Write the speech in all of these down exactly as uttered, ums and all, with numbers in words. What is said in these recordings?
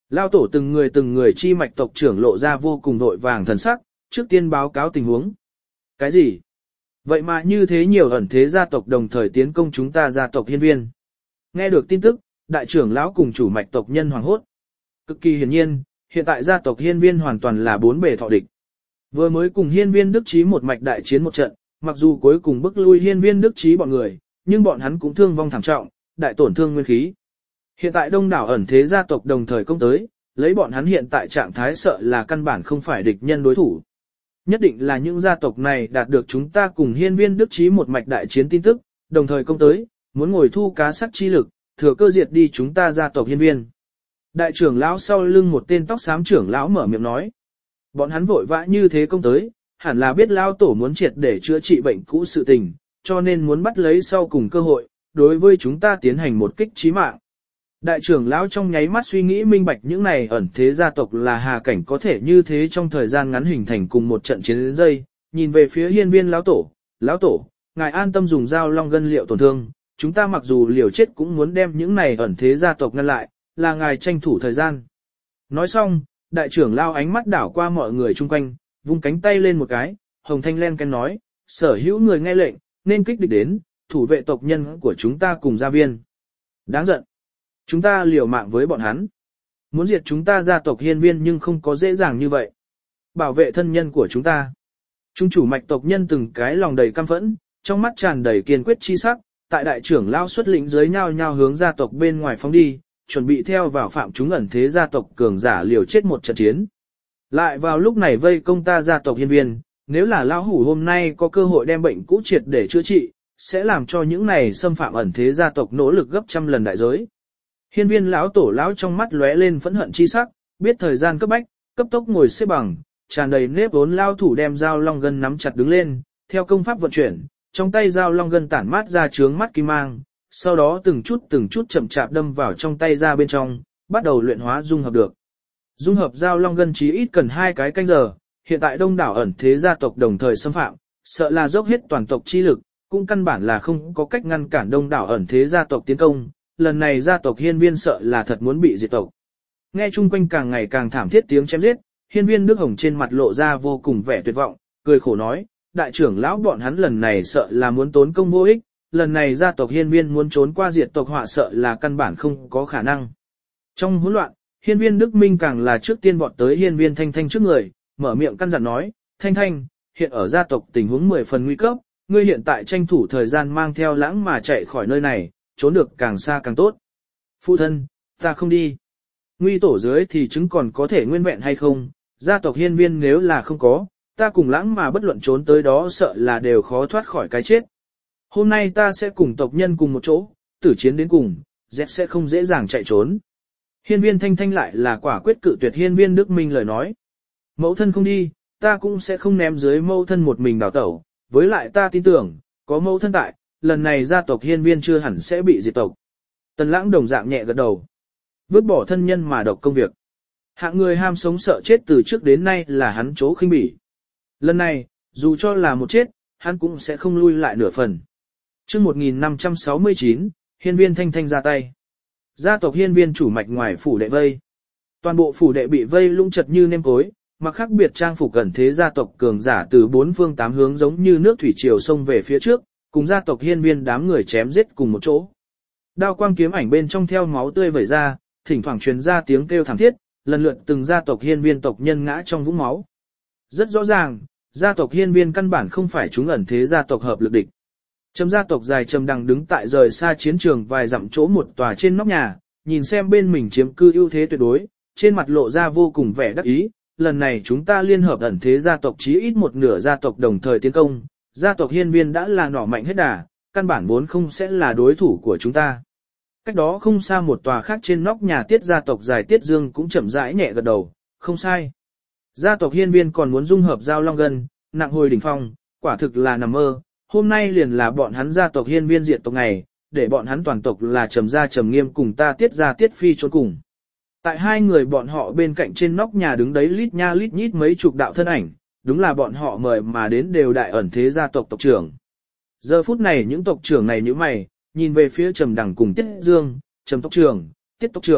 Lao tổ từng người từng người chi mạch tộc trưởng lộ ra vô cùng vội vàng thần sắc, trước tiên báo cáo tình huống. Cái gì? Vậy mà như thế nhiều ẩn thế gia tộc đồng thời tiến công chúng ta gia tộc hiên viên. Nghe được tin tức, đại trưởng lão cùng chủ mạch tộc nhân hoảng hốt. Cực kỳ hiển nhiên, hiện tại gia tộc hiên viên hoàn toàn là bốn bề thọ địch. Vừa mới cùng hiên viên đức trí một mạch đại chiến một trận, mặc dù cuối cùng bức lui hiên viên đức trí bọn người, nhưng bọn hắn cũng thương vong thảm trọng, đại tổn thương nguyên khí. Hiện tại đông đảo ẩn thế gia tộc đồng thời công tới, lấy bọn hắn hiện tại trạng thái sợ là căn bản không phải địch nhân đối thủ. Nhất định là những gia tộc này đạt được chúng ta cùng hiên viên đức trí một mạch đại chiến tin tức, đồng thời công tới, muốn ngồi thu cá sắc chi lực, thừa cơ diệt đi chúng ta gia tộc hiên viên. Đại trưởng lão sau lưng một tên tóc xám trưởng lão mở miệng nói. Bọn hắn vội vã như thế công tới, hẳn là biết lão tổ muốn triệt để chữa trị bệnh cũ sự tình, cho nên muốn bắt lấy sau cùng cơ hội, đối với chúng ta tiến hành một kích chí mạng. Đại trưởng lão trong nháy mắt suy nghĩ minh bạch những này ẩn thế gia tộc là hà cảnh có thể như thế trong thời gian ngắn hình thành cùng một trận chiến dây, nhìn về phía hiên viên lão tổ, lão tổ, ngài an tâm dùng dao long gân liệu tổn thương, chúng ta mặc dù liều chết cũng muốn đem những này ẩn thế gia tộc ngăn lại, là ngài tranh thủ thời gian. Nói xong, đại trưởng lão ánh mắt đảo qua mọi người chung quanh, vung cánh tay lên một cái, hồng thanh len ken nói, sở hữu người nghe lệnh, nên kích địch đến, thủ vệ tộc nhân của chúng ta cùng gia viên. Đáng giận. Chúng ta liều mạng với bọn hắn. Muốn diệt chúng ta gia tộc hiên viên nhưng không có dễ dàng như vậy. Bảo vệ thân nhân của chúng ta. Trung chủ mạch tộc nhân từng cái lòng đầy căm phẫn, trong mắt tràn đầy kiên quyết chi sắc, tại đại trưởng lao xuất lĩnh dưới nhau nhau hướng gia tộc bên ngoài phóng đi, chuẩn bị theo vào phạm chúng ẩn thế gia tộc cường giả liều chết một trận chiến. Lại vào lúc này vây công ta gia tộc hiên viên, nếu là lão hủ hôm nay có cơ hội đem bệnh cũ triệt để chữa trị, sẽ làm cho những này xâm phạm ẩn thế gia tộc nỗ lực gấp trăm lần đại giới. Hiên viên lão tổ lão trong mắt lóe lên phẫn hận chi sắc, biết thời gian cấp bách, cấp tốc ngồi xếp bằng, tràn đầy nếp vốn lao thủ đem dao long gân nắm chặt đứng lên, theo công pháp vận chuyển, trong tay dao long gân tản mát ra chướng mắt kim mang, sau đó từng chút từng chút chậm chạp đâm vào trong tay ra bên trong, bắt đầu luyện hóa dung hợp được. Dung hợp dao long gân chí ít cần hai cái canh giờ, hiện tại đông đảo ẩn thế gia tộc đồng thời xâm phạm, sợ là dốc hết toàn tộc chi lực, cũng căn bản là không có cách ngăn cản đông đảo ẩn thế gia tộc tiến công. Lần này gia tộc hiên viên sợ là thật muốn bị diệt tộc. Nghe chung quanh càng ngày càng thảm thiết tiếng chém giết, hiên viên Đức Hồng trên mặt lộ ra vô cùng vẻ tuyệt vọng, cười khổ nói, đại trưởng lão bọn hắn lần này sợ là muốn tốn công vô ích, lần này gia tộc hiên viên muốn trốn qua diệt tộc họa sợ là căn bản không có khả năng. Trong hỗn loạn, hiên viên Đức Minh càng là trước tiên vọt tới hiên viên Thanh Thanh trước người, mở miệng căn dặn nói, Thanh Thanh, hiện ở gia tộc tình huống mười phần nguy cấp, ngươi hiện tại tranh thủ thời gian mang theo lãng mà chạy khỏi nơi này, trốn được càng xa càng tốt. Phụ thân, ta không đi. Nguy tổ dưới thì chứng còn có thể nguyên vẹn hay không, gia tộc hiên viên nếu là không có, ta cùng lãng mà bất luận trốn tới đó sợ là đều khó thoát khỏi cái chết. Hôm nay ta sẽ cùng tộc nhân cùng một chỗ, tử chiến đến cùng, dẹp sẽ không dễ dàng chạy trốn. Hiên viên Thanh Thanh lại là quả quyết cự tuyệt hiên viên Đức Minh lời nói. Mẫu thân không đi, ta cũng sẽ không ném dưới mẫu thân một mình đào tẩu, với lại ta tin tưởng, có mẫu thân tại, lần này gia tộc hiên viên chưa hẳn sẽ bị diệt tộc. Tần Lãng đồng dạng nhẹ gật đầu. Vứt bỏ thân nhân mà độc công việc. Hạng người ham sống sợ chết từ trước đến nay là hắn chỗ khinh bỉ. Lần này, dù cho là một chết, hắn cũng sẽ không lui lại nửa phần. Chương một nghìn năm trăm sáu mươi chín, hiên viên Thanh Thanh ra tay. Gia tộc hiên viên chủ mạch ngoài phủ đệ vây. Toàn bộ phủ đệ bị vây lũng chật như nêm cối, mặc khác biệt trang phục gần thế gia tộc cường giả từ bốn phương tám hướng giống như nước thủy triều xông về phía trước, cùng gia tộc hiên viên đám người chém giết cùng một chỗ. Đao quang kiếm ảnh bên trong theo máu tươi vẩy ra, thỉnh thoảng truyền ra tiếng kêu thảm thiết, lần lượt từng gia tộc hiên viên tộc nhân ngã trong vũng máu. Rất rõ ràng, gia tộc hiên viên căn bản không phải chúng ẩn thế gia tộc hợp lực địch. Trầm gia tộc dài trầm đằng đứng tại rời xa chiến trường vài dặm chỗ một tòa trên nóc nhà, nhìn xem bên mình chiếm cư ưu thế tuyệt đối, trên mặt lộ ra vô cùng vẻ đắc ý. Lần này chúng ta liên hợp ẩn thế gia tộc chí ít một nửa gia tộc đồng thời tiến công, gia tộc hiên viên đã là nỏ mạnh hết đà, căn bản vốn không sẽ là đối thủ của chúng ta. Cách đó không xa một tòa khác trên nóc nhà Tiết gia tộc dài Tiết Dương cũng chậm rãi nhẹ gật đầu, không sai. Gia tộc hiên viên còn muốn dung hợp giao long gân, nặng hồi đỉnh phong, quả thực là nằm mơ, hôm nay liền là bọn hắn gia tộc hiên viên diệt tộc ngày, để bọn hắn toàn tộc là Trầm gia Trầm Nghiêm cùng ta Tiết gia Tiết Phi trốn cùng. Tại hai người bọn họ bên cạnh trên nóc nhà đứng đấy lít nha lít nhít mấy chục đạo thân ảnh, đúng là bọn họ mời mà đến đều đại ẩn thế gia tộc tộc trưởng. Giờ phút này những tộc trưởng này như mày, nhìn về phía Trầm Đằng cùng Tiết Dương, Trầm tộc trưởng, Tiết tộc trưởng,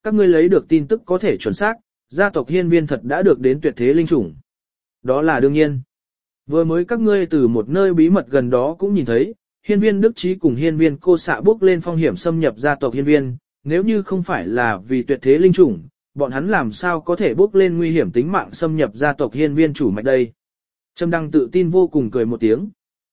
các ngươi lấy được tin tức có thể chuẩn xác, gia tộc hiên viên thật đã được đến tuyệt thế linh chủng. Đó là đương nhiên. Vừa mới các ngươi từ một nơi bí mật gần đó cũng nhìn thấy, hiên viên Đức Trí cùng hiên viên cô xạ bước lên phong hiểm xâm nhập gia tộc hiên viên, nếu như không phải là vì tuyệt thế linh chủng, bọn hắn làm sao có thể bước lên nguy hiểm tính mạng xâm nhập gia tộc hiên viên chủ mạch đây. Trầm Đăng tự tin vô cùng cười một tiếng.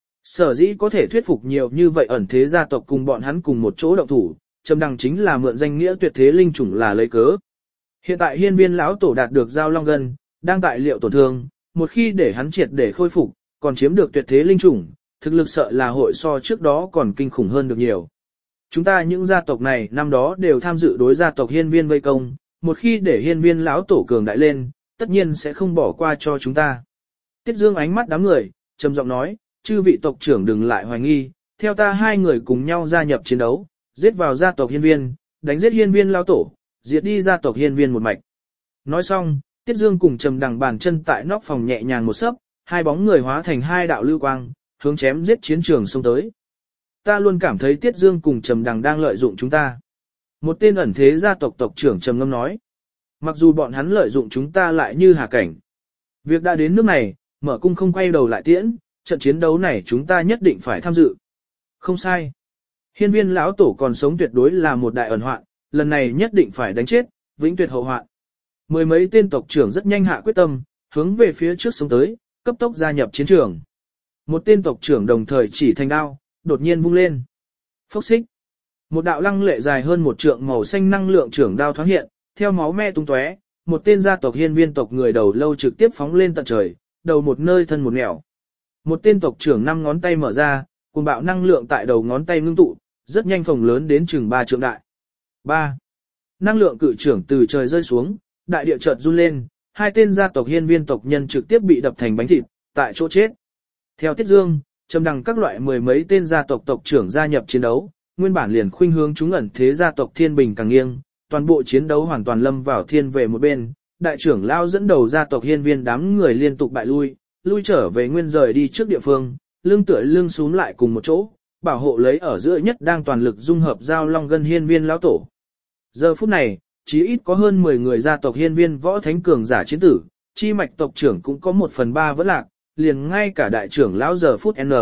Sở dĩ có thể thuyết phục nhiều như vậy ẩn thế gia tộc cùng bọn hắn cùng một chỗ động thủ, Trầm Đăng chính là mượn danh nghĩa tuyệt thế linh chủng là lấy cớ. Hiện tại hiên viên lão tổ đạt được giao long gân, đang tại liệu tổn thương, một khi để hắn triệt để khôi phục, còn chiếm được tuyệt thế linh chủng, thực lực sợ là hội so trước đó còn kinh khủng hơn được nhiều. Chúng ta những gia tộc này năm đó đều tham dự đối gia tộc hiên viên vây công, một khi để hiên viên lão tổ cường đại lên, tất nhiên sẽ không bỏ qua cho chúng ta. Tiết Dương ánh mắt đám người, trầm giọng nói, chư vị tộc trưởng đừng lại hoài nghi, theo ta hai người cùng nhau gia nhập chiến đấu, giết vào gia tộc hiên viên, đánh giết hiên viên lão tổ, diệt đi gia tộc hiên viên một mạch. Nói xong, Tiết Dương cùng Trầm Đằng bàn chân tại nóc phòng nhẹ nhàng một sấp, hai bóng người hóa thành hai đạo lưu quang, hướng chém giết chiến trường xông tới. Ta luôn cảm thấy Tiết Dương cùng Trầm Đằng đang lợi dụng chúng ta. Một tên ẩn thế gia tộc tộc trưởng trầm ngâm nói. Mặc dù bọn hắn lợi dụng chúng ta lại như hà cảnh. Việc đã đến nước này, mở cung không quay đầu lại tiễn, trận chiến đấu này chúng ta nhất định phải tham dự. Không sai. Hiên viên lão tổ còn sống tuyệt đối là một đại ẩn hoạn, lần này nhất định phải đánh chết, vĩnh tuyệt hậu hoạn. Mười mấy tên tộc trưởng rất nhanh hạ quyết tâm, hướng về phía trước sống tới, cấp tốc gia nhập chiến trường. Một tên tộc trưởng đồng thời chỉ thành đao, đột nhiên vung lên. Phốc xích. Một đạo lăng lệ dài hơn một trượng màu xanh năng lượng trưởng đao thoáng hiện, theo máu me tung tóe, một tên gia tộc hiên viên tộc người đầu lâu trực tiếp phóng lên tận trời, đầu một nơi thân một nẻo. Một tên tộc trưởng năm ngón tay mở ra, cùng bạo năng lượng tại đầu ngón tay ngưng tụ, rất nhanh phồng lớn đến chừng ba trượng đại. ba. Năng lượng cự trưởng từ trời rơi xuống, đại địa chợt run lên, hai tên gia tộc hiên viên tộc nhân trực tiếp bị đập thành bánh thịt, tại chỗ chết. Theo Tiết Dương, Trầm Đằng các loại mười mấy tên gia tộc tộc trưởng gia nhập chiến đấu, nguyên bản liền khuynh hướng chúng ẩn thế gia tộc Thiên Bình càng nghiêng, toàn bộ chiến đấu hoàn toàn lâm vào thiên về một bên, đại trưởng lao dẫn đầu gia tộc hiên viên đám người liên tục bại lui, lui trở về nguyên rời đi trước địa phương, lưng tựa lưng xuống lại cùng một chỗ, bảo hộ lấy ở giữa nhất đang toàn lực dung hợp giao long gân hiên viên lão tổ. Giờ phút này, chí ít có hơn mười người gia tộc hiên viên võ thánh cường giả chiến tử, chi mạch tộc trưởng cũng có một phần ba vẫn lạc, liền ngay cả đại trưởng lão giờ phút N.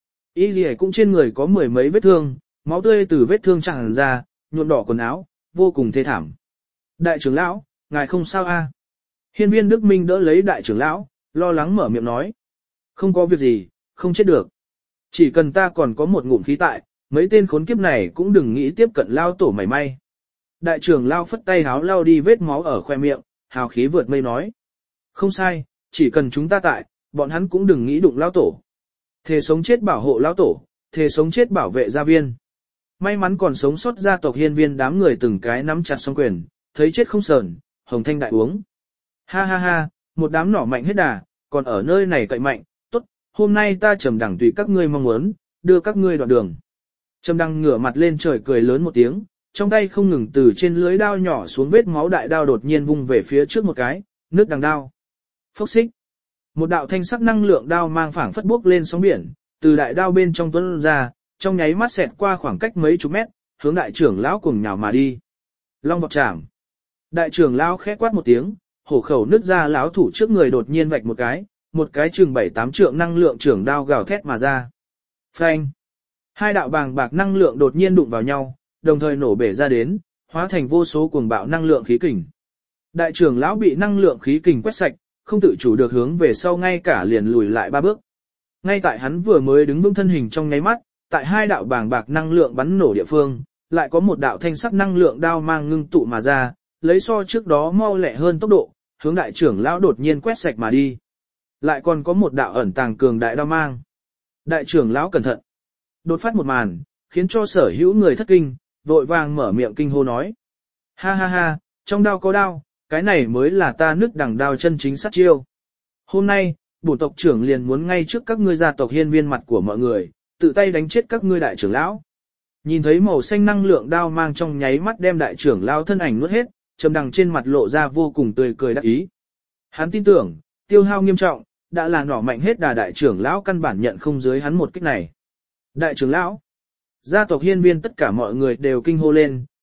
Y Lì cũng trên người có mười mấy vết thương, máu tươi từ vết thương tràn ra, nhuộm đỏ quần áo, vô cùng thê thảm. Đại trưởng lão, ngài không sao a? Hiên viên Đức Minh đỡ lấy đại trưởng lão, lo lắng mở miệng nói. Không có việc gì, không chết được. Chỉ cần ta còn có một ngụm khí tại, mấy tên khốn kiếp này cũng đừng nghĩ tiếp cận lao tổ mảy may. Đại trưởng lão phất tay háo lao đi vết máu ở khoe miệng, hào khí vượt mây nói. Không sai, chỉ cần chúng ta tại, bọn hắn cũng đừng nghĩ đụng lao tổ. Thề sống chết bảo hộ lao tổ, thề sống chết bảo vệ gia viên. May mắn còn sống sót gia tộc hiên viên đám người từng cái nắm chặt song quyền, thấy chết không sờn, hồng thanh đại uống. Ha ha ha, một đám nỏ mạnh hết đà, còn ở nơi này cậy mạnh, tốt, hôm nay ta Trầm Đằng tùy các ngươi mong muốn, đưa các ngươi đoạn đường. Trầm Đằng ngửa mặt lên trời cười lớn một tiếng, trong tay không ngừng từ trên lưới đao nhỏ xuống vết máu đại đao đột nhiên vung về phía trước một cái, nước đằng đao. Phốc xích. Một đạo thanh sắc năng lượng đao mang phảng phất bốc lên sóng biển, từ đại đao bên trong tuôn ra, trong nháy mắt xẹt qua khoảng cách mấy chục mét, hướng đại trưởng lão cùng nhào mà đi. Long vọt chạm. Đại trưởng lão khẽ quát một tiếng, hổ khẩu nứt ra lão thủ trước người đột nhiên vạch một cái, một cái chừng bảy tám trượng năng lượng trưởng đao gào thét mà ra. Phanh. Hai đạo bàng bạc năng lượng đột nhiên đụng vào nhau, đồng thời nổ bể ra đến, hóa thành vô số cuồng bạo năng lượng khí kình. Đại trưởng lão bị năng lượng khí kình quét sạch, không tự chủ được hướng về sau ngay cả liền lùi lại ba bước. Ngay tại hắn vừa mới đứng vững thân hình trong nháy mắt, tại hai đạo bàng bạc năng lượng bắn nổ địa phương, lại có một đạo thanh sắc năng lượng đao mang ngưng tụ mà ra, lấy so trước đó mau lẹ hơn tốc độ, hướng đại trưởng lão đột nhiên quét sạch mà đi. Lại còn có một đạo ẩn tàng cường đại đao mang. Đại trưởng lão cẩn thận. Đột phát một màn, khiến cho sở hữu người thất kinh, vội vàng mở miệng kinh hô nói. Ha ha ha, trong đao có đao, cái này mới là ta nứt đằng đao chân chính sát chiêu. Hôm nay, bổn tộc trưởng liền muốn ngay trước các ngươi gia tộc hiên viên mặt của mọi người, tự tay đánh chết các ngươi đại trưởng lão. Nhìn thấy màu xanh năng lượng đao mang trong nháy mắt đem đại trưởng lão thân ảnh nuốt hết, Trầm Đằng trên mặt lộ ra vô cùng tươi cười đắc ý. Hắn tin tưởng, tiêu hao nghiêm trọng, đã là nỏ mạnh hết đà đại trưởng lão căn bản nhận không dưới hắn một kích này. Đại trưởng lão, gia tộc hiên viên tất cả mọi người đều kinh hô lên,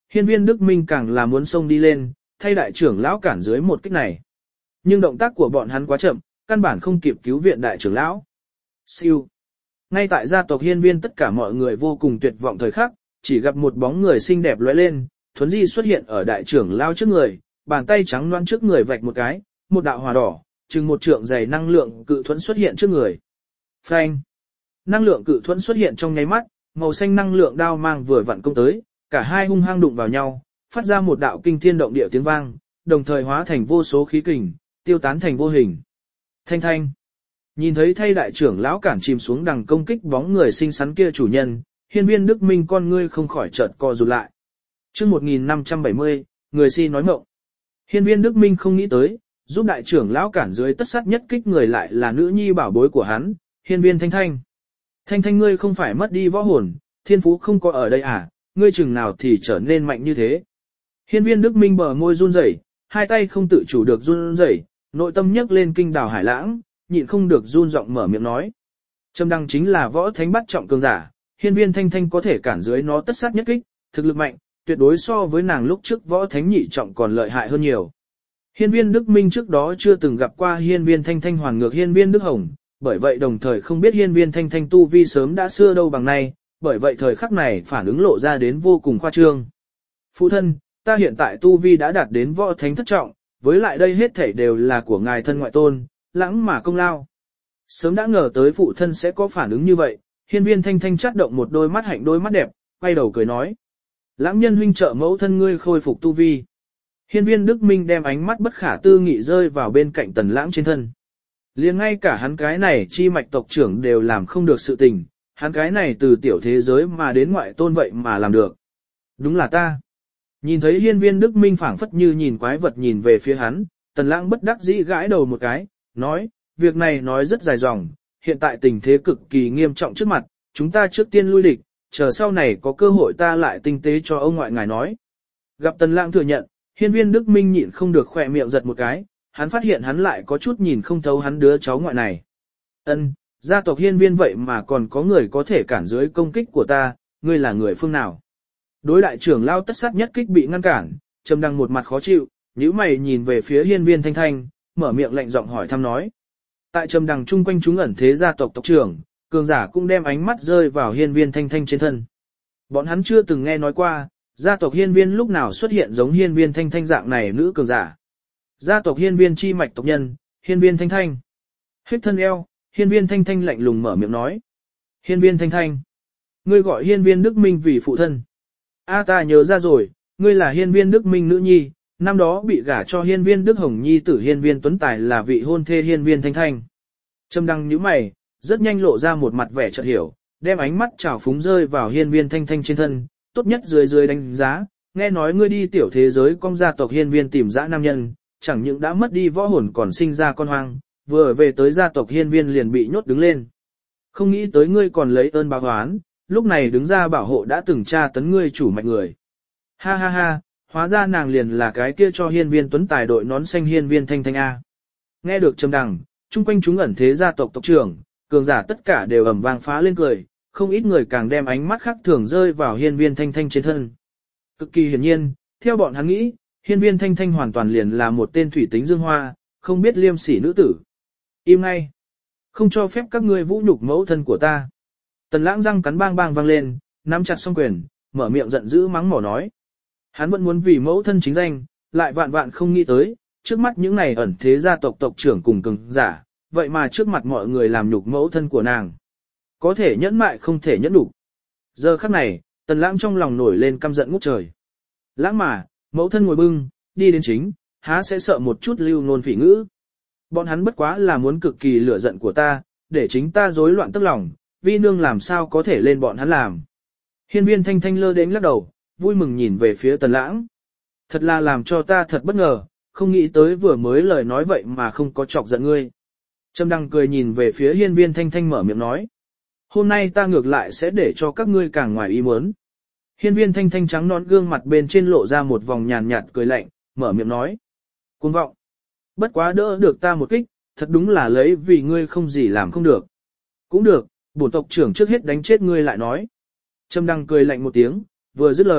hiên viên Đức Minh càng là muốn xông đi lên, thay đại trưởng lão cản dưới một kích này. Nhưng động tác của bọn hắn quá chậm, căn bản không kịp cứu viện đại trưởng lão. Siêu. Ngay tại gia tộc hiên viên tất cả mọi người vô cùng tuyệt vọng thời khắc, chỉ gặp một bóng người xinh đẹp lóe lên, thuấn di xuất hiện ở đại trưởng lão trước người, bàn tay trắng loáng trước người vạch một cái, một đạo hỏa đỏ, chừng một trượng dày năng lượng cự thuẫn xuất hiện trước người. Phanh. Năng lượng cự thuẫn xuất hiện trong nháy mắt, màu xanh năng lượng đao mang vừa vặn công tới, cả hai hung hăng đụng vào nhau, phát ra một đạo kinh thiên động địa tiếng vang, đồng thời hóa thành vô số khí kình, tiêu tán thành vô hình. Thanh thanh. Nhìn thấy thay đại trưởng lão cản chìm xuống đằng công kích bóng người xinh xắn kia chủ nhân, hiên viên Đức Minh con ngươi không khỏi chợt co rụt lại. Chương một nghìn năm trăm bảy mươi, người si nói mộng. Hiên viên Đức Minh không nghĩ tới, giúp đại trưởng lão cản dưới tất sát nhất kích người lại là nữ nhi bảo bối của hắn, hiên viên Thanh Thanh. Thanh Thanh ngươi không phải mất đi võ hồn, thiên phú không có ở đây à, ngươi chừng nào thì trở nên mạnh như thế. Hiên viên Đức Minh bờ môi run rẩy, hai tay không tự chủ được run rẩy, nội tâm nhấc lên kinh đào hải lãng, nhịn không được run giọng mở miệng nói. Trầm Đăng chính là võ thánh bắt trọng cường giả, hiên viên Thanh Thanh có thể cản dưới nó tất sát nhất kích, thực lực mạnh, tuyệt đối so với nàng lúc trước võ thánh nhị trọng còn lợi hại hơn nhiều. Hiên viên Đức Minh trước đó chưa từng gặp qua hiên viên Thanh Thanh hoàn ngược hiên viên Đức Hồng, bởi vậy đồng thời không biết hiên viên Thanh Thanh tu vi sớm đã xưa đâu bằng nay, bởi vậy thời khắc này phản ứng lộ ra đến vô cùng khoa trương. Phụ thân, ta hiện tại tu vi đã đạt đến võ thánh thất trọng, với lại đây hết thảy đều là của ngài thân ngoại tôn, lãng mà công lao. Sớm đã ngờ tới phụ thân sẽ có phản ứng như vậy, hiên viên Thanh Thanh chắt động một đôi mắt hạnh đôi mắt đẹp, quay đầu cười nói. Lãng nhân huynh trợ mẫu thân ngươi khôi phục tu vi. Hiên viên Đức Minh đem ánh mắt bất khả tư nghị rơi vào bên cạnh tần lãng trên thân. Liền ngay cả hắn cái này chi mạch tộc trưởng đều làm không được sự tình, hắn cái này từ tiểu thế giới mà đến ngoại tôn vậy mà làm được. Đúng là ta. Nhìn thấy hiên viên Đức Minh phảng phất như nhìn quái vật nhìn về phía hắn, tần lãng bất đắc dĩ gãi đầu một cái, nói, việc này nói rất dài dòng, hiện tại tình thế cực kỳ nghiêm trọng trước mặt, chúng ta trước tiên lui địch, chờ sau này có cơ hội ta lại tinh tế cho ông ngoại ngài nói. Gặp tần lãng thừa nhận, hiên viên Đức Minh nhịn không được khỏe miệng giật một cái, hắn phát hiện hắn lại có chút nhìn không thấu hắn đứa cháu ngoại này. Ân, gia tộc hiên viên vậy mà còn có người có thể cản dưới công kích của ta, ngươi là người phương nào? Đối đại trưởng lao tất sát nhất kích bị ngăn cản, Trầm Đăng một mặt khó chịu, nhíu mày nhìn về phía hiên viên Thanh Thanh, mở miệng lạnh giọng hỏi thăm nói. Tại Trầm Đăng chung quanh chúng ẩn thế gia tộc tộc trưởng, cường giả cũng đem ánh mắt rơi vào hiên viên Thanh Thanh trên thân. Bọn hắn chưa từng nghe nói qua, gia tộc hiên viên lúc nào xuất hiện giống hiên viên Thanh Thanh dạng này nữ cường giả. Gia tộc hiên viên chi mạch tộc nhân, hiên viên Thanh Thanh. Hết thân eo, hiên viên Thanh Thanh lạnh lùng mở miệng nói. Hiên viên Thanh Thanh. Ngươi gọi hiên viên Đức Minh vì phụ thân. A ta nhớ ra rồi, ngươi là hiên viên Đức Minh nữ nhi, năm đó bị gả cho hiên viên Đức Hồng nhi tử hiên viên Tuấn Tài là vị hôn thê hiên viên Thanh Thanh. Trầm Đăng nhíu mày, rất nhanh lộ ra một mặt vẻ chợt hiểu, đem ánh mắt trào phúng rơi vào hiên viên Thanh Thanh trên thân, tốt nhất dưới dưới đánh giá, nghe nói ngươi đi tiểu thế giới con gia tộc hiên viên tìm dã nam nhân, chẳng những đã mất đi võ hồn còn sinh ra con hoang, vừa về tới gia tộc hiên viên liền bị nhốt đứng lên. Không nghĩ tới ngươi còn lấy ơn báo oán, lúc này đứng ra bảo hộ đã từng tra tấn ngươi chủ mạch người. Ha ha ha, hóa ra nàng liền là cái kia cho hiên viên Tuấn Tài đội nón xanh hiên viên Thanh Thanh A. Nghe được Trầm Đăng, chung quanh chúng ẩn thế gia tộc tộc trưởng, cường giả tất cả đều ầm vang phá lên cười, không ít người càng đem ánh mắt khác thường rơi vào hiên viên Thanh Thanh trên thân. Cực kỳ hiển nhiên, theo bọn hắn nghĩ, hiên viên Thanh Thanh hoàn toàn liền là một tên thủy tính dương hoa, không biết liêm sỉ nữ tử. Im ngay. Không cho phép các ngươi vũ nhục mẫu thân của ta. Tần lãng răng cắn bang bang vang lên, nắm chặt song quyền, mở miệng giận dữ mắng mỏ nói. Hắn vẫn muốn vì mẫu thân chính danh, lại vạn vạn không nghĩ tới, trước mắt những này ẩn thế gia tộc tộc trưởng cùng cường giả, vậy mà trước mặt mọi người làm nhục mẫu thân của nàng. Có thể nhẫn mại không thể nhẫn đủ. Giờ khắc này, tần lãng trong lòng nổi lên căm giận ngút trời. Lãng mà, mẫu thân ngồi bưng, đi đến chính, há sẽ sợ một chút lưu nôn phỉ ngữ. Bọn hắn bất quá là muốn cực kỳ lửa giận của ta, để chính ta rối loạn tức lòng, vi nương làm sao có thể lên bọn hắn làm. Hiên viên Thanh Thanh lơ đến lắc đầu, vui mừng nhìn về phía tần lãng. Thật là làm cho ta thật bất ngờ, không nghĩ tới vừa mới lời nói vậy mà không có chọc giận ngươi. Trầm Đăng cười nhìn về phía hiên viên Thanh Thanh mở miệng nói. Hôm nay ta ngược lại sẽ để cho các ngươi càng ngoài ý muốn. Hiên viên Thanh Thanh trắng nõn gương mặt bên trên lộ ra một vòng nhàn nhạt cười lạnh, mở miệng nói. Cuồng vọng. Bất quá đỡ được ta một kích, thật đúng là lấy vì ngươi không gì làm không được. Cũng được, bổn tộc trưởng trước hết đánh chết ngươi lại nói. Trầm Đăng cười lạnh một tiếng, vừa dứt lời,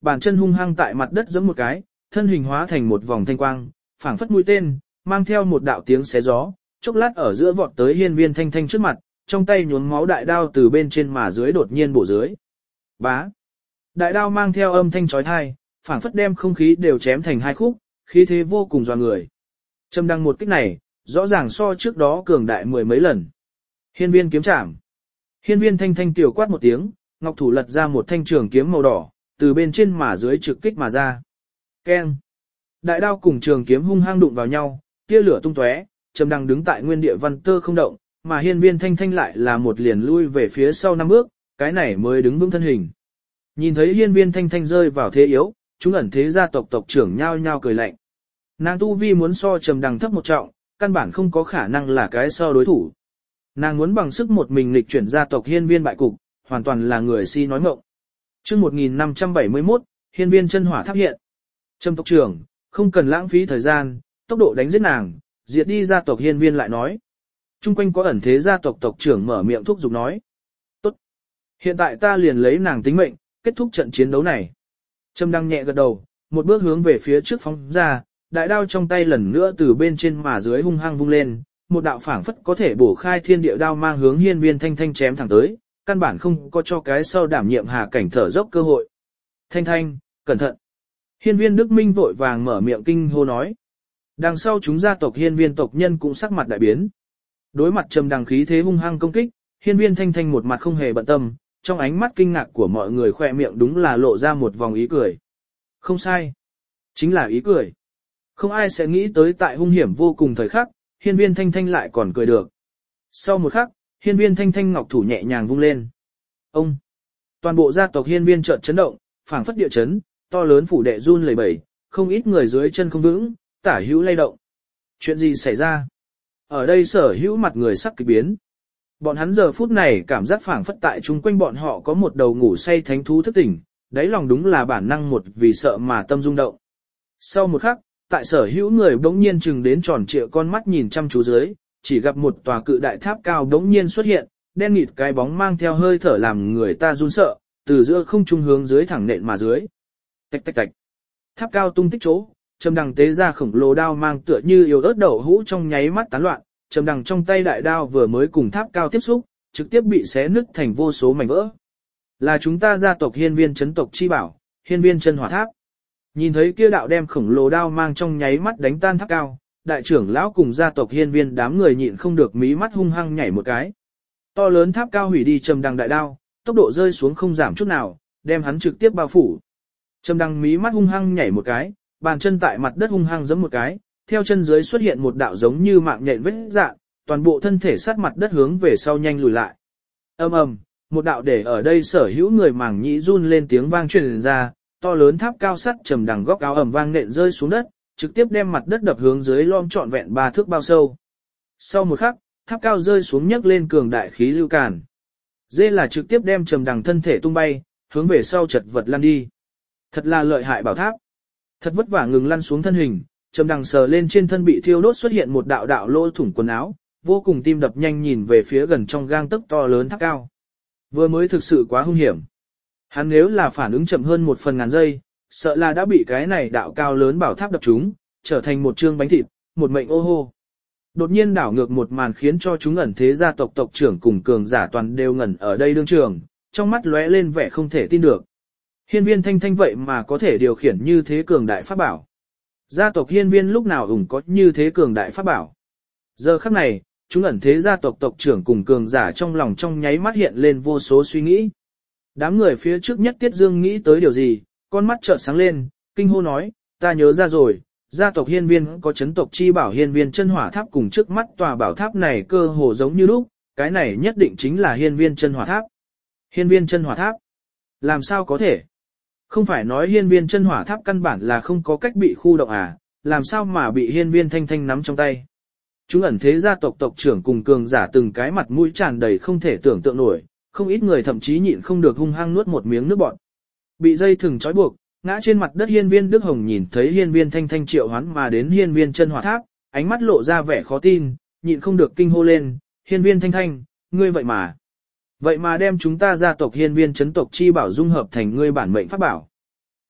bàn chân hung hăng tại mặt đất giẫm một cái, thân hình hóa thành một vòng thanh quang, phảng phất mũi tên, mang theo một đạo tiếng xé gió, chốc lát ở giữa vọt tới hiên viên thanh thanh trước mặt, trong tay nhuốm máu đại đao từ bên trên mà dưới đột nhiên bổ dưới. Bá! Đại đao mang theo âm thanh chói tai, phảng phất đem không khí đều chém thành hai khúc, khí thế vô cùng dọa người. Trầm Đăng một kích này, rõ ràng so trước đó cường đại mười mấy lần. Hiên viên kiếm chạm. Hiên viên thanh thanh tiểu quát một tiếng, ngọc thủ lật ra một thanh trường kiếm màu đỏ, từ bên trên mà dưới trực kích mà ra. Keng. Đại đao cùng trường kiếm hung hăng đụng vào nhau, tia lửa tung tóe, Trầm Đăng đứng tại nguyên địa văn tơ không động, mà hiên viên thanh thanh lại là một liền lui về phía sau năm bước, cái này mới đứng vững thân hình. Nhìn thấy hiên viên thanh thanh rơi vào thế yếu, chúng ẩn thế gia tộc tộc trưởng nhao nhao cười lạnh. Nàng tu vi muốn so Trầm Đăng thấp một trọng, căn bản không có khả năng là cái so đối thủ. Nàng muốn bằng sức một mình nghịch chuyển gia tộc hiên viên bại cục, hoàn toàn là người si nói mộng. Chương một nghìn năm trăm bảy mươi mốt, hiên viên chân hỏa tháp hiện. Trầm tộc trưởng, không cần lãng phí thời gian, tốc độ đánh giết nàng, diệt đi gia tộc hiên viên lại nói. Trung quanh có ẩn thế gia tộc tộc trưởng mở miệng thúc giục nói. Tốt. Hiện tại ta liền lấy nàng tính mệnh, kết thúc trận chiến đấu này. Trầm Đăng nhẹ gật đầu, một bước hướng về phía trước phóng ra, đại đao trong tay lần nữa từ bên trên mà dưới hung hăng vung lên, một đạo phảng phất có thể bổ khai thiên địa đao mang hướng hiên viên thanh thanh chém thẳng tới, căn bản không có cho cái sau đảm nhiệm hà cảnh thở dốc cơ hội. Thanh thanh, cẩn thận. Hiên viên Đức Minh vội vàng mở miệng kinh hô nói. Đằng sau chúng gia tộc hiên viên tộc nhân cũng sắc mặt đại biến. Đối mặt Trầm Đăng khí thế hung hăng công kích, hiên viên thanh thanh một mặt không hề bận tâm, trong ánh mắt kinh ngạc của mọi người khoe miệng đúng là lộ ra một vòng ý cười. Không sai. Chính là ý cười. Không ai sẽ nghĩ tới tại hung hiểm vô cùng thời khắc, hiên viên thanh thanh lại còn cười được. Sau một khắc, hiên viên thanh thanh ngọc thủ nhẹ nhàng vung lên. Ông! Toàn bộ gia tộc hiên viên chợt chấn động, phảng phất địa chấn, to lớn phủ đệ run lẩy bẩy, không ít người dưới chân không vững, tả hữu lay động. Chuyện gì xảy ra? Ở đây sở hữu mặt người sắc kỳ biến. Bọn hắn giờ phút này cảm giác phảng phất tại chung quanh bọn họ có một đầu ngủ say thánh thú thức tỉnh, đáy lòng đúng là bản năng một vì sợ mà tâm rung động. Sau một khắc, tại sở hữu người bỗng nhiên chừng đến tròn trịa con mắt nhìn chăm chú dưới, chỉ gặp một tòa cự đại tháp cao bỗng nhiên xuất hiện, đen nghịt cái bóng mang theo hơi thở làm người ta run sợ, từ giữa không trung hướng dưới thẳng nện mà dưới. Tạch tạch tạch. Tháp cao tung tích chỗ, Trầm Đăng tế ra khổng lồ đao mang tựa như yếu ớt đậu hũ trong nháy mắt tán loạn, Trầm Đăng trong tay đại đao vừa mới cùng tháp cao tiếp xúc, trực tiếp bị xé nứt thành vô số mảnh vỡ. Là chúng ta gia tộc hiên viên chấn tộc chi bảo, hiên viên chân hỏa tháp. Nhìn thấy kia đạo đem khổng lồ đao mang trong nháy mắt đánh tan tháp cao, đại trưởng lão cùng gia tộc hiên viên đám người nhịn không được mí mắt hung hăng nhảy một cái. To lớn tháp cao hủy đi Trầm Đăng đại đao, tốc độ rơi xuống không giảm chút nào, đem hắn trực tiếp bao phủ. Trầm Đăng mí mắt hung hăng nhảy một cái, bàn chân tại mặt đất hung hăng giẫm một cái, theo chân dưới xuất hiện một đạo giống như mạng nhện vết dạn, toàn bộ thân thể sát mặt đất hướng về sau nhanh lùi lại. Ầm ầm, một đạo để ở đây sở hữu người màng nhĩ run lên tiếng vang truyền ra, to lớn tháp cao sắt Trầm Đăng góc áo ầm vang nện rơi xuống đất, trực tiếp đem mặt đất đập hướng dưới lom trọn vẹn ba thước bao sâu. Sau một khắc, tháp cao rơi xuống nhấc lên cường đại khí lưu càn. Dê là trực tiếp đem Trầm Đăng thân thể tung bay, hướng về sau chật vật lăn đi. Thật là lợi hại bảo tháp. Thật vất vả ngừng lăn xuống thân hình, Trầm Đăng sờ lên trên thân bị thiêu đốt xuất hiện một đạo đạo lỗ thủng quần áo, vô cùng tim đập nhanh nhìn về phía gần trong gang tấc to lớn tháp cao. Vừa mới thực sự quá hung hiểm. Hắn nếu là phản ứng chậm hơn một phần ngàn giây, sợ là đã bị cái này đạo cao lớn bảo tháp đập trúng, trở thành một trương bánh thịt, một mệnh ô hô. Đột nhiên đảo ngược một màn khiến cho chúng ẩn thế gia tộc tộc trưởng cùng cường giả toàn đều ngẩn ở đây đương trường, trong mắt lóe lên vẻ không thể tin được. Hiên viên thanh thanh vậy mà có thể điều khiển như thế cường đại pháp bảo. Gia tộc hiên viên lúc nào ủng có như thế cường đại pháp bảo. Giờ khắc này, chúng ẩn thế gia tộc tộc trưởng cùng cường giả trong lòng trong nháy mắt hiện lên vô số suy nghĩ. Đám người phía trước nhất Tiết Dương nghĩ tới điều gì, con mắt trợn sáng lên, kinh hô nói, ta nhớ ra rồi, gia tộc hiên viên có chấn tộc chi bảo hiên viên chân hỏa tháp cùng trước mắt tòa bảo tháp này cơ hồ giống như lúc, cái này nhất định chính là hiên viên chân hỏa tháp. Hiên viên chân hỏa tháp? Làm sao có thể? Không phải nói hiên viên chân hỏa tháp căn bản là không có cách bị khu động à, làm sao mà bị hiên viên thanh thanh nắm trong tay. Chúng ẩn thế gia tộc tộc trưởng cùng cường giả từng cái mặt mũi tràn đầy không thể tưởng tượng nổi, không ít người thậm chí nhịn không được hung hăng nuốt một miếng nước bọt. Bị dây thừng trói buộc, ngã trên mặt đất hiên viên Đức Hồng nhìn thấy hiên viên thanh thanh triệu hoán mà đến hiên viên chân hỏa tháp, ánh mắt lộ ra vẻ khó tin, nhịn không được kinh hô lên, hiên viên thanh thanh, ngươi vậy mà. Vậy mà đem chúng ta gia tộc hiên viên chấn tộc chi bảo dung hợp thành ngươi bản mệnh pháp bảo.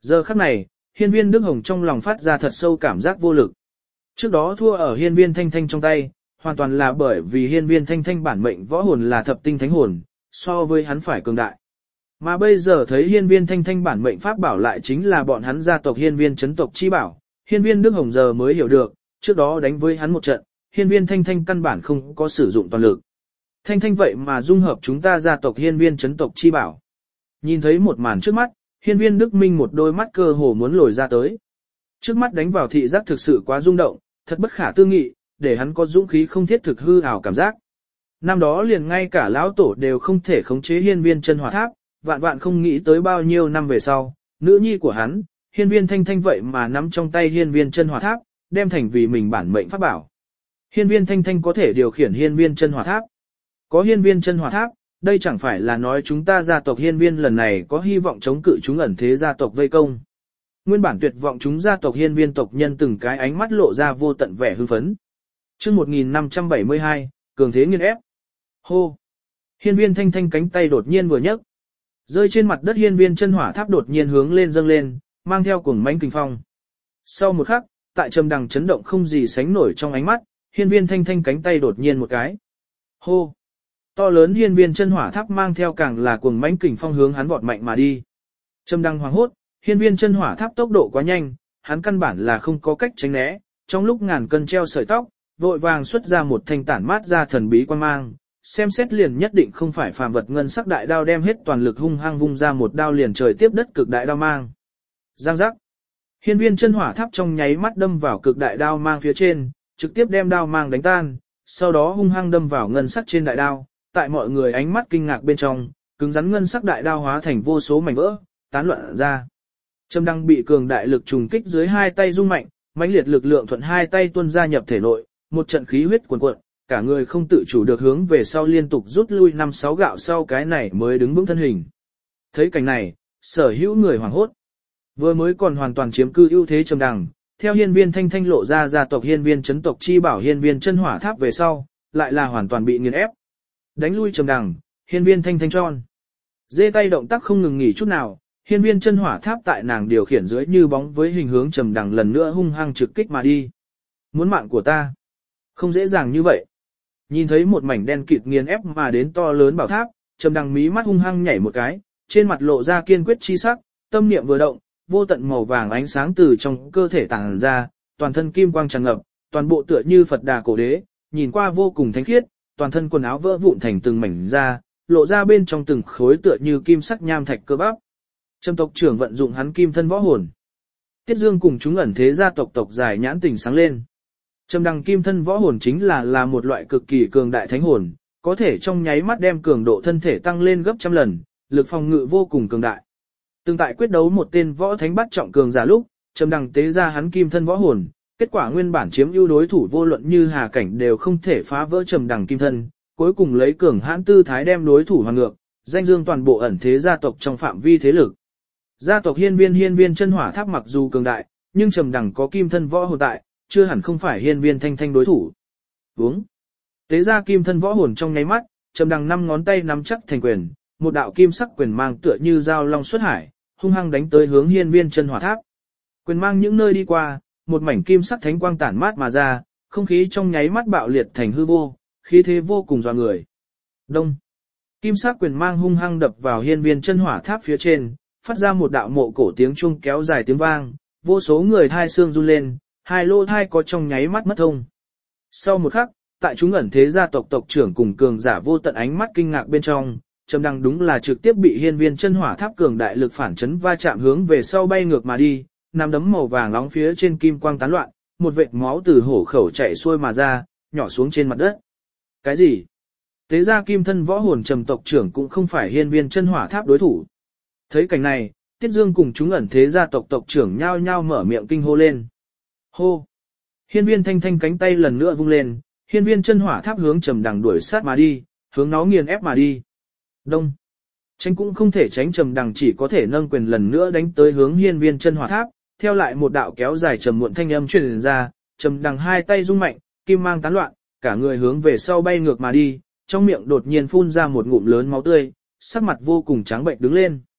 Giờ khắc này, hiên viên Đức Hồng trong lòng phát ra thật sâu cảm giác vô lực. Trước đó thua ở hiên viên Thanh Thanh trong tay, hoàn toàn là bởi vì hiên viên Thanh Thanh bản mệnh võ hồn là thập tinh thánh hồn, so với hắn phải cường đại. Mà bây giờ thấy hiên viên Thanh Thanh bản mệnh pháp bảo lại chính là bọn hắn gia tộc hiên viên chấn tộc chi bảo, hiên viên Đức Hồng giờ mới hiểu được, trước đó đánh với hắn một trận, hiên viên Thanh Thanh căn bản không có sử dụng toàn lực. Thanh Thanh vậy mà dung hợp chúng ta gia tộc hiên viên chấn tộc chi bảo. Nhìn thấy một màn trước mắt, hiên viên Đức Minh một đôi mắt cơ hồ muốn lồi ra tới. Trước mắt đánh vào thị giác thực sự quá rung động, thật bất khả tư nghị, để hắn có dũng khí không thiết thực hư ảo cảm giác. Năm đó liền ngay cả lão tổ đều không thể khống chế hiên viên chân hỏa tháp, vạn vạn không nghĩ tới bao nhiêu năm về sau, nữ nhi của hắn, hiên viên Thanh Thanh vậy mà nắm trong tay hiên viên chân hỏa tháp, đem thành vì mình bản mệnh pháp bảo. Hiên viên Thanh Thanh có thể điều khiển hiên viên chân hỏa tháp. Có hiên viên chân hỏa tháp, đây chẳng phải là nói chúng ta gia tộc hiên viên lần này có hy vọng chống cự chúng ẩn thế gia tộc vây công. Nguyên bản tuyệt vọng chúng gia tộc hiên viên tộc nhân từng cái ánh mắt lộ ra vô tận vẻ hưng phấn. Chương một nghìn năm trăm bảy mươi hai, cường thế nghiên ép. Hô. Hiên viên Thanh Thanh cánh tay đột nhiên vừa nhấc, rơi trên mặt đất hiên viên chân hỏa tháp đột nhiên hướng lên dâng lên, mang theo cuồng mãnh kinh phong. Sau một khắc, tại trầm đằng chấn động không gì sánh nổi trong ánh mắt, hiên viên Thanh Thanh cánh tay đột nhiên một cái. Hô. To lớn hiên viên chân hỏa tháp mang theo càng là cuồng mãnh kình phong hướng hắn vọt mạnh mà đi. Trầm đằng hoảng hốt, hiên viên chân hỏa tháp tốc độ quá nhanh, hắn căn bản là không có cách tránh né, trong lúc ngàn cân treo sợi tóc, vội vàng xuất ra một thanh tản mát ra thần bí quan mang, xem xét liền nhất định không phải phàm vật ngân sắc đại đao đem hết toàn lực hung hăng vung ra một đao liền trời tiếp đất cực đại đao mang. Giang giác. Hiên viên chân hỏa tháp trong nháy mắt đâm vào cực đại đao mang phía trên, trực tiếp đem đao mang đánh tan, sau đó hung hăng đâm vào ngân sắc trên đại đao, tại mọi người ánh mắt kinh ngạc bên trong, cứng rắn ngân sắc đại đao hóa thành vô số mảnh vỡ, tán loạn ra. Trầm Đăng bị cường đại lực trùng kích dưới hai tay rung mạnh, mãnh liệt lực lượng thuận hai tay tuôn ra nhập thể nội, một trận khí huyết cuồn cuộn, cả người không tự chủ được hướng về sau liên tục rút lui năm sáu gạo sau cái này mới đứng vững thân hình. Thấy cảnh này, sở hữu người hoảng hốt. Vừa mới còn hoàn toàn chiếm cư ưu thế Trầm Đăng, theo hiên viên Thanh Thanh lộ ra gia tộc hiên viên chấn tộc chi bảo hiên viên chân hỏa tháp về sau, lại là hoàn toàn bị nghiền ép. Đánh lui Trầm Đăng, hiên viên Thanh Thanh tròn. Dê tay động tác không ngừng nghỉ chút nào, hiên viên chân hỏa tháp tại nàng điều khiển dưới như bóng với hình hướng Trầm Đăng lần nữa hung hăng trực kích mà đi. Muốn mạng của ta? Không dễ dàng như vậy. Nhìn thấy một mảnh đen kịt nghiền ép mà đến to lớn bảo tháp, Trầm Đăng mí mắt hung hăng nhảy một cái, trên mặt lộ ra kiên quyết chi sắc, tâm niệm vừa động, vô tận màu vàng ánh sáng từ trong cơ thể tàng ra, toàn thân kim quang tràn ngập, toàn bộ tựa như Phật Đà cổ đế, nhìn qua vô cùng thánh khiết, toàn thân quần áo vỡ vụn thành từng mảnh da, lộ ra bên trong từng khối tựa như kim sắc nham thạch cơ bắp. Trầm tộc trưởng vận dụng hắn kim thân võ hồn. Tiết Dương cùng chúng ẩn thế gia tộc tộc dài nhãn tỉnh sáng lên. Trầm Đăng kim thân võ hồn chính là là một loại cực kỳ cường đại thánh hồn, có thể trong nháy mắt đem cường độ thân thể tăng lên gấp trăm lần, lực phòng ngự vô cùng cường đại. Từng tại quyết đấu một tên võ thánh bắt trọng cường giả lúc, Trầm Đăng tế ra hắn kim thân võ hồn, kết quả nguyên bản chiếm ưu đối thủ vô luận như hà cảnh đều không thể phá vỡ Trầm Đăng kim thân, cuối cùng lấy cường hãn tư thái đem đối thủ hoàn ngược, danh dương toàn bộ ẩn thế gia tộc trong phạm vi thế lực. Gia tộc hiên viên hiên viên chân hỏa tháp mặc dù cường đại, nhưng Trầm Đăng có kim thân võ hồn tại, chưa hẳn không phải hiên viên Thanh Thanh đối thủ. Uống. Tế ra kim thân võ hồn trong nháy mắt, Trầm Đăng năm ngón tay nắm chắc thành quyền, một đạo kim sắc quyền mang tựa như dao long xuất hải, hung hăng đánh tới hướng hiên viên chân hỏa tháp. Quyền mang những nơi đi qua, một mảnh kim sắc thánh quang tản mát mà ra, không khí trong nháy mắt bạo liệt thành hư vô, khí thế vô cùng dọa người. Đông. Kim sắc quyền mang hung hăng đập vào hiên viên chân hỏa tháp phía trên, phát ra một đạo mộ cổ tiếng chuông kéo dài tiếng vang, vô số người thai xương run lên, hai lô thai có trong nháy mắt mất thông. Sau một khắc, tại chúng ẩn thế gia tộc tộc trưởng cùng cường giả vô tận ánh mắt kinh ngạc bên trong, Trầm Đăng đúng là trực tiếp bị hiên viên chân hỏa tháp cường đại lực phản chấn va chạm hướng về sau bay ngược mà đi, nắm đấm màu vàng nóng phía trên kim quang tán loạn, một vệt máu từ hổ khẩu chảy xuôi mà ra, nhỏ xuống trên mặt đất. Cái gì? Tế gia kim thân võ hồn Trầm tộc trưởng cũng không phải hiên viên chân hỏa tháp đối thủ. Thấy cảnh này, Tiết Dương cùng chúng ẩn thế gia tộc tộc trưởng nhao nhao mở miệng kinh hô lên. Hô! Hiên viên Thanh Thanh cánh tay lần nữa vung lên, hiên viên chân hỏa tháp hướng Trầm Đăng đuổi sát mà đi, hướng nó nghiền ép mà đi. Đông. Tránh cũng không thể tránh Trầm Đăng chỉ có thể nâng quyền lần nữa đánh tới hướng hiên viên chân hỏa tháp, theo lại một đạo kéo dài trầm muộn thanh âm truyền ra, Trầm Đăng hai tay rung mạnh, kim mang tán loạn, cả người hướng về sau bay ngược mà đi, trong miệng đột nhiên phun ra một ngụm lớn máu tươi, sắc mặt vô cùng trắng bệnh đứng lên.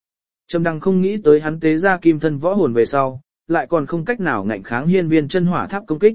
Trầm Đằng không nghĩ tới hắn tế ra kim thân võ hồn về sau, lại còn không cách nào ngạnh kháng hiên viên chân hỏa tháp công kích.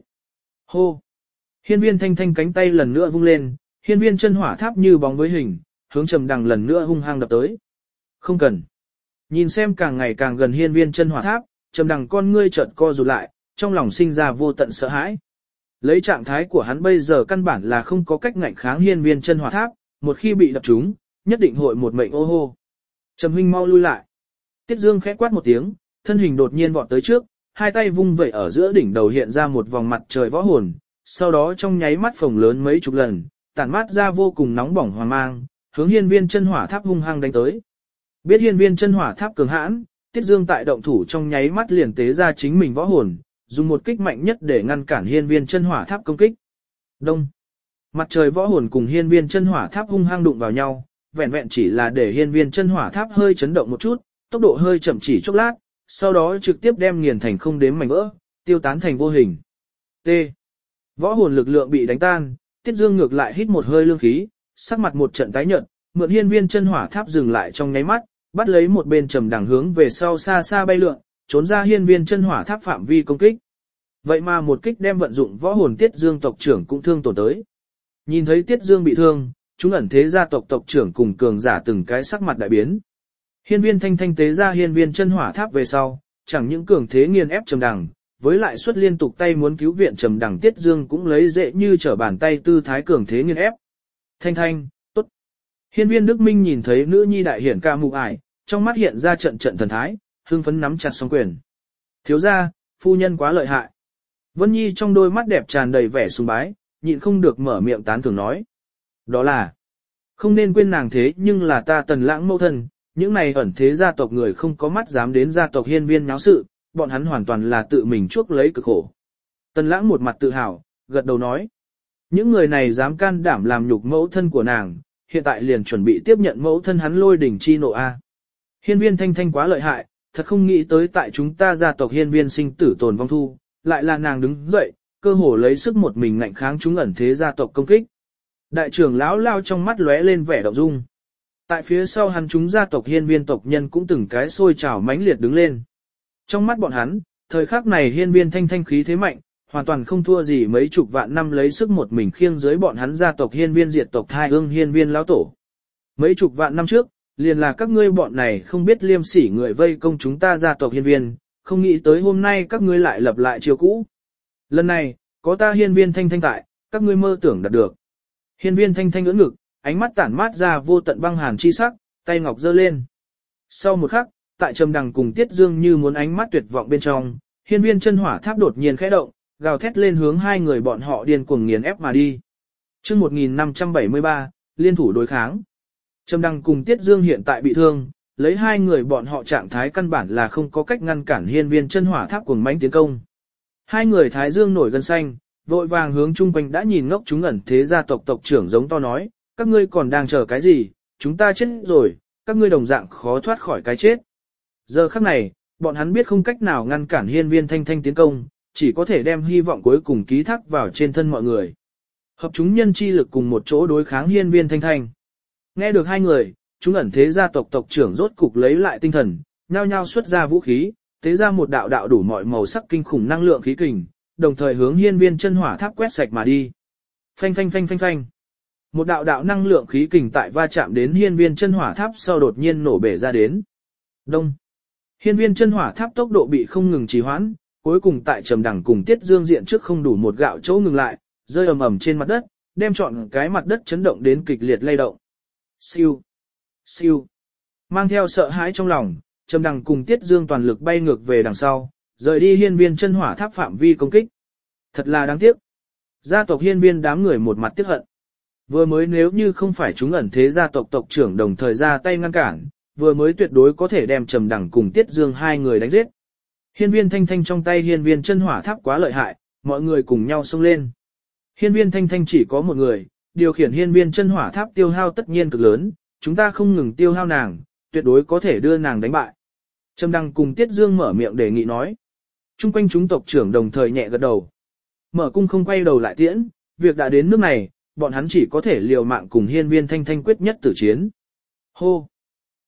Hô! Hiên viên thanh thanh cánh tay lần nữa vung lên, hiên viên chân hỏa tháp như bóng với hình, hướng Trầm Đằng lần nữa hung hăng đập tới. Không cần. Nhìn xem càng ngày càng gần hiên viên chân hỏa tháp, Trầm Đằng con ngươi chợt co rụt lại, trong lòng sinh ra vô tận sợ hãi. Lấy trạng thái của hắn bây giờ căn bản là không có cách ngạnh kháng hiên viên chân hỏa tháp, một khi bị đập trúng, nhất định hội một mệnh ô hô. Trầm huynh mau lui lại. Tiết Dương khẽ quát một tiếng, thân hình đột nhiên vọt tới trước, hai tay vung vẩy ở giữa đỉnh đầu hiện ra một vòng mặt trời võ hồn, sau đó trong nháy mắt phồng lớn mấy chục lần, tản mát ra vô cùng nóng bỏng hoàng mang, hướng hiên viên chân hỏa tháp hung hăng đánh tới. Biết hiên viên chân hỏa tháp cường hãn, Tiết Dương tại động thủ trong nháy mắt liền tế ra chính mình võ hồn, dùng một kích mạnh nhất để ngăn cản hiên viên chân hỏa tháp công kích. Đông. Mặt trời võ hồn cùng hiên viên chân hỏa tháp hung hăng đụng vào nhau, vẹn vẹn chỉ là để hiên viên chân hỏa tháp hơi chấn động một chút, tốc độ hơi chậm chỉ chốc lát, sau đó trực tiếp đem nghiền thành không đếm mảnh vỡ, tiêu tán thành vô hình. T. Võ hồn lực lượng bị đánh tan, Tiết Dương ngược lại hít một hơi lương khí, sắc mặt một trận tái nhợt, mượn hiên viên chân hỏa tháp dừng lại trong nháy mắt, bắt lấy một bên Trầm Đằng hướng về sau xa xa bay lượn, trốn ra hiên viên chân hỏa tháp phạm vi công kích. Vậy mà một kích đem vận dụng võ hồn Tiết Dương tộc trưởng cũng thương tổn tới. Nhìn thấy Tiết Dương bị thương, chúng ẩn thế gia tộc tộc trưởng cùng cường giả từng cái sắc mặt đại biến. Hiên viên thanh thanh tế ra hiên viên chân hỏa tháp về sau, chẳng những cường thế nghiền ép Trầm Đằng, với lại suất liên tục tay muốn cứu viện Trầm Đằng Tiết Dương cũng lấy dễ như trở bàn tay tư thái cường thế nghiền ép. Thanh thanh, tốt. Hiên viên Đức Minh nhìn thấy nữ nhi đại hiển ca mụ ải, trong mắt hiện ra trận trận thần thái, hưng phấn nắm chặt song quyền. Thiếu gia, phu nhân quá lợi hại. Vân Nhi trong đôi mắt đẹp tràn đầy vẻ sùng bái, nhịn không được mở miệng tán thưởng nói. Đó là, không nên quên nàng thế nhưng là ta Tần Lãng mẫu thân, những này ẩn thế gia tộc người không có mắt dám đến gia tộc hiên viên nháo sự, bọn hắn hoàn toàn là tự mình chuốc lấy cực khổ. Tần Lãng một mặt tự hào, gật đầu nói. Những người này dám can đảm làm nhục mẫu thân của nàng, hiện tại liền chuẩn bị tiếp nhận mẫu thân hắn lôi đỉnh chi nộ A. Hiên viên thanh thanh quá lợi hại, thật không nghĩ tới tại chúng ta gia tộc hiên viên sinh tử tồn vong thu, lại là nàng đứng dậy, cơ hồ lấy sức một mình ngạnh kháng chúng ẩn thế gia tộc công kích. Đại trưởng lão lao trong mắt lóe lên vẻ động dung. Tại phía sau hắn chúng gia tộc hiên viên tộc nhân cũng từng cái sôi trào mãnh liệt đứng lên. Trong mắt bọn hắn, thời khắc này hiên viên thanh thanh khí thế mạnh, hoàn toàn không thua gì mấy chục vạn năm lấy sức một mình khiêng dưới bọn hắn gia tộc hiên viên diệt tộc hai ương hiên viên lão tổ. Mấy chục vạn năm trước, liền là các ngươi bọn này không biết liêm sỉ người vây công chúng ta gia tộc hiên viên, không nghĩ tới hôm nay các ngươi lại lập lại chiêu cũ. Lần này, có ta hiên viên thanh thanh tại, các ngươi mơ tưởng đạt được. Hiên viên thanh thanh ưỡn ngực, ánh mắt tản mát ra vô tận băng hàn chi sắc, tay ngọc giơ lên. Sau một khắc, tại Trầm Đằng cùng Tiết Dương như muốn ánh mắt tuyệt vọng bên trong, hiên viên chân hỏa tháp đột nhiên khẽ động, gào thét lên hướng hai người bọn họ điên cuồng nghiền ép mà đi. Chương một nghìn năm trăm bảy mươi ba, liên thủ đối kháng. Trầm Đằng cùng Tiết Dương hiện tại bị thương, lấy hai người bọn họ trạng thái căn bản là không có cách ngăn cản hiên viên chân hỏa tháp cuồng mãnh tiến công. Hai người thái dương nổi gân xanh, vội vàng hướng chung quanh đã nhìn ngốc chúng ẩn thế gia tộc tộc trưởng giống to nói, các ngươi còn đang chờ cái gì, chúng ta chết rồi, các ngươi đồng dạng khó thoát khỏi cái chết. Giờ khắc này, bọn hắn biết không cách nào ngăn cản hiên viên thanh thanh tiến công, chỉ có thể đem hy vọng cuối cùng ký thác vào trên thân mọi người. Hợp chúng nhân chi lực cùng một chỗ đối kháng hiên viên thanh thanh. Nghe được hai người, chúng ẩn thế gia tộc tộc trưởng rốt cục lấy lại tinh thần, nhao nhao xuất ra vũ khí, tế ra một đạo đạo đủ mọi màu sắc kinh khủng năng lượng khí kình, đồng thời hướng hiên viên chân hỏa tháp quét sạch mà đi. Phanh phanh phanh phanh phanh. Một đạo đạo năng lượng khí kình tại va chạm đến hiên viên chân hỏa tháp sau đột nhiên nổ bể ra đến. Đông. Hiên viên chân hỏa tháp tốc độ bị không ngừng trì hoãn, cuối cùng tại Trầm Đằng cùng Tiết Dương diện trước không đủ một gạo chỗ ngừng lại, rơi ầm ầm trên mặt đất, đem trọn cái mặt đất chấn động đến kịch liệt lay động. Siêu, siêu. Mang theo sợ hãi trong lòng, Trầm Đằng cùng Tiết Dương toàn lực bay ngược về đằng sau, rời đi hiên viên chân hỏa tháp phạm vi công kích. Thật là đáng tiếc. Gia tộc hiên viên đám người một mặt tiếc hận. Vừa mới nếu như không phải chúng ẩn thế gia tộc tộc trưởng đồng thời ra tay ngăn cản, vừa mới tuyệt đối có thể đem Trầm Đằng cùng Tiết Dương hai người đánh giết. Hiên viên thanh thanh trong tay hiên viên chân hỏa tháp quá lợi hại, mọi người cùng nhau xông lên. Hiên viên thanh thanh chỉ có một người, điều khiển hiên viên chân hỏa tháp tiêu hao tất nhiên cực lớn, chúng ta không ngừng tiêu hao nàng, tuyệt đối có thể đưa nàng đánh bại. Trầm Đằng cùng Tiết Dương mở miệng đề nghị nói. Trung quanh chúng tộc trưởng đồng thời nhẹ gật đầu. Mở cung không quay đầu lại tiễn, việc đã đến nước này, bọn hắn chỉ có thể liều mạng cùng hiên viên thanh thanh quyết nhất tử chiến. Hô!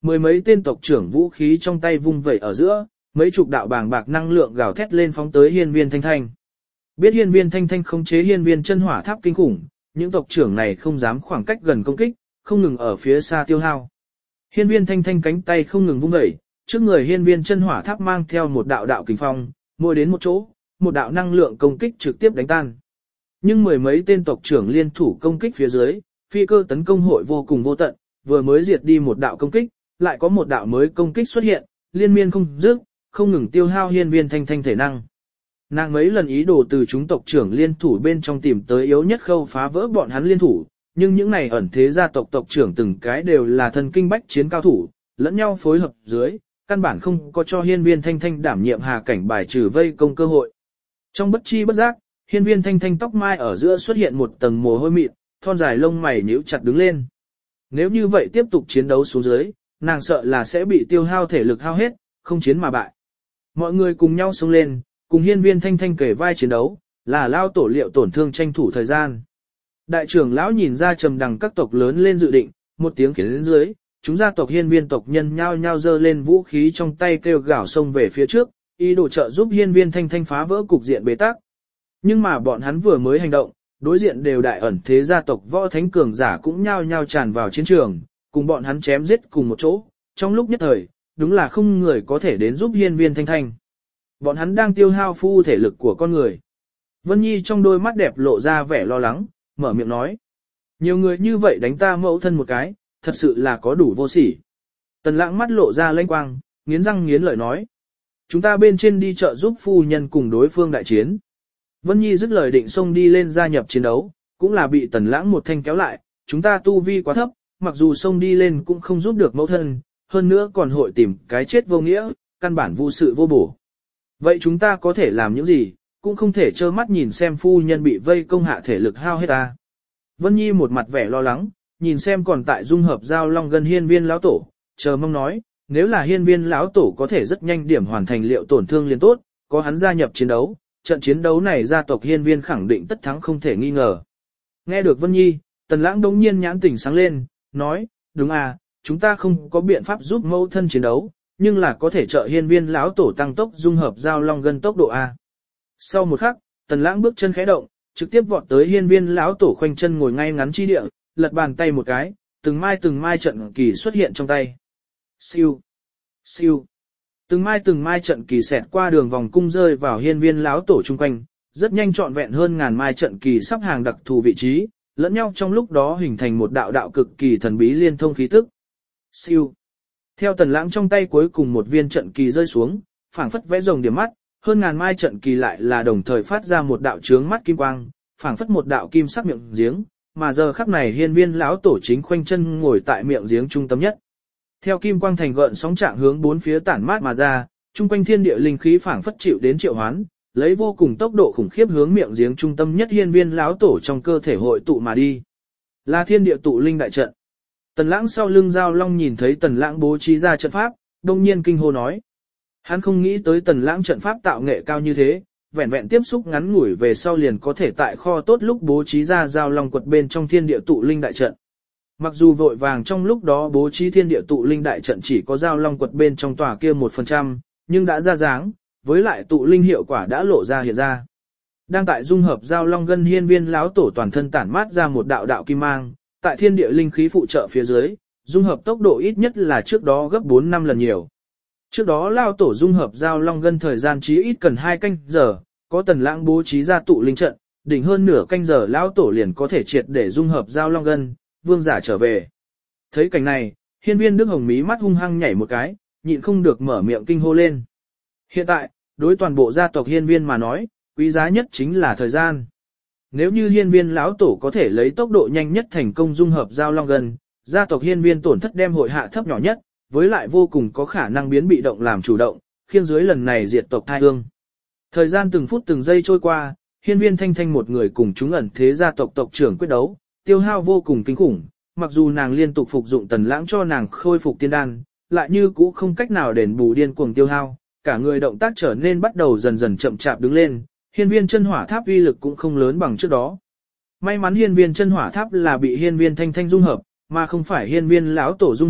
Mười mấy tên tộc trưởng vũ khí trong tay vung vẩy ở giữa, mấy chục đạo bàng bạc năng lượng gào thét lên phóng tới hiên viên thanh thanh. Biết hiên viên thanh thanh khống chế hiên viên chân hỏa tháp kinh khủng, những tộc trưởng này không dám khoảng cách gần công kích, không ngừng ở phía xa tiêu hao. Hiên viên thanh thanh cánh tay không ngừng vung vẩy, trước người hiên viên chân hỏa tháp mang theo một đạo đạo kình phong, mỗi đến một chỗ, một đạo năng lượng công kích trực tiếp đánh tan. Nhưng mười mấy tên tộc trưởng liên thủ công kích phía dưới, phi cơ tấn công hội vô cùng vô tận, vừa mới diệt đi một đạo công kích, lại có một đạo mới công kích xuất hiện, liên miên không dứt, không ngừng tiêu hao hiên viên thanh thanh thể năng. Nàng mấy lần ý đồ từ chúng tộc trưởng liên thủ bên trong tìm tới yếu nhất khâu phá vỡ bọn hắn liên thủ, nhưng những này ẩn thế gia tộc tộc trưởng từng cái đều là thần kinh bách chiến cao thủ, lẫn nhau phối hợp dưới, căn bản không có cho hiên viên thanh thanh đảm nhiệm hà cảnh bài trừ vây công cơ hội. Trong bất chi bất giác, hiên viên thanh thanh tóc mai ở giữa xuất hiện một tầng mồ hôi mịn, thon dài lông mày nhíu chặt đứng lên. Nếu như vậy tiếp tục chiến đấu xuống dưới, nàng sợ là sẽ bị tiêu hao thể lực hao hết, không chiến mà bại. Mọi người cùng nhau xông lên, cùng hiên viên thanh thanh kể vai chiến đấu, là lao tổ liệu tổn thương tranh thủ thời gian. Đại trưởng lão nhìn ra trầm đằng các tộc lớn lên dự định, một tiếng khiến đến dưới, chúng gia tộc hiên viên tộc nhân nhao nhao giơ lên vũ khí trong tay kêu gào xông về phía trước, ý đồ trợ giúp hiên viên thanh thanh phá vỡ cục diện bế tắc. Nhưng mà bọn hắn vừa mới hành động, đối diện đều đại ẩn thế gia tộc võ thánh cường giả cũng nhao nhao tràn vào chiến trường, cùng bọn hắn chém giết cùng một chỗ, trong lúc nhất thời, đúng là không người có thể đến giúp hiên viên thanh thanh. Bọn hắn đang tiêu hao phu thể lực của con người. Vân Nhi trong đôi mắt đẹp lộ ra vẻ lo lắng, mở miệng nói. Nhiều người như vậy đánh ta mẫu thân một cái, thật sự là có đủ vô sỉ. Tần Lãng mắt lộ ra lanh quang, nghiến răng nghiến lợi nói. Chúng ta bên trên đi chợ giúp phu nhân cùng đối phương đại chiến. Vân Nhi dứt lời định xông đi lên gia nhập chiến đấu, cũng là bị Tần Lãng một thanh kéo lại, chúng ta tu vi quá thấp, mặc dù xông đi lên cũng không giúp được mẫu thân, hơn nữa còn hội tìm cái chết vô nghĩa, căn bản vô sự vô bổ. Vậy chúng ta có thể làm những gì, cũng không thể trơ mắt nhìn xem phu nhân bị vây công hạ thể lực hao hết ta. Vân Nhi một mặt vẻ lo lắng, nhìn xem còn tại dung hợp giao long gần hiên viên lão tổ, chờ mong nói, nếu là hiên viên lão tổ có thể rất nhanh điểm hoàn thành liệu tổn thương liền tốt, có hắn gia nhập chiến đấu, trận chiến đấu này gia tộc hiên viên khẳng định tất thắng không thể nghi ngờ. Nghe được Vân Nhi, Tần Lãng đống nhiên nhãn tỉnh sáng lên, nói, đúng à, chúng ta không có biện pháp giúp mẫu thân chiến đấu, nhưng là có thể trợ hiên viên lão tổ tăng tốc dung hợp giao long gần tốc độ A. Sau một khắc, Tần Lãng bước chân khẽ động, trực tiếp vọt tới hiên viên lão tổ khoanh chân ngồi ngay ngắn chi địa, lật bàn tay một cái, từng mai từng mai trận kỳ xuất hiện trong tay. Siêu, siêu, từng mai từng mai trận kỳ xẹt qua đường vòng cung rơi vào hiên viên lão tổ chung quanh, rất nhanh trọn vẹn hơn ngàn mai trận kỳ sắp hàng đặc thù vị trí, lẫn nhau trong lúc đó hình thành một đạo đạo cực kỳ thần bí liên thông khí tức. Siêu. Theo Tần Lãng trong tay cuối cùng một viên trận kỳ rơi xuống, phảng phất vẽ rồng điểm mắt, hơn ngàn mai trận kỳ lại là đồng thời phát ra một đạo chướng mắt kim quang, phảng phất một đạo kim sắc miệng giếng, mà giờ khắc này hiên viên lão tổ chính khoanh chân ngồi tại miệng giếng trung tâm nhất. Theo kim quang thành gợn sóng trạng hướng bốn phía tản mát mà ra, trung quanh thiên địa linh khí phảng phất chịu đến triệu hoán, lấy vô cùng tốc độ khủng khiếp hướng miệng giếng trung tâm nhất hiên viên lão tổ trong cơ thể hội tụ mà đi. Là thiên địa tụ linh đại trận. Tần Lãng sau lưng Giao Long nhìn thấy Tần Lãng bố trí ra trận pháp, đông nhiên kinh hô nói. Hắn không nghĩ tới Tần Lãng trận pháp tạo nghệ cao như thế, vẹn vẹn tiếp xúc ngắn ngủi về sau liền có thể tại kho tốt lúc bố trí ra Giao Long quật bên trong thiên địa tụ linh đại trận. Mặc dù vội vàng trong lúc đó bố trí thiên địa tụ linh đại trận chỉ có Giao Long quật bên trong tòa kia một phần trăm, nhưng đã ra dáng, với lại tụ linh hiệu quả đã lộ ra hiện ra. Đang tại dung hợp Giao Long gân hiên viên lão tổ toàn thân tản mát ra một đạo đạo kim mang, tại thiên địa linh khí phụ trợ phía dưới, dung hợp tốc độ ít nhất là trước đó gấp bốn năm lần nhiều. Trước đó lao tổ dung hợp Giao Long gân thời gian chí ít cần hai canh giờ, có Tần Lãng bố trí ra tụ linh trận, đỉnh hơn nửa canh giờ lao tổ liền có thể triệt để dung hợp Giao Long gân, vương giả trở về. Thấy cảnh này, hiên viên Đức Hồng mí mắt hung hăng nhảy một cái, nhịn không được mở miệng kinh hô lên. Hiện tại, đối toàn bộ gia tộc hiên viên mà nói, quý giá nhất chính là thời gian. Nếu như hiên viên lão tổ có thể lấy tốc độ nhanh nhất thành công dung hợp Giao Long gân, gia tộc hiên viên tổn thất đem hội hạ thấp nhỏ nhất, với lại vô cùng có khả năng biến bị động làm chủ động, khiêng dưới lần này diệt tộc thai ương. Thời gian từng phút từng giây trôi qua, hiên viên thanh thanh một người cùng chúng ẩn thế gia tộc tộc trưởng quyết đấu, tiêu hao vô cùng kinh khủng, mặc dù nàng liên tục phục dụng Tần Lãng cho nàng khôi phục tiên đan, lại như cũ không cách nào đền bù điên cuồng tiêu hao, cả người động tác trở nên bắt đầu dần dần chậm chạp đứng lên, hiên viên chân hỏa tháp uy lực cũng không lớn bằng trước đó. May mắn hiên viên chân hỏa tháp là bị hiên viên thanh thanh dung hợp, mà không phải hiên viên lão tổ dung hợp,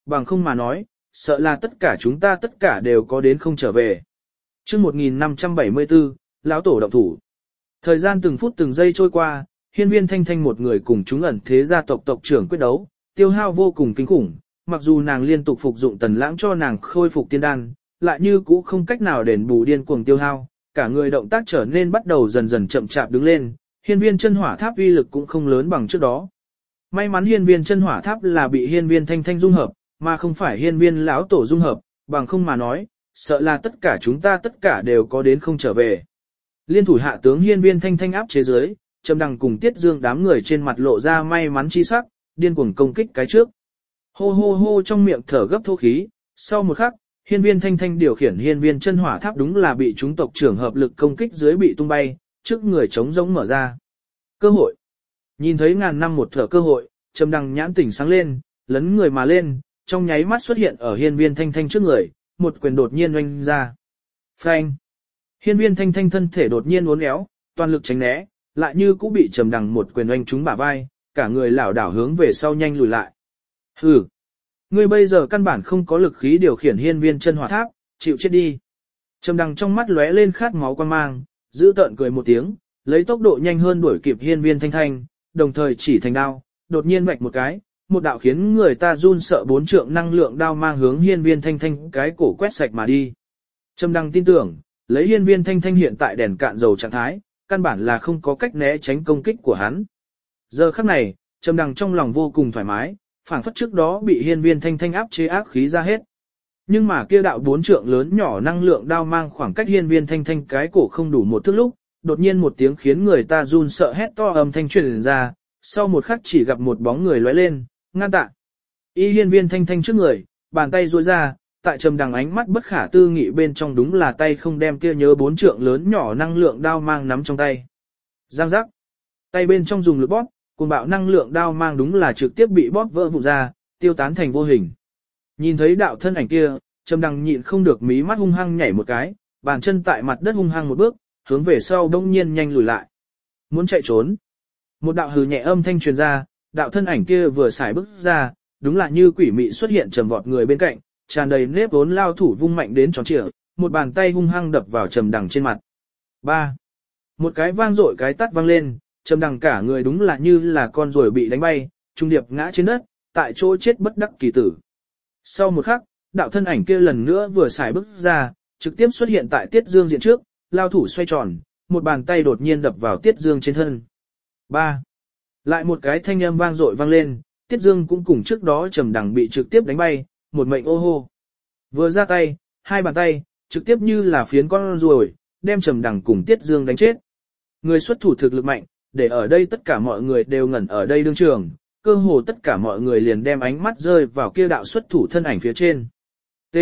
bằng không mà nói, sợ là tất cả chúng ta tất cả đều có đến không trở về. Chương một nghìn năm trăm bảy mươi tư, lão tổ động thủ. Thời gian từng phút từng giây trôi qua, Hiên Viên Thanh Thanh một người cùng chúng ẩn thế gia tộc tộc trưởng quyết đấu, tiêu hao vô cùng kinh khủng, mặc dù nàng liên tục phục dụng Tần Lãng cho nàng khôi phục tiên đan, lại như cũ không cách nào đền bù điên cuồng tiêu hao, cả người động tác trở nên bắt đầu dần dần chậm chạp đứng lên, Hiên Viên Chân Hỏa Tháp uy lực cũng không lớn bằng trước đó. May mắn Hiên Viên Chân Hỏa Tháp là bị Hiên Viên Thanh Thanh dung hợp, mà không phải Hiên Viên lão tổ dung hợp, bằng không mà nói, sợ là tất cả chúng ta tất cả đều có đến không trở về. Liên thủ hạ tướng Hiên Viên Thanh Thanh áp chế dưới, Trầm Đằng cùng Tiết Dương đám người trên mặt lộ ra may mắn chi sắc, điên cuồng công kích cái trước. Hô hô hô trong miệng thở gấp thô khí, sau một khắc, Hiên Viên Thanh Thanh điều khiển Hiên Viên Chân Hỏa Tháp đúng là bị chúng tộc trưởng hợp lực công kích dưới bị tung bay, trước người trống rỗng mở ra. Cơ hội. Nhìn thấy ngàn năm một thở cơ hội, Trầm Đằng nhãn tỉnh sáng lên, lấn người mà lên, trong nháy mắt xuất hiện ở Hiên Viên Thanh Thanh trước người, một quyền đột nhiên oanh ra. Phanh. Hiên Viên Thanh Thanh thân thể đột nhiên uốn éo, toàn lực tránh né, lại như cũng bị Trầm Đằng một quyền oanh trúng bả vai, cả người lảo đảo hướng về sau nhanh lùi lại. Hừ. Ngươi bây giờ căn bản không có lực khí điều khiển Hiên Viên Chân Hỏa Tháp, chịu chết đi. Trầm Đằng trong mắt lóe lên khát máu quan mang, giữ tợn cười một tiếng, lấy tốc độ nhanh hơn đuổi kịp Hiên Viên Thanh Thanh, đồng thời chỉ thành đao, đột nhiên vạch một cái, một đạo khiến người ta run sợ bốn trượng năng lượng đao mang hướng Hiên Viên Thanh Thanh cái cổ quét sạch mà đi. Trầm Đằng tin tưởng, lấy Hiên Viên Thanh Thanh hiện tại đèn cạn dầu trạng thái, căn bản là không có cách né tránh công kích của hắn. Giờ khắc này, Trầm Đằng trong lòng vô cùng thoải mái, phảng phất trước đó bị Hiên Viên Thanh Thanh áp chế ác khí ra hết. Nhưng mà kia đạo bốn trượng lớn nhỏ năng lượng đao mang khoảng cách Hiên Viên Thanh Thanh cái cổ không đủ một thước lúc, đột nhiên một tiếng khiến người ta run sợ hét to âm thanh truyền ra, sau một khắc chỉ gặp một bóng người lóe lên, ngăn tạ. Y Hiên Viên Thanh Thanh trước người, bàn tay duỗi ra, tại Trầm Đằng ánh mắt bất khả tư nghị bên trong đúng là tay không đem kia nhớ bốn trượng lớn nhỏ năng lượng đao mang nắm trong tay. Giang giác. Tay bên trong dùng lực bóp, cuồng bạo năng lượng đao mang đúng là trực tiếp bị bóp vỡ vụn ra, tiêu tán thành vô hình. Nhìn thấy đạo thân ảnh kia, Trầm Đằng nhịn không được mí mắt hung hăng nhảy một cái, bàn chân tại mặt đất hung hăng một bước, hướng về sau đông nhiên nhanh lùi lại. Muốn chạy trốn. Một đạo hừ nhẹ âm thanh truyền ra, đạo thân ảnh kia vừa xài bước ra, đúng là như quỷ mị xuất hiện trầm vọt người bên cạnh, tràn đầy nếp vốn lao thủ vung mạnh đến tròn trịa, một bàn tay hung hăng đập vào Trầm Đằng trên mặt. Ba. Một cái vang dội cái tát vang lên, Trầm Đằng cả người đúng là như là con ruồi bị đánh bay, trung điệp ngã trên đất, tại chỗ chết bất đắc kỳ tử. Sau một khắc, đạo thân ảnh kia lần nữa vừa xài bước ra, trực tiếp xuất hiện tại Tiết Dương diện trước, lao thủ xoay tròn, một bàn tay đột nhiên đập vào Tiết Dương trên thân. Ba. Lại một cái thanh âm vang dội vang lên, Tiết Dương cũng cùng trước đó Trầm Đằng bị trực tiếp đánh bay, một mệnh ô hô. Vừa ra tay, hai bàn tay, trực tiếp như là phiến con ruồi, đem Trầm Đằng cùng Tiết Dương đánh chết. Người xuất thủ thực lực mạnh, để ở đây tất cả mọi người đều ngẩn ở đây đương trường, cơ hồ tất cả mọi người liền đem ánh mắt rơi vào kia đạo xuất thủ thân ảnh phía trên. T.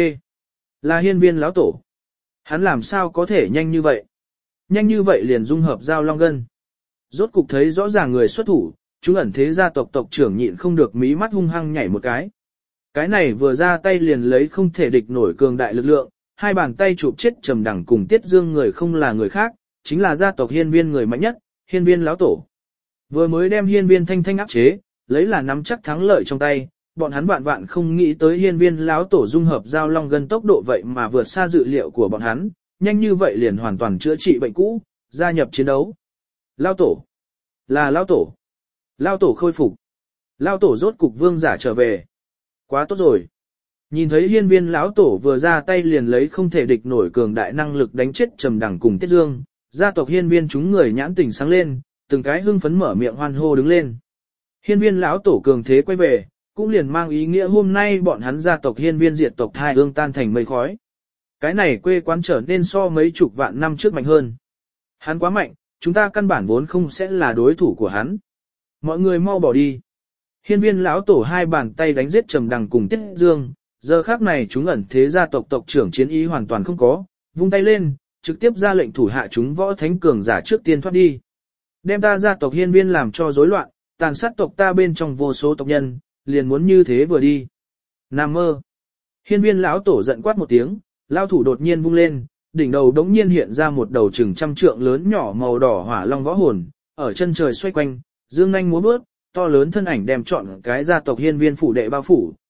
Là Hiên Viên lão tổ. Hắn làm sao có thể nhanh như vậy? Nhanh như vậy liền dung hợp giao long gân. Rốt cục thấy rõ ràng người xuất thủ, chúng ẩn thế gia tộc tộc trưởng nhịn không được mí mắt hung hăng nhảy một cái. Cái này vừa ra tay liền lấy không thể địch nổi cường đại lực lượng, hai bàn tay chụp chết Trầm Đằng cùng Tiết Dương người không là người khác, chính là gia tộc Hiên Viên người mạnh nhất, Hiên Viên lão tổ. Vừa mới đem Hiên Viên Thanh Thanh áp chế, lấy là nắm chắc thắng lợi trong tay, bọn hắn vạn vạn không nghĩ tới Hiên Viên lão tổ dung hợp giao long gân tốc độ vậy mà vượt xa dự liệu của bọn hắn, nhanh như vậy liền hoàn toàn chữa trị bệnh cũ, gia nhập chiến đấu. Lão tổ, là lão tổ. Lão tổ khôi phục. Lão tổ rốt cục vương giả trở về. Quá tốt rồi. Nhìn thấy Hiên Viên lão tổ vừa ra tay liền lấy không thể địch nổi cường đại năng lực đánh chết Trầm Đằng cùng Tiết Dương, gia tộc Hiên Viên chúng người nhãn tỉnh sáng lên, từng cái hưng phấn mở miệng hoan hô đứng lên. Hiên Viên lão tổ cường thế quay về, cũng liền mang ý nghĩa hôm nay bọn hắn gia tộc Hiên Viên diệt tộc hai hương tan thành mây khói. Cái này quê quán trở nên so mấy chục vạn năm trước mạnh hơn. Hắn quá mạnh, chúng ta căn bản vốn không sẽ là đối thủ của hắn. Mọi người mau bỏ đi. Hiên Viên lão tổ hai bàn tay đánh giết Trầm Đằng cùng Tiết Dương, giờ khắc này chúng ẩn thế gia tộc tộc trưởng chiến ý hoàn toàn không có, vung tay lên, trực tiếp ra lệnh thủ hạ chúng võ thánh cường giả trước tiên thoát đi. Đem ta gia tộc Hiên Viên làm cho rối loạn, tàn sát tộc ta bên trong vô số tộc nhân, liền muốn như thế vừa đi. Nam mơ. Hiên Viên lão tổ giận quát một tiếng, lao thủ đột nhiên vung lên, đỉnh đầu đống nhiên hiện ra một đầu chừng trăm trượng lớn nhỏ màu đỏ hỏa long võ hồn, ở chân trời xoay quanh, dương nhanh múa bước, to lớn thân ảnh đem trọn cái gia tộc Hiên Viên phủ đệ bao phủ,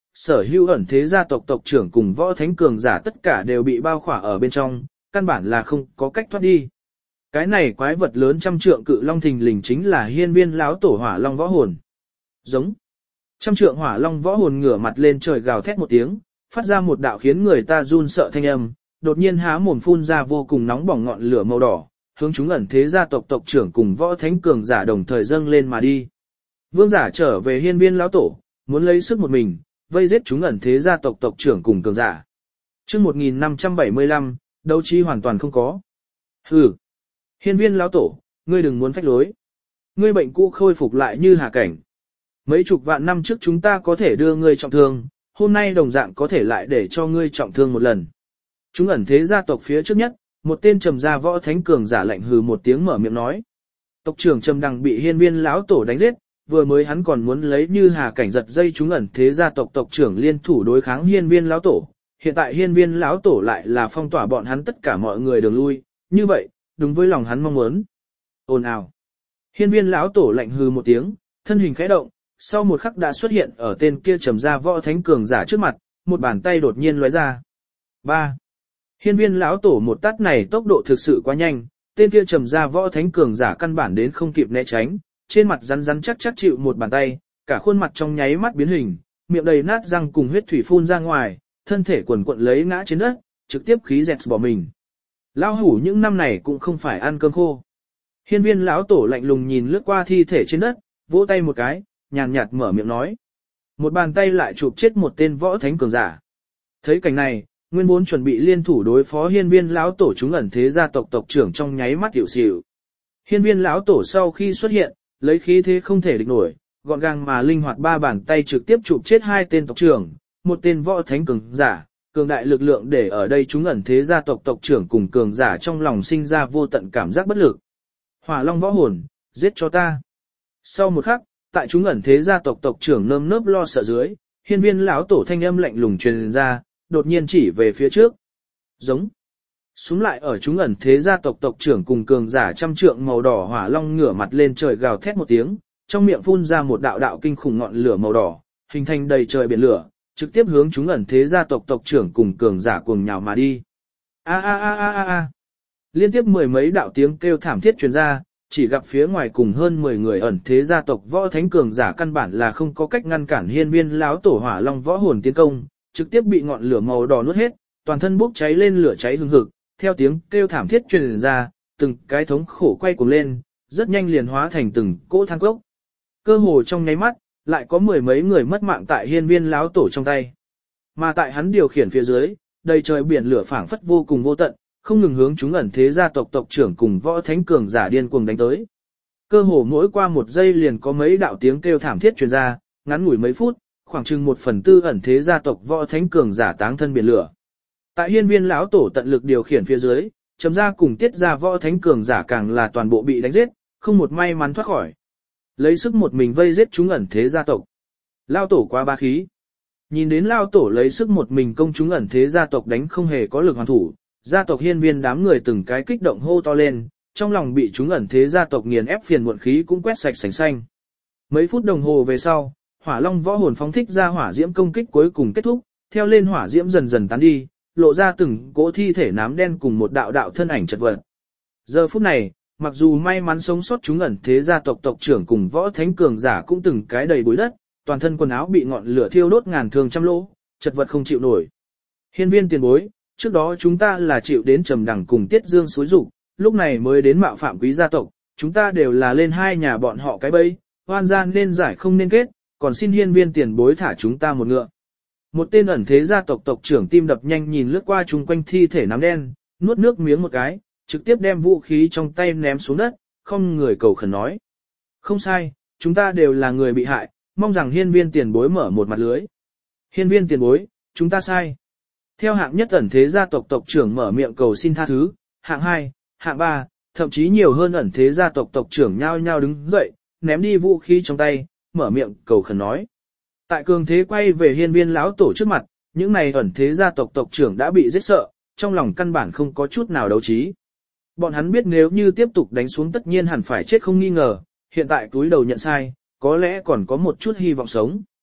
sở hữu ẩn thế gia tộc tộc trưởng cùng võ thánh cường giả tất cả đều bị bao khỏa ở bên trong, căn bản là không có cách thoát đi. Cái này quái vật lớn trăm trượng cự long thình lình chính là hiên viên lão tổ hỏa long võ hồn. Giống. Trăm trượng hỏa long võ hồn ngửa mặt lên trời gào thét một tiếng, phát ra một đạo khiến người ta run sợ thanh âm, đột nhiên há mồm phun ra vô cùng nóng bỏng ngọn lửa màu đỏ, hướng chúng ẩn thế gia tộc tộc trưởng cùng võ thánh cường giả đồng thời dâng lên mà đi. Vương giả trở về hiên viên lão tổ, muốn lấy sức một mình, vây giết chúng ẩn thế gia tộc tộc trưởng cùng cường giả. Chương một nghìn năm trăm bảy mươi lăm, đấu trí hoàn toàn không có. Hừ. Hiên viên lão tổ, ngươi đừng muốn phách lối. Ngươi bệnh cũ khôi phục lại như hà cảnh. Mấy chục vạn năm trước chúng ta có thể đưa ngươi trọng thương, hôm nay đồng dạng có thể lại để cho ngươi trọng thương một lần. Chúng ẩn thế gia tộc phía trước nhất, một tên trầm gia võ thánh cường giả lạnh hừ một tiếng mở miệng nói. Tộc trưởng Trầm Đằng bị hiên viên lão tổ đánh giết, vừa mới hắn còn muốn lấy như hà cảnh giật dây chúng ẩn thế gia tộc tộc trưởng liên thủ đối kháng hiên viên lão tổ. Hiện tại hiên viên lão tổ lại là phong tỏa bọn hắn tất cả mọi người đường lui, như vậy, đúng với lòng hắn mong muốn. Ồn ào. Hiên viên lão tổ lạnh hừ một tiếng, thân hình khẽ động, sau một khắc đã xuất hiện ở tên kia trầm gia võ thánh cường giả trước mặt, một bàn tay đột nhiên lóe ra. ba. Hiên viên lão tổ một tát này tốc độ thực sự quá nhanh, tên kia trầm gia võ thánh cường giả căn bản đến không kịp né tránh, trên mặt rắn rắn chắc chắc chịu một bàn tay, cả khuôn mặt trong nháy mắt biến hình, miệng đầy nát răng cùng huyết thủy phun ra ngoài, thân thể quần quật lấy ngã trên đất, trực tiếp khí dẹt bỏ mình. Lão hủ những năm này cũng không phải ăn cơm khô. Hiên viên lão tổ lạnh lùng nhìn lướt qua thi thể trên đất, vỗ tay một cái, nhàn nhạt mở miệng nói. Một bàn tay lại chụp chết một tên võ thánh cường giả. Thấy cảnh này, nguyên vốn chuẩn bị liên thủ đối phó hiên viên lão tổ chúng ẩn thế gia tộc tộc trưởng trong nháy mắt tiểu xỉu. Hiên viên lão tổ sau khi xuất hiện, lấy khí thế không thể địch nổi, gọn gàng mà linh hoạt ba bàn tay trực tiếp chụp chết hai tên tộc trưởng, một tên võ thánh cường giả, cường đại lực lượng để ở đây chúng ẩn thế gia tộc tộc trưởng cùng cường giả trong lòng sinh ra vô tận cảm giác bất lực. Hỏa Long võ hồn, giết cho ta. Sau một khắc, tại chúng ẩn thế gia tộc tộc trưởng nơm nớp lo sợ dưới, hiên viên lão tổ thanh âm lạnh lùng truyền ra, đột nhiên chỉ về phía trước. Giống. Xuống lại ở chúng ẩn thế gia tộc tộc trưởng cùng cường giả trăm trượng màu đỏ hỏa long ngửa mặt lên trời gào thét một tiếng, trong miệng phun ra một đạo đạo kinh khủng ngọn lửa màu đỏ, hình thành đầy trời biển lửa, trực tiếp hướng chúng ẩn thế gia tộc tộc trưởng cùng cường giả cuồng nhào mà đi. A a a a a a. Liên tiếp mười mấy đạo tiếng kêu thảm thiết truyền ra, chỉ gặp phía ngoài cùng hơn mười người ẩn thế gia tộc võ thánh cường giả căn bản là không có cách ngăn cản hiên viên lão tổ hỏa long võ hồn tiến công, trực tiếp bị ngọn lửa màu đỏ nuốt hết, toàn thân bốc cháy lên lửa cháy hừng hực, theo tiếng kêu thảm thiết truyền ra, từng cái thống khổ quay cuồng lên, rất nhanh liền hóa thành từng cỗ than cốc. Cơ hồ trong nháy mắt, lại có mười mấy người mất mạng tại hiên viên lão tổ trong tay. Mà tại hắn điều khiển phía dưới, đầy trời biển lửa phảng phất vô cùng vô tận, không ngừng hướng chúng ẩn thế gia tộc tộc trưởng cùng võ thánh cường giả điên cuồng đánh tới. Cơ hồ mỗi qua một giây liền có mấy đạo tiếng kêu thảm thiết truyền ra, ngắn ngủi mấy phút, khoảng chừng một phần tư ẩn thế gia tộc võ thánh cường giả táng thân biển lửa. Tại hiên viên lão tổ tận lực điều khiển phía dưới, chấm ra cùng tiết ra võ thánh cường giả càng là toàn bộ bị đánh giết, không một may mắn thoát khỏi. Lấy sức một mình vây giết chúng ẩn thế gia tộc. Lão tổ quá ba khí. Nhìn đến lão tổ lấy sức một mình công chúng ẩn thế gia tộc đánh không hề có lực hoàn thủ, gia tộc hiên viên đám người từng cái kích động hô to lên, trong lòng bị chúng ẩn thế gia tộc nghiền ép phiền muộn khí cũng quét sạch sành xanh. Mấy phút đồng hồ về sau, hỏa long võ hồn phóng thích ra hỏa diễm công kích cuối cùng kết thúc, theo lên hỏa diễm dần dần tán đi, lộ ra từng cỗ thi thể nám đen cùng một đạo đạo thân ảnh chật vật. Giờ phút này, mặc dù may mắn sống sót chúng ẩn thế gia tộc tộc trưởng cùng võ thánh cường giả cũng từng cái đầy bụi đất, toàn thân quần áo bị ngọn lửa thiêu đốt ngàn thương trăm lỗ, chật vật không chịu nổi. Hiên viên tiền bối, trước đó chúng ta là chịu đến Trầm Đằng cùng Tiết Dương xúi rục, lúc này mới đến mạo phạm quý gia tộc, chúng ta đều là lên hai nhà bọn họ cái bẫy, oan gian nên giải không nên kết, còn xin hiên viên tiền bối thả chúng ta một ngựa. Một tên ẩn thế gia tộc tộc trưởng tim đập nhanh nhìn lướt qua chung quanh thi thể nám đen, nuốt nước miếng một cái, trực tiếp đem vũ khí trong tay ném xuống đất, không người cầu khẩn nói. Không sai, chúng ta đều là người bị hại, mong rằng hiên viên tiền bối mở một mặt lưới. Hiên viên tiền bối, chúng ta sai. Theo hạng nhất ẩn thế gia tộc tộc trưởng mở miệng cầu xin tha thứ, hạng hai, hạng ba, thậm chí nhiều hơn ẩn thế gia tộc tộc trưởng nhao nhao đứng dậy, ném đi vũ khí trong tay, mở miệng cầu khẩn nói. Tại cường thế quay về hiên viên lão tổ trước mặt, những này ẩn thế gia tộc tộc trưởng đã bị giết sợ, trong lòng căn bản không có chút nào đấu trí. Bọn hắn biết nếu như tiếp tục đánh xuống tất nhiên hẳn phải chết không nghi ngờ, hiện tại túi đầu nhận sai, có lẽ còn có một chút hy vọng sống.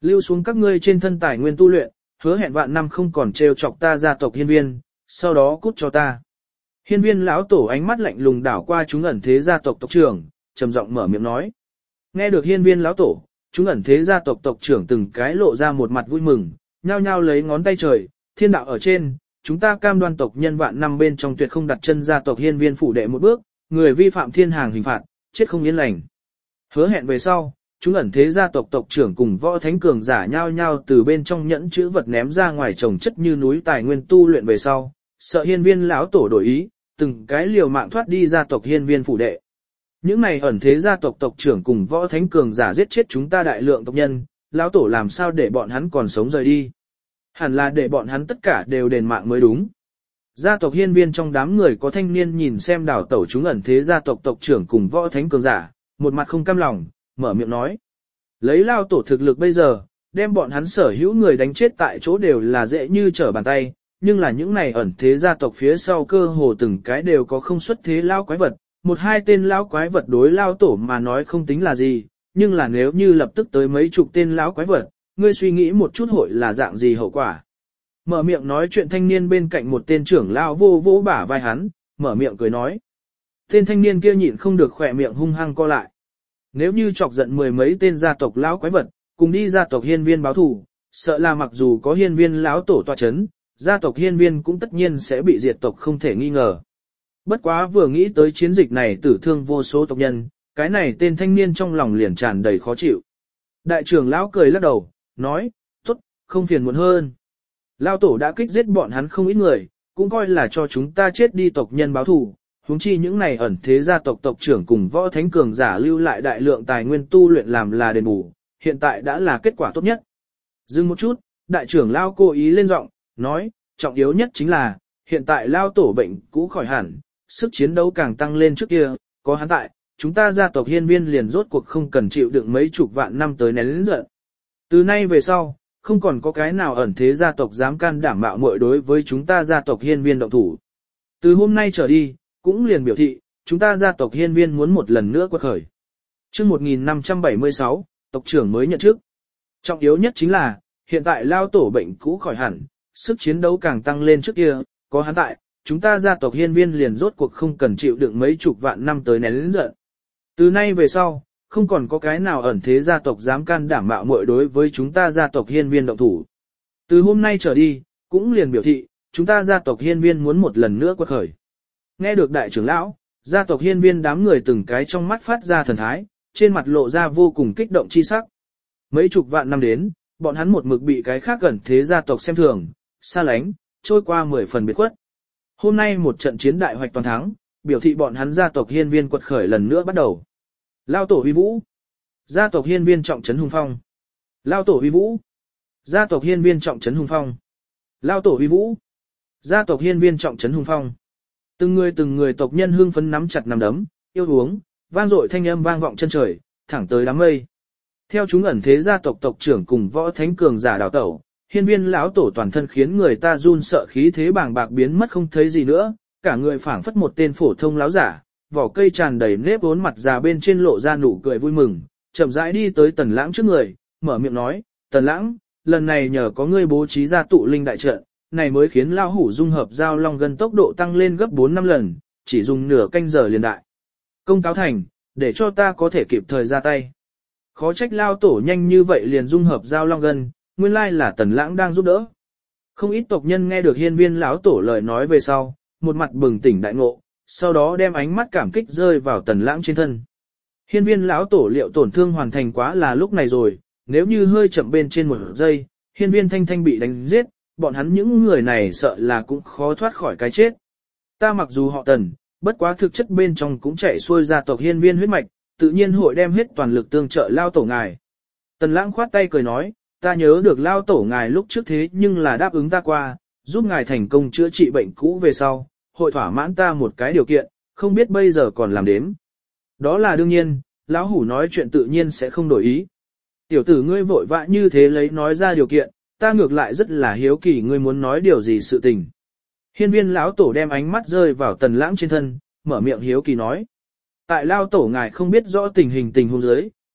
Lưu xuống các ngươi trên thân tài nguyên tu luyện, hứa hẹn vạn năm không còn trêu chọc ta gia tộc hiên viên, sau đó cút cho ta. Hiên viên lão tổ ánh mắt lạnh lùng đảo qua chúng ẩn thế gia tộc tộc trưởng, trầm giọng mở miệng nói. Nghe được hiên viên lão tổ, chúng ẩn thế gia tộc tộc trưởng từng cái lộ ra một mặt vui mừng, nhao nhao lấy ngón tay trời, thiên đạo ở trên, chúng ta cam đoan tộc nhân vạn năm bên trong tuyệt không đặt chân gia tộc hiên viên phủ đệ một bước, người vi phạm thiên hàng hình phạt, chết không yên lành. Hứa hẹn về sau, chúng ẩn thế gia tộc tộc trưởng cùng võ thánh cường giả nhao nhao từ bên trong nhẫn chữ vật ném ra ngoài trồng chất như núi tài nguyên tu luyện về sau, sợ hiên viên lão tổ đổi ý, từng cái liều mạng thoát đi gia tộc hiên viên phủ đệ. Những này ẩn thế gia tộc tộc trưởng cùng võ thánh cường giả giết chết chúng ta đại lượng tộc nhân, lão tổ làm sao để bọn hắn còn sống rời đi? Hẳn là để bọn hắn tất cả đều đền mạng mới đúng. Gia tộc hiên viên trong đám người có thanh niên nhìn xem đảo tẩu chúng ẩn thế gia tộc tộc trưởng cùng võ thánh cường giả, một mặt không cam lòng, mở miệng nói. Lấy lao tổ thực lực bây giờ, đem bọn hắn sở hữu người đánh chết tại chỗ đều là dễ như trở bàn tay, nhưng là những này ẩn thế gia tộc phía sau cơ hồ từng cái đều có không xuất thế lao quái vật, một hai tên lao quái vật đối lao tổ mà nói không tính là gì, nhưng là nếu như lập tức tới mấy chục tên lao quái vật, ngươi suy nghĩ một chút hội là dạng gì hậu quả. Mở miệng nói chuyện thanh niên bên cạnh một tên trưởng lao vô vỗ bả vai hắn, mở miệng cười nói. Tên thanh niên kia nhịn không được khỏe miệng hung hăng co lại. Nếu như chọc giận mười mấy tên gia tộc lão quái vật, cùng đi gia tộc hiên viên báo thù, sợ là mặc dù có hiên viên lão tổ tọa chấn, gia tộc hiên viên cũng tất nhiên sẽ bị diệt tộc không thể nghi ngờ. Bất quá vừa nghĩ tới chiến dịch này tử thương vô số tộc nhân, cái này tên thanh niên trong lòng liền tràn đầy khó chịu. Đại trưởng lão cười lắc đầu, nói, tốt, không phiền muộn hơn. Lão tổ đã kích giết bọn hắn không ít người, cũng coi là cho chúng ta chết đi tộc nhân báo thù. Huống chi những này ẩn thế gia tộc tộc trưởng cùng võ thánh cường giả lưu lại đại lượng tài nguyên tu luyện làm là đền bù, hiện tại đã là kết quả tốt nhất. Dừng một chút, đại trưởng lao cố ý lên giọng, nói, trọng yếu nhất chính là, hiện tại lao tổ bệnh cũ khỏi hẳn, sức chiến đấu càng tăng lên trước kia, có hắn tại, chúng ta gia tộc hiên viên liền rốt cuộc không cần chịu đựng mấy chục vạn năm tới nén lớn giận. Từ nay về sau, không còn có cái nào ẩn thế gia tộc dám can đảm mạo muội đối với chúng ta gia tộc hiên viên động thủ. Từ hôm nay trở đi, cũng liền biểu thị, chúng ta gia tộc hiên viên muốn một lần nữa quật khởi. Chương một nghìn năm trăm bảy mươi sáu, tộc trưởng mới nhận chức. Trọng yếu nhất chính là, hiện tại lao tổ bệnh cũ khỏi hẳn, sức chiến đấu càng tăng lên trước kia, có hắn tại, chúng ta gia tộc hiên viên liền rốt cuộc không cần chịu đựng mấy chục vạn năm tới nén lớn giận. Từ nay về sau, không còn có cái nào ẩn thế gia tộc dám can đảm mạo muội đối với chúng ta gia tộc hiên viên động thủ. Từ hôm nay trở đi, cũng liền biểu thị, chúng ta gia tộc hiên viên muốn một lần nữa quật khởi. Nghe được đại trưởng lão, gia tộc hiên viên đám người từng cái trong mắt phát ra thần thái, trên mặt lộ ra vô cùng kích động chi sắc. Mấy chục vạn năm đến, bọn hắn một mực bị cái khác gần thế gia tộc xem thường, xa lánh, trôi qua mười phần biệt khuất. Hôm nay một trận chiến đại hoạch toàn thắng, biểu thị bọn hắn gia tộc hiên viên quật khởi lần nữa bắt đầu. Lao tổ huy vũ. Gia tộc hiên viên trọng trấn hùng phong. Lao tổ huy vũ. Gia tộc hiên viên trọng trấn hùng phong. Lao tổ huy vũ. Gia tộc hiên viên trọng trấn hùng phong. Từng người từng người tộc nhân hưng phấn nắm chặt nắm đấm, yêu uống, vang dội thanh âm vang vọng chân trời, thẳng tới đám mây. Theo chúng ẩn thế gia tộc tộc trưởng cùng võ thánh cường giả đào tẩu, hiên viên lão tổ toàn thân khiến người ta run sợ khí thế bàng bạc biến mất không thấy gì nữa, cả người phảng phất một tên phổ thông láo giả, vỏ cây tràn đầy nếp vốn mặt già bên trên lộ ra nụ cười vui mừng, chậm rãi đi tới Tần Lãng trước người, mở miệng nói, Tần Lãng, lần này nhờ có ngươi bố trí ra tụ linh đại trận, này mới khiến lão hủ dung hợp giao long gân tốc độ tăng lên gấp bốn năm lần, chỉ dùng nửa canh giờ liền đại. Công cáo thành, để cho ta có thể kịp thời ra tay. Khó trách lao tổ nhanh như vậy liền dung hợp giao long gân, nguyên lai là Tần Lãng đang giúp đỡ. Không ít tộc nhân nghe được hiên viên lão tổ lời nói về sau, một mặt bừng tỉnh đại ngộ, sau đó đem ánh mắt cảm kích rơi vào Tần Lãng trên thân. Hiên viên lão tổ liệu tổn thương hoàn thành quá là lúc này rồi, nếu như hơi chậm bên trên một giây, hiên viên thanh thanh bị đánh giết, bọn hắn những người này sợ là cũng khó thoát khỏi cái chết. Ta mặc dù họ Tần, bất quá thực chất bên trong cũng chạy xuôi gia tộc hiên viên huyết mạch, tự nhiên hội đem hết toàn lực tương trợ lao tổ ngài. Tần Lãng khoát tay cười nói, ta nhớ được lao tổ ngài lúc trước thế nhưng là đáp ứng ta qua, giúp ngài thành công chữa trị bệnh cũ về sau, hội thỏa mãn ta một cái điều kiện, không biết bây giờ còn làm đếm. Đó là đương nhiên, lão hủ nói chuyện tự nhiên sẽ không đổi ý. Tiểu tử ngươi vội vã như thế lấy nói ra điều kiện, ta ngược lại rất là hiếu kỳ ngươi muốn nói điều gì sự tình. Hiên viên lão tổ đem ánh mắt rơi vào Tần Lãng trên thân, mở miệng hiếu kỳ nói. Tại lao tổ ngài không biết rõ tình hình tình huống dưới,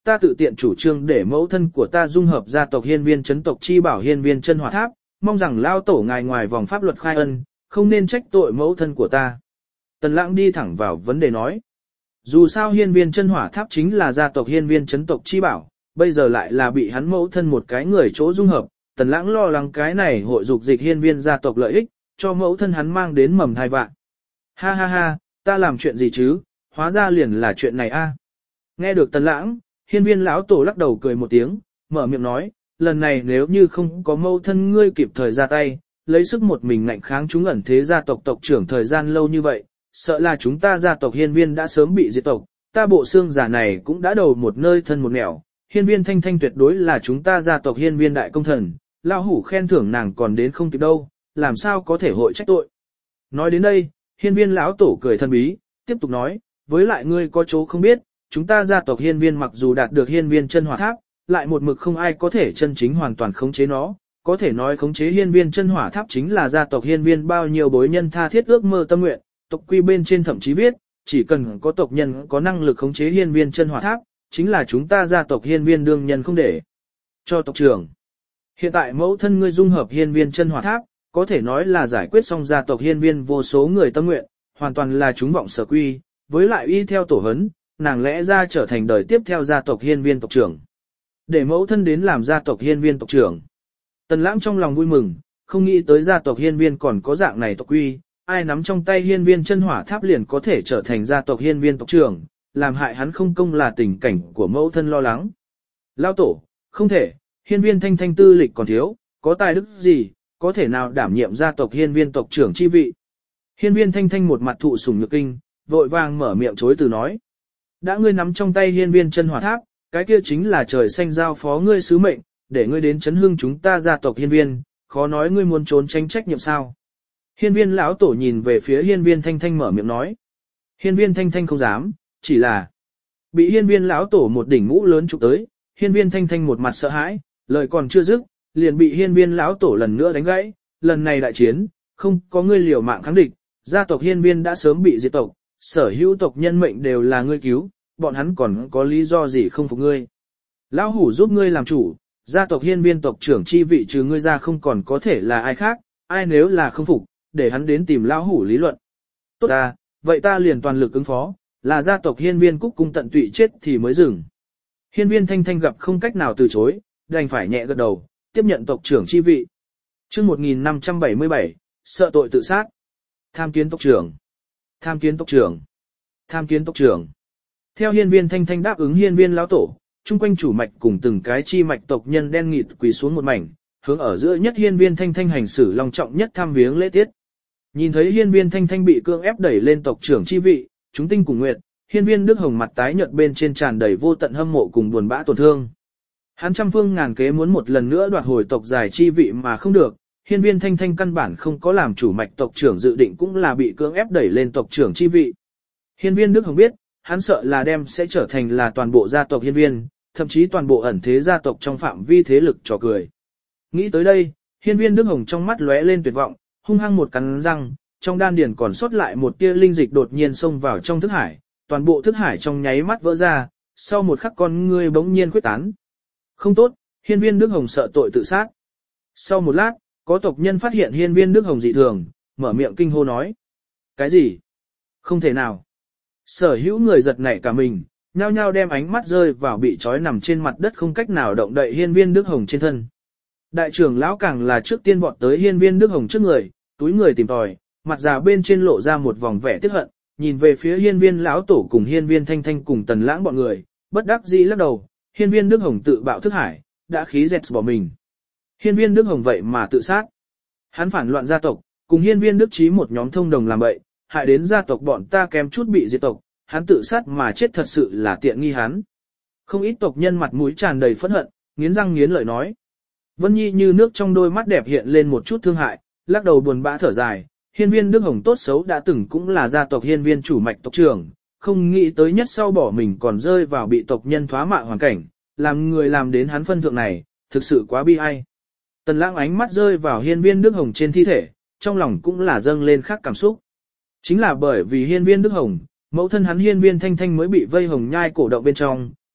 ta tự tiện chủ trương để mẫu thân của ta dung hợp gia tộc hiên viên chấn tộc chi bảo hiên viên chân hỏa tháp, mong rằng lao tổ ngài ngoài vòng pháp luật khai ân, không nên trách tội mẫu thân của ta. Tần Lãng đi thẳng vào vấn đề nói. Dù sao hiên viên chân hỏa tháp chính là gia tộc hiên viên chấn tộc chi bảo, bây giờ lại là bị hắn mẫu thân một cái người chỗ dung hợp, Tần Lãng lo lắng cái này hội dục dịch hiên viên gia tộc lợi ích, cho mẫu thân hắn mang đến mầm thai vạn. Ha ha ha, ta làm chuyện gì chứ, hóa ra liền là chuyện này a. Nghe được Tần Lãng, hiên viên lão tổ lắc đầu cười một tiếng, mở miệng nói, lần này nếu như không có mẫu thân ngươi kịp thời ra tay, lấy sức một mình ngạnh kháng chúng ẩn thế gia tộc tộc trưởng thời gian lâu như vậy, sợ là chúng ta gia tộc hiên viên đã sớm bị diệt tộc, ta bộ xương giả này cũng đã đầu một nơi thân một nẻo, hiên viên thanh thanh tuyệt đối là chúng ta gia tộc hiên viên đại công thần, lão hủ khen thưởng nàng còn đến không kịp đâu, làm sao có thể hội trách tội. Nói đến đây, hiên viên lão tổ cười thân bí, tiếp tục nói, với lại ngươi có chỗ không biết, chúng ta gia tộc hiên viên mặc dù đạt được hiên viên chân hỏa tháp, lại một mực không ai có thể chân chính hoàn toàn khống chế nó, có thể nói khống chế hiên viên chân hỏa tháp chính là gia tộc hiên viên bao nhiêu bối nhân tha thiết ước mơ tâm nguyện, tộc quy bên trên thậm chí viết, chỉ cần có tộc nhân có năng lực khống chế hiên viên chân hỏa tháp, chính là chúng ta gia tộc hiên viên đương nhân không để cho tộc trưởng. Hiện tại mẫu thân ngươi dung hợp hiên viên chân hỏa tháp, có thể nói là giải quyết xong gia tộc hiên viên vô số người tâm nguyện, hoàn toàn là chúng vọng sở quy, với lại y theo tổ hấn, nàng lẽ ra trở thành đời tiếp theo gia tộc hiên viên tộc trưởng. Để mẫu thân đến làm gia tộc hiên viên tộc trưởng. Tần Lãng trong lòng vui mừng, không nghĩ tới gia tộc hiên viên còn có dạng này tộc quy, ai nắm trong tay hiên viên chân hỏa tháp liền có thể trở thành gia tộc hiên viên tộc trưởng, làm hại hắn không công là tình cảnh của mẫu thân lo lắng. Lao tổ, không thể, hiên viên thanh thanh tư lịch còn thiếu, có tài đức gì, có thể nào đảm nhiệm gia tộc hiên viên tộc trưởng chi vị. Hiên viên thanh thanh một mặt thụ sủng nhược kinh, vội vàng mở miệng chối từ nói. Đã ngươi nắm trong tay hiên viên chân hỏa tháp, cái kia chính là trời xanh giao phó ngươi sứ mệnh, để ngươi đến chấn hưng chúng ta gia tộc hiên viên, khó nói ngươi muốn trốn tránh trách nhiệm sao. Hiên viên lão tổ nhìn về phía hiên viên thanh thanh mở miệng nói. Hiên viên thanh thanh không dám, chỉ là bị hiên viên lão tổ một đỉnh mũ lớn chụp tới, hiên viên thanh thanh một mặt sợ hãi, lời còn chưa dứt, liền bị hiên viên lão tổ lần nữa đánh gãy, lần này đại chiến, không có ngươi liều mạng kháng địch, gia tộc hiên viên đã sớm bị diệt tộc, sở hữu tộc nhân mệnh đều là ngươi cứu, bọn hắn còn có lý do gì không phục ngươi. Lão hủ giúp ngươi làm chủ, gia tộc hiên viên tộc trưởng chi vị trừ ngươi ra không còn có thể là ai khác, ai nếu là không phục, để hắn đến tìm lão hủ lý luận. Tốt à, vậy ta liền toàn lực ứng phó, là gia tộc hiên viên cúc cung tận tụy chết thì mới dừng. Hiên viên thanh thanh gặp không cách nào từ chối, đành phải nhẹ gật đầu, tiếp nhận tộc trưởng chi vị. Chương một nghìn năm trăm bảy mươi bảy, sợ tội tự sát. Tham kiến tộc trưởng. Tham kiến tộc trưởng. Tham kiến tộc trưởng. Theo hiên viên thanh thanh đáp ứng hiên viên lão tổ, chung quanh chủ mạch cùng từng cái chi mạch tộc nhân đen nghịt quỳ xuống một mảnh, hướng ở giữa nhất hiên viên thanh thanh hành xử long trọng nhất tham viếng lễ tiết. Nhìn thấy hiên viên thanh thanh bị cưỡng ép đẩy lên tộc trưởng chi vị, chúng tinh cùng nguyệt, hiên viên Đức Hồng mặt tái nhợt bên trên tràn đầy vô tận hâm mộ cùng buồn bã tổn thương. Hắn trăm phương ngàn kế muốn một lần nữa đoạt hồi tộc giải chi vị mà không được, hiên viên thanh thanh căn bản không có làm chủ mạch tộc trưởng dự định cũng là bị cưỡng ép đẩy lên tộc trưởng chi vị. Hiên viên Đức Hồng biết, hắn sợ là đem sẽ trở thành là toàn bộ gia tộc hiên viên, thậm chí toàn bộ ẩn thế gia tộc trong phạm vi thế lực trò cười. Nghĩ tới đây, hiên viên Đức Hồng trong mắt lóe lên tuyệt vọng, hung hăng một cắn răng, trong đan điền còn sót lại một tia linh dịch đột nhiên xông vào trong thức hải, toàn bộ thức hải trong nháy mắt vỡ ra, sau một khắc con ngươi bỗng nhiên khuếch tán. Không tốt, hiên viên Đức Hồng sợ tội tự sát. Sau một lát, có tộc nhân phát hiện hiên viên Đức Hồng dị thường, mở miệng kinh hô nói. Cái gì? Không thể nào. Sở hữu người giật nảy cả mình, nhao nhao đem ánh mắt rơi vào bị trói nằm trên mặt đất không cách nào động đậy hiên viên Đức Hồng trên thân. Đại trưởng lão càng là trước tiên vọt tới hiên viên Đức Hồng trước người, túi người tìm tòi, mặt già bên trên lộ ra một vòng vẻ tiếc hận, nhìn về phía hiên viên lão tổ cùng hiên viên thanh thanh cùng tần lãng bọn người, bất đắc dĩ lắc đầu, hiên viên Đức Hồng tự bạo thức hải, đã khí dẹt bỏ mình. Hiên viên Đức Hồng vậy mà tự sát. Hắn phản loạn gia tộc, cùng hiên viên Đức Chí một nhóm thông đồng làm bậy, hại đến gia tộc bọn ta kém chút bị diệt tộc, hắn tự sát mà chết thật sự là tiện nghi hắn. Không ít tộc nhân mặt mũi tràn đầy phẫn hận, nghiến răng nghiến lợi nói. Vân Nhi như nước trong đôi mắt đẹp hiện lên một chút thương hại, lắc đầu buồn bã thở dài, hiên viên Đức Hồng tốt xấu đã từng cũng là gia tộc hiên viên chủ mạch tộc trưởng, không nghĩ tới nhất sau bỏ mình còn rơi vào bị tộc nhân thoá mạ hoàn cảnh, làm người làm đến hắn phân thượng này, thực sự quá bi ai. Tần Lãng ánh mắt rơi vào hiên viên Đức Hồng trên thi thể, trong lòng cũng là dâng lên khác cảm xúc. Chính là bởi vì hiên viên Đức Hồng, mẫu thân hắn hiên viên thanh thanh mới bị vây hồng nhai cổ động bên trong,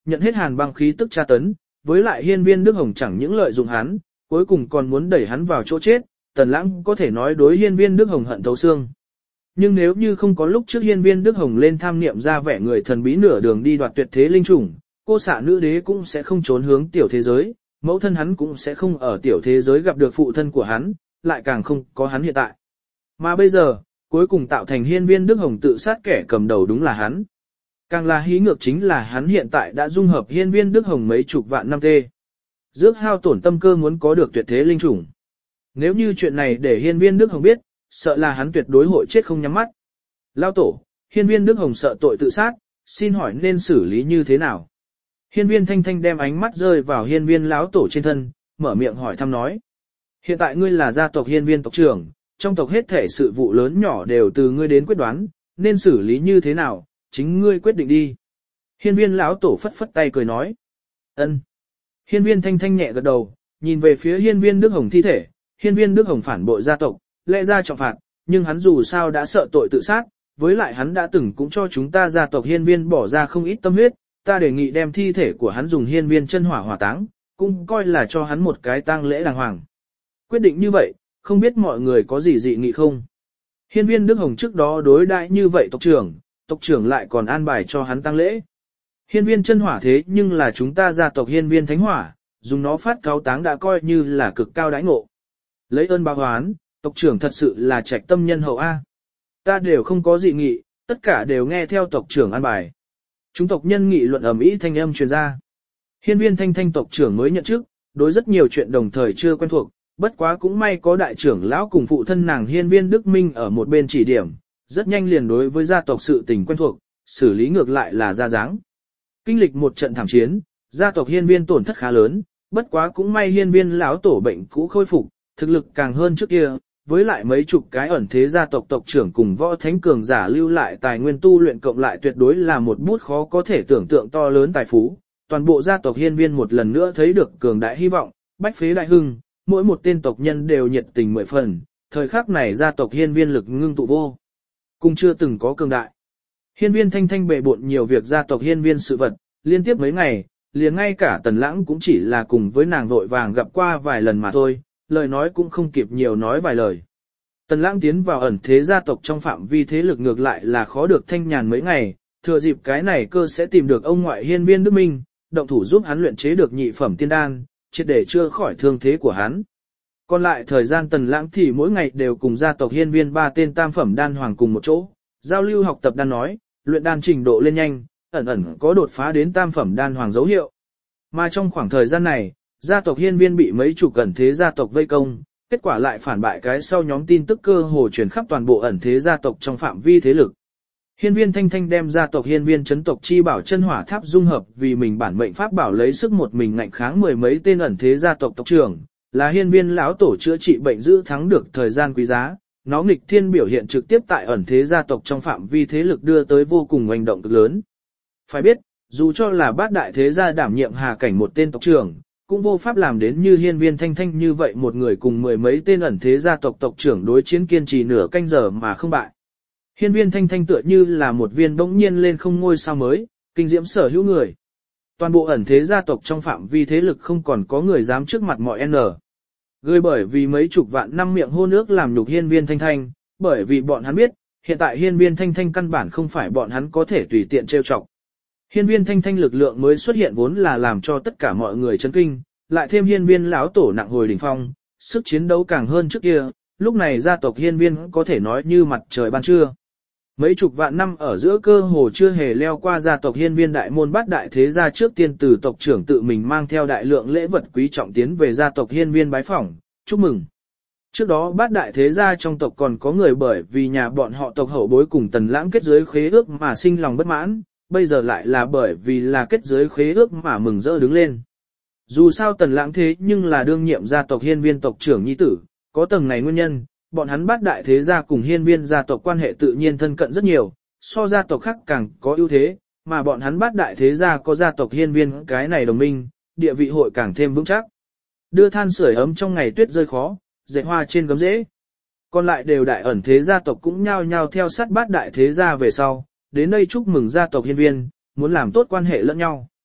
nhận hết hàn băng khí tức tra tấn, với lại hiên viên Đức Hồng chẳng những lợi dụng hắn, cuối cùng còn muốn đẩy hắn vào chỗ chết, Tần Lãng có thể nói đối hiên viên Đức Hồng hận thấu xương. Nhưng nếu như không có lúc trước hiên viên Đức Hồng lên tham niệm ra vẻ người thần bí nửa đường đi đoạt tuyệt thế linh chủng, cô xạ nữ đế cũng sẽ không trốn hướng tiểu thế giới, mẫu thân hắn cũng sẽ không ở tiểu thế giới gặp được phụ thân của hắn, lại càng không có hắn hiện tại. Mà bây giờ, cuối cùng tạo thành hiên viên Đức Hồng tự sát kẻ cầm đầu đúng là hắn. Càng là hí ngược chính là hắn hiện tại đã dung hợp hiên viên Đức Hồng mấy chục vạn năm tê. Dước hao tổn tâm cơ muốn có được tuyệt thế linh chủng. Nếu như chuyện này để hiên viên Đức Hồng biết, sợ là hắn tuyệt đối hội chết không nhắm mắt. Lao tổ, hiên viên Đức Hồng sợ tội tự sát, xin hỏi nên xử lý như thế nào? Hiên viên Thanh Thanh đem ánh mắt rơi vào hiên viên lão tổ trên thân, mở miệng hỏi thăm nói. Hiện tại ngươi là gia tộc hiên viên tộc trưởng, trong tộc hết thể sự vụ lớn nhỏ đều từ ngươi đến quyết đoán, nên xử lý như thế nào, chính ngươi quyết định đi. Hiên viên lão tổ phất phất tay cười nói. Ân. Hiên viên Thanh Thanh nhẹ gật đầu, nhìn về phía hiên viên Đức Hồng thi thể, hiên viên Đức Hồng phản bội gia tộc, lẽ ra trọng phạt, nhưng hắn dù sao đã sợ tội tự sát, với lại hắn đã từng cũng cho chúng ta gia tộc hiên viên bỏ ra không ít tâm huyết, ta đề nghị đem thi thể của hắn dùng hiên viên chân hỏa hỏa táng, cũng coi là cho hắn một cái tang lễ đàng hoàng. Quyết định như vậy, không biết mọi người có gì dị nghị không? Hiên viên Đức Hồng trước đó đối đãi như vậy tộc trưởng, tộc trưởng lại còn an bài cho hắn tang lễ. Hiên viên chân hỏa thế nhưng là chúng ta gia tộc hiên viên thánh hỏa, dùng nó phát cáo táng đã coi như là cực cao đãi ngộ. Lấy ơn báo oán, tộc trưởng thật sự là trạch tâm nhân hậu A. Ta đều không có dị nghị, tất cả đều nghe theo tộc trưởng an bài. Chúng tộc nhân nghị luận ầm ĩ thanh âm truyền ra. Hiên viên Thanh Thanh tộc trưởng mới nhận chức, đối rất nhiều chuyện đồng thời chưa quen thuộc, bất quá cũng may có đại trưởng lão cùng phụ thân nàng hiên viên Đức Minh ở một bên chỉ điểm, rất nhanh liền đối với gia tộc sự tình quen thuộc, xử lý ngược lại là ra dáng. Kinh lịch một trận thảm chiến, gia tộc hiên viên tổn thất khá lớn, bất quá cũng may hiên viên lão tổ bệnh cũ khôi phục, thực lực càng hơn trước kia, với lại mấy chục cái ẩn thế gia tộc tộc trưởng cùng võ thánh cường giả lưu lại tài nguyên tu luyện cộng lại tuyệt đối là một bút khó có thể tưởng tượng to lớn tài phú. Toàn bộ gia tộc hiên viên một lần nữa thấy được cường đại hy vọng, bách phế đại hưng, mỗi một tên tộc nhân đều nhiệt tình mười phần, thời khắc này gia tộc hiên viên lực ngưng tụ vô. Cùng chưa từng có cường đại. Hiên viên Thanh Thanh bệ bộn nhiều việc gia tộc hiên viên sự vật, liên tiếp mấy ngày, liền ngay cả Tần Lãng cũng chỉ là cùng với nàng vội vàng gặp qua vài lần mà thôi, lời nói cũng không kịp nhiều nói vài lời. Tần Lãng tiến vào ẩn thế gia tộc trong phạm vi thế lực ngược lại là khó được thanh nhàn mấy ngày, thừa dịp cái này cơ sẽ tìm được ông ngoại hiên viên Đức Minh, động thủ giúp hắn luyện chế được nhị phẩm tiên đan, triệt để chữa khỏi thương thế của hắn. Còn lại thời gian Tần Lãng thì mỗi ngày đều cùng gia tộc hiên viên ba tên tam phẩm đan hoàng cùng một chỗ, giao lưu học tập đan nói, luyện đan trình độ lên nhanh, ẩn ẩn có đột phá đến tam phẩm đan hoàng dấu hiệu. Mà trong khoảng thời gian này, gia tộc hiên viên bị mấy chục ẩn thế gia tộc vây công, kết quả lại phản bại cái sau nhóm tin tức cơ hồ truyền khắp toàn bộ ẩn thế gia tộc trong phạm vi thế lực. Hiên viên Thanh Thanh đem gia tộc hiên viên chấn tộc chi bảo chân hỏa tháp dung hợp vì mình bản mệnh pháp bảo lấy sức một mình ngạnh kháng mười mấy tên ẩn thế gia tộc tộc trưởng, là hiên viên lão tổ chữa trị bệnh giữ thắng được thời gian quý giá. Nó nghịch thiên biểu hiện trực tiếp tại ẩn thế gia tộc trong phạm vi thế lực đưa tới vô cùng hành động cực lớn. Phải biết, dù cho là bát đại thế gia đảm nhiệm hà cảnh một tên tộc trưởng, cũng vô pháp làm đến như hiên viên Thanh Thanh như vậy một người cùng mười mấy tên ẩn thế gia tộc tộc trưởng đối chiến kiên trì nửa canh giờ mà không bại. Hiên viên Thanh Thanh tựa như là một viên bỗng nhiên lên không ngôi sao mới, kinh diễm sở hữu người. Toàn bộ ẩn thế gia tộc trong phạm vi thế lực không còn có người dám trước mặt mọi N. Gây bởi vì mấy chục vạn năm miệng hôn ước làm nhục hiên viên Thanh Thanh, bởi vì bọn hắn biết, hiện tại hiên viên Thanh Thanh căn bản không phải bọn hắn có thể tùy tiện trêu chọc. Hiên viên Thanh Thanh lực lượng mới xuất hiện vốn là làm cho tất cả mọi người chấn kinh, lại thêm hiên viên lão tổ nặng hồi đỉnh phong, sức chiến đấu càng hơn trước kia, lúc này gia tộc hiên viên có thể nói như mặt trời ban trưa. Mấy chục vạn năm ở giữa cơ hồ chưa hề leo qua gia tộc hiên viên đại môn bát đại thế gia trước tiên từ tộc trưởng tự mình mang theo đại lượng lễ vật quý trọng tiến về gia tộc hiên viên bái phỏng, chúc mừng. Trước đó bát đại thế gia trong tộc còn có người bởi vì nhà bọn họ tộc hậu bối cùng Tần Lãng kết giới khế ước mà sinh lòng bất mãn, bây giờ lại là bởi vì là kết giới khế ước mà mừng rỡ đứng lên. Dù sao Tần Lãng thế nhưng là đương nhiệm gia tộc hiên viên tộc trưởng nhi tử, có tầng này nguyên nhân, bọn hắn bát đại thế gia cùng hiên viên gia tộc quan hệ tự nhiên thân cận rất nhiều, so gia tộc khác càng có ưu thế, mà bọn hắn bát đại thế gia có gia tộc hiên viên cái này đồng minh, địa vị hội càng thêm vững chắc. Đưa than sưởi ấm trong ngày tuyết rơi khó, dệt hoa trên gấm rễ. Còn lại đều đại ẩn thế gia tộc cũng nhao nhao theo sát bát đại thế gia về sau, đến đây chúc mừng gia tộc hiên viên, muốn làm tốt quan hệ lẫn nhau.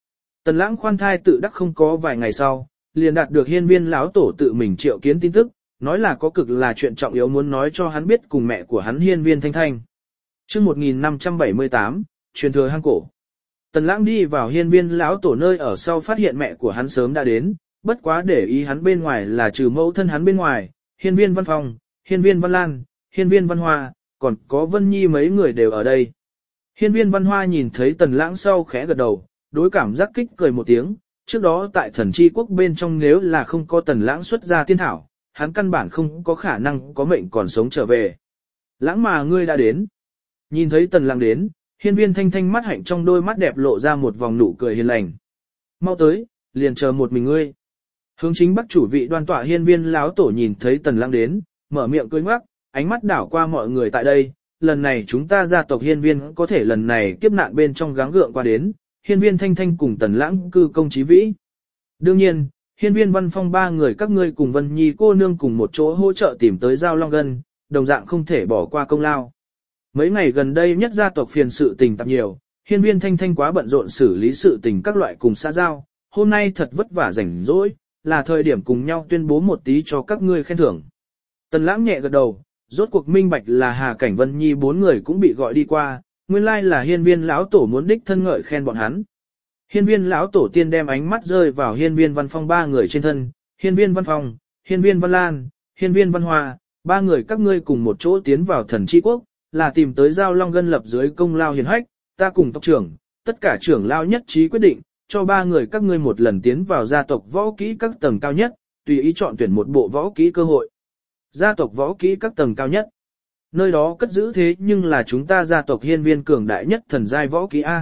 Tần Lãng khoan thai tự đắc không có vài ngày sau, liền đạt được hiên viên lão tổ tự mình triệu kiến tin tức, nói là có cực là chuyện trọng yếu muốn nói cho hắn biết cùng mẹ của hắn hiên viên thanh thanh. Trước một nghìn năm trăm bảy mươi tám, truyền thừa hang cổ. Tần Lãng đi vào hiên viên lão tổ nơi ở sau phát hiện mẹ của hắn sớm đã đến, bất quá để ý hắn bên ngoài là trừ mẫu thân hắn bên ngoài, hiên viên Văn Phong, hiên viên Văn Lan, hiên viên Văn Hoa, còn có Vân Nhi mấy người đều ở đây. Hiên viên Văn Hoa nhìn thấy Tần Lãng sau khẽ gật đầu, đối cảm giác kích cười một tiếng, trước đó tại thần chi quốc bên trong nếu là không có Tần Lãng xuất ra tiên thảo, hắn căn bản không có khả năng có mệnh còn sống trở về. Lãng mà ngươi đã đến. Nhìn thấy Tần Lãng đến, hiên viên thanh thanh mắt hạnh trong đôi mắt đẹp lộ ra một vòng nụ cười hiền lành. Mau tới, liền chờ một mình ngươi. Hướng chính bắc chủ vị đoan tọa hiên viên lão tổ nhìn thấy Tần Lãng đến, mở miệng cười ngoác, ánh mắt đảo qua mọi người tại đây. Lần này chúng ta gia tộc hiên viên có thể lần này kiếp nạn bên trong gắng gượng qua đến, hiên viên thanh thanh cùng Tần Lãng cư công chí vĩ. Đương nhiên, hiên viên Văn Phong ba người các ngươi cùng Vân Nhi cô nương cùng một chỗ hỗ trợ tìm tới Giao Long Gân, đồng dạng không thể bỏ qua công lao. Mấy ngày gần đây nhất gia tộc phiền sự tình tạp nhiều, hiên viên thanh thanh quá bận rộn xử lý sự tình các loại cùng xã giao, hôm nay thật vất vả rảnh rỗi, là thời điểm cùng nhau tuyên bố một tí cho các ngươi khen thưởng. Tần Lãng nhẹ gật đầu, rốt cuộc minh bạch là Hà Cảnh Vân Nhi bốn người cũng bị gọi đi qua, nguyên lai là hiên viên lão tổ muốn đích thân ngợi khen bọn hắn. Hiên viên lão tổ tiên đem ánh mắt rơi vào hiên viên Văn Phong ba người trên thân, hiên viên Văn Phong, hiên viên Văn Lan, hiên viên Văn Hoa, ba người các ngươi cùng một chỗ tiến vào thần chi quốc, là tìm tới Giao Long Gân lập dưới công lao hiền hách, ta cùng tộc trưởng, tất cả trưởng lao nhất trí quyết định, cho ba người các ngươi một lần tiến vào gia tộc võ kỹ các tầng cao nhất, tùy ý chọn tuyển một bộ võ kỹ cơ hội. Gia tộc võ kỹ các tầng cao nhất. Nơi đó cất giữ thế nhưng là chúng ta gia tộc hiên viên cường đại nhất thần giai võ kỹ A.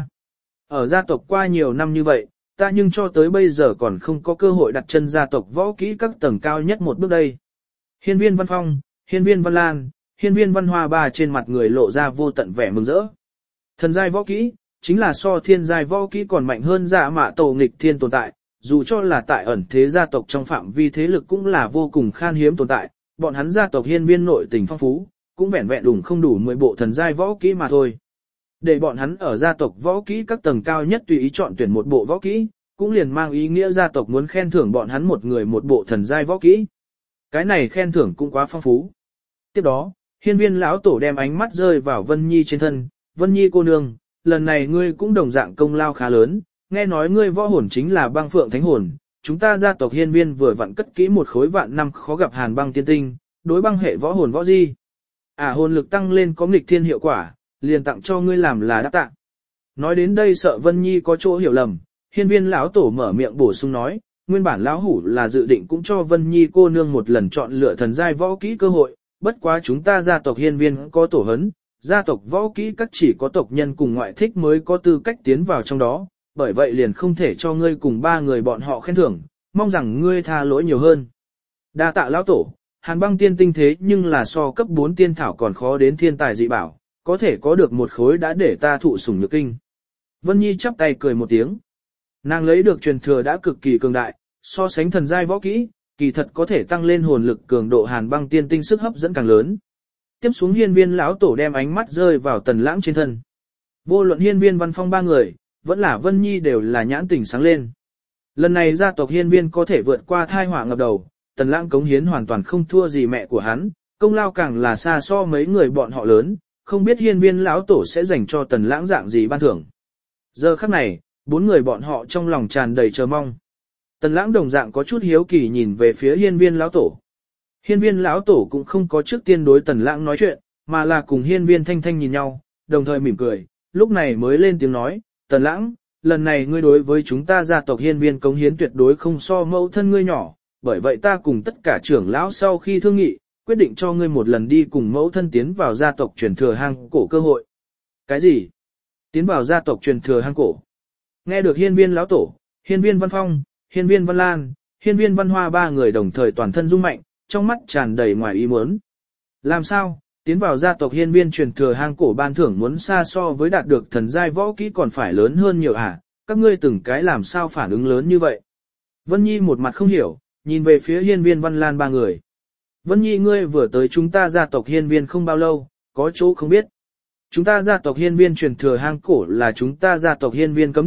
Ở gia tộc qua nhiều năm như vậy, ta nhưng cho tới bây giờ còn không có cơ hội đặt chân gia tộc võ kỹ các tầng cao nhất một bước đây. Hiên viên Văn Phong, hiên viên Văn Lan, hiên viên Văn Hoa ba trên mặt người lộ ra vô tận vẻ mừng rỡ. Thần giai võ kỹ, chính là so thiên giai võ kỹ còn mạnh hơn Dạ Mạ Tổ nghịch thiên tồn tại, dù cho là tại ẩn thế gia tộc trong phạm vi thế lực cũng là vô cùng khan hiếm tồn tại, bọn hắn gia tộc hiên viên nội tình phong phú, cũng vẹn vẹn đủ không đủ mười bộ thần giai võ kỹ mà thôi. Để bọn hắn ở gia tộc võ kỹ các tầng cao nhất tùy ý chọn tuyển một bộ võ kỹ, cũng liền mang ý nghĩa gia tộc muốn khen thưởng bọn hắn một người một bộ thần giai võ kỹ. Cái này khen thưởng cũng quá phong phú. Tiếp đó, hiên viên lão tổ đem ánh mắt rơi vào Vân Nhi trên thân, Vân Nhi cô nương, lần này ngươi cũng đồng dạng công lao khá lớn, nghe nói ngươi võ hồn chính là băng phượng thánh hồn, chúng ta gia tộc hiên viên vừa vặn cất kỹ một khối vạn năm khó gặp hàn băng tiên tinh, đối băng hệ võ hồn võ di. À hồn lực tăng lên có nghịch thiên hiệu quả, liền tặng cho ngươi làm là đáp tặng. Nói đến đây sợ Vân Nhi có chỗ hiểu lầm, hiên viên lão tổ mở miệng bổ sung nói, nguyên bản lão hủ là dự định cũng cho Vân Nhi cô nương một lần chọn lựa thần giai võ kỹ cơ hội, bất quá chúng ta gia tộc hiên viên có tổ hấn, gia tộc võ kỹ các chỉ có tộc nhân cùng ngoại thích mới có tư cách tiến vào trong đó, bởi vậy liền không thể cho ngươi cùng ba người bọn họ khen thưởng, mong rằng ngươi tha lỗi nhiều hơn. Đa tạ lão tổ, hàn băng tiên tinh thế nhưng là so cấp bốn tiên thảo còn khó đến thiên tài dị bảo, có thể có được một khối đã để ta thụ sủng nhược kinh. Vân Nhi chắp tay cười một tiếng. Nàng lấy được truyền thừa đã cực kỳ cường đại, so sánh thần giai võ kỹ, kỳ thật có thể tăng lên hồn lực cường độ hàn băng tiên tinh sức hấp dẫn càng lớn. Tiếp xuống hiên viên lão tổ đem ánh mắt rơi vào Tần Lãng trên thân. Vô luận hiên viên Văn Phong ba người, vẫn là Vân Nhi đều là nhãn tình sáng lên. Lần này gia tộc hiên viên có thể vượt qua thai họa ngập đầu, Tần Lãng cống hiến hoàn toàn không thua gì mẹ của hắn, công lao càng là xa so mấy người bọn họ lớn, không biết hiên viên lão tổ sẽ dành cho Tần Lãng dạng gì ban thưởng. Giờ khắc này, bốn người bọn họ trong lòng tràn đầy chờ mong. Tần Lãng đồng dạng có chút hiếu kỳ nhìn về phía hiên viên lão tổ. Hiên viên lão tổ cũng không có trước tiên đối Tần Lãng nói chuyện, mà là cùng hiên viên thanh thanh nhìn nhau, đồng thời mỉm cười, lúc này mới lên tiếng nói, Tần Lãng, lần này ngươi đối với chúng ta gia tộc hiên viên cống hiến tuyệt đối không so mẫu thân ngươi nhỏ, bởi vậy ta cùng tất cả trưởng lão sau khi thương nghị, quyết định cho ngươi một lần đi cùng mẫu thân tiến vào gia tộc truyền thừa hang cổ cơ hội. Cái gì? Tiến vào gia tộc truyền thừa hang cổ? Nghe được hiên viên lão tổ, hiên viên Văn Phong, hiên viên Văn Lan, hiên viên Văn Hoa ba người đồng thời toàn thân rung mạnh, trong mắt tràn đầy ngoài ý muốn. Làm sao? Tiến vào gia tộc hiên viên truyền thừa hang cổ ban thưởng muốn xa so với đạt được thần giai võ kỹ còn phải lớn hơn nhiều à? Các ngươi từng cái làm sao phản ứng lớn như vậy? Vân Nhi một mặt không hiểu, nhìn về phía hiên viên Văn Lan ba người. Vân Nhi ngươi vừa tới chúng ta gia tộc hiên viên không bao lâu, có chỗ không biết. Chúng ta gia tộc hiên viên truyền thừa hang cổ là chúng ta gia tộc hiên viên cấm địa,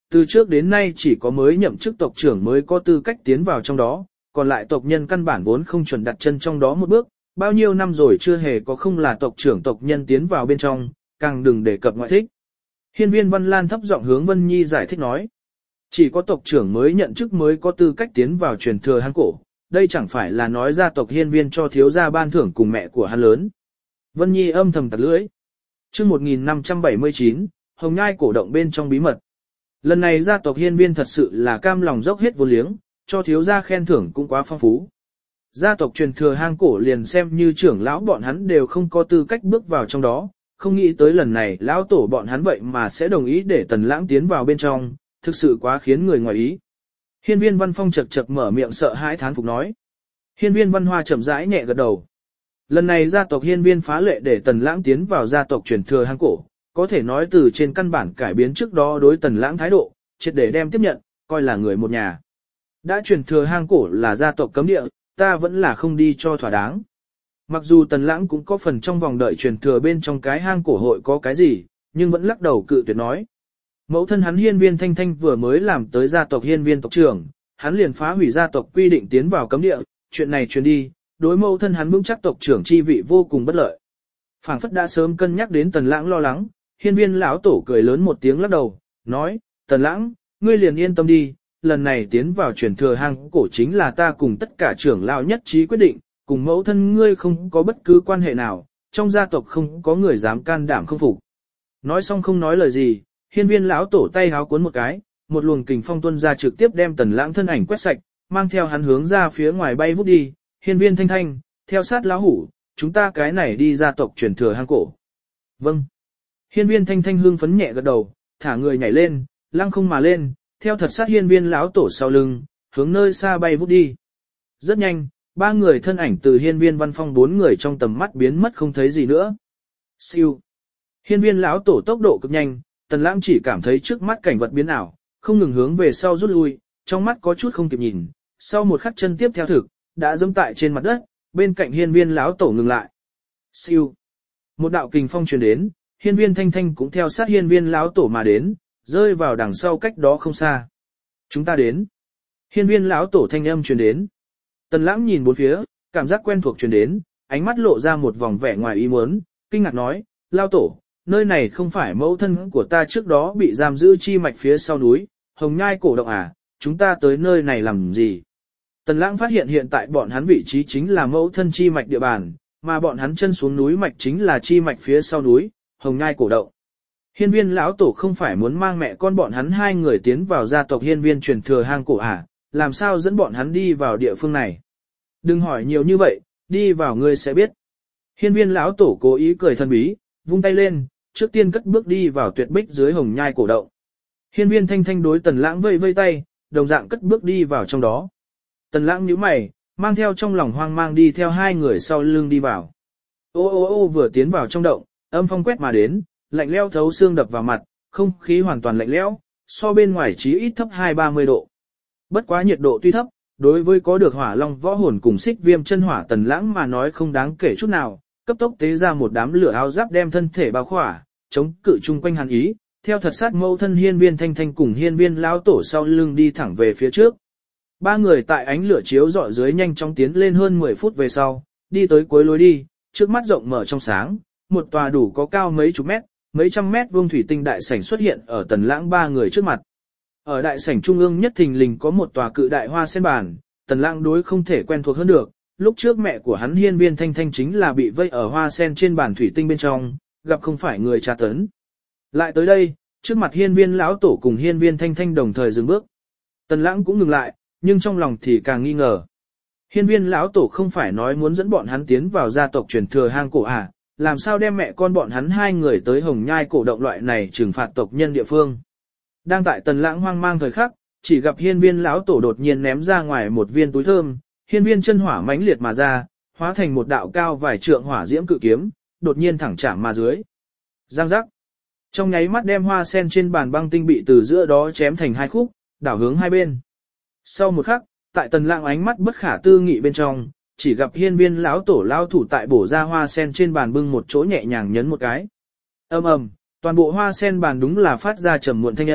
từ trước đến nay chỉ có mới nhậm chức tộc trưởng mới có tư cách tiến vào trong đó, còn lại tộc nhân căn bản vốn không chuẩn đặt chân trong đó một bước, bao nhiêu năm rồi chưa hề có không là tộc trưởng tộc nhân tiến vào bên trong, càng đừng đề cập ngoại thích. Hiên viên Văn Lan thấp giọng hướng Vân Nhi giải thích nói, chỉ có tộc trưởng mới nhận chức mới có tư cách tiến vào truyền thừa hang cổ, đây chẳng phải là nói gia tộc hiên viên cho thiếu gia ban thưởng cùng mẹ của hắn lớn. Vân Nhi âm thầm tặc lưỡi. Chương một nghìn năm trăm bảy mươi chín, Hồng Nhai cổ động bên trong bí mật. Lần này gia tộc hiên viên thật sự là cam lòng dốc hết vô liếng, cho thiếu gia khen thưởng cũng quá phong phú. Gia tộc truyền thừa hang cổ liền xem như trưởng lão bọn hắn đều không có tư cách bước vào trong đó, không nghĩ tới lần này lão tổ bọn hắn vậy mà sẽ đồng ý để Tần Lãng tiến vào bên trong, thực sự quá khiến người ngoài ý. Hiên viên Văn Phong chật chật mở miệng sợ hãi thán phục nói. Hiên viên Văn Hoa chậm rãi nhẹ gật đầu. Lần này gia tộc hiên viên phá lệ để Tần Lãng tiến vào gia tộc truyền thừa hang cổ, có thể nói từ trên căn bản cải biến trước đó đối Tần Lãng thái độ, triệt để đem tiếp nhận, coi là người một nhà. Đã truyền thừa hang cổ là gia tộc cấm địa, ta vẫn là không đi cho thỏa đáng. Mặc dù Tần Lãng cũng có phần trong vòng đợi truyền thừa bên trong cái hang cổ hội có cái gì, nhưng vẫn lắc đầu cự tuyệt nói. Mẫu thân hắn hiên viên Thanh Thanh vừa mới làm tới gia tộc hiên viên tộc trưởng, hắn liền phá hủy gia tộc quy định tiến vào cấm địa, chuyện này truyền đi, đối mẫu thân hắn vững chắc tộc trưởng chi vị vô cùng bất lợi. Phảng phất đã sớm cân nhắc đến Tần Lãng lo lắng, hiên viên lão tổ cười lớn một tiếng lắc đầu, nói, Tần Lãng, ngươi liền yên tâm đi, lần này tiến vào truyền thừa hang cổ chính là ta cùng tất cả trưởng lão nhất trí quyết định, cùng mẫu thân ngươi không có bất cứ quan hệ nào, trong gia tộc không có người dám can đảm không phục. Nói xong không nói lời gì, hiên viên lão tổ tay háo cuốn một cái, một luồng kình phong tuôn ra trực tiếp đem Tần Lãng thân ảnh quét sạch, mang theo hắn hướng ra phía ngoài bay vút đi, hiên viên Thanh Thanh, theo sát lão hủ, chúng ta cái này đi gia tộc truyền thừa hang cổ. Vâng. Hiên viên Thanh Thanh hương phấn nhẹ gật đầu, thả người nhảy lên, lăng không mà lên, theo thật sát hiên viên lão tổ sau lưng, hướng nơi xa bay vút đi. Rất nhanh, ba người thân ảnh từ hiên viên Văn Phong bốn người trong tầm mắt biến mất không thấy gì nữa. Siêu. Hiên viên lão tổ tốc độ cực nhanh, Tần Lãng chỉ cảm thấy trước mắt cảnh vật biến ảo, không ngừng hướng về sau rút lui, trong mắt có chút không kịp nhìn, sau một khắc chân tiếp theo thực, đã dẫm tại trên mặt đất, bên cạnh hiên viên lão tổ ngừng lại. Siêu. Một đạo kình phong truyền đến, hiên viên Thanh Thanh cũng theo sát hiên viên lão tổ mà đến, rơi vào đằng sau cách đó không xa. Chúng ta đến. Hiên viên lão tổ thanh âm truyền đến. Tần Lãng nhìn bốn phía, cảm giác quen thuộc truyền đến, ánh mắt lộ ra một vòng vẻ ngoài ý muốn, kinh ngạc nói, lão tổ, nơi này không phải mẫu thân của ta trước đó bị giam giữ chi mạch phía sau núi, Hồng Nhai cổ động à, chúng ta tới nơi này làm gì? Tần Lãng phát hiện hiện tại bọn hắn vị trí chính là mẫu thân chi mạch địa bàn, mà bọn hắn chân xuống núi mạch chính là chi mạch phía sau núi, Hồng Nhai cổ động. Hiên viên lão tổ không phải muốn mang mẹ con bọn hắn hai người tiến vào gia tộc hiên viên truyền thừa hang cổ à, làm sao dẫn bọn hắn đi vào địa phương này? Đừng hỏi nhiều như vậy, đi vào ngươi sẽ biết. Hiên viên lão tổ cố ý cười thần bí, vung tay lên, trước tiên cất bước đi vào tuyệt bích dưới Hồng Nhai cổ động. Hiên viên Thanh Thanh đối Tần Lãng vây vây tay, đồng dạng cất bước đi vào trong đó. Tần Lãng nhíu mày, mang theo trong lòng hoang mang đi theo hai người sau lưng đi vào. Ô ô ô vừa tiến vào trong động, âm phong quét mà đến, lạnh lẽo thấu xương đập vào mặt, không khí hoàn toàn lạnh lẽo, so bên ngoài chí ít thấp hai ba mươi độ. Bất quá nhiệt độ tuy thấp, đối với có được hỏa long võ hồn cùng xích viêm chân hỏa Tần Lãng mà nói không đáng kể chút nào, cấp tốc tế ra một đám lửa áo giáp đem thân thể bao khỏa, chống cự chung quanh hàn ý, theo thật sát mẫu thân hiên viên Thanh Thanh cùng hiên viên lão tổ sau lưng đi thẳng về phía trước. Ba người tại ánh lửa chiếu rọi dưới nhanh chóng tiến lên hơn mười phút về sau, đi tới cuối lối đi, trước mắt rộng mở trong sáng, một tòa đủ có cao mấy chục mét, mấy trăm mét vuông thủy tinh đại sảnh xuất hiện ở Tần Lãng ba người trước mặt. Ở đại sảnh trung ương nhất thình lình có một tòa cự đại hoa sen bàn, Tần Lãng đối không thể quen thuộc hơn được, lúc trước mẹ của hắn hiên viên Thanh Thanh chính là bị vây ở hoa sen trên bàn thủy tinh bên trong, gặp không phải người tra tấn. Lại tới đây, trước mặt hiên viên lão tổ cùng hiên viên Thanh Thanh đồng thời dừng bước. Tần Lãng cũng ngừng lại, nhưng trong lòng thì càng nghi ngờ. Hiên viên lão tổ không phải nói muốn dẫn bọn hắn tiến vào gia tộc truyền thừa hang cổ à, làm sao đem mẹ con bọn hắn hai người tới Hồng Nhai cổ động loại này trừng phạt tộc nhân địa phương. Đang tại Tần Lãng hoang mang thời khắc, chỉ gặp hiên viên lão tổ đột nhiên ném ra ngoài một viên túi thơm, hiên viên chân hỏa mãnh liệt mà ra, hóa thành một đạo cao vài trượng hỏa diễm cự kiếm, đột nhiên thẳng chạm mà dưới. Giang giác. Trong nháy mắt đem hoa sen trên bàn băng tinh bị từ giữa đó chém thành hai khúc, đảo hướng hai bên. Sau một khắc, tại Tần Lãng ánh mắt bất khả tư nghị bên trong, chỉ gặp hiên viên lão tổ lao thủ tại bổ ra hoa sen trên bàn bưng một chỗ nhẹ nhàng nhấn một cái. Ầm ầm, toàn bộ hoa sen bàn đúng là phát ra trầm muộn thanh âm,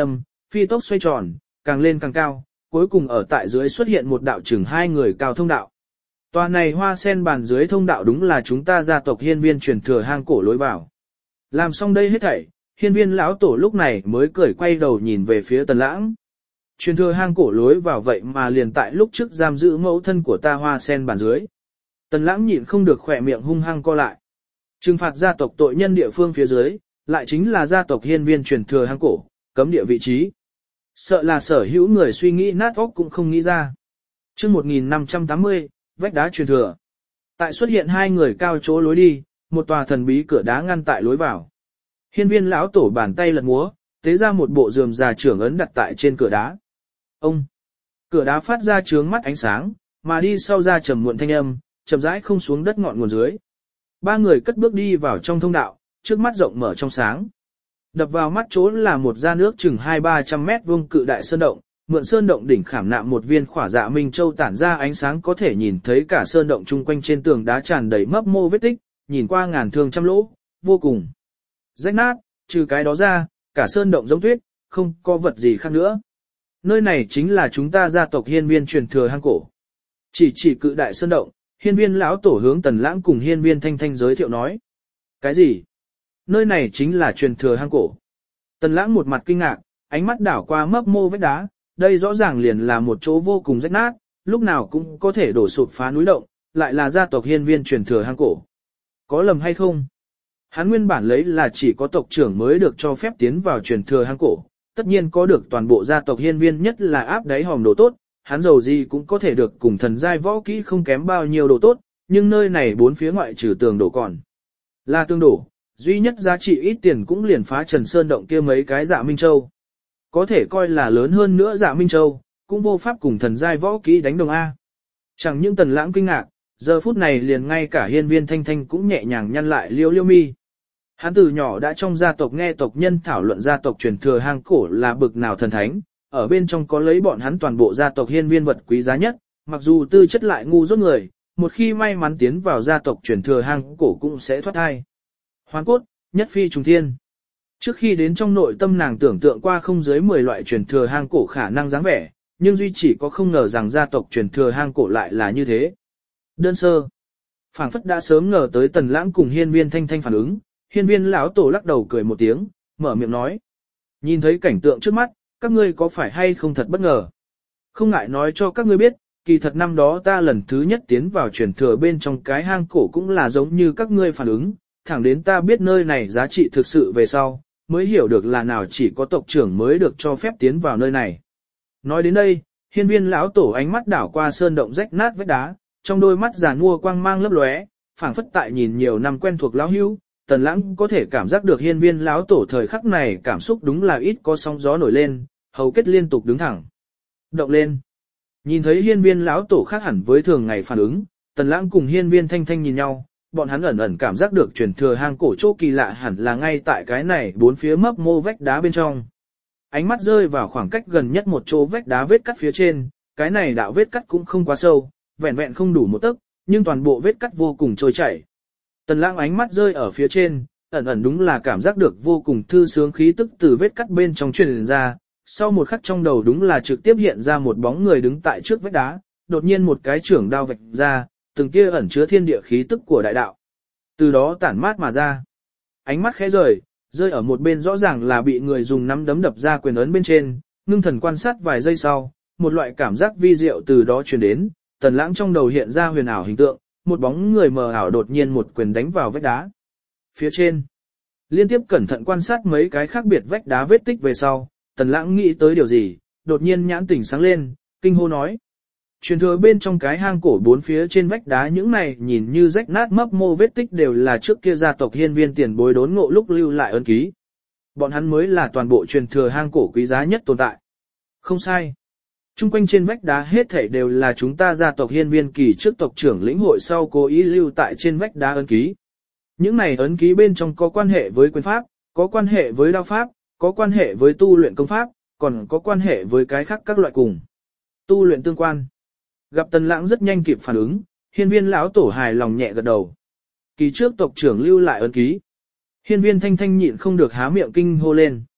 phi tốc xoay tròn, càng lên càng cao, cuối cùng ở tại dưới xuất hiện một đạo chừng hai người cao thông đạo. Tòa này hoa sen bàn dưới thông đạo đúng là chúng ta gia tộc hiên viên truyền thừa hang cổ lối vào. Làm xong đây hết thảy, hiên viên lão tổ lúc này mới cười quay đầu nhìn về phía Tần Lãng. Truyền thừa hang cổ lối vào vậy mà liền tại lúc trước giam giữ mẫu thân của ta hoa sen bàn dưới. Tần Lãng nhịn không được khỏe miệng hung hăng co lại. Trừng phạt gia tộc tội nhân địa phương phía dưới, lại chính là gia tộc hiên viên truyền thừa hang cổ, cấm địa vị trí. Sợ là sở hữu người suy nghĩ nát óc cũng không nghĩ ra. Chương một nghìn năm trăm tám mươi, vách đá truyền thừa. Tại xuất hiện hai người cao chỗ lối đi, một tòa thần bí cửa đá ngăn tại lối vào. Hiên viên lão tổ bàn tay lật múa, tế ra một bộ rườm rà trưởng ấn đặt tại trên cửa đá. Ông! Cửa đá phát ra chướng mắt ánh sáng, mà đi sau ra trầm muộn thanh âm, chậm rãi không xuống đất ngọn nguồn dưới. Ba người cất bước đi vào trong thông đạo, trước mắt rộng mở trong sáng. Đập vào mắt chỗ là một gian nước chừng hai ba trăm mét vuông cự đại sơn động, mượn sơn động đỉnh khảm nạm một viên khỏa dạ minh châu tản ra ánh sáng có thể nhìn thấy cả sơn động chung quanh trên tường đá tràn đầy mấp mô vết tích, nhìn qua ngàn thương trăm lỗ, vô cùng rách nát, trừ cái đó ra, cả sơn động giống tuyết, không có vật gì khác nữa. Nơi này chính là chúng ta gia tộc hiên viên truyền thừa hang cổ. Chỉ chỉ cự đại sơn động, hiên viên lão tổ hướng Tần Lãng cùng hiên viên Thanh Thanh giới thiệu nói. Cái gì? Nơi này chính là truyền thừa hang cổ. Tần Lãng một mặt kinh ngạc, ánh mắt đảo qua mấp mô vách đá, đây rõ ràng liền là một chỗ vô cùng rách nát, lúc nào cũng có thể đổ sụp phá núi động, lại là gia tộc hiên viên truyền thừa hang cổ. Có lầm hay không? Hắn nguyên bản lấy là chỉ có tộc trưởng mới được cho phép tiến vào truyền thừa hang cổ, tất nhiên có được toàn bộ gia tộc hiên viên nhất là áp đáy hòm đồ tốt, hắn giàu gì cũng có thể được cùng thần giai võ kỹ không kém bao nhiêu đồ tốt, nhưng nơi này bốn phía ngoại trừ tường đổ còn là tường đổ, duy nhất giá trị ít tiền cũng liền phá Trần Sơn động kia mấy cái dạ Minh Châu. Có thể coi là lớn hơn nữa dạ Minh Châu, cũng vô pháp cùng thần giai võ kỹ đánh đồng A. Chẳng những Tần Lãng kinh ngạc, giờ phút này liền ngay cả hiên viên Thanh Thanh cũng nhẹ nhàng nhăn lại liêu liêu mi. Hắn từ nhỏ đã trong gia tộc nghe tộc nhân thảo luận gia tộc truyền thừa hang cổ là bực nào thần thánh, ở bên trong có lấy bọn hắn toàn bộ gia tộc hiên viên vật quý giá nhất, mặc dù tư chất lại ngu dốt người, một khi may mắn tiến vào gia tộc truyền thừa hang cổ cũng sẽ thoát thai. Hoàn cốt, nhất phi trùng thiên. Trước khi đến trong nội tâm nàng tưởng tượng qua không dưới mười loại truyền thừa hang cổ khả năng dáng vẻ, nhưng duy chỉ có không ngờ rằng gia tộc truyền thừa hang cổ lại là như thế. Đơn sơ. Phảng phất đã sớm ngờ tới Tần Lãng cùng hiên viên Thanh Thanh phản ứng, hiên viên lão tổ lắc đầu cười một tiếng, mở miệng nói. Nhìn thấy cảnh tượng trước mắt, các ngươi có phải hay không thật bất ngờ? Không ngại nói cho các ngươi biết, kỳ thật năm đó ta lần thứ nhất tiến vào truyền thừa bên trong cái hang cổ cũng là giống như các ngươi phản ứng, thẳng đến ta biết nơi này giá trị thực sự về sau, mới hiểu được là nào chỉ có tộc trưởng mới được cho phép tiến vào nơi này. Nói đến đây, hiên viên lão tổ ánh mắt đảo qua sơn động rách nát vách đá, trong đôi mắt già nua quang mang lấp lóe, phảng phất tại nhìn nhiều năm quen thuộc lão hữu, Tần Lãng có thể cảm giác được hiên viên lão tổ thời khắc này cảm xúc đúng là ít có sóng gió nổi lên, hầu kết liên tục đứng thẳng. Động lên. Nhìn thấy hiên viên lão tổ khác hẳn với thường ngày phản ứng, Tần Lãng cùng hiên viên Thanh Thanh nhìn nhau, bọn hắn ẩn ẩn cảm giác được truyền thừa hang cổ chỗ kỳ lạ hẳn là ngay tại cái này bốn phía mấp mô vách đá bên trong. Ánh mắt rơi vào khoảng cách gần nhất một chỗ vách đá vết cắt phía trên, cái này đạo vết cắt cũng không quá sâu, vẹn vẹn không đủ một tấc, nhưng toàn bộ vết cắt vô cùng trôi chảy. Tần Lãng ánh mắt rơi ở phía trên, ẩn ẩn đúng là cảm giác được vô cùng thư sướng khí tức từ vết cắt bên trong truyền ra, sau một khắc trong đầu đúng là trực tiếp hiện ra một bóng người đứng tại trước vách đá, đột nhiên một cái chưởng đao vạch ra, từng kia ẩn chứa thiên địa khí tức của đại đạo. Từ đó tản mát mà ra. Ánh mắt khẽ rời, rơi ở một bên rõ ràng là bị người dùng nắm đấm đập ra quyền ấn bên trên, ngưng thần quan sát vài giây sau, một loại cảm giác vi diệu từ đó truyền đến, Tần Lãng trong đầu hiện ra huyền ảo hình tượng, một bóng người mờ ảo đột nhiên một quyền đánh vào vách đá. Phía trên, liên tiếp cẩn thận quan sát mấy cái khác biệt vách đá vết tích về sau, Tần Lãng nghĩ tới điều gì, đột nhiên nhãn tỉnh sáng lên, kinh hô nói. Truyền thừa bên trong cái hang cổ bốn phía trên vách đá những này nhìn như rách nát mấp mô vết tích đều là trước kia gia tộc hiên viên tiền bối đốn ngộ lúc lưu lại ấn ký. Bọn hắn mới là toàn bộ truyền thừa hang cổ quý giá nhất tồn tại. Không sai. Trung quanh trên vách đá hết thảy đều là chúng ta gia tộc hiên viên kỳ trước tộc trưởng lĩnh hội sau cố ý lưu tại trên vách đá ấn ký. Những này ấn ký bên trong có quan hệ với quyền pháp, có quan hệ với đao pháp, có quan hệ với tu luyện công pháp, còn có quan hệ với cái khác các loại cùng. Tu luyện tương quan. Gặp Tần Lãng rất nhanh kịp phản ứng, hiên viên lão tổ hài lòng nhẹ gật đầu. Kỳ trước tộc trưởng lưu lại ấn ký. Hiên viên Thanh Thanh nhịn không được há miệng kinh hô lên.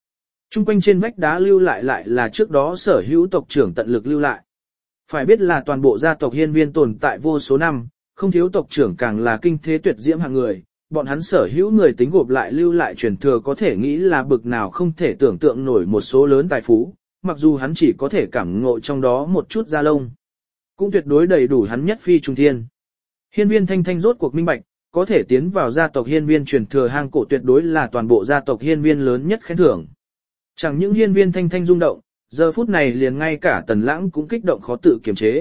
Trung quanh trên vách đá lưu lại lại là trước đó sở hữu tộc trưởng tận lực lưu lại. Phải biết là toàn bộ gia tộc hiên viên tồn tại vô số năm, không thiếu tộc trưởng càng là kinh thế tuyệt diễm hạng người, bọn hắn sở hữu người tính gộp lại lưu lại truyền thừa có thể nghĩ là bực nào không thể tưởng tượng nổi một số lớn tài phú, mặc dù hắn chỉ có thể cảm ngộ trong đó một chút da lông. Cũng tuyệt đối đầy đủ hắn nhất phi trùng thiên. Hiên viên Thanh Thanh rốt cuộc minh bạch, có thể tiến vào gia tộc hiên viên truyền thừa hang cổ tuyệt đối là toàn bộ gia tộc hiên viên lớn nhất khen thưởng. Chẳng những hiên viên Thanh Thanh rung động, giờ phút này liền ngay cả Tần Lãng cũng kích động khó tự kiềm chế.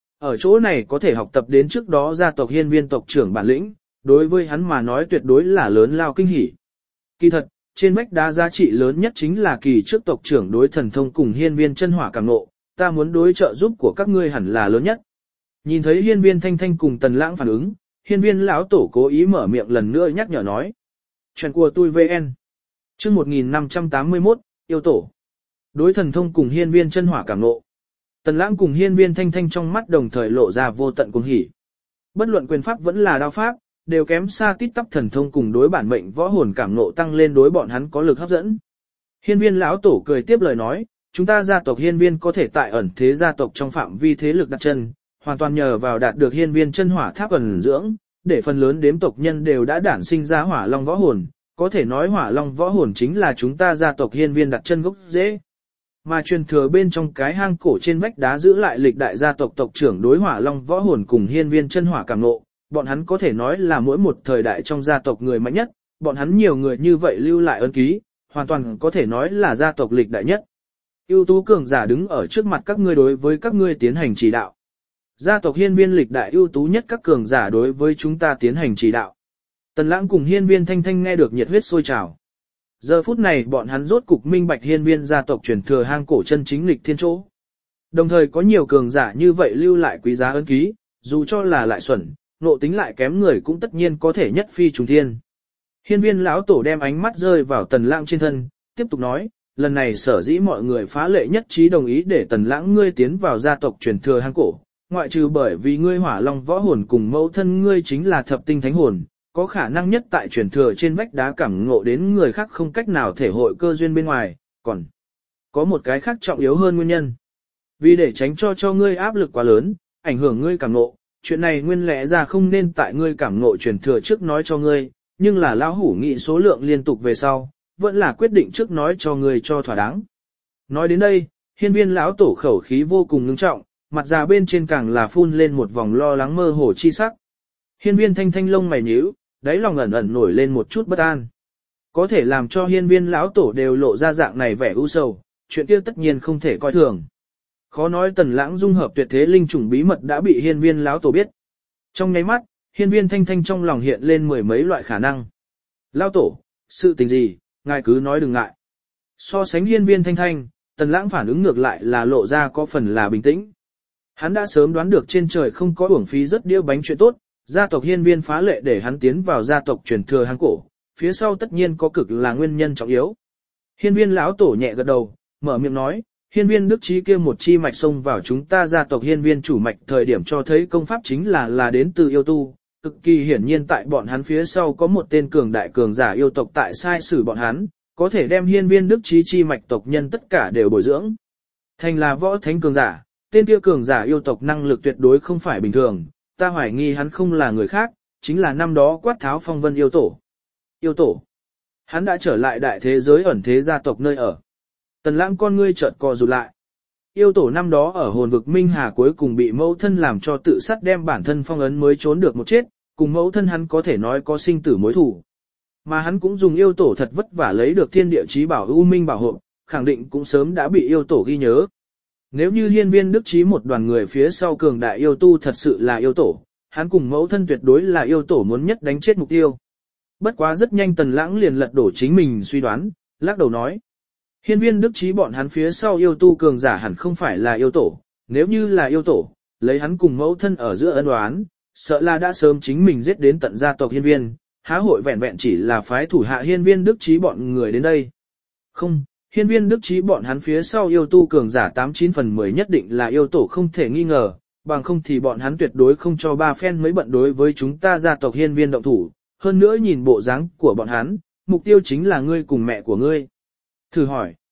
Ở chỗ này có thể học tập đến trước đó gia tộc hiên viên tộc trưởng bản lĩnh, đối với hắn mà nói tuyệt đối là lớn lao kinh hỉ. Kỳ thật, trên vách đá giá trị lớn nhất chính là kỳ trước tộc trưởng đối thần thông cùng hiên viên chân hỏa cảm ngộ, ta muốn đối trợ giúp của các ngươi hẳn là lớn nhất. Nhìn thấy hiên viên Thanh Thanh cùng Tần Lãng phản ứng, hiên viên lão tổ cố ý mở miệng lần nữa nhắc nhở nói. Chuyện của tôi vê en. Chương một nghìn năm trăm tám mươi mốt, yêu tổ. Đối thần thông cùng hiên viên chân hỏa cảm ngộ. Tần Lãng cùng hiên viên Thanh Thanh trong mắt đồng thời lộ ra vô tận cuồng hỉ. Bất luận quyền pháp vẫn là đao pháp, đều kém xa tít tắp thần thông cùng đối bản mệnh võ hồn cảm ngộ tăng lên đối bọn hắn có lực hấp dẫn. Hiên viên lão tổ cười tiếp lời nói, chúng ta gia tộc hiên viên có thể tại ẩn thế gia tộc trong phạm vi thế lực đặt chân, hoàn toàn nhờ vào đạt được hiên viên chân hỏa tháp ẩn dưỡng, để phần lớn đếm tộc nhân đều đã đản sinh ra hỏa long võ hồn, có thể nói hỏa long võ hồn chính là chúng ta gia tộc hiên viên đặt chân gốc rễ. Mà truyền thừa bên trong cái hang cổ trên vách đá giữ lại lịch đại gia tộc tộc trưởng đối hỏa long võ hồn cùng hiên viên chân hỏa cảm ngộ, bọn hắn có thể nói là mỗi một thời đại trong gia tộc người mạnh nhất, bọn hắn nhiều người như vậy lưu lại ấn ký, hoàn toàn có thể nói là gia tộc lịch đại nhất. Ưu tú cường giả đứng ở trước mặt các ngươi đối với các ngươi tiến hành chỉ đạo. Gia tộc hiên viên lịch đại ưu tú nhất các cường giả đối với chúng ta tiến hành chỉ đạo. Tần Lãng cùng hiên viên Thanh Thanh nghe được nhiệt huyết sôi trào. Giờ phút này bọn hắn rốt cục minh bạch hiên viên gia tộc truyền thừa hang cổ chân chính lịch thiên chỗ. Đồng thời có nhiều cường giả như vậy lưu lại quý giá ấn ký, dù cho là lại xuẩn, nộ tính lại kém người cũng tất nhiên có thể nhất phi trùng thiên. Hiên viên lão tổ đem ánh mắt rơi vào Tần Lãng trên thân, tiếp tục nói, lần này sở dĩ mọi người phá lệ nhất trí đồng ý để Tần Lãng ngươi tiến vào gia tộc truyền thừa hang cổ, ngoại trừ bởi vì ngươi hỏa long võ hồn cùng mẫu thân ngươi chính là thập tinh thánh hồn, có khả năng nhất tại truyền thừa trên vách đá cảm ngộ đến người khác không cách nào thể hội cơ duyên bên ngoài, còn có một cái khác trọng yếu hơn nguyên nhân. Vì để tránh cho cho ngươi áp lực quá lớn, ảnh hưởng ngươi cảm ngộ, chuyện này nguyên lẽ ra không nên tại ngươi cảm ngộ truyền thừa trước nói cho ngươi, nhưng là lão hủ nghị số lượng liên tục về sau, vẫn là quyết định trước nói cho ngươi cho thỏa đáng. Nói đến đây, hiên viên lão tổ khẩu khí vô cùng ngưng trọng, mặt già bên trên càng là phun lên một vòng lo lắng mơ hồ chi sắc. Hiên viên Thanh Thanh lông mày nhíu, đáy lòng ẩn ẩn nổi lên một chút bất an. Có thể làm cho hiên viên lão tổ đều lộ ra dạng này vẻ u sầu, chuyện kia tất nhiên không thể coi thường. Khó nói Tần Lãng dung hợp tuyệt thế linh chủng bí mật đã bị hiên viên lão tổ biết. Trong nháy mắt, hiên viên Thanh Thanh trong lòng hiện lên mười mấy loại khả năng. Lão tổ, sự tình gì, ngài cứ nói đừng ngại. So sánh hiên viên Thanh Thanh, Tần Lãng phản ứng ngược lại là lộ ra có phần là bình tĩnh. Hắn đã sớm đoán được trên trời không có uổng phí rất đĩa bánh chuyện tốt, gia tộc hiên viên phá lệ để hắn tiến vào gia tộc truyền thừa hang cổ, phía sau tất nhiên có cực là nguyên nhân trọng yếu. Hiên viên lão tổ nhẹ gật đầu, mở miệng nói, hiên viên đức trí kia một chi mạch xông vào chúng ta gia tộc hiên viên chủ mạch thời điểm cho thấy công pháp chính là là đến từ yêu tu, cực kỳ hiển nhiên tại bọn hắn phía sau có một tên cường đại cường giả yêu tộc tại sai sử bọn hắn, có thể đem hiên viên đức trí chi mạch tộc nhân tất cả đều bồi dưỡng. Thành là võ thánh cường giả, tên kia cường giả yêu tộc năng lực tuyệt đối không phải bình thường, ta hoài nghi hắn không là người khác, chính là năm đó quát tháo phong vân yêu tổ. Yêu tổ. Hắn đã trở lại đại thế giới ẩn thế gia tộc nơi ở. Tần Lãng con ngươi chợt co rụt lại. Yêu tổ năm đó ở hồn vực Minh Hà cuối cùng bị mẫu thân làm cho tự sát đem bản thân phong ấn mới trốn được một chết, cùng mẫu thân hắn có thể nói có sinh tử mối thù. Mà hắn cũng dùng yêu tổ thật vất vả lấy được thiên địa chí bảo U Minh bảo hộ, khẳng định cũng sớm đã bị yêu tổ ghi nhớ. Nếu như hiên viên đức trí một đoàn người phía sau cường đại yêu tu thật sự là yêu tổ, hắn cùng mẫu thân tuyệt đối là yêu tổ muốn nhất đánh chết mục tiêu. Bất quá rất nhanh Tần Lãng liền lật đổ chính mình suy đoán, lắc đầu nói. Hiên viên đức trí bọn hắn phía sau yêu tu cường giả hẳn không phải là yêu tổ, nếu như là yêu tổ, lấy hắn cùng mẫu thân ở giữa ân oán, sợ là đã sớm chính mình giết đến tận gia tộc hiên viên, há hội vẹn vẹn chỉ là phái thủ hạ hiên viên đức trí bọn người đến đây. Không, hiên viên đức trí bọn hắn phía sau yêu tu cường giả tám chín phần mười nhất định là yêu tổ không thể nghi ngờ, bằng không thì bọn hắn tuyệt đối không cho ba phen mới bận đối với chúng ta gia tộc hiên viên động thủ, hơn nữa nhìn bộ dáng của bọn hắn, mục tiêu chính là ngươi cùng mẹ của ngươi. Thử hỏi,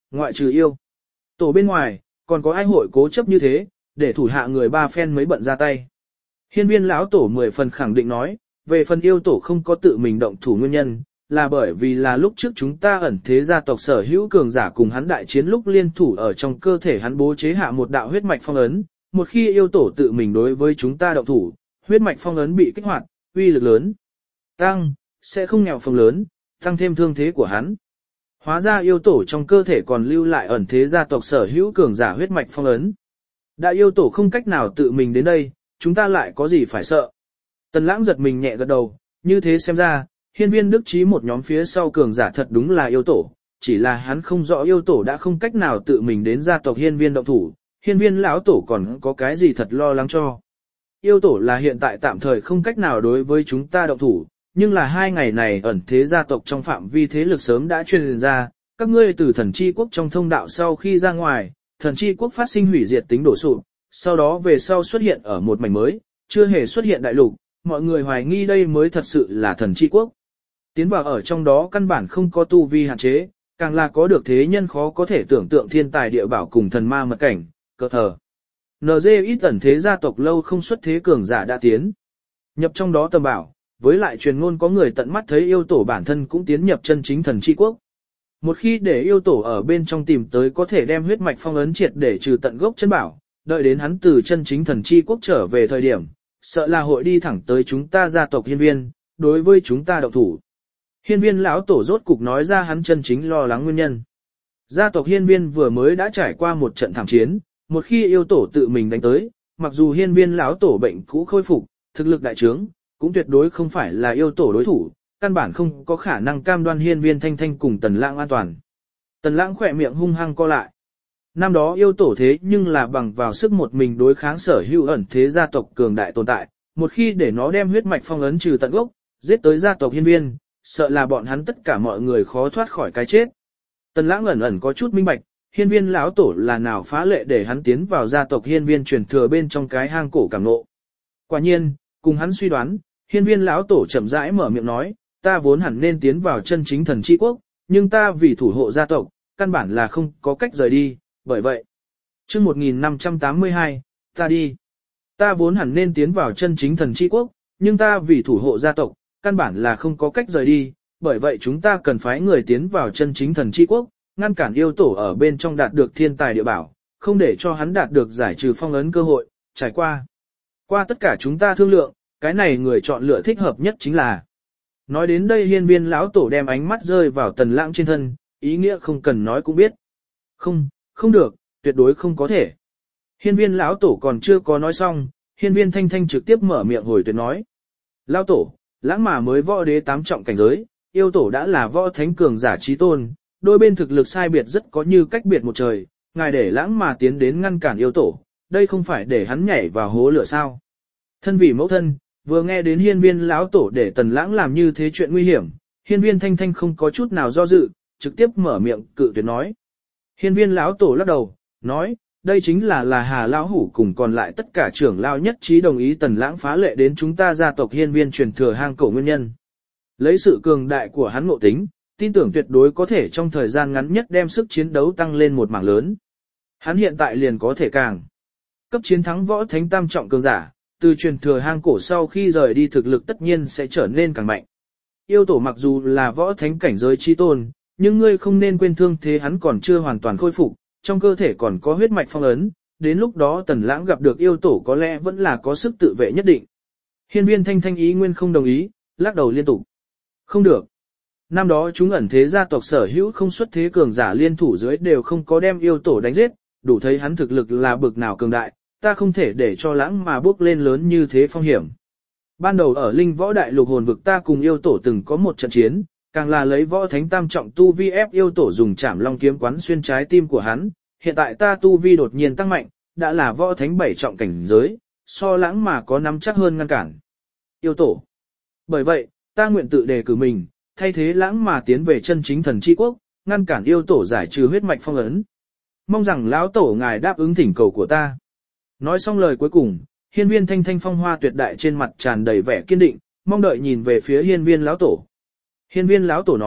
ngoại trừ yêu. Tổ bên ngoài, còn có ai hội cố chấp như thế, để thủ hạ người ba phen mới bận ra tay. Hiên viên lão tổ mười phần khẳng định nói, về phần yêu tổ không có tự mình động thủ nguyên nhân, là bởi vì là lúc trước chúng ta ẩn thế gia tộc sở hữu cường giả cùng hắn đại chiến lúc liên thủ ở trong cơ thể hắn bố chế hạ một đạo huyết mạch phong ấn, một khi yêu tổ tự mình đối với chúng ta động thủ, huyết mạch phong ấn bị kích hoạt, uy lực lớn tăng, sẽ không nghèo phong lớn, tăng thêm thương thế của hắn. Hóa ra yêu tổ trong cơ thể còn lưu lại ẩn thế gia tộc sở hữu cường giả huyết mạch phong ấn. Đại yêu tổ không cách nào tự mình đến đây, chúng ta lại có gì phải sợ. Tần lãng giật mình nhẹ gật đầu, như thế xem ra, hiên viên đức trí một nhóm phía sau cường giả thật đúng là yêu tổ, chỉ là hắn không rõ yêu tổ đã không cách nào tự mình đến gia tộc hiên viên động thủ, hiên viên lão tổ còn có cái gì thật lo lắng cho. Yêu tổ là hiện tại tạm thời không cách nào đối với chúng ta động thủ, nhưng là hai ngày này ẩn thế gia tộc trong phạm vi thế lực sớm đã truyền ra, các ngươi từ thần chi quốc trong thông đạo sau khi ra ngoài, thần chi quốc phát sinh hủy diệt tính đổ sụp, sau đó về sau xuất hiện ở một mảnh mới, chưa hề xuất hiện đại lục, mọi người hoài nghi đây mới thật sự là thần chi quốc. Tiến vào ở trong đó căn bản không có tu vi hạn chế, càng là có được thế nhân khó có thể tưởng tượng thiên tài địa bảo cùng thần ma mật cảnh, cơ thờ. en giê ít ẩn thế gia tộc lâu không xuất thế cường giả đã tiến nhập trong đó tầm bảo, với lại truyền ngôn có người tận mắt thấy yêu tổ bản thân cũng tiến nhập chân chính thần chi quốc. Một khi để yêu tổ ở bên trong tìm tới có thể đem huyết mạch phong ấn triệt để trừ tận gốc chân bảo, đợi đến hắn từ chân chính thần chi quốc trở về thời điểm, sợ là hội đi thẳng tới chúng ta gia tộc hiên viên, đối với chúng ta động thủ. Hiên viên lão tổ rốt cục nói ra hắn chân chính lo lắng nguyên nhân. Gia tộc hiên viên vừa mới đã trải qua một trận thảm chiến, một khi yêu tổ tự mình đánh tới, mặc dù hiên viên lão tổ bệnh cũ khôi phục, thực lực đại trướng, cũng tuyệt đối không phải là yêu tổ đối thủ, căn bản không có khả năng cam đoan hiên viên thanh thanh cùng tần lãng an toàn. Tần lãng khỏe miệng hung hăng co lại. Năm đó yêu tổ thế nhưng là bằng vào sức một mình đối kháng sở hữu ẩn thế gia tộc cường đại tồn tại, một khi để nó đem huyết mạch phong ấn trừ tận gốc, giết tới gia tộc hiên viên, sợ là bọn hắn tất cả mọi người khó thoát khỏi cái chết. Tần lãng ẩn ẩn có chút minh bạch, hiên viên lão tổ là nào phá lệ để hắn tiến vào gia tộc hiên viên truyền thừa bên trong cái hang cổ cảm nộ. Quả nhiên, cùng hắn suy đoán, hiên viên lão tổ chậm rãi mở miệng nói, ta vốn hẳn nên tiến vào chân chính thần chi quốc, nhưng ta vì thủ hộ gia tộc, căn bản là không có cách rời đi, bởi vậy. Chương một nghìn năm trăm tám mươi hai, ta đi. Ta vốn hẳn nên tiến vào chân chính thần chi quốc, nhưng ta vì thủ hộ gia tộc, căn bản là không có cách rời đi, bởi vậy chúng ta cần phái người tiến vào chân chính thần chi quốc, ngăn cản yêu tổ ở bên trong đạt được thiên tài địa bảo, không để cho hắn đạt được giải trừ phong ấn cơ hội, trải qua. Qua tất cả chúng ta thương lượng, cái này người chọn lựa thích hợp nhất chính là. Nói đến đây hiên viên lão tổ đem ánh mắt rơi vào tần lãng trên thân, ý nghĩa không cần nói cũng biết. Không, không được, tuyệt đối không có thể. Hiên viên lão tổ còn chưa có nói xong, hiên viên thanh thanh trực tiếp mở miệng hồi tuyệt nói. Lão tổ, lãng mà mới võ đế tám trọng cảnh giới, yêu tổ đã là võ thánh cường giả trí tôn, đôi bên thực lực sai biệt rất có như cách biệt một trời, ngài để lãng mà tiến đến ngăn cản yêu tổ, đây không phải để hắn nhảy vào hố lửa sao. Thân vì mẫu thân, vừa nghe đến hiên viên lão tổ để tần lãng làm như thế chuyện nguy hiểm, hiên viên thanh thanh không có chút nào do dự, trực tiếp mở miệng cự tuyệt nói. Hiên viên lão tổ lắc đầu, nói, đây chính là là Hà lão hủ cùng còn lại tất cả trưởng lão nhất trí đồng ý tần lãng phá lệ đến chúng ta gia tộc hiên viên truyền thừa hang cổ nguyên nhân. Lấy sự cường đại của hắn ngộ tính, tin tưởng tuyệt đối có thể trong thời gian ngắn nhất đem sức chiến đấu tăng lên một mảng lớn. Hắn hiện tại liền có thể càng cấp chiến thắng võ thánh tam trọng cường giả, từ truyền thừa hang cổ sau khi rời đi thực lực tất nhiên sẽ trở nên càng mạnh. Yêu tổ mặc dù là võ thánh cảnh giới chi tôn, nhưng ngươi không nên quên thương thế hắn còn chưa hoàn toàn khôi phục, trong cơ thể còn có huyết mạch phong ấn, đến lúc đó tần lãng gặp được yêu tổ có lẽ vẫn là có sức tự vệ nhất định. Hiên viên thanh thanh ý nguyên không đồng ý, lắc đầu liên tục. Không được. Năm đó chúng ẩn thế gia tộc sở hữu không xuất thế cường giả liên thủ dưới đều không có đem yêu tổ đánh giết, đủ thấy hắn thực lực là bực nào cường đại, ta không thể để cho lãng mà bước lên lớn như thế phong hiểm. Ban đầu ở linh võ đại lục hồn vực ta cùng yêu tổ từng có một trận chiến, càng là lấy võ thánh tam trọng tu vi ép yêu tổ dùng chảm long kiếm quán xuyên trái tim của hắn, hiện tại ta tu vi đột nhiên tăng mạnh, đã là võ thánh bảy trọng cảnh giới, so lãng mà có nắm chắc hơn ngăn cản yêu tổ. Bởi vậy, ta nguyện tự đề cử mình, thay thế lãng mà tiến về chân chính thần chi quốc, ngăn cản yêu tổ giải trừ huyết mạch phong ấn. Mong rằng lão tổ ngài đáp ứng thỉnh cầu của ta. Nói xong lời cuối cùng, hiên viên thanh thanh phong hoa tuyệt đại trên mặt tràn đầy vẻ kiên định, mong đợi nhìn về phía hiên viên lão tổ. Hiên viên lão tổ nói,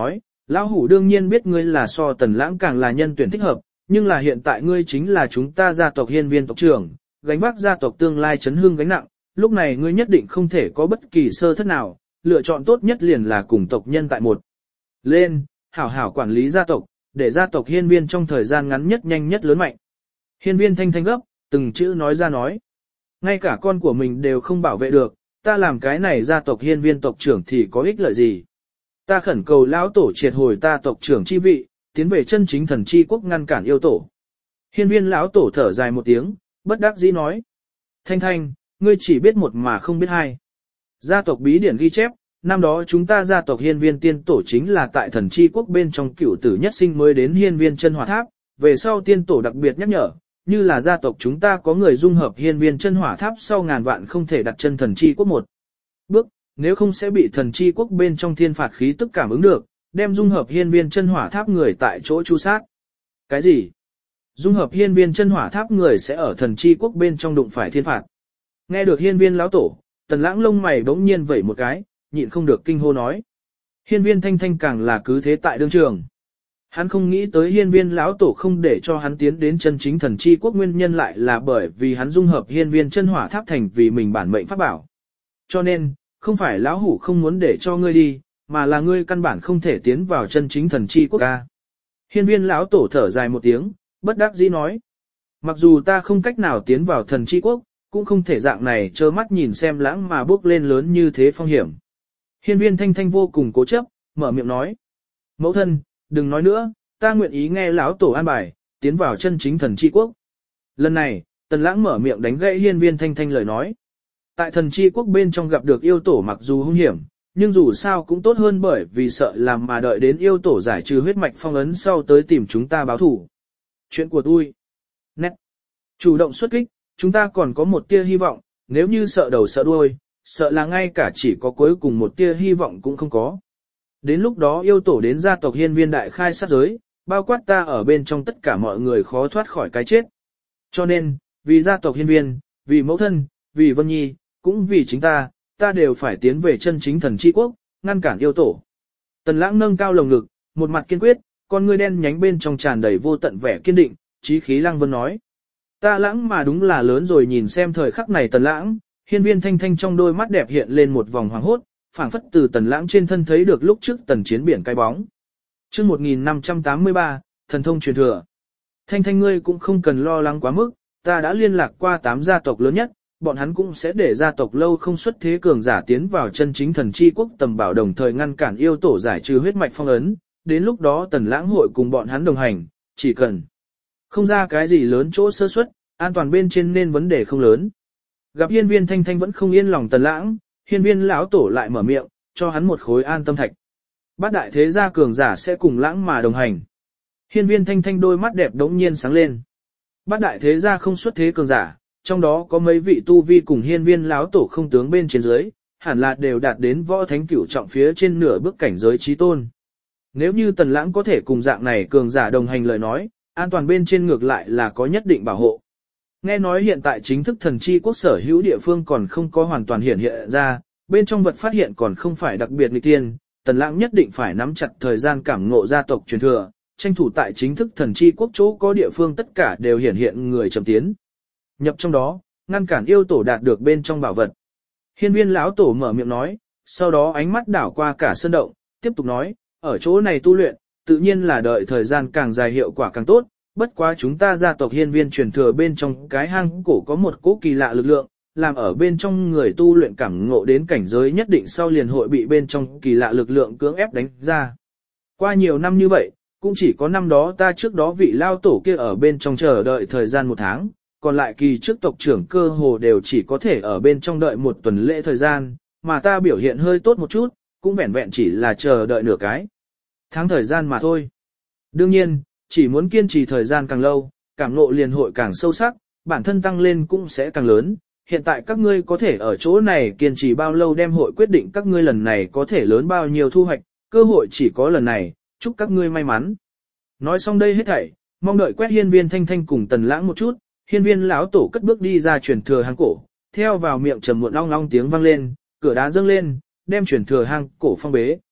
Lão hủ đương nhiên biết ngươi là so Tần Lãng càng là nhân tuyển thích hợp, nhưng là hiện tại ngươi chính là chúng ta gia tộc hiên viên tộc trưởng, gánh vác gia tộc tương lai chấn hưng gánh nặng, lúc này ngươi nhất định không thể có bất kỳ sơ thất nào, lựa chọn tốt nhất liền là cùng tộc nhân tại một. Lên, hảo hảo quản lý gia tộc, để gia tộc hiên viên trong thời gian ngắn nhất nhanh nhất lớn mạnh. Hiên viên thanh thanh gấp, từng chữ nói ra nói. Ngay cả con của mình đều không bảo vệ được, ta làm cái này gia tộc hiên viên tộc trưởng thì có ích lợi gì. Ta khẩn cầu lão tổ triệt hồi ta tộc trưởng chi vị, tiến về chân chính thần chi quốc ngăn cản yêu tổ. Hiên viên lão tổ thở dài một tiếng, bất đắc dĩ nói. Thanh thanh, ngươi chỉ biết một mà không biết hai. Gia tộc bí điển ghi chép, năm đó chúng ta gia tộc hiên viên tiên tổ chính là tại thần chi quốc bên trong cửu tử nhất sinh mới đến hiên viên chân hỏa tháp, về sau tiên tổ đặc biệt nhắc nhở, như là gia tộc chúng ta có người dung hợp hiên viên chân hỏa tháp sau ngàn vạn không thể đặt chân thần chi quốc một bước, nếu không sẽ bị thần chi quốc bên trong thiên phạt khí tức cảm ứng được, đem dung hợp hiên viên chân hỏa tháp người tại chỗ chu sát. Cái gì? Dung hợp hiên viên chân hỏa tháp người sẽ ở thần chi quốc bên trong đụng phải thiên phạt. Nghe được hiên viên lão tổ, Tần Lãng lông mày bỗng nhiên vẩy một cái, nhịn không được kinh hô nói. Hiên viên thanh thanh càng là cứ thế tại đương trường. Hắn không nghĩ tới hiên viên lão tổ không để cho hắn tiến đến chân chính thần chi quốc nguyên nhân lại là bởi vì hắn dung hợp hiên viên chân hỏa tháp thành vì mình bản mệnh pháp bảo. Cho nên, không phải lão hủ không muốn để cho ngươi đi, mà là ngươi căn bản không thể tiến vào chân chính thần chi quốc ca. Hiên viên lão tổ thở dài một tiếng, bất đắc dĩ nói. Mặc dù ta không cách nào tiến vào thần chi quốc, cũng không thể dạng này trơ mắt nhìn xem Lãng mà bước lên lớn như thế phong hiểm. Hiên viên thanh thanh vô cùng cố chấp, mở miệng nói. Mẫu thân, đừng nói nữa, ta nguyện ý nghe lão tổ an bài, tiến vào chân chính thần chi quốc. Lần này, Tần Lãng mở miệng đánh gãy hiên viên thanh thanh lời nói. Tại thần chi quốc bên trong gặp được yêu tổ mặc dù hung hiểm, nhưng dù sao cũng tốt hơn bởi vì sợ làm mà đợi đến yêu tổ giải trừ huyết mạch phong ấn sau tới tìm chúng ta báo thủ. Chuyện của tôi. Nét. Chủ động xuất kích, chúng ta còn có một tia hy vọng, nếu như sợ đầu sợ đuôi, sợ là ngay cả chỉ có cuối cùng một tia hy vọng cũng không có. Đến lúc đó yêu tổ đến gia tộc hiên viên đại khai sát giới, bao quát ta ở bên trong tất cả mọi người khó thoát khỏi cái chết. Cho nên, vì gia tộc hiên viên, vì mẫu thân, vì Vân Nhi, cũng vì chính ta, ta đều phải tiến về chân chính thần chi quốc, ngăn cản yêu tổ. Tần Lãng nâng cao lồng ngực, một mặt kiên quyết, con ngươi đen nhánh bên trong tràn đầy vô tận vẻ kiên định, chí khí Lăng Vân nói. Ta Lãng mà đúng là lớn rồi, nhìn xem thời khắc này Tần Lãng, hiên viên thanh thanh trong đôi mắt đẹp hiện lên một vòng hoàng hốt, phảng phất từ Tần Lãng trên thân thấy được lúc trước tần chiến biển cái bóng. Chương một nghìn năm trăm tám mươi ba, thần thông truyền thừa. Thanh thanh ngươi cũng không cần lo lắng quá mức, ta đã liên lạc qua tám gia tộc lớn nhất, bọn hắn cũng sẽ để gia tộc lâu không xuất thế cường giả tiến vào chân chính thần chi quốc tầm bảo, đồng thời ngăn cản yêu tổ giải trừ huyết mạch phong ấn, đến lúc đó Tần Lãng hội cùng bọn hắn đồng hành, chỉ cần không ra cái gì lớn chỗ sơ suất, an toàn bên trên nên vấn đề không lớn. Gặp hiên viên thanh thanh vẫn không yên lòng Tần Lãng, hiên viên lão tổ lại mở miệng, cho hắn một khối an tâm thạch. Bát đại thế gia cường giả sẽ cùng Lãng mà đồng hành. Hiên viên thanh thanh đôi mắt đẹp đống nhiên sáng lên. Bát đại thế gia không xuất thế cường giả, trong đó có mấy vị tu vi cùng hiên viên lão tổ không tướng bên trên dưới, hẳn là đều đạt đến võ thánh cửu trọng phía trên nửa bước cảnh giới chí tôn. Nếu như Tần Lãng có thể cùng dạng này cường giả đồng hành lời nói, an toàn bên trên ngược lại là có nhất định bảo hộ. Nghe nói hiện tại chính thức thần chi quốc sở hữu địa phương còn không có hoàn toàn hiện hiện ra, bên trong vật phát hiện còn không phải đặc biệt nghịch tiên, Tần Lãng nhất định phải nắm chặt thời gian cảm ngộ gia tộc truyền thừa, tranh thủ tại chính thức thần chi quốc chỗ có địa phương tất cả đều hiện hiện người chậm tiến. Nhập trong đó, ngăn cản yêu tổ đạt được bên trong bảo vật. Hiên viên lão tổ mở miệng nói, sau đó ánh mắt đảo qua cả sơn động, tiếp tục nói, ở chỗ này tu luyện, tự nhiên là đợi thời gian càng dài hiệu quả càng tốt, bất quá chúng ta gia tộc hiên viên truyền thừa bên trong cái hang cổ có một cỗ kỳ lạ lực lượng, làm ở bên trong người tu luyện cảm ngộ đến cảnh giới nhất định sau liền hội bị bên trong kỳ lạ lực lượng cưỡng ép đánh ra. Qua nhiều năm như vậy, cũng chỉ có năm đó ta trước đó vị lao tổ kia ở bên trong chờ đợi thời gian một tháng, còn lại kỳ trước tộc trưởng cơ hồ đều chỉ có thể ở bên trong đợi một tuần lễ thời gian, mà ta biểu hiện hơi tốt một chút, cũng vẹn vẹn chỉ là chờ đợi nửa cái tháng thời gian mà thôi. Đương nhiên, chỉ muốn kiên trì thời gian càng lâu, cảm ngộ liền hội càng sâu sắc, bản thân tăng lên cũng sẽ càng lớn. Hiện tại các ngươi có thể ở chỗ này kiên trì bao lâu đem hội quyết định các ngươi lần này có thể lớn bao nhiêu thu hoạch, cơ hội chỉ có lần này, chúc các ngươi may mắn. Nói xong đây hết thảy, mong đợi quét hiên viên thanh thanh cùng Tần Lãng một chút, hiên viên lão tổ cất bước đi ra truyền thừa hang cổ, theo vào miệng trầm muộn long long tiếng vang lên, cửa đá dâng lên, đem truyền thừa hang cổ phong bế.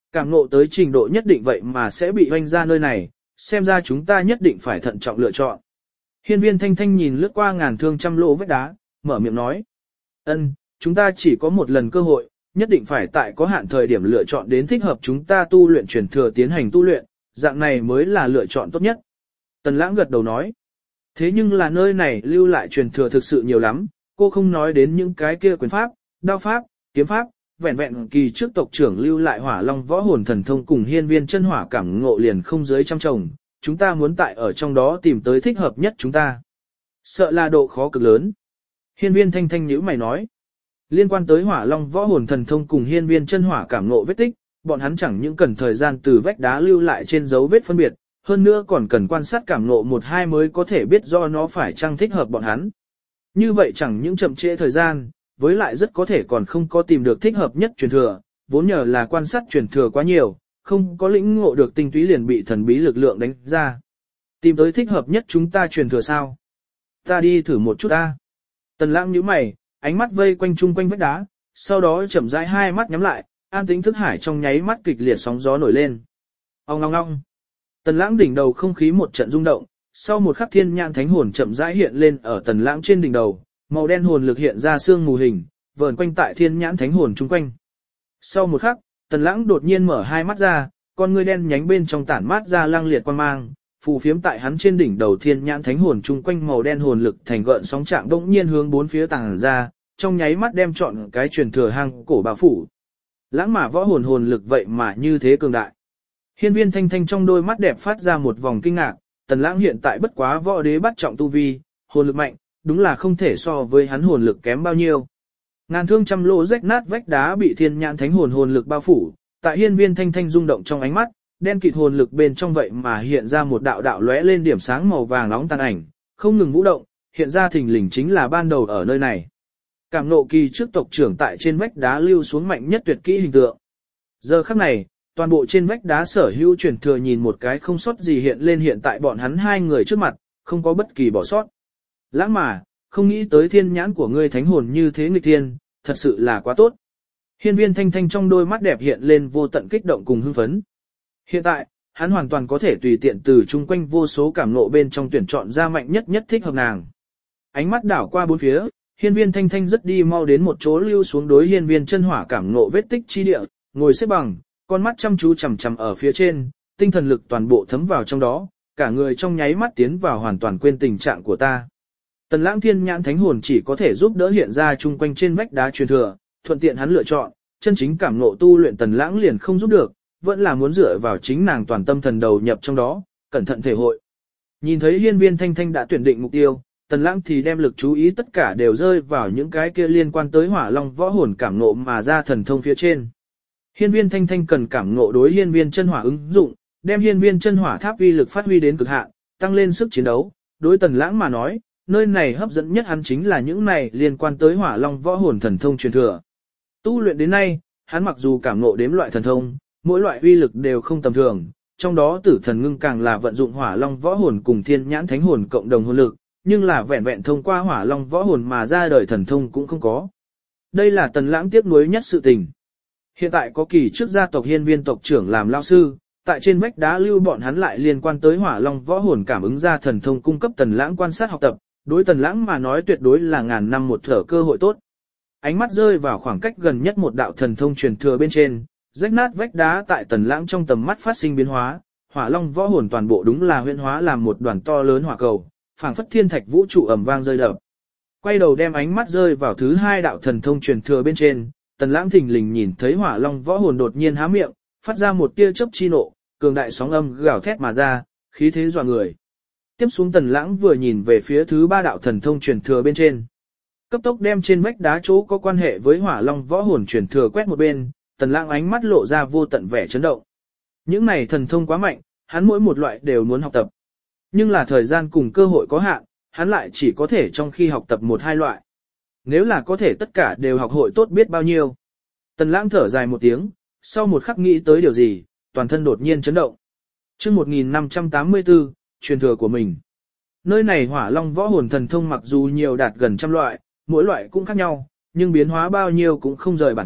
Cảm ngộ tới trình độ nhất định vậy mà sẽ bị hoanh ra nơi này, xem ra chúng ta nhất định phải thận trọng lựa chọn. Hiên viên thanh thanh nhìn lướt qua ngàn thương trăm lỗ vách đá, mở miệng nói. Ân, chúng ta chỉ có một lần cơ hội, nhất định phải tại có hạn thời điểm lựa chọn đến thích hợp chúng ta tu luyện truyền thừa tiến hành tu luyện, dạng này mới là lựa chọn tốt nhất. Tần lãng gật đầu nói. Thế nhưng là nơi này lưu lại truyền thừa thực sự nhiều lắm, cô không nói đến những cái kia quyền pháp, đao pháp, kiếm pháp, vẹn vẹn kỳ trước tộc trưởng lưu lại hỏa long võ hồn thần thông cùng hiên viên chân hỏa cảm ngộ liền không dưới trăm chồng, chúng ta muốn tại ở trong đó tìm tới thích hợp nhất chúng ta. Sợ là độ khó cực lớn. Hiên viên thanh thanh nhíu mày nói. Liên quan tới hỏa long võ hồn thần thông cùng hiên viên chân hỏa cảm ngộ vết tích, bọn hắn chẳng những cần thời gian từ vách đá lưu lại trên dấu vết phân biệt, hơn nữa còn cần quan sát cảm ngộ một hai mới có thể biết do nó phải chăng thích hợp bọn hắn. Như vậy chẳng những chậm trễ thời gian, với lại rất có thể còn không có tìm được thích hợp nhất truyền thừa, vốn nhờ là quan sát truyền thừa quá nhiều, không có lĩnh ngộ được tinh túy liền bị thần bí lực lượng đánh ra. Tìm tới thích hợp nhất chúng ta truyền thừa sao? Ta đi thử một chút ta. Tần lãng nhíu mày, ánh mắt vây quanh chung quanh vách đá, sau đó chậm rãi hai mắt nhắm lại, an tĩnh thức hải trong nháy mắt kịch liệt sóng gió nổi lên. Ong ong ong. Tần lãng đỉnh đầu không khí một trận rung động, sau một khắc thiên nhãn thánh hồn chậm rãi hiện lên ở tần lãng trên đỉnh đầu, màu đen hồn lực hiện ra xương mù hình, vờn quanh tại thiên nhãn thánh hồn chung quanh. Sau một khắc, tần lãng đột nhiên mở hai mắt ra, con ngươi đen nhánh bên trong tản mát ra lăng liệt quang mang, phù phiếm tại hắn trên đỉnh đầu thiên nhãn thánh hồn chung quanh màu đen hồn lực thành gợn sóng trạng đống nhiên hướng bốn phía tàng ra, trong nháy mắt đem trọn cái truyền thừa hang cổ bao phủ. Lãng mà võ hồn hồn lực vậy mà như thế cường đại. Hiên viên thanh thanh trong đôi mắt đẹp phát ra một vòng kinh ngạc, tần lãng hiện tại bất quá võ đế bắt trọng tu vi, hồn lực mạnh, đúng là không thể so với hắn hồn lực kém bao nhiêu. Ngàn thương trăm lỗ rách nát vách đá bị thiên nhãn thánh hồn hồn lực bao phủ, tại hiên viên thanh thanh rung động trong ánh mắt, đen kịt hồn lực bên trong vậy mà hiện ra một đạo đạo lóe lên điểm sáng màu vàng nóng tàn ảnh, không ngừng vũ động, hiện ra thình lình chính là ban đầu ở nơi này. Cảm nộ kỳ trước tộc trưởng tại trên vách đá lưu xuống mạnh nhất tuyệt kỹ hình tượng. Giờ khắc này, toàn bộ trên vách đá sở hữu truyền thừa nhìn một cái không sót gì hiện lên hiện tại bọn hắn hai người trước mặt, không có bất kỳ bỏ sót. Lãng mà, không nghĩ tới thiên nhãn của ngươi thánh hồn như thế nghịch thiên, thật sự là quá tốt. Hiên viên thanh thanh trong đôi mắt đẹp hiện lên vô tận kích động cùng hưng phấn. Hiện tại, hắn hoàn toàn có thể tùy tiện từ chung quanh vô số cảm ngộ bên trong tuyển chọn ra mạnh nhất nhất thích hợp nàng. Ánh mắt đảo qua bốn phía, hiên viên thanh thanh rất đi mau đến một chỗ lưu xuống đối hiên viên chân hỏa cảm ngộ vết tích chi địa, ngồi xếp bằng, con mắt chăm chú chằm chằm ở phía trên, tinh thần lực toàn bộ thấm vào trong đó, cả người trong nháy mắt tiến vào hoàn toàn quên tình trạng của ta. Tần lãng thiên nhãn thánh hồn chỉ có thể giúp đỡ hiện ra chung quanh trên vách đá truyền thừa, thuận tiện hắn lựa chọn, chân chính cảm ngộ tu luyện tần lãng liền không giúp được, vẫn là muốn dựa vào chính nàng toàn tâm thần đầu nhập trong đó, cẩn thận thể hội. Nhìn thấy hiên viên thanh thanh đã tuyển định mục tiêu, tần lãng thì đem lực chú ý tất cả đều rơi vào những cái kia liên quan tới hỏa long võ hồn cảm ngộ mà ra thần thông phía trên. Hiên viên thanh thanh cần cảm ngộ đối hiên viên chân hỏa ứng dụng, đem hiên viên chân hỏa tháp uy lực phát huy đến cực hạn, tăng lên sức chiến đấu. Đối tần lãng mà nói, nơi này hấp dẫn nhất hắn chính là những này liên quan tới hỏa long võ hồn thần thông truyền thừa. Tu luyện đến nay, hắn mặc dù cảm ngộ đếm loại thần thông, mỗi loại uy lực đều không tầm thường, trong đó tử thần ngưng càng là vận dụng hỏa long võ hồn cùng thiên nhãn thánh hồn cộng đồng hồn lực, nhưng là vẹn vẹn thông qua hỏa long võ hồn mà ra đời thần thông cũng không có. Đây là tần lãng tiếc nuối nhất sự tình. Hiện tại có kỳ trước gia tộc hiên viên tộc trưởng làm lao sư, tại trên vách đá lưu bọn hắn lại liên quan tới hỏa long võ hồn cảm ứng ra thần thông cung cấp tần lãng quan sát học tập, đối tần lãng mà nói tuyệt đối là ngàn năm một thở cơ hội tốt. Ánh mắt rơi vào khoảng cách gần nhất một đạo thần thông truyền thừa bên trên, rách nát vách đá tại tần lãng trong tầm mắt phát sinh biến hóa, hỏa long võ hồn toàn bộ đúng là huyễn hóa làm một đoàn to lớn hỏa cầu, phảng phất thiên thạch vũ trụ ầm vang rơi đập. Quay đầu đem ánh mắt rơi vào thứ hai đạo thần thông truyền thừa bên trên, tần lãng thình lình nhìn thấy hỏa long võ hồn đột nhiên há miệng, phát ra một tia chớp chi nộ, cường đại sóng âm gào thét mà ra, khí thế dọa người. Tiếp xuống tần lãng vừa nhìn về phía thứ ba đạo thần thông truyền thừa bên trên, cấp tốc đem trên vách đá chỗ có quan hệ với hỏa long võ hồn truyền thừa quét một bên, tần lãng ánh mắt lộ ra vô tận vẻ chấn động. Những này thần thông quá mạnh, hắn mỗi một loại đều muốn học tập. Nhưng là thời gian cùng cơ hội có hạn, hắn lại chỉ có thể trong khi học tập một hai loại. Nếu là có thể tất cả đều học hội tốt biết bao nhiêu. Tần lãng thở dài một tiếng, sau một khắc nghĩ tới điều gì, toàn thân đột nhiên chấn động. Chương một nghìn năm trăm tám mươi tư, truyền thừa của mình. Nơi này hỏa long võ hồn thần thông mặc dù nhiều đạt gần trăm loại, mỗi loại cũng khác nhau, nhưng biến hóa bao nhiêu cũng không rời bản chất,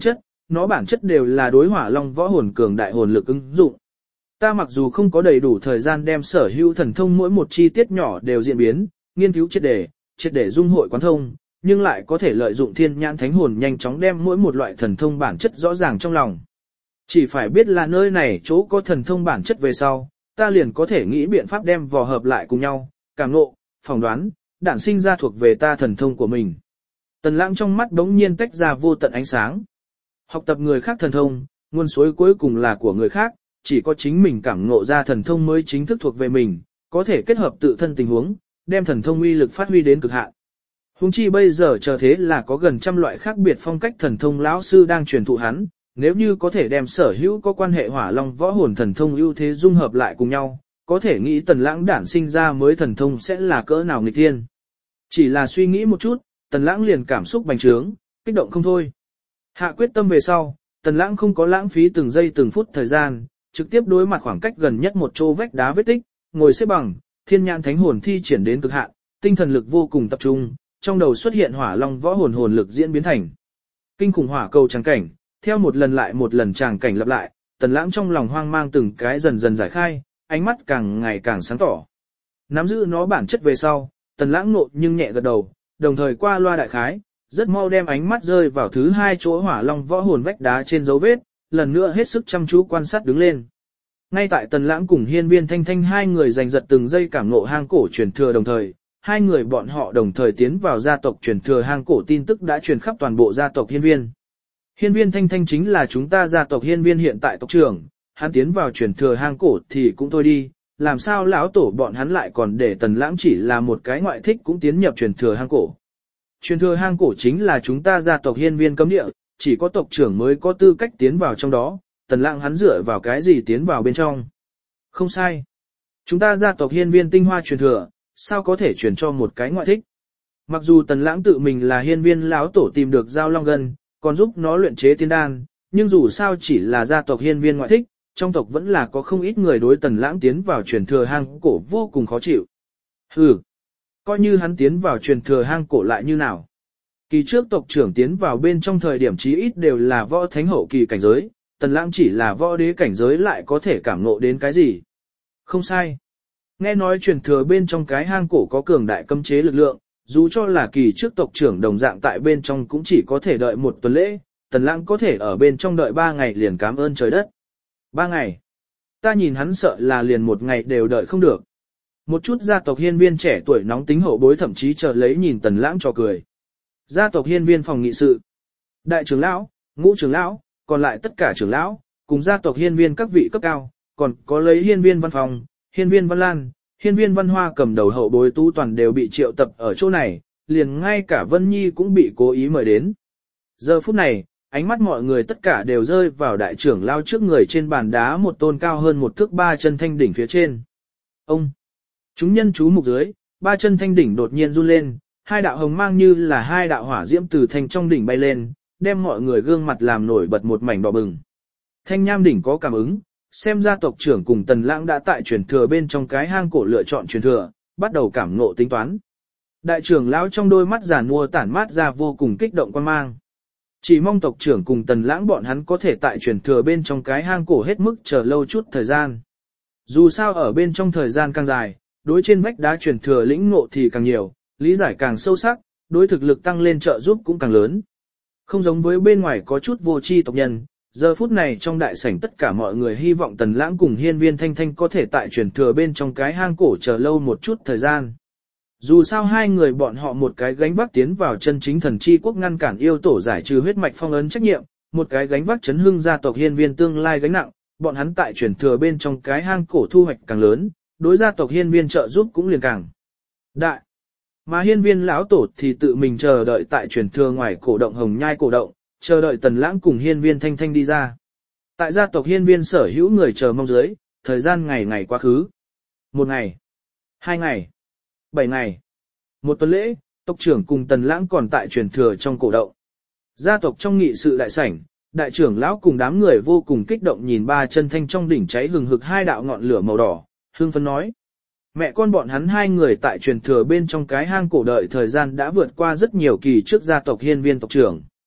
nó bản chất đều là đối hỏa long võ hồn cường đại hồn lực ứng dụng. Ta mặc dù không có đầy đủ thời gian đem sở hữu thần thông mỗi một chi tiết nhỏ đều diễn biến, nghiên cứu triệt để, triệt để dung hội quán thông, nhưng lại có thể lợi dụng thiên nhãn thánh hồn nhanh chóng đem mỗi một loại thần thông bản chất rõ ràng trong lòng. Chỉ phải biết là nơi này chỗ có thần thông bản chất về sau, ta liền có thể nghĩ biện pháp đem vò hợp lại cùng nhau, cảm ngộ, phỏng đoán, đản sinh ra thuộc về ta thần thông của mình. Tần Lãng trong mắt đống nhiên tách ra vô tận ánh sáng. Học tập người khác thần thông, nguồn suối cuối cùng là của người khác, chỉ có chính mình cảm ngộ ra thần thông mới chính thức thuộc về mình, có thể kết hợp tự thân tình huống, đem thần thông uy lực phát huy đến cực hạn. Huống chi bây giờ chờ thế là có gần trăm loại khác biệt phong cách thần thông lão sư đang truyền thụ hắn, nếu như có thể đem sở hữu có quan hệ hỏa long võ hồn thần thông ưu thế dung hợp lại cùng nhau, có thể nghĩ Tần Lãng đản sinh ra mới thần thông sẽ là cỡ nào nghịch thiên. Chỉ là suy nghĩ một chút, Tần Lãng liền cảm xúc bành trướng, kích động không thôi. Hạ quyết tâm về sau, Tần Lãng không có lãng phí từng giây từng phút thời gian, trực tiếp đối mặt khoảng cách gần nhất một chỗ vách đá vết tích, ngồi xếp bằng, thiên nhãn thánh hồn thi triển đến cực hạn, tinh thần lực vô cùng tập trung, trong đầu xuất hiện hỏa long võ hồn hồn lực diễn biến thành kinh khủng hỏa cầu tràng cảnh, theo một lần lại một lần tràng cảnh lặp lại, Tần Lãng trong lòng hoang mang từng cái dần dần giải khai, ánh mắt càng ngày càng sáng tỏ. Nắm giữ nó bản chất về sau, Tần Lãng nộ nhưng nhẹ gật đầu, đồng thời qua loa đại khái, rất mau đem ánh mắt rơi vào thứ hai chỗ hỏa long võ hồn vách đá trên dấu vết, lần nữa hết sức chăm chú quan sát đứng lên. Ngay tại Tần Lãng cùng Hiên Viên Thanh Thanh hai người giành giật từng giây cảm ngộ hang cổ truyền thừa đồng thời, hai người bọn họ đồng thời tiến vào gia tộc truyền thừa hang cổ tin tức đã truyền khắp toàn bộ gia tộc Hiên Viên. Hiên Viên Thanh Thanh chính là chúng ta gia tộc Hiên Viên hiện tại tộc trưởng, hắn tiến vào truyền thừa hang cổ thì cũng thôi đi, làm sao lão tổ bọn hắn lại còn để Tần Lãng chỉ là một cái ngoại thích cũng tiến nhập truyền thừa hang cổ. Truyền thừa hang cổ chính là chúng ta gia tộc Hiên Viên cấm địa, chỉ có tộc trưởng mới có tư cách tiến vào trong đó, Tần Lãng hắn dựa vào cái gì tiến vào bên trong. Không sai. Chúng ta gia tộc Hiên Viên tinh hoa truyền thừa, sao có thể truyền cho một cái ngoại thích. Mặc dù Tần Lãng tự mình là Hiên Viên lão tổ tìm được giao long gân, còn giúp nó luyện chế tiên đan, nhưng dù sao chỉ là gia tộc Hiên Viên ngoại thích, trong tộc vẫn là có không ít người đối Tần Lãng tiến vào truyền thừa hang cổ vô cùng khó chịu. Hừ, coi như hắn tiến vào truyền thừa hang cổ lại như nào. Kỳ trước tộc trưởng tiến vào bên trong thời điểm chí ít đều là võ thánh hậu kỳ cảnh giới, Tần Lãng chỉ là võ đế cảnh giới lại có thể cảm ngộ đến cái gì. Không sai. Nghe nói truyền thừa bên trong cái hang cổ có cường đại cấm chế lực lượng, dù cho là kỳ trước tộc trưởng đồng dạng tại bên trong cũng chỉ có thể đợi một tuần lễ, Tần Lãng có thể ở bên trong đợi ba ngày liền cảm ơn trời đất. Ba ngày. Ta nhìn hắn sợ là liền một ngày đều đợi không được. Một chút gia tộc Hiên Viên trẻ tuổi nóng tính hậu bối thậm chí chờ lấy nhìn Tần Lãng cho cười. Gia tộc Hiên Viên phòng nghị sự. Đại trưởng lão, ngũ trưởng lão, còn lại tất cả trưởng lão, cùng gia tộc Hiên Viên các vị cấp cao, còn có lấy Hiên Viên văn phòng, Hiên Viên văn lan, Hiên Viên văn hoa cầm đầu hậu bối tu toàn đều bị triệu tập ở chỗ này, liền ngay cả Vân Nhi cũng bị cố ý mời đến. Giờ phút này, ánh mắt mọi người tất cả đều rơi vào đại trưởng lao trước người trên bàn đá một tôn cao hơn một thước ba chân thanh đỉnh phía trên. Ông! Chúng nhân chú mục dưới, ba chân thanh đỉnh đột nhiên run lên, hai đạo hồng mang như là hai đạo hỏa diễm từ thanh trong đỉnh bay lên, đem mọi người gương mặt làm nổi bật một mảnh đỏ bừng. Thanh nham đỉnh có cảm ứng, xem ra tộc trưởng cùng Tần Lãng đã tại truyền thừa bên trong cái hang cổ lựa chọn truyền thừa, bắt đầu cảm ngộ tính toán. Đại trưởng lão trong đôi mắt giàn mua tản mát ra vô cùng kích động quan mang. Chỉ mong tộc trưởng cùng Tần Lãng bọn hắn có thể tại truyền thừa bên trong cái hang cổ hết mức chờ lâu chút thời gian. Dù sao ở bên trong thời gian càng dài, đối trên vách đá truyền thừa lĩnh ngộ thì càng nhiều, lý giải càng sâu sắc, đối thực lực tăng lên trợ giúp cũng càng lớn. Không giống với bên ngoài có chút vô tri tộc nhân, giờ phút này trong đại sảnh tất cả mọi người hy vọng Tần Lãng cùng Hiên Viên Thanh Thanh có thể tại truyền thừa bên trong cái hang cổ chờ lâu một chút thời gian. Dù sao hai người bọn họ một cái gánh vác tiến vào chân chính thần chi quốc ngăn cản yêu tổ giải trừ huyết mạch phong ấn trách nhiệm, một cái gánh vác chấn hưng gia tộc Hiên Viên tương lai gánh nặng, bọn hắn tại truyền thừa bên trong cái hang cổ thu hoạch càng lớn, đối gia tộc Hiên Viên trợ giúp cũng liền càng đại. Mà Hiên Viên lão tổ thì tự mình chờ đợi tại truyền thừa ngoài cổ động hồng nhai cổ động, chờ đợi Tần Lãng cùng Hiên Viên Thanh Thanh đi ra. Tại gia tộc Hiên Viên sở hữu người chờ mong dưới, thời gian ngày ngày quá khứ. Một ngày, hai ngày, bảy ngày, một tuần lễ, tộc trưởng cùng Tần Lãng còn tại truyền thừa trong cổ động. Gia tộc trong nghị sự đại sảnh, đại trưởng lão cùng đám người vô cùng kích động nhìn ba chân thanh trong đỉnh cháy hừng hực hai đạo ngọn lửa màu đỏ, hưng phấn nói. Mẹ con bọn hắn hai người tại truyền thừa bên trong cái hang cổ đợi thời gian đã vượt qua rất nhiều kỳ trước gia tộc Hiên Viên tộc trưởng.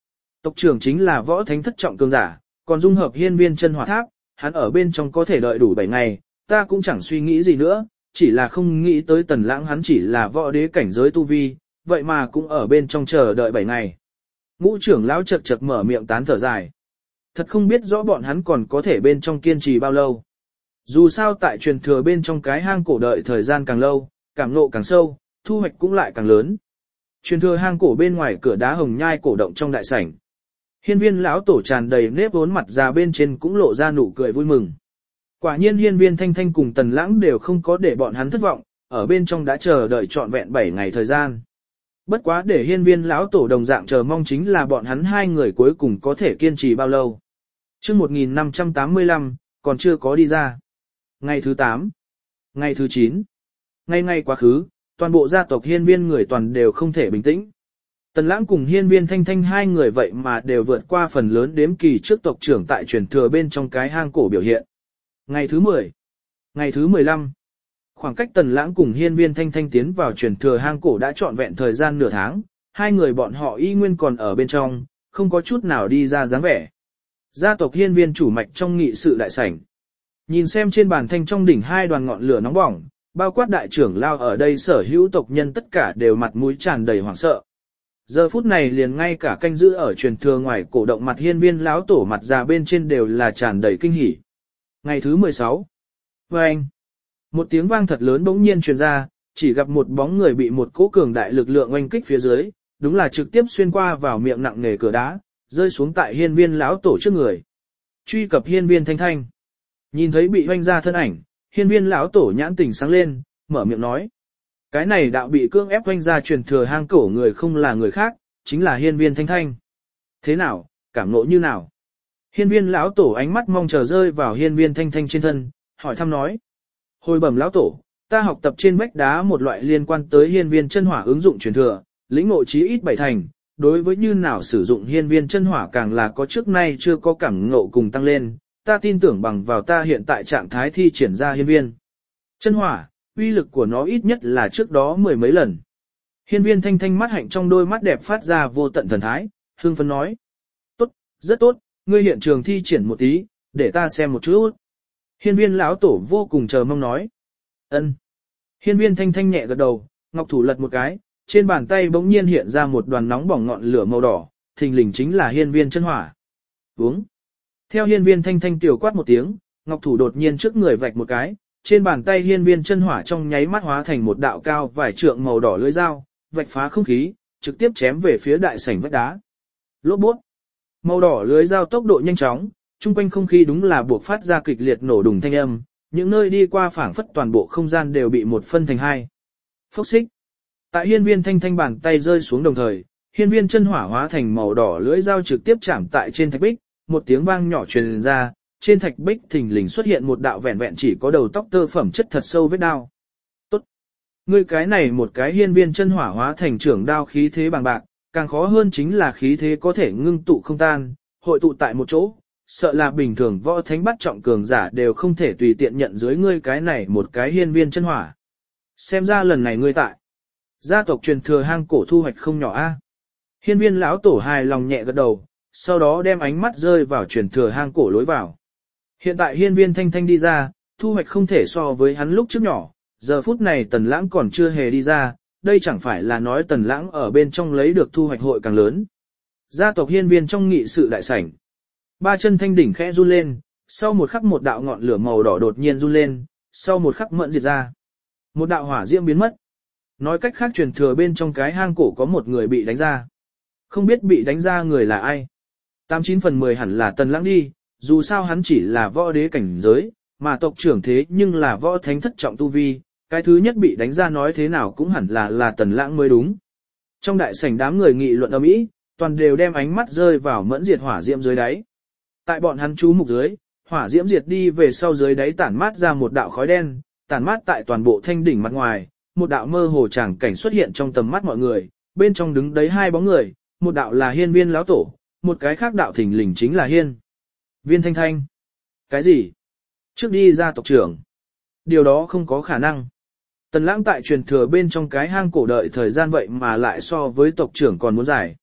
Tộc trưởng chính là võ thánh thất trọng cường giả, còn dung hợp hiên viên chân hỏa tháp, hắn ở bên trong có thể đợi đủ bảy ngày, ta cũng chẳng suy nghĩ gì nữa, chỉ là không nghĩ tới Tần Lãng hắn chỉ là võ đế cảnh giới tu vi, vậy mà cũng ở bên trong chờ đợi bảy ngày. Ngũ trưởng lão chật chật mở miệng tán thở dài. Thật không biết rõ bọn hắn còn có thể bên trong kiên trì bao lâu. Dù sao tại truyền thừa bên trong cái hang cổ đợi thời gian càng lâu, cảm ngộ càng sâu, thu hoạch cũng lại càng lớn. Truyền thừa hang cổ bên ngoài cửa đá hồng nhai cổ động trong đại sảnh. Hiên viên lão tổ tràn đầy nếp vốn mặt già bên trên cũng lộ ra nụ cười vui mừng. Quả nhiên hiên viên thanh thanh cùng Tần Lãng đều không có để bọn hắn thất vọng, ở bên trong đã chờ đợi trọn vẹn bảy ngày thời gian. Bất quá để hiên viên lão tổ đồng dạng chờ mong chính là bọn hắn hai người cuối cùng có thể kiên trì bao lâu. Chương một nghìn năm trăm tám mươi lăm, còn chưa có đi ra. Ngày thứ tám, ngày thứ chín, ngày ngày quá khứ, toàn bộ gia tộc hiên viên người toàn đều không thể bình tĩnh. Tần Lãng cùng hiên viên thanh thanh hai người vậy mà đều vượt qua phần lớn đếm kỳ trước tộc trưởng tại truyền thừa bên trong cái hang cổ biểu hiện. Ngày thứ mười, ngày thứ mười lăm, khoảng cách Tần Lãng cùng hiên viên thanh thanh tiến vào truyền thừa hang cổ đã trọn vẹn thời gian nửa tháng, hai người bọn họ y nguyên còn ở bên trong, không có chút nào đi ra dáng vẻ. Gia tộc hiên viên chủ mạch trong nghị sự đại sảnh. Nhìn xem trên bàn thanh trong đỉnh hai đoàn ngọn lửa nóng bỏng, bao quát đại trưởng lao ở đây sở hữu tộc nhân tất cả đều mặt mũi tràn đầy hoảng sợ. Giờ phút này liền ngay cả canh giữ ở truyền thừa ngoài cổ động mặt hiên viên lão tổ mặt già bên trên đều là tràn đầy kinh hỉ. Ngày thứ mười sáu. Vâng! Một tiếng vang thật lớn bỗng nhiên truyền ra, chỉ gặp một bóng người bị một cỗ cường đại lực lượng oanh kích phía dưới, đúng là trực tiếp xuyên qua vào miệng nặng nề cửa đá, rơi xuống tại hiên viên lão tổ trước người. Truy cập hiên viên thanh thanh. Nhìn thấy bị oanh ra thân ảnh, hiên viên lão tổ nhãn tỉnh sáng lên, mở miệng nói. Cái này đạo bị cưỡng ép oanh ra truyền thừa hang cổ người không là người khác, chính là hiên viên thanh thanh. Thế nào, cảm nộ như nào? Hiên viên lão tổ ánh mắt mong chờ rơi vào hiên viên thanh thanh trên thân, hỏi thăm nói. Hồi bẩm lão tổ, ta học tập trên vách đá một loại liên quan tới hiên viên chân hỏa ứng dụng truyền thừa, lĩnh ngộ chí ít bảy thành, đối với như nào sử dụng hiên viên chân hỏa càng là có trước nay chưa có cảm ngộ cùng tăng lên, ta tin tưởng bằng vào ta hiện tại trạng thái thi triển ra hiên viên chân hỏa, uy lực của nó ít nhất là trước đó mười mấy lần. Hiên viên thanh thanh mắt hạnh trong đôi mắt đẹp phát ra vô tận thần thái, hương phấn nói. Tốt, rất tốt, ngươi hiện trường thi triển một tí, để ta xem một chút. Hiên viên lão tổ vô cùng chờ mong nói. Ân. Hiên viên thanh thanh nhẹ gật đầu, ngọc thủ lật một cái, trên bàn tay bỗng nhiên hiện ra một đoàn nóng bỏng ngọn lửa màu đỏ, thình lình chính là hiên viên chân hỏa. Uống. Theo hiên viên thanh thanh tiểu quát một tiếng, ngọc thủ đột nhiên trước người vạch một cái, trên bàn tay hiên viên chân hỏa trong nháy mắt hóa thành một đạo cao vài trượng màu đỏ lưỡi dao, vạch phá không khí, trực tiếp chém về phía đại sảnh vách đá. Lốp bút. Màu đỏ lưỡi dao tốc độ nhanh chóng, chung quanh không khí đúng là buộc phát ra kịch liệt nổ đùng thanh âm, những nơi đi qua phảng phất toàn bộ không gian đều bị một phân thành hai. Phốc xích. Tại hiên viên thanh thanh bàn tay rơi xuống đồng thời, hiên viên chân hỏa hóa thành màu đỏ lưỡi dao trực tiếp chạm tại trên thạch bích, một tiếng vang nhỏ truyền ra, trên thạch bích thình lình xuất hiện một đạo vẹn vẹn chỉ có đầu tóc tơ phẩm chất thật sâu vết đao. Tốt. Ngươi cái này một cái hiên viên chân hỏa hóa thành trưởng đao khí thế bằng bạc, càng khó hơn chính là khí thế có thể ngưng tụ không tan, hội tụ tại một chỗ, sợ là bình thường võ thánh bắt trọng cường giả đều không thể tùy tiện nhận dưới ngươi cái này một cái hiên viên chân hỏa. Xem ra lần này ngươi tại gia tộc truyền thừa hang cổ thu hoạch không nhỏ a. Hiên viên lão tổ hài lòng nhẹ gật đầu, sau đó đem ánh mắt rơi vào truyền thừa hang cổ lối vào. Hiện tại hiên viên thanh thanh đi ra, thu hoạch không thể so với hắn lúc trước nhỏ, giờ phút này Tần Lãng còn chưa hề đi ra, đây chẳng phải là nói Tần Lãng ở bên trong lấy được thu hoạch hội càng lớn. Gia tộc hiên viên trong nghị sự đại sảnh. Ba chân thanh đỉnh khẽ run lên, sau một khắc một đạo ngọn lửa màu đỏ đột nhiên run lên, sau một khắc mẫn diệt ra. Một đạo hỏa diễm biến mất. Nói cách khác truyền thừa bên trong cái hang cổ có một người bị đánh ra. Không biết bị đánh ra người là ai. tám chín phần mười hẳn là Tần Lãng đi, dù sao hắn chỉ là võ đế cảnh giới, mà tộc trưởng thế nhưng là võ thánh thất trọng tu vi, cái thứ nhất bị đánh ra nói thế nào cũng hẳn là là Tần Lãng mới đúng. Trong đại sảnh đám người nghị luận ầm ĩ, toàn đều đem ánh mắt rơi vào mẫn diệt hỏa diễm dưới đáy. Tại bọn hắn chú mục dưới, hỏa diễm diệt đi về sau dưới đáy tản mát ra một đạo khói đen, tản mát tại toàn bộ thanh đỉnh mặt ngoài, một đạo mơ hồ tràng cảnh xuất hiện trong tầm mắt mọi người, bên trong đứng đấy hai bóng người, một đạo là hiên viên lão tổ, một cái khác đạo thình lình chính là hiên viên thanh thanh. Cái gì? Trước đi ra tộc trưởng. Điều đó không có khả năng. Tần Lãng tại truyền thừa bên trong cái hang cổ đợi thời gian vậy mà lại so với tộc trưởng còn muốn dài.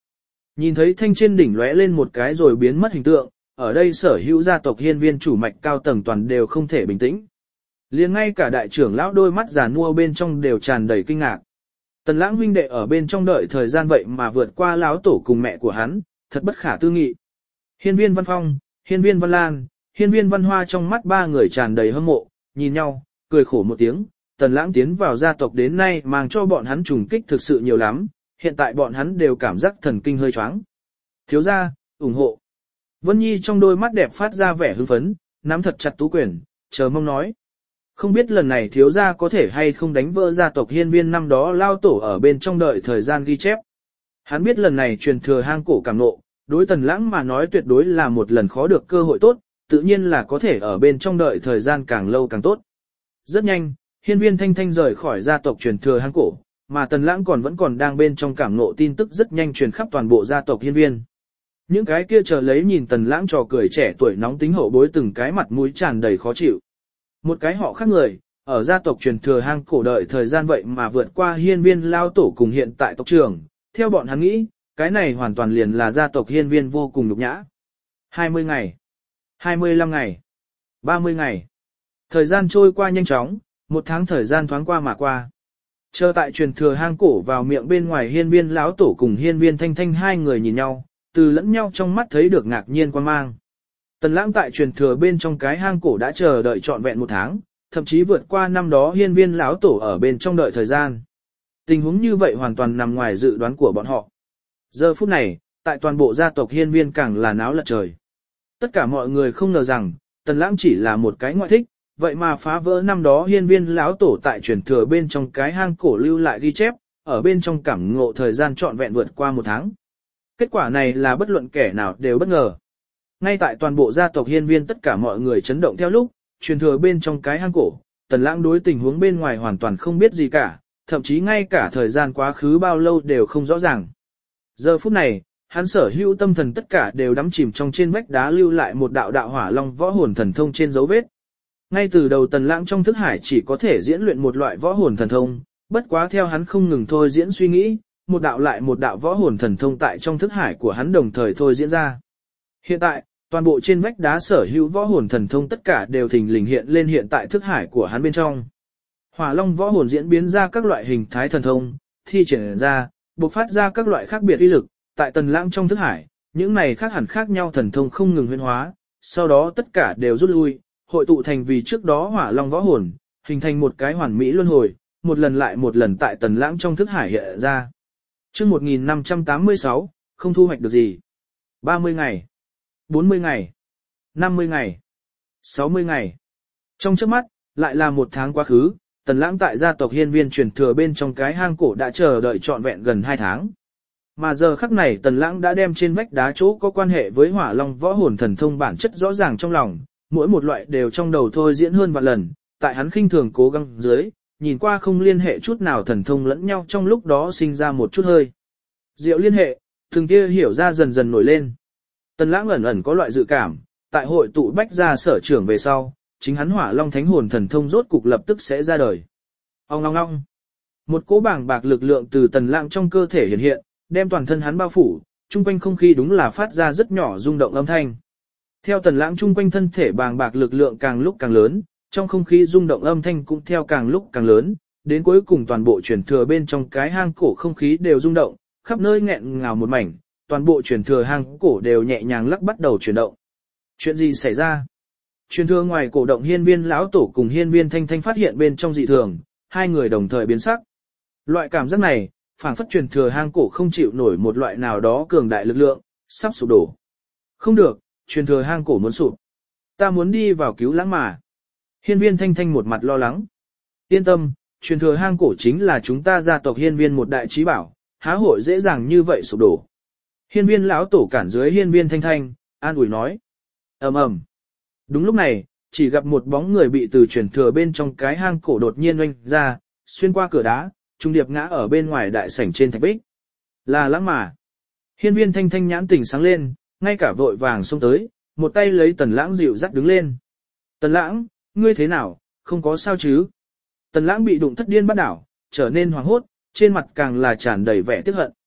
Nhìn thấy thanh trên đỉnh lóe lên một cái rồi biến mất hình tượng, ở đây sở hữu gia tộc hiên viên chủ mạch cao tầng toàn đều không thể bình tĩnh. Liền ngay cả đại trưởng lão đôi mắt già nua bên trong đều tràn đầy kinh ngạc. Tần Lãng huynh đệ ở bên trong đợi thời gian vậy mà vượt qua lão tổ cùng mẹ của hắn, thật bất khả tư nghị. Hiên viên Văn Phong, hiên viên Văn Lan, hiên viên Văn Hoa trong mắt ba người tràn đầy hâm mộ, nhìn nhau, cười khổ một tiếng. Tần Lãng tiến vào gia tộc đến nay mang cho bọn hắn trùng kích thực sự nhiều lắm, hiện tại bọn hắn đều cảm giác thần kinh hơi choáng. Thiếu gia, ủng hộ. Vân Nhi trong đôi mắt đẹp phát ra vẻ hưng phấn, nắm thật chặt tú quyền, chờ mong nói. Không biết lần này thiếu gia có thể hay không đánh vỡ gia tộc hiên viên năm đó lao tổ ở bên trong đợi thời gian ghi chép. Hắn biết lần này truyền thừa hang cổ cảm nộ, đối Tần Lãng mà nói tuyệt đối là một lần khó được cơ hội tốt, tự nhiên là có thể ở bên trong đợi thời gian càng lâu càng tốt. Rất nhanh, hiên viên Thanh Thanh rời khỏi gia tộc truyền thừa hang cổ, mà Tần Lãng còn vẫn còn đang bên trong cảm nộ tin tức rất nhanh truyền khắp toàn bộ gia tộc hiên viên. Những cái kia chờ lấy nhìn Tần Lãng trò cười trẻ tuổi nóng tính hậu bối từng cái mặt mũi tràn đầy khó chịu. Một cái họ khác người, ở gia tộc truyền thừa hang cổ đợi thời gian vậy mà vượt qua hiên viên lao tổ cùng hiện tại tộc trưởng, theo bọn hắn nghĩ, cái này hoàn toàn liền là gia tộc hiên viên vô cùng nhục nhã. hai mươi ngày, hai mươi lăm ngày, ba mươi ngày. Thời gian trôi qua nhanh chóng, một tháng thời gian thoáng qua mà qua. Chờ tại truyền thừa hang cổ vào miệng bên ngoài hiên viên lão tổ cùng hiên viên Thanh Thanh hai người nhìn nhau, từ lẫn nhau trong mắt thấy được ngạc nhiên quan mang. Tần Lãng tại truyền thừa bên trong cái hang cổ đã chờ đợi trọn vẹn một tháng, thậm chí vượt qua năm đó hiên viên lão tổ ở bên trong đợi thời gian. Tình huống như vậy hoàn toàn nằm ngoài dự đoán của bọn họ. Giờ phút này, tại toàn bộ gia tộc hiên viên càng là náo lật trời. Tất cả mọi người không ngờ rằng, Tần Lãng chỉ là một cái ngoại thích, vậy mà phá vỡ năm đó hiên viên lão tổ tại truyền thừa bên trong cái hang cổ lưu lại ghi chép, ở bên trong cảm ngộ thời gian trọn vẹn vượt qua một tháng. Kết quả này là bất luận kẻ nào đều bất ngờ. Ngay tại toàn bộ gia tộc hiên viên tất cả mọi người chấn động theo lúc, truyền thừa bên trong cái hang cổ, Tần Lãng đối tình huống bên ngoài hoàn toàn không biết gì cả, thậm chí ngay cả thời gian quá khứ bao lâu đều không rõ ràng. Giờ phút này, hắn sở hữu tâm thần tất cả đều đắm chìm trong trên vách đá lưu lại một đạo đạo hỏa long võ hồn thần thông trên dấu vết. Ngay từ đầu Tần Lãng trong thức hải chỉ có thể diễn luyện một loại võ hồn thần thông, bất quá theo hắn không ngừng thôi diễn suy nghĩ, một đạo lại một đạo võ hồn thần thông tại trong thức hải của hắn đồng thời thôi diễn ra. Hiện tại, toàn bộ trên vách đá sở hữu võ hồn thần thông tất cả đều thình lình hiện lên hiện tại thức hải của hắn bên trong. Hỏa long võ hồn diễn biến ra các loại hình thái thần thông, thi triển ra, bộc phát ra các loại khác biệt uy lực, tại Tần Lãng trong thức hải, những này khác hẳn khác nhau thần thông không ngừng huyễn hóa, sau đó tất cả đều rút lui, hội tụ thành vì trước đó hỏa long võ hồn, hình thành một cái hoàn mỹ luân hồi, một lần lại một lần tại Tần Lãng trong thức hải hiện ra. Chương một nghìn năm trăm tám mươi sáu, không thu hoạch được gì. ba mươi ngày, bốn mươi ngày, năm mươi ngày, sáu mươi ngày. Trong chớp mắt, lại là một tháng quá khứ, Tần Lãng tại gia tộc hiên viên truyền thừa bên trong cái hang cổ đã chờ đợi trọn vẹn gần hai tháng. Mà giờ khắc này Tần Lãng đã đem trên vách đá chỗ có quan hệ với hỏa long võ hồn thần thông bản chất rõ ràng trong lòng, mỗi một loại đều trong đầu thôi diễn hơn vạn lần, tại hắn khinh thường cố gắng dưới, nhìn qua không liên hệ chút nào thần thông lẫn nhau trong lúc đó sinh ra một chút hơi. Diệu liên hệ, từng kia hiểu ra dần dần nổi lên. Tần Lãng ẩn ẩn có loại dự cảm, tại hội tụ bách gia sở trưởng về sau, chính hắn hỏa long thánh hồn thần thông rốt cục lập tức sẽ ra đời. Ong ong ong. Một cỗ bàng bạc lực lượng từ Tần Lãng trong cơ thể hiện hiện, đem toàn thân hắn bao phủ, trung quanh không khí đúng là phát ra rất nhỏ rung động âm thanh. Theo Tần Lãng trung quanh thân thể bàng bạc lực lượng càng lúc càng lớn, trong không khí rung động âm thanh cũng theo càng lúc càng lớn, đến cuối cùng toàn bộ truyền thừa bên trong cái hang cổ không khí đều rung động, khắp nơi nghẹn ngào một mảnh, toàn bộ truyền thừa hang cổ đều nhẹ nhàng lắc bắt đầu chuyển động. Chuyện gì xảy ra? Truyền thừa ngoài cổ động hiên viên lão tổ cùng hiên viên Thanh Thanh phát hiện bên trong dị thường, hai người đồng thời biến sắc. Loại cảm giác này, phảng phất truyền thừa hang cổ không chịu nổi một loại nào đó cường đại lực lượng, sắp sụp đổ. Không được, truyền thừa hang cổ muốn sụp. Ta muốn đi vào cứu Lãng mà. Hiên viên Thanh Thanh một mặt lo lắng. Yên tâm, truyền thừa hang cổ chính là chúng ta gia tộc hiên viên một đại trí bảo, há hội dễ dàng như vậy sụp đổ. Hiên viên lão tổ cản dưới hiên viên Thanh Thanh, an ủi nói. Ầm ầm. Đúng lúc này, chỉ gặp một bóng người bị từ truyền thừa bên trong cái hang cổ đột nhiên oanh ra, xuyên qua cửa đá, trung điệp ngã ở bên ngoài đại sảnh trên thạch bích. Là Lãng mà. Hiên viên Thanh Thanh nhãn tỉnh sáng lên, ngay cả vội vàng xông tới, một tay lấy Tần Lãng dịu dắt đứng lên. Tần Lãng, ngươi thế nào, không có sao chứ? Tần Lãng bị đụng thất điên bắt đảo, trở nên hoảng hốt, trên mặt càng là tràn đầy vẻ tiếc hận.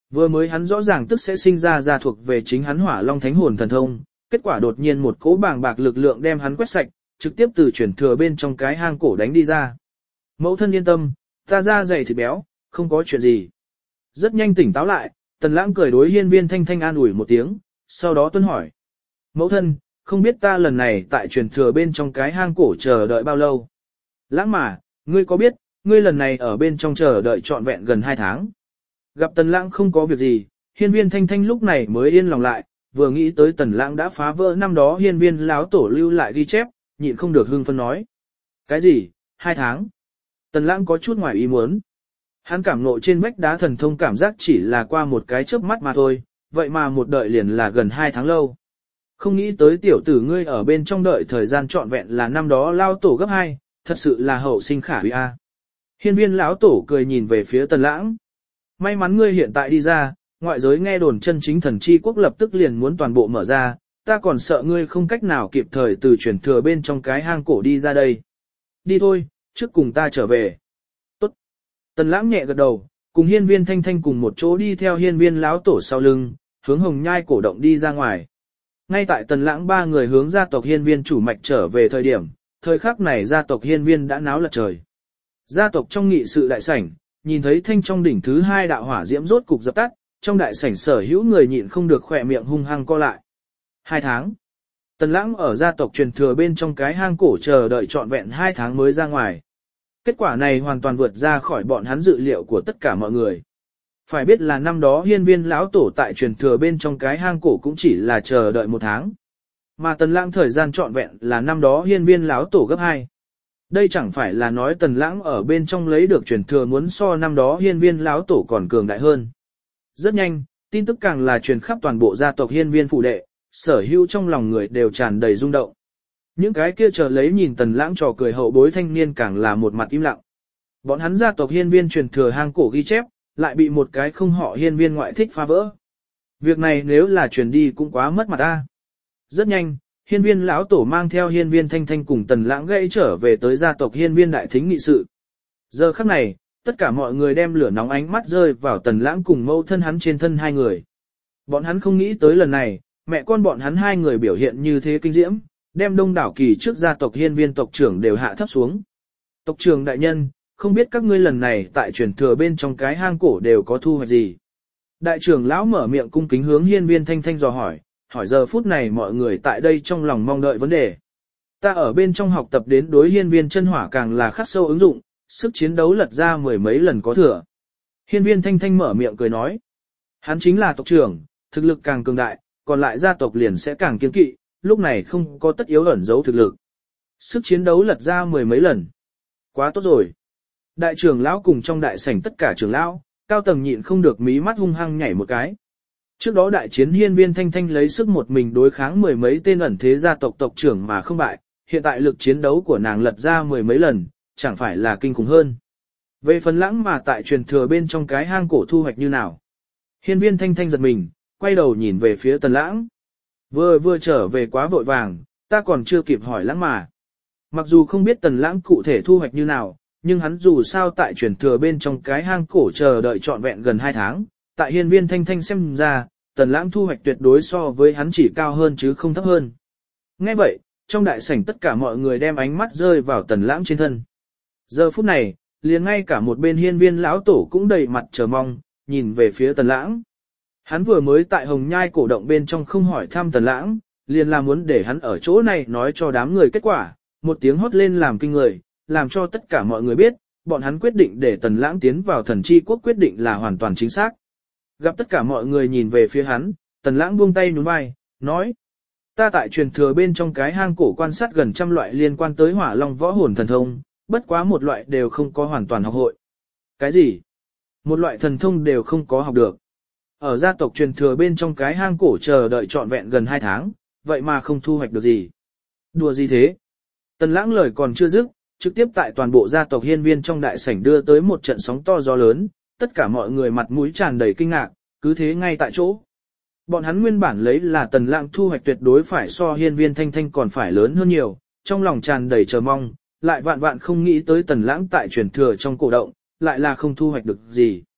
Vừa mới hắn rõ ràng tức sẽ sinh ra ra thuộc về chính hắn Hỏa Long Thánh Hồn thần thông, kết quả đột nhiên một cỗ bàng bạc lực lượng đem hắn quét sạch, trực tiếp từ chuyển thừa bên trong cái hang cổ đánh đi ra. Mẫu thân yên tâm, ta da dày thịt béo, không có chuyện gì. Rất nhanh tỉnh táo lại, Tần Lãng cười đối Hiên Viên Thanh Thanh an ủi một tiếng, sau đó tuân hỏi. Mẫu thân, không biết ta lần này tại truyền thừa bên trong cái hang cổ chờ đợi bao lâu? Lãng mà, ngươi có biết, ngươi lần này ở bên trong chờ đợi trọn vẹn gần hai tháng. Gặp Tần Lãng không có việc gì, Hiên Viên Thanh Thanh lúc này mới yên lòng lại, vừa nghĩ tới Tần Lãng đã phá vỡ năm đó Hiên Viên láo tổ lưu lại ghi chép, nhịn không được hưng phấn nói. Cái gì, hai tháng? Tần Lãng có chút ngoài ý muốn. Hắn cảm ngộ trên vách đá thần thông cảm giác chỉ là qua một cái chớp mắt mà thôi, vậy mà một đợi liền là gần hai tháng lâu. Không nghĩ tới tiểu tử ngươi ở bên trong đợi thời gian trọn vẹn là năm đó lao tổ gấp hai, thật sự là hậu sinh khả uy a. Hiên Viên lão tổ cười nhìn về phía Tần Lãng. May mắn ngươi hiện tại đi ra, ngoại giới nghe đồn chân chính thần chi quốc lập tức liền muốn toàn bộ mở ra, ta còn sợ ngươi không cách nào kịp thời từ chuyển thừa bên trong cái hang cổ đi ra đây. Đi thôi, trước cùng ta trở về. Tốt. Tần Lãng nhẹ gật đầu, cùng Hiên Viên Thanh Thanh cùng một chỗ đi theo Hiên Viên lão tổ sau lưng, hướng Hồng Nhai cổ động đi ra ngoài. Ngay tại Tần Lãng ba người hướng gia tộc Hiên Viên chủ mạch trở về thời điểm, thời khắc này gia tộc Hiên Viên đã náo lật trời. Gia tộc trong nghị sự đại sảnh, nhìn thấy thanh trong đỉnh thứ hai đạo hỏa diễm rốt cục dập tắt, trong đại sảnh sở hữu người nhịn không được khỏe miệng hung hăng co lại. Hai tháng. Tần Lãng ở gia tộc truyền thừa bên trong cái hang cổ chờ đợi trọn vẹn hai tháng mới ra ngoài. Kết quả này hoàn toàn vượt ra khỏi bọn hắn dự liệu của tất cả mọi người. Phải biết là năm đó Hiên Viên lão tổ tại truyền thừa bên trong cái hang cổ cũng chỉ là chờ đợi một tháng. Mà Tần Lãng thời gian trọn vẹn là năm đó Hiên Viên lão tổ gấp hai. Đây chẳng phải là nói Tần Lãng ở bên trong lấy được truyền thừa muốn so năm đó Hiên Viên lão tổ còn cường đại hơn. Rất nhanh, tin tức càng là truyền khắp toàn bộ gia tộc Hiên Viên phủ đệ, sở hữu trong lòng người đều tràn đầy rung động. Những cái kia chờ lấy nhìn Tần Lãng trò cười hậu bối thanh niên càng là một mặt im lặng. Bọn hắn gia tộc Hiên Viên truyền thừa hang cổ ghi chép, lại bị một cái không họ Hiên Viên ngoại thích phá vỡ. Việc này nếu là truyền đi cũng quá mất mặt ta. Rất nhanh, Hiên Viên lão tổ mang theo Hiên Viên Thanh Thanh cùng Tần Lãng gãy trở về tới gia tộc Hiên Viên đại thính nghị sự. Giờ khắc này, tất cả mọi người đem lửa nóng ánh mắt rơi vào Tần Lãng cùng mẫu thân hắn trên thân hai người. Bọn hắn không nghĩ tới lần này, mẹ con bọn hắn hai người biểu hiện như thế kinh diễm, đem đông đảo kỳ trước gia tộc Hiên Viên tộc trưởng đều hạ thấp xuống. Tộc trưởng đại nhân, không biết các ngươi lần này tại truyền thừa bên trong cái hang cổ đều có thu hoạch gì? Đại trưởng lão mở miệng cung kính hướng Hiên Viên Thanh Thanh dò hỏi, hỏi giờ phút này mọi người tại đây trong lòng mong đợi vấn đề. Ta ở bên trong học tập đến đối Hiên Viên chân hỏa càng là khắc sâu ứng dụng, sức chiến đấu lật ra mười mấy lần có thừa. Hiên Viên Thanh Thanh mở miệng cười nói, hắn chính là tộc trưởng, thực lực càng cường đại, còn lại gia tộc liền sẽ càng kiên kỵ, lúc này không có tất yếu ẩn giấu thực lực. Sức chiến đấu lật ra mười mấy lần. Quá tốt rồi. Đại trưởng lão cùng trong đại sảnh tất cả trưởng lão, cao tầng nhịn không được mí mắt hung hăng nhảy một cái. Trước đó đại chiến Hiên Viên Thanh Thanh lấy sức một mình đối kháng mười mấy tên ẩn thế gia tộc tộc trưởng mà không bại, hiện tại lực chiến đấu của nàng lật ra mười mấy lần, chẳng phải là kinh khủng hơn. Về phần Lãng mà tại truyền thừa bên trong cái hang cổ thu hoạch như nào? Hiên Viên Thanh Thanh giật mình, quay đầu nhìn về phía Tần Lãng. Vừa vừa trở về quá vội vàng, ta còn chưa kịp hỏi Lãng mà. Mặc dù không biết Tần Lãng cụ thể thu hoạch như nào, nhưng hắn dù sao tại truyền thừa bên trong cái hang cổ chờ đợi trọn vẹn gần hai tháng, tại Hiên Viên Thanh Thanh xem ra, Tần Lãng thu hoạch tuyệt đối so với hắn chỉ cao hơn chứ không thấp hơn. Nghe vậy, trong đại sảnh tất cả mọi người đem ánh mắt rơi vào Tần Lãng trên thân. Giờ phút này, liền ngay cả một bên Hiên Viên lão tổ cũng đầy mặt chờ mong, nhìn về phía Tần Lãng. Hắn vừa mới tại Hồng Nhai cổ động bên trong không hỏi thăm Tần Lãng, liền là muốn để hắn ở chỗ này nói cho đám người kết quả, một tiếng hót lên làm kinh người, làm cho tất cả mọi người biết, bọn hắn quyết định để Tần Lãng tiến vào thần chi quốc quyết định là hoàn toàn chính xác. Gặp tất cả mọi người nhìn về phía hắn, Tần Lãng buông tay nhún vai, nói: Ta tại truyền thừa bên trong cái hang cổ quan sát gần trăm loại liên quan tới Hỏa Long võ hồn thần thông, bất quá một loại đều không có hoàn toàn học hội. Cái gì? Một loại thần thông đều không có học được. Ở gia tộc truyền thừa bên trong cái hang cổ chờ đợi trọn vẹn gần hai tháng, vậy mà không thu hoạch được gì. Đùa gì thế? Tần Lãng lời còn chưa dứt, trực tiếp tại toàn bộ gia tộc Hiên Viên trong đại sảnh đưa tới một trận sóng to gió lớn, tất cả mọi người mặt mũi tràn đầy kinh ngạc, cứ thế ngay tại chỗ. Bọn hắn nguyên bản lấy là Tần Lãng thu hoạch tuyệt đối phải so Hiên Viên Thanh Thanh còn phải lớn hơn nhiều, trong lòng tràn đầy chờ mong, lại vạn vạn không nghĩ tới Tần Lãng tại truyền thừa trong cổ động, lại là không thu hoạch được gì.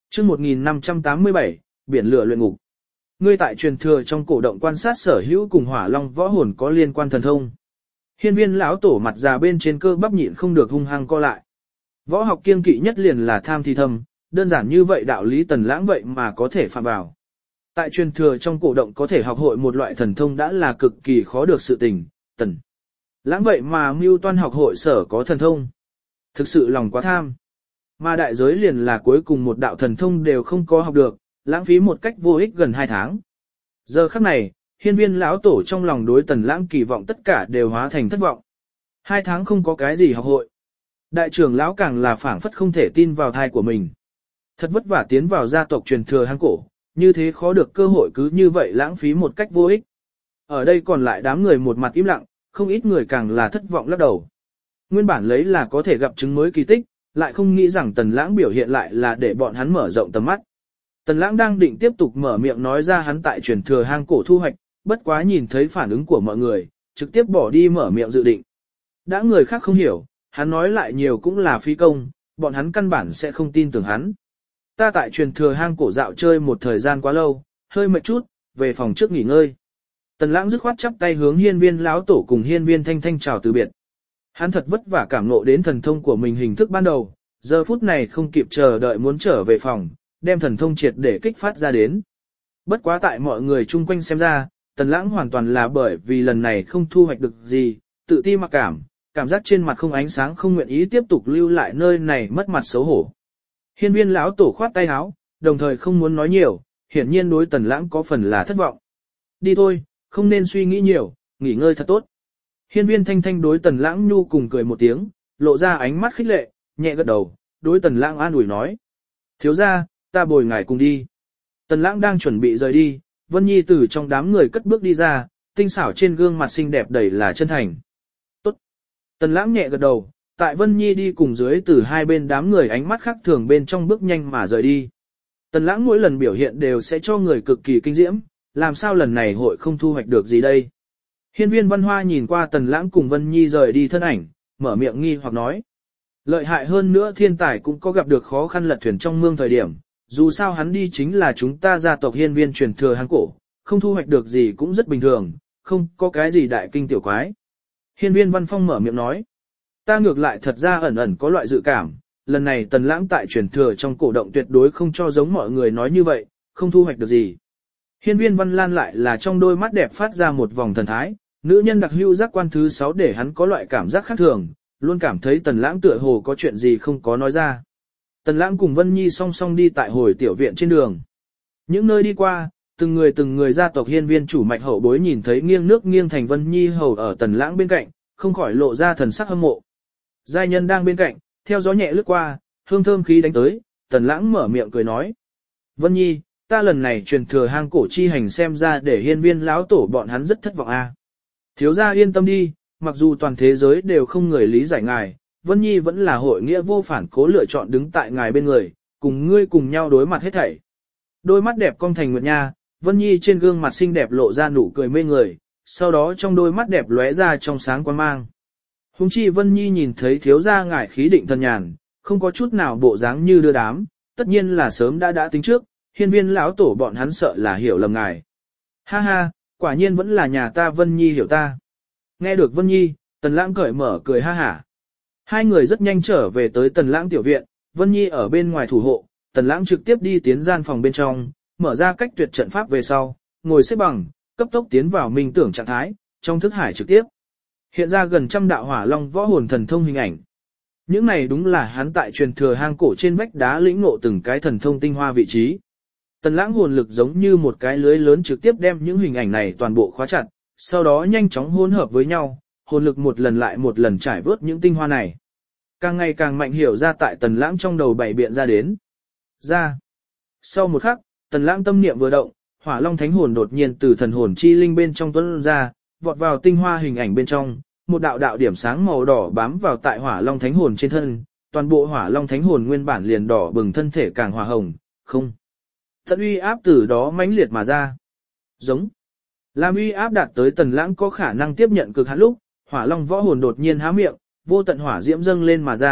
Chương một nghìn năm trăm tám mươi bảy, biển lửa luyện ngục. Ngươi tại truyền thừa trong cổ động quan sát sở hữu cùng Hỏa Long võ hồn có liên quan thần thông. Hiên Viên lão tổ mặt già bên trên cơ bắp nhịn không được hung hăng co lại. Võ học kiêng kỵ nhất liền là tham thi thâm, đơn giản như vậy đạo lý Tần Lãng vậy mà có thể phạm vào. Tại truyền thừa trong cổ động có thể học hội một loại thần thông đã là cực kỳ khó được sự tình, Tần Lãng vậy mà mưu toan học hội sở có thần thông. Thực sự lòng quá tham. Mà đại giới liền là cuối cùng một đạo thần thông đều không có học được, lãng phí một cách vô ích gần hai tháng. Giờ khắc này, Hiên Viên lão tổ trong lòng đối Tần Lãng kỳ vọng tất cả đều hóa thành thất vọng. Hai tháng không có cái gì học hội. Đại trưởng lão càng là phảng phất không thể tin vào thai của mình. Thật vất vả tiến vào gia tộc truyền thừa hang cổ, như thế khó được cơ hội cứ như vậy lãng phí một cách vô ích. Ở đây còn lại đám người một mặt im lặng, không ít người càng là thất vọng lắc đầu. Nguyên bản lấy là có thể gặp chứng mới kỳ tích, lại không nghĩ rằng Tần Lãng biểu hiện lại là để bọn hắn mở rộng tầm mắt. Tần Lãng đang định tiếp tục mở miệng nói ra hắn tại truyền thừa hang cổ thu hoạch, bất quá nhìn thấy phản ứng của mọi người, trực tiếp bỏ đi mở miệng dự định. Đã người khác không hiểu, hắn nói lại nhiều cũng là phi công, bọn hắn căn bản sẽ không tin tưởng hắn. Ta tại truyền thừa hang cổ dạo chơi một thời gian quá lâu, hơi mệt chút, về phòng trước nghỉ ngơi. Tần Lãng dứt khoát chắp tay hướng Hiên Viên lão tổ cùng Hiên Viên Thanh Thanh chào từ biệt. Hắn thật vất vả cảm ngộ đến thần thông của mình hình thức ban đầu, giờ phút này không kịp chờ đợi muốn trở về phòng, đem thần thông triệt để kích phát ra đến. Bất quá tại mọi người chung quanh xem ra, Tần Lãng hoàn toàn là bởi vì lần này không thu hoạch được gì, tự ti mặc cảm, cảm giác trên mặt không ánh sáng không nguyện ý tiếp tục lưu lại nơi này mất mặt xấu hổ. Hiên Viên lão tổ khoát tay áo, đồng thời không muốn nói nhiều, hiển nhiên đối Tần Lãng có phần là thất vọng. Đi thôi, không nên suy nghĩ nhiều, nghỉ ngơi thật tốt. Hiên Viên Thanh Thanh đối Tần Lãng nhu cùng cười một tiếng, lộ ra ánh mắt khích lệ, nhẹ gật đầu, đối Tần Lãng an ủi nói. Thiếu gia, ta bồi ngài cùng đi. Tần Lãng đang chuẩn bị rời đi, Vân Nhi từ trong đám người cất bước đi ra, tinh xảo trên gương mặt xinh đẹp đầy là chân thành. Tốt. Tần Lãng nhẹ gật đầu, tại Vân Nhi đi cùng dưới từ hai bên đám người ánh mắt khác thường bên trong bước nhanh mà rời đi. Tần Lãng mỗi lần biểu hiện đều sẽ cho người cực kỳ kinh diễm, làm sao lần này hội không thu hoạch được gì đây? Hiên Viên Văn Hoa nhìn qua Tần Lãng cùng Vân Nhi rời đi thân ảnh, mở miệng nghi hoặc nói. Lợi hại hơn nữa thiên tài cũng có gặp được khó khăn lật thuyền trong mương thời điểm, dù sao hắn đi chính là chúng ta gia tộc Hiên Viên truyền thừa hang cổ, không thu hoạch được gì cũng rất bình thường, không có cái gì đại kinh tiểu quái. Hiên Viên Văn Phong mở miệng nói. Ta ngược lại thật ra ẩn ẩn có loại dự cảm, lần này Tần Lãng tại truyền thừa trong cổ động tuyệt đối không cho giống mọi người nói như vậy, không thu hoạch được gì. Hiên Viên Văn Lan lại là trong đôi mắt đẹp phát ra một vòng thần thái, nữ nhân đặc hữu giác quan thứ sáu để hắn có loại cảm giác khác thường, luôn cảm thấy Tần Lãng tựa hồ có chuyện gì không có nói ra. Tần Lãng cùng Vân Nhi song song đi tại hồi tiểu viện trên đường. Những nơi đi qua, từng người từng người gia tộc Hiên Viên chủ mạch hậu bối nhìn thấy nghiêng nước nghiêng thành Vân Nhi hầu ở Tần Lãng bên cạnh, không khỏi lộ ra thần sắc hâm mộ. Giai nhân đang bên cạnh, theo gió nhẹ lướt qua, hương thơm khí đánh tới, Tần Lãng mở miệng cười nói. Vân Nhi, ta lần này truyền thừa hang cổ chi hành xem ra để Hiên Viên lão tổ bọn hắn rất thất vọng a. À. Thiếu gia yên tâm đi, mặc dù toàn thế giới đều không người lý giải ngài, Vân Nhi vẫn là hội nghĩa vô phản cố lựa chọn đứng tại ngài bên người, cùng ngươi cùng nhau đối mặt hết thảy. Đôi mắt đẹp cong thành nguyệt nha, Vân Nhi trên gương mặt xinh đẹp lộ ra nụ cười mê người, sau đó trong đôi mắt đẹp lóe ra trong sáng quang mang. Hùng chi Vân Nhi nhìn thấy thiếu gia ngài khí định thần nhàn, không có chút nào bộ dáng như đưa đám, tất nhiên là sớm đã đã tính trước, Hiên Viên lão tổ bọn hắn sợ là hiểu lầm ngài. Ha ha, quả nhiên vẫn là nhà ta Vân Nhi hiểu ta. Nghe được Vân Nhi, Tần Lãng cởi mở cười ha hả. Hai người rất nhanh trở về tới Tần Lãng tiểu viện, Vân Nhi ở bên ngoài thủ hộ, Tần Lãng trực tiếp đi tiến gian phòng bên trong, mở ra cách tuyệt trận pháp về sau, ngồi xếp bằng, cấp tốc tiến vào minh tưởng trạng thái, trong thức hải trực tiếp. Hiện ra gần trăm đạo hỏa long võ hồn thần thông hình ảnh. Những này đúng là hắn tại truyền thừa hang cổ trên vách đá lĩnh ngộ từng cái thần thông tinh hoa vị trí. Tần Lãng hồn lực giống như một cái lưới lớn trực tiếp đem những hình ảnh này toàn bộ khóa chặt, sau đó nhanh chóng hỗn hợp với nhau, hồn lực một lần lại một lần trải vớt những tinh hoa này. Càng ngày càng mạnh hiểu ra tại Tần Lãng trong đầu bảy biện ra đến. Ra. Sau một khắc, Tần Lãng tâm niệm vừa động, Hỏa Long Thánh hồn đột nhiên từ thần hồn chi linh bên trong tuôn ra, vọt vào tinh hoa hình ảnh bên trong, một đạo đạo điểm sáng màu đỏ bám vào tại Hỏa Long Thánh hồn trên thân, toàn bộ Hỏa Long Thánh hồn nguyên bản liền đỏ bừng thân thể càng hỏa hồng, không. Tận uy áp từ đó mãnh liệt mà ra. Giống. Làm uy áp đạt tới Tần Lãng có khả năng tiếp nhận cực hạn lúc, Hỏa Long võ hồn đột nhiên há miệng, vô tận hỏa diễm dâng lên mà ra,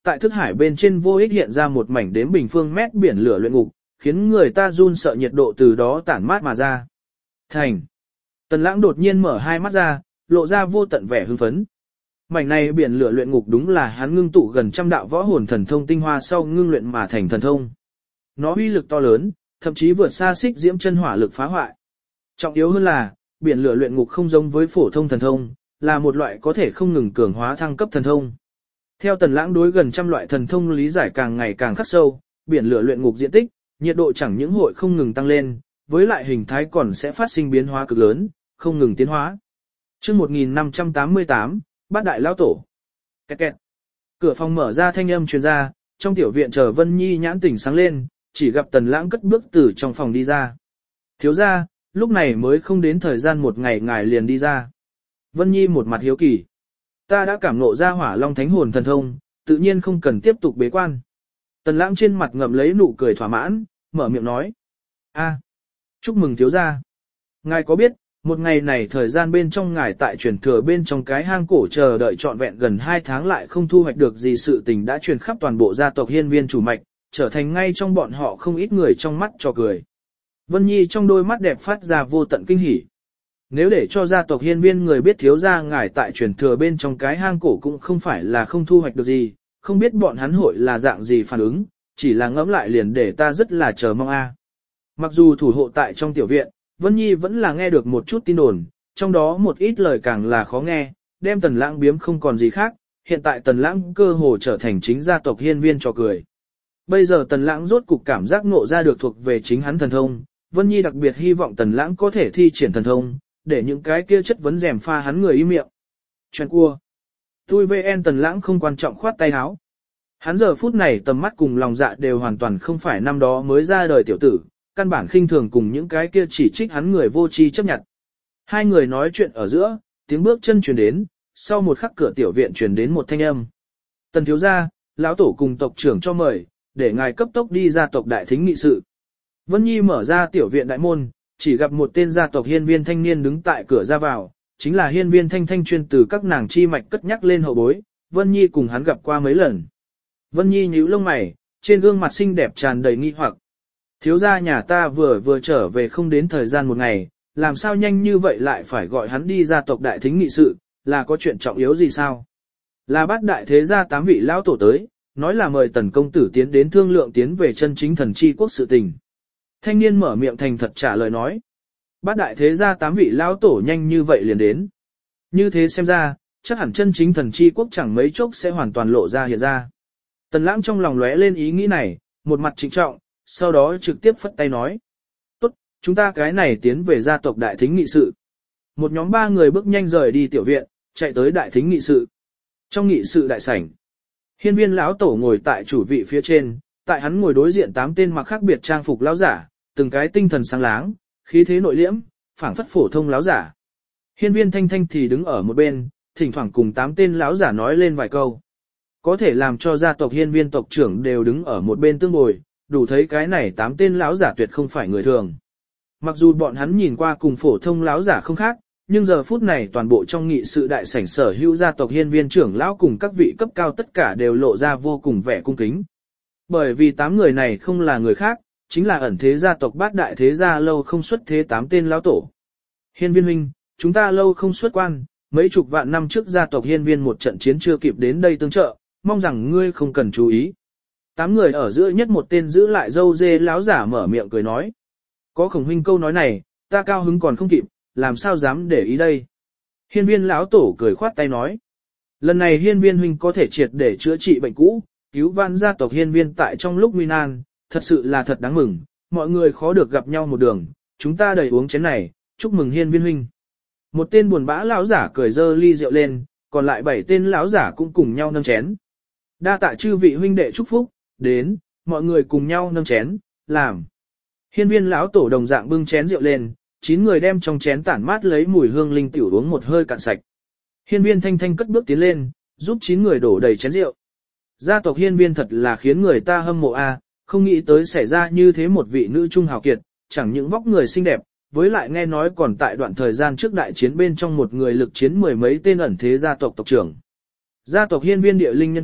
tại thức hải bên trên vô ích hiện ra một mảnh đếm bình phương mét biển lửa luyện ngục, khiến người ta run sợ nhiệt độ từ đó tản mát mà ra. Thành. Tần Lãng đột nhiên mở hai mắt ra, lộ ra vô tận vẻ hưng phấn. Mảnh này biển lửa luyện ngục đúng là hắn ngưng tụ gần trăm đạo võ hồn thần thông tinh hoa sau ngưng luyện mà thành thần thông. Nó uy lực to lớn, thậm chí vượt xa xích diễm chân hỏa lực phá hoại. Trọng yếu hơn là, biển lửa luyện ngục không giống với phổ thông thần thông, là một loại có thể không ngừng cường hóa thăng cấp thần thông. Theo Tần Lãng đối gần trăm loại thần thông lý giải càng ngày càng khắc sâu, biển lửa luyện ngục diện tích, nhiệt độ chẳng những hội không ngừng tăng lên, với lại hình thái còn sẽ phát sinh biến hóa cực lớn, không ngừng tiến hóa. Chương một nghìn năm trăm tám mươi tám, Bát đại lão tổ. Kẹt kẹt. Cửa phòng mở ra, thanh âm truyền ra, trong tiểu viện chờ Vân Nhi nhãn tỉnh sáng lên, chỉ gặp Tần Lãng cất bước từ trong phòng đi ra. Thiếu gia, lúc này mới không đến thời gian một ngày ngài liền đi ra. Vân Nhi một mặt hiếu kỳ. Ta đã cảm ngộ ra Hỏa Long Thánh Hồn thần thông, tự nhiên không cần tiếp tục bế quan. Tần Lãng trên mặt ngậm lấy nụ cười thỏa mãn, mở miệng nói. A, chúc mừng thiếu gia. Ngài có biết, một ngày này thời gian bên trong ngài tại truyền thừa bên trong cái hang cổ chờ đợi trọn vẹn gần hai tháng lại không thu hoạch được gì, sự tình đã truyền khắp toàn bộ gia tộc Hiên Viên chủ mạch, trở thành ngay trong bọn họ không ít người trong mắt trò cười. Vân Nhi trong đôi mắt đẹp phát ra vô tận kinh hỉ. Nếu để cho gia tộc Hiên Viên người biết thiếu gia ngài tại truyền thừa bên trong cái hang cổ cũng không phải là không thu hoạch được gì, không biết bọn hắn hội là dạng gì phản ứng, chỉ là ngẫm lại liền để ta rất là chờ mong a. Mặc dù thủ hộ tại trong tiểu viện, Vân Nhi vẫn là nghe được một chút tin đồn, trong đó một ít lời càng là khó nghe, đem Tần Lãng biếm không còn gì khác, hiện tại Tần Lãng cơ hồ trở thành chính gia tộc Hiên Viên trò cười. Bây giờ Tần Lãng rốt cục cảm giác ngộ ra được thuộc về chính hắn thần thông, Vân Nhi đặc biệt hy vọng Tần Lãng có thể thi triển thần thông, để những cái kia chất vấn rèm pha hắn người im miệng. Chuyện cua. Tôi vê en Tần Lãng không quan trọng khoát tay áo. Hắn giờ phút này tầm mắt cùng lòng dạ đều hoàn toàn không phải năm đó mới ra đời tiểu tử, căn bản khinh thường cùng những cái kia chỉ trích hắn người vô tri chấp nhận. Hai người nói chuyện ở giữa, tiếng bước chân truyền đến, sau một khắc cửa tiểu viện truyền đến một thanh âm. Tần thiếu gia, lão tổ cùng tộc trưởng cho mời, để ngài cấp tốc đi ra tộc đại thính nghị sự. Vân Nhi mở ra tiểu viện đại môn, chỉ gặp một tên gia tộc Hiên Viên thanh niên đứng tại cửa ra vào, chính là Hiên Viên Thanh Thanh chuyên từ các nàng chi mạch cất nhắc lên hậu bối, Vân Nhi cùng hắn gặp qua mấy lần. Vân Nhi nhíu lông mày, trên gương mặt xinh đẹp tràn đầy nghi hoặc. Thiếu gia nhà ta vừa vừa trở về không đến thời gian một ngày, làm sao nhanh như vậy lại phải gọi hắn đi ra tộc đại thính nghị sự, là có chuyện trọng yếu gì sao? Là Bát đại thế gia tám vị lão tổ tới, nói là mời Tần công tử tiến đến thương lượng tiến về chân chính thần chi quốc sự tình. Thanh niên mở miệng thành thật trả lời nói. Bát đại thế gia tám vị lão tổ nhanh như vậy liền đến. Như thế xem ra, chắc hẳn chân chính thần chi quốc chẳng mấy chốc sẽ hoàn toàn lộ ra hiện ra. Tần Lãng trong lòng lóe lên ý nghĩ này, một mặt trịnh trọng, sau đó trực tiếp phất tay nói. Tốt, chúng ta cái này tiến về gia tộc đại thính nghị sự. Một nhóm ba người bước nhanh rời đi tiểu viện, chạy tới đại thính nghị sự. Trong nghị sự đại sảnh, Hiên Viên lão tổ ngồi tại chủ vị phía trên, tại hắn ngồi đối diện tám tên mặc khác biệt trang phục lão giả, từng cái tinh thần sáng láng, khí thế nội liễm, phảng phất phổ thông lão giả. Hiên Viên Thanh Thanh thì đứng ở một bên, thỉnh thoảng cùng tám tên lão giả nói lên vài câu. Có thể làm cho gia tộc Hiên Viên tộc trưởng đều đứng ở một bên tương bồi, đủ thấy cái này tám tên lão giả tuyệt không phải người thường. Mặc dù bọn hắn nhìn qua cùng phổ thông lão giả không khác, nhưng giờ phút này toàn bộ trong nghị sự đại sảnh sở hữu gia tộc Hiên Viên trưởng lão cùng các vị cấp cao tất cả đều lộ ra vô cùng vẻ cung kính. Bởi vì tám người này không là người khác, chính là ẩn thế gia tộc Bát đại thế gia lâu không xuất thế tám tên lão tổ. Hiên Viên huynh, chúng ta lâu không xuất quan, mấy chục vạn năm trước gia tộc Hiên Viên một trận chiến chưa kịp đến đây tương trợ, mong rằng ngươi không cần chú ý. Tám người ở giữa nhất một tên giữ lại dâu dê lão giả mở miệng cười nói. Có Khổng huynh câu nói này, ta cao hứng còn không kịp, làm sao dám để ý đây. Hiên Viên lão tổ cười khoát tay nói. Lần này Hiên Viên huynh có thể triệt để chữa trị bệnh cũ, cứu vãn gia tộc Hiên Viên tại trong lúc nguy nan, thật sự là thật đáng mừng, mọi người khó được gặp nhau một đường, chúng ta đầy uống chén này, chúc mừng Hiên Viên huynh. Một tên buồn bã lão giả cười dơ ly rượu lên, còn lại bảy tên lão giả cũng cùng nhau nâng chén. Đa tạ chư vị huynh đệ chúc phúc, đến, mọi người cùng nhau nâng chén, làm. Hiên Viên lão tổ đồng dạng bưng chén rượu lên, chín người đem trong chén tản mát lấy mùi hương linh tiểu uống một hơi cạn sạch. Hiên Viên Thanh Thanh cất bước tiến lên, giúp chín người đổ đầy chén rượu. Gia tộc Hiên Viên thật là khiến người ta hâm mộ a, không nghĩ tới xảy ra như thế một vị nữ trung hào kiệt, chẳng những vóc người xinh đẹp, với lại nghe nói còn tại đoạn thời gian trước đại chiến bên trong một người lực chiến mười mấy tên ẩn thế gia tộc tộc trưởng. Gia tộc Hiên Viên địa linh nhân kiệt,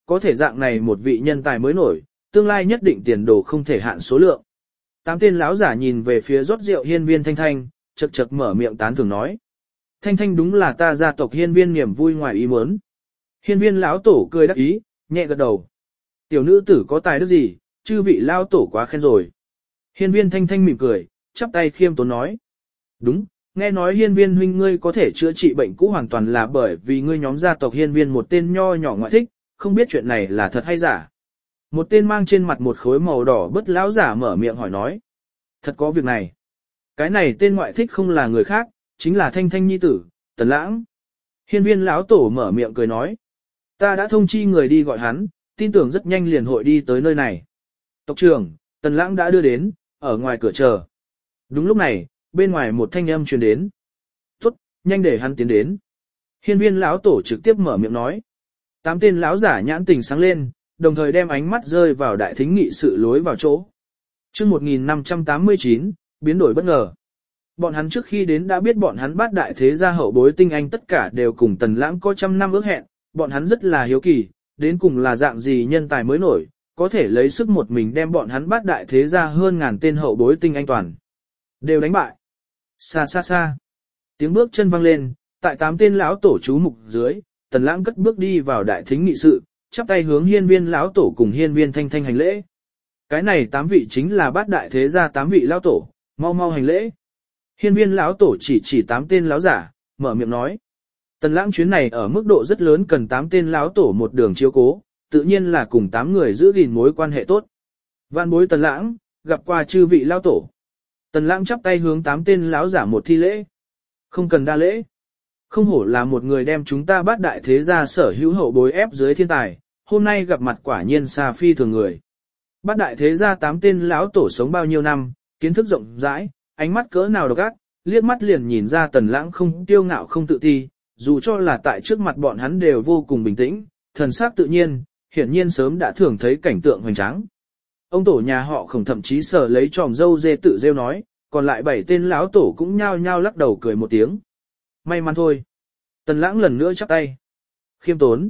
có thể dạng này một vị nhân tài mới nổi, tương lai nhất định tiền đồ không thể hạn số lượng. Tám tên lão giả nhìn về phía rót rượu hiên viên Thanh Thanh, chật chật mở miệng tán thưởng nói. Thanh Thanh đúng là ta gia tộc hiên viên niềm vui ngoài ý muốn. Hiên viên lão tổ cười đắc ý, nhẹ gật đầu. Tiểu nữ tử có tài đức gì, chư vị lão tổ quá khen rồi. Hiên viên Thanh Thanh mỉm cười, chắp tay khiêm tốn nói. Đúng, nghe nói hiên viên huynh ngươi có thể chữa trị bệnh cũ hoàn toàn là bởi vì ngươi nhóm gia tộc hiên viên một tên nho nhỏ ngoại thích, không biết chuyện này là thật hay giả. Một tên mang trên mặt một khối màu đỏ bứt lão giả mở miệng hỏi nói. Thật có việc này. Cái này tên ngoại thích không là người khác, chính là Thanh Thanh nhi tử, Tần Lãng. Hiên viên lão tổ mở miệng cười nói. Ta đã thông chi người đi gọi hắn, tin tưởng rất nhanh liền hội đi tới nơi này. Tộc trưởng, Tần Lãng đã đưa đến, ở ngoài cửa chờ. Đúng lúc này, bên ngoài một thanh âm truyền đến. Tốt, nhanh để hắn tiến đến. Hiên viên lão tổ trực tiếp mở miệng nói. Tám tên lão giả nhãn tình sáng lên, đồng thời đem ánh mắt rơi vào đại thính nghị sự lối vào chỗ. Chương một nghìn năm trăm tám mươi chín, biến đổi bất ngờ. Bọn hắn trước khi đến đã biết bọn hắn bát đại thế gia hậu bối tinh anh tất cả đều cùng Tần Lãng có trăm năm ước hẹn, bọn hắn rất là hiếu kỳ, đến cùng là dạng gì nhân tài mới nổi, có thể lấy sức một mình đem bọn hắn bát đại thế gia hơn ngàn tên hậu bối tinh anh toàn đều đánh bại. Xa xa xa, tiếng bước chân vang lên, tại tám tên lão tổ chú mục dưới, Tần Lãng cất bước đi vào đại thính nghị sự, chắp tay hướng hiên viên lão tổ cùng hiên viên Thanh Thanh hành lễ. Cái này tám vị chính là bát đại thế gia tám vị lão tổ, mau mau hành lễ. Hiên viên lão tổ chỉ chỉ tám tên lão giả, mở miệng nói. Tần Lãng chuyến này ở mức độ rất lớn cần tám tên lão tổ một đường chiếu cố, tự nhiên là cùng tám người giữ gìn mối quan hệ tốt. Vạn bối Tần Lãng, gặp qua chư vị lão tổ. Tần Lãng chắp tay hướng tám tên lão giả một thi lễ. Không cần đa lễ. Không hổ là một người đem chúng ta bát đại thế gia sở hữu hậu bối ép dưới thiên tài, hôm nay gặp mặt quả nhiên xa phi thường người. Bát đại thế gia tám tên lão tổ sống bao nhiêu năm, kiến thức rộng rãi, ánh mắt cỡ nào độc ác, liếc mắt liền nhìn ra Tần Lãng không tiêu ngạo không tự ti, dù cho là tại trước mặt bọn hắn đều vô cùng bình tĩnh, thần sắc tự nhiên, hiển nhiên sớm đã thường thấy cảnh tượng hoành tráng. Ông tổ nhà họ Khổng thậm chí sở lấy tròm dâu dê tự rêu nói, còn lại bảy tên lão tổ cũng nhao nhao lắc đầu cười một tiếng. May mắn thôi. Tần Lãng lần nữa chắp tay. Khiêm tốn.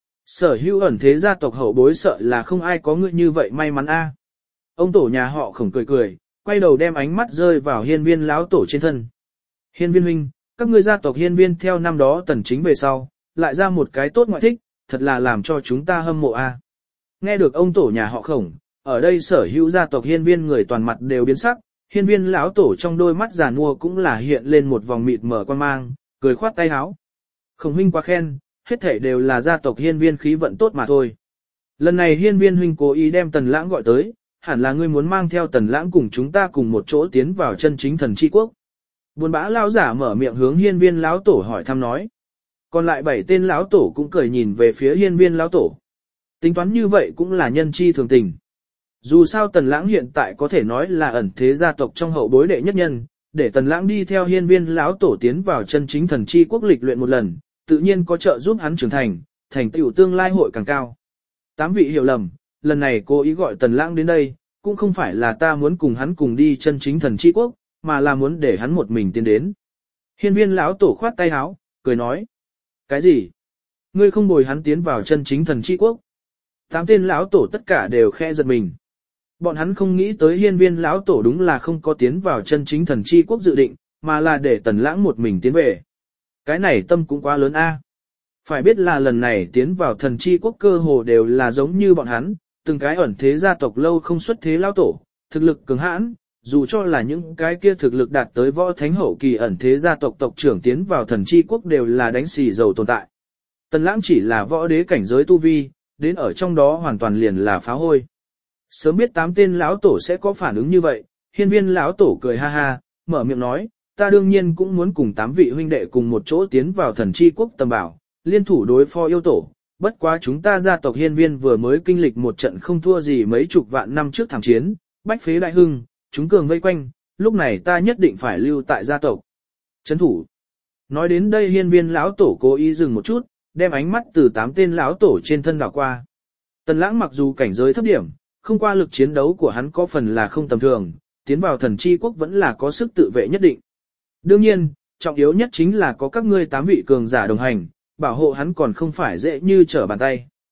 Sở hữu ẩn thế gia tộc hậu bối sợ là không ai có ngươi như vậy may mắn a. Ông tổ nhà họ Khổng cười cười, quay đầu đem ánh mắt rơi vào hiên viên lão tổ trên thân. Hiên viên huynh, các ngươi gia tộc hiên viên theo năm đó Tần Chính về sau, lại ra một cái tốt ngoại thích, thật là làm cho chúng ta hâm mộ a. Nghe được ông tổ nhà họ Khổng, ở đây sở hữu gia tộc hiên viên người toàn mặt đều biến sắc, hiên viên lão tổ trong đôi mắt già nua cũng là hiện lên một vòng mịt mở quan mang, cười khoát tay áo. Khổng huynh quá khen, hết thảy đều là gia tộc hiên viên khí vận tốt mà thôi. Lần này hiên viên huynh cố ý đem Tần Lãng gọi tới, hẳn là ngươi muốn mang theo Tần Lãng cùng chúng ta cùng một chỗ tiến vào chân chính thần chi quốc. Buồn bã lão giả mở miệng hướng hiên viên lão tổ hỏi thăm nói. Còn lại bảy tên lão tổ cũng cười nhìn về phía hiên viên lão tổ. Tính toán như vậy cũng là nhân chi thường tình. Dù sao Tần Lãng hiện tại có thể nói là ẩn thế gia tộc trong hậu bối đệ nhất nhân, để Tần Lãng đi theo hiên viên lão tổ tiến vào chân chính thần chi quốc lịch luyện một lần, tự nhiên có trợ giúp hắn trưởng thành, thành tựu tương lai hội càng cao. Tám vị hiểu lầm, lần này cố ý gọi Tần Lãng đến đây, cũng không phải là ta muốn cùng hắn cùng đi chân chính thần chi quốc, mà là muốn để hắn một mình tiến đến. Hiên viên lão tổ khoát tay áo, cười nói. Cái gì? Ngươi không bồi hắn tiến vào chân chính thần chi quốc? Tám tên lão tổ tất cả đều khe giật mình. Bọn hắn không nghĩ tới hiên viên lão tổ đúng là không có tiến vào chân chính thần chi quốc dự định, mà là để Tần Lãng một mình tiến về. Cái này tâm cũng quá lớn a. Phải biết là lần này tiến vào thần chi quốc cơ hồ đều là giống như bọn hắn, từng cái ẩn thế gia tộc lâu không xuất thế lão tổ, thực lực cường hãn, dù cho là những cái kia thực lực đạt tới võ thánh hậu kỳ ẩn thế gia tộc tộc trưởng tiến vào thần chi quốc đều là đánh xì dầu tồn tại. Tần Lãng chỉ là võ đế cảnh giới tu vi, đến ở trong đó hoàn toàn liền là phá hôi. Sớm biết tám tên lão tổ sẽ có phản ứng như vậy, hiên viên lão tổ cười ha ha, mở miệng nói, ta đương nhiên cũng muốn cùng tám vị huynh đệ cùng một chỗ tiến vào thần chi quốc tầm bảo, liên thủ đối phó yêu tổ. Bất quá chúng ta gia tộc hiên viên vừa mới kinh lịch một trận không thua gì mấy chục vạn năm trước thảm chiến, bách phế đại hưng, chúng cường vây quanh, lúc này ta nhất định phải lưu tại gia tộc. Chấn thủ. Nói đến đây hiên viên lão tổ cố ý dừng một chút, đem ánh mắt từ tám tên lão tổ trên thân đảo qua. Tần Lãng mặc dù cảnh giới thấp điểm, không qua lực chiến đấu của hắn có phần là không tầm thường, tiến vào thần chi quốc vẫn là có sức tự vệ nhất định. Đương nhiên, trọng yếu nhất chính là có các ngươi tám vị cường giả đồng hành, bảo hộ hắn còn không phải dễ như trở bàn tay.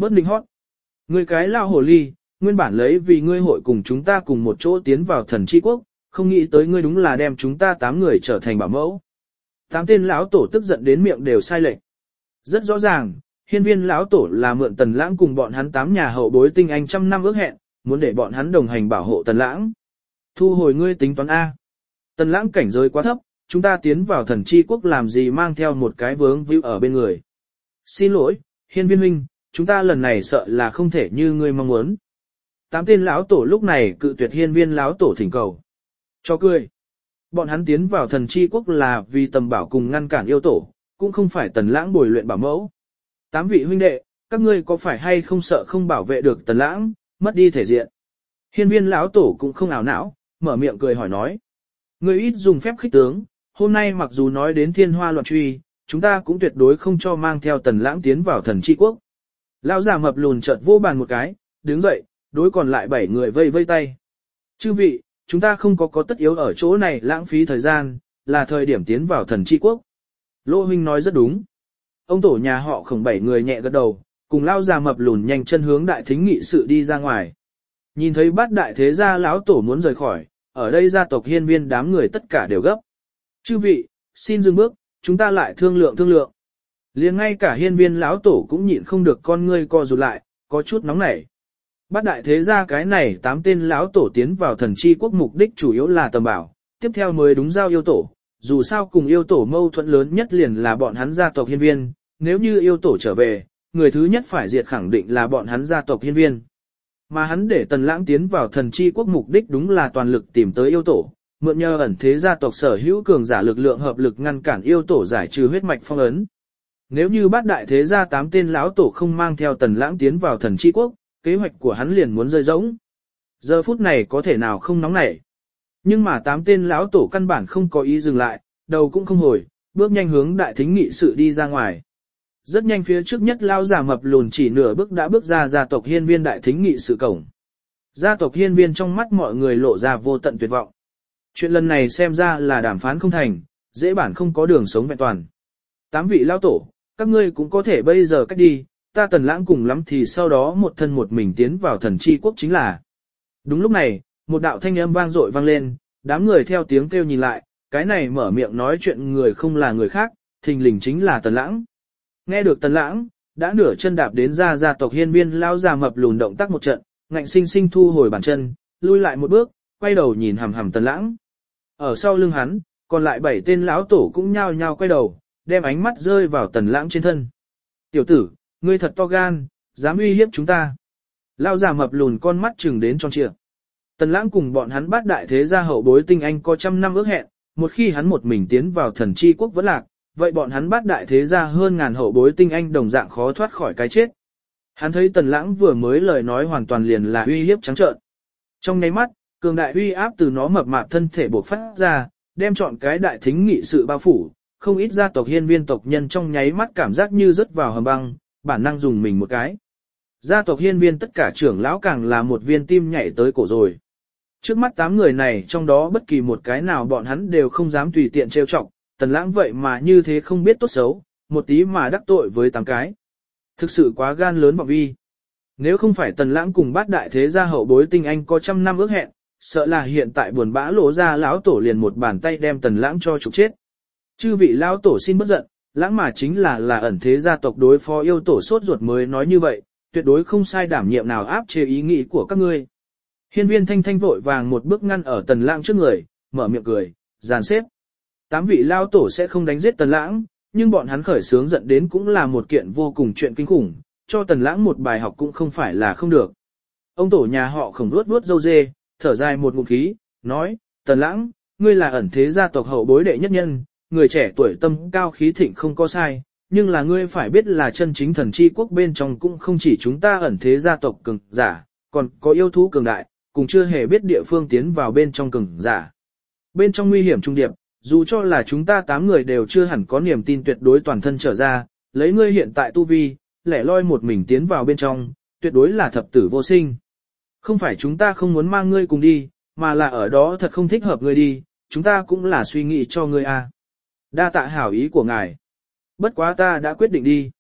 Bớt ninh hót. Ngươi cái lao hồ ly, nguyên bản lấy vì ngươi hội cùng chúng ta cùng một chỗ tiến vào thần chi quốc, không nghĩ tới ngươi đúng là đem chúng ta tám người trở thành bảo mẫu. Tám tên lão tổ tức giận đến miệng đều sai lệch. Rất rõ ràng, hiên viên lão tổ là mượn Tần Lãng cùng bọn hắn tám nhà hậu bối tinh anh trăm năm ước hẹn, muốn để bọn hắn đồng hành bảo hộ Tần Lãng. Thu hồi ngươi tính toán A. Tần Lãng cảnh giới quá thấp, chúng ta tiến vào thần chi quốc làm gì mang theo một cái vướng víu ở bên người. Xin lỗi, hiên viên huynh, chúng ta lần này sợ là không thể như ngươi mong muốn. Tám tên lão tổ lúc này cự tuyệt hiên viên lão tổ thỉnh cầu. Cho cười. Bọn hắn tiến vào thần chi quốc là vì tầm bảo cùng ngăn cản yêu tổ, cũng không phải Tần Lãng bồi luyện bảo mẫu. Tám vị huynh đệ, các ngươi có phải hay không sợ không bảo vệ được Tần Lãng, mất đi thể diện. Hiên viên lão tổ cũng không ảo não, mở miệng cười hỏi nói. Ngươi ít dùng phép khích tướng, hôm nay mặc dù nói đến thiên hoa loạn truy, chúng ta cũng tuyệt đối không cho mang theo Tần Lãng tiến vào thần chi quốc. Lão già mập lùn chợt vô bàn một cái, đứng dậy, đối còn lại bảy người vây vây tay. Chư vị, chúng ta không có có tất yếu ở chỗ này lãng phí thời gian, là thời điểm tiến vào thần chi quốc. Lô huynh nói rất đúng. Ông tổ nhà họ Khổng bảy người nhẹ gật đầu, cùng lão già mập lùn nhanh chân hướng đại thính nghị sự đi ra ngoài. Nhìn thấy bát đại thế gia lão tổ muốn rời khỏi, ở đây gia tộc hiên viên đám người tất cả đều gấp. Chư vị, xin dừng bước, chúng ta lại thương lượng thương lượng. Liền ngay cả hiên viên lão tổ cũng nhịn không được con ngươi co rụt lại, có chút nóng nảy. Bát đại thế gia cái này tám tên lão tổ tiến vào thần chi quốc mục đích chủ yếu là tầm bảo, tiếp theo mới đúng giao yêu tổ. Dù sao cùng yêu tổ mâu thuẫn lớn nhất liền là bọn hắn gia tộc hiên viên, nếu như yêu tổ trở về, người thứ nhất phải diệt khẳng định là bọn hắn gia tộc hiên viên. Mà hắn để Tần Lãng tiến vào thần chi quốc mục đích đúng là toàn lực tìm tới yêu tổ, mượn nhờ ẩn thế gia tộc sở hữu cường giả lực lượng hợp lực ngăn cản yêu tổ giải trừ huyết mạch phong ấn. Nếu như bát đại thế gia tám tên lão tổ không mang theo Tần Lãng tiến vào thần chi quốc, kế hoạch của hắn liền muốn rơi rỗng. Giờ phút này có thể nào không nóng nảy. Nhưng mà tám tên lão tổ căn bản không có ý dừng lại, đầu cũng không hồi, bước nhanh hướng đại thính nghị sự đi ra ngoài. Rất nhanh phía trước nhất lão giả mập lùn chỉ nửa bước đã bước ra gia tộc hiên viên đại thính nghị sự cổng. Gia tộc hiên viên trong mắt mọi người lộ ra vô tận tuyệt vọng. Chuyện lần này xem ra là đàm phán không thành, dễ bản không có đường sống vẹn toàn. Tám vị lão tổ, các ngươi cũng có thể bây giờ cách đi, ta Tần Lãng cùng lắm thì sau đó một thân một mình tiến vào thần chi quốc chính là. Đúng lúc này, một đạo thanh âm vang dội vang lên, đám người theo tiếng kêu nhìn lại, cái này mở miệng nói chuyện người không là người khác, thình lình chính là Tần Lãng. Nghe được Tần Lãng, đã nửa chân đạp đến ra gia tộc hiên viên lão già mập lùn động tác một trận, ngạnh sinh sinh thu hồi bàn chân, lui lại một bước, quay đầu nhìn hằm hằm Tần Lãng. Ở sau lưng hắn, còn lại bảy tên lão tổ cũng nhao nhao quay đầu, đem ánh mắt rơi vào Tần Lãng trên thân. Tiểu tử, ngươi thật to gan, dám uy hiếp chúng ta. Lão già mập lùn con mắt chừng đến tròn trịa. Tần Lãng cùng bọn hắn bát đại thế gia hậu bối tinh anh có trăm năm ước hẹn, một khi hắn một mình tiến vào thần chi quốc vẫn lạc, vậy bọn hắn bát đại thế gia hơn ngàn hậu bối tinh anh đồng dạng khó thoát khỏi cái chết. Hắn thấy Tần Lãng vừa mới lời nói hoàn toàn liền là uy hiếp trắng trợn. Trong nháy mắt, cường đại uy áp từ nó mập mạp thân thể bộc phát ra, đem trọn cái đại thính nghị sự bao phủ, không ít gia tộc hiên viên tộc nhân trong nháy mắt cảm giác như rớt vào hầm băng, bản năng dùng mình một cái. Gia tộc hiên viên tất cả trưởng lão càng là một viên tim nhảy tới cổ rồi. Trước mắt tám người này trong đó bất kỳ một cái nào bọn hắn đều không dám tùy tiện trêu chọc, Tần Lãng vậy mà như thế không biết tốt xấu, một tí mà đắc tội với tám cái. Thực sự quá gan lớn vọng vi. Nếu không phải Tần Lãng cùng bát đại thế gia hậu bối tinh anh có trăm năm ước hẹn, sợ là hiện tại buồn bã lộ ra lão tổ liền một bàn tay đem Tần Lãng cho trục chết. Chư vị lão tổ xin bất giận, Lãng mà chính là là ẩn thế gia tộc đối phó yêu tổ sốt ruột mới nói như vậy, tuyệt đối không sai đảm nhiệm nào áp chế ý nghĩ của các ngươi. Hiên viên thanh thanh vội vàng một bước ngăn ở Tần Lãng trước người, mở miệng cười, dàn xếp. Tám vị lao tổ sẽ không đánh giết Tần Lãng, nhưng bọn hắn khởi sướng giận đến cũng là một kiện vô cùng chuyện kinh khủng, cho Tần Lãng một bài học cũng không phải là không được. Ông tổ nhà họ Khổng vuốt vuốt râu dê, thở dài một ngụm khí, nói, Tần Lãng, ngươi là ẩn thế gia tộc hậu bối đệ nhất nhân, người trẻ tuổi tâm cao khí thịnh không có sai, nhưng là ngươi phải biết là chân chính thần chi quốc bên trong cũng không chỉ chúng ta ẩn thế gia tộc cường giả, còn có yêu thú cường đại, cùng chưa hề biết địa phương tiến vào bên trong cường giả. Bên trong nguy hiểm trung điệp, dù cho là chúng ta tám người đều chưa hẳn có niềm tin tuyệt đối toàn thân trở ra, lấy ngươi hiện tại tu vi, lẻ loi một mình tiến vào bên trong, tuyệt đối là thập tử vô sinh. Không phải chúng ta không muốn mang ngươi cùng đi, mà là ở đó thật không thích hợp ngươi đi, chúng ta cũng là suy nghĩ cho ngươi a. Đa tạ hảo ý của ngài. Bất quá ta đã quyết định đi.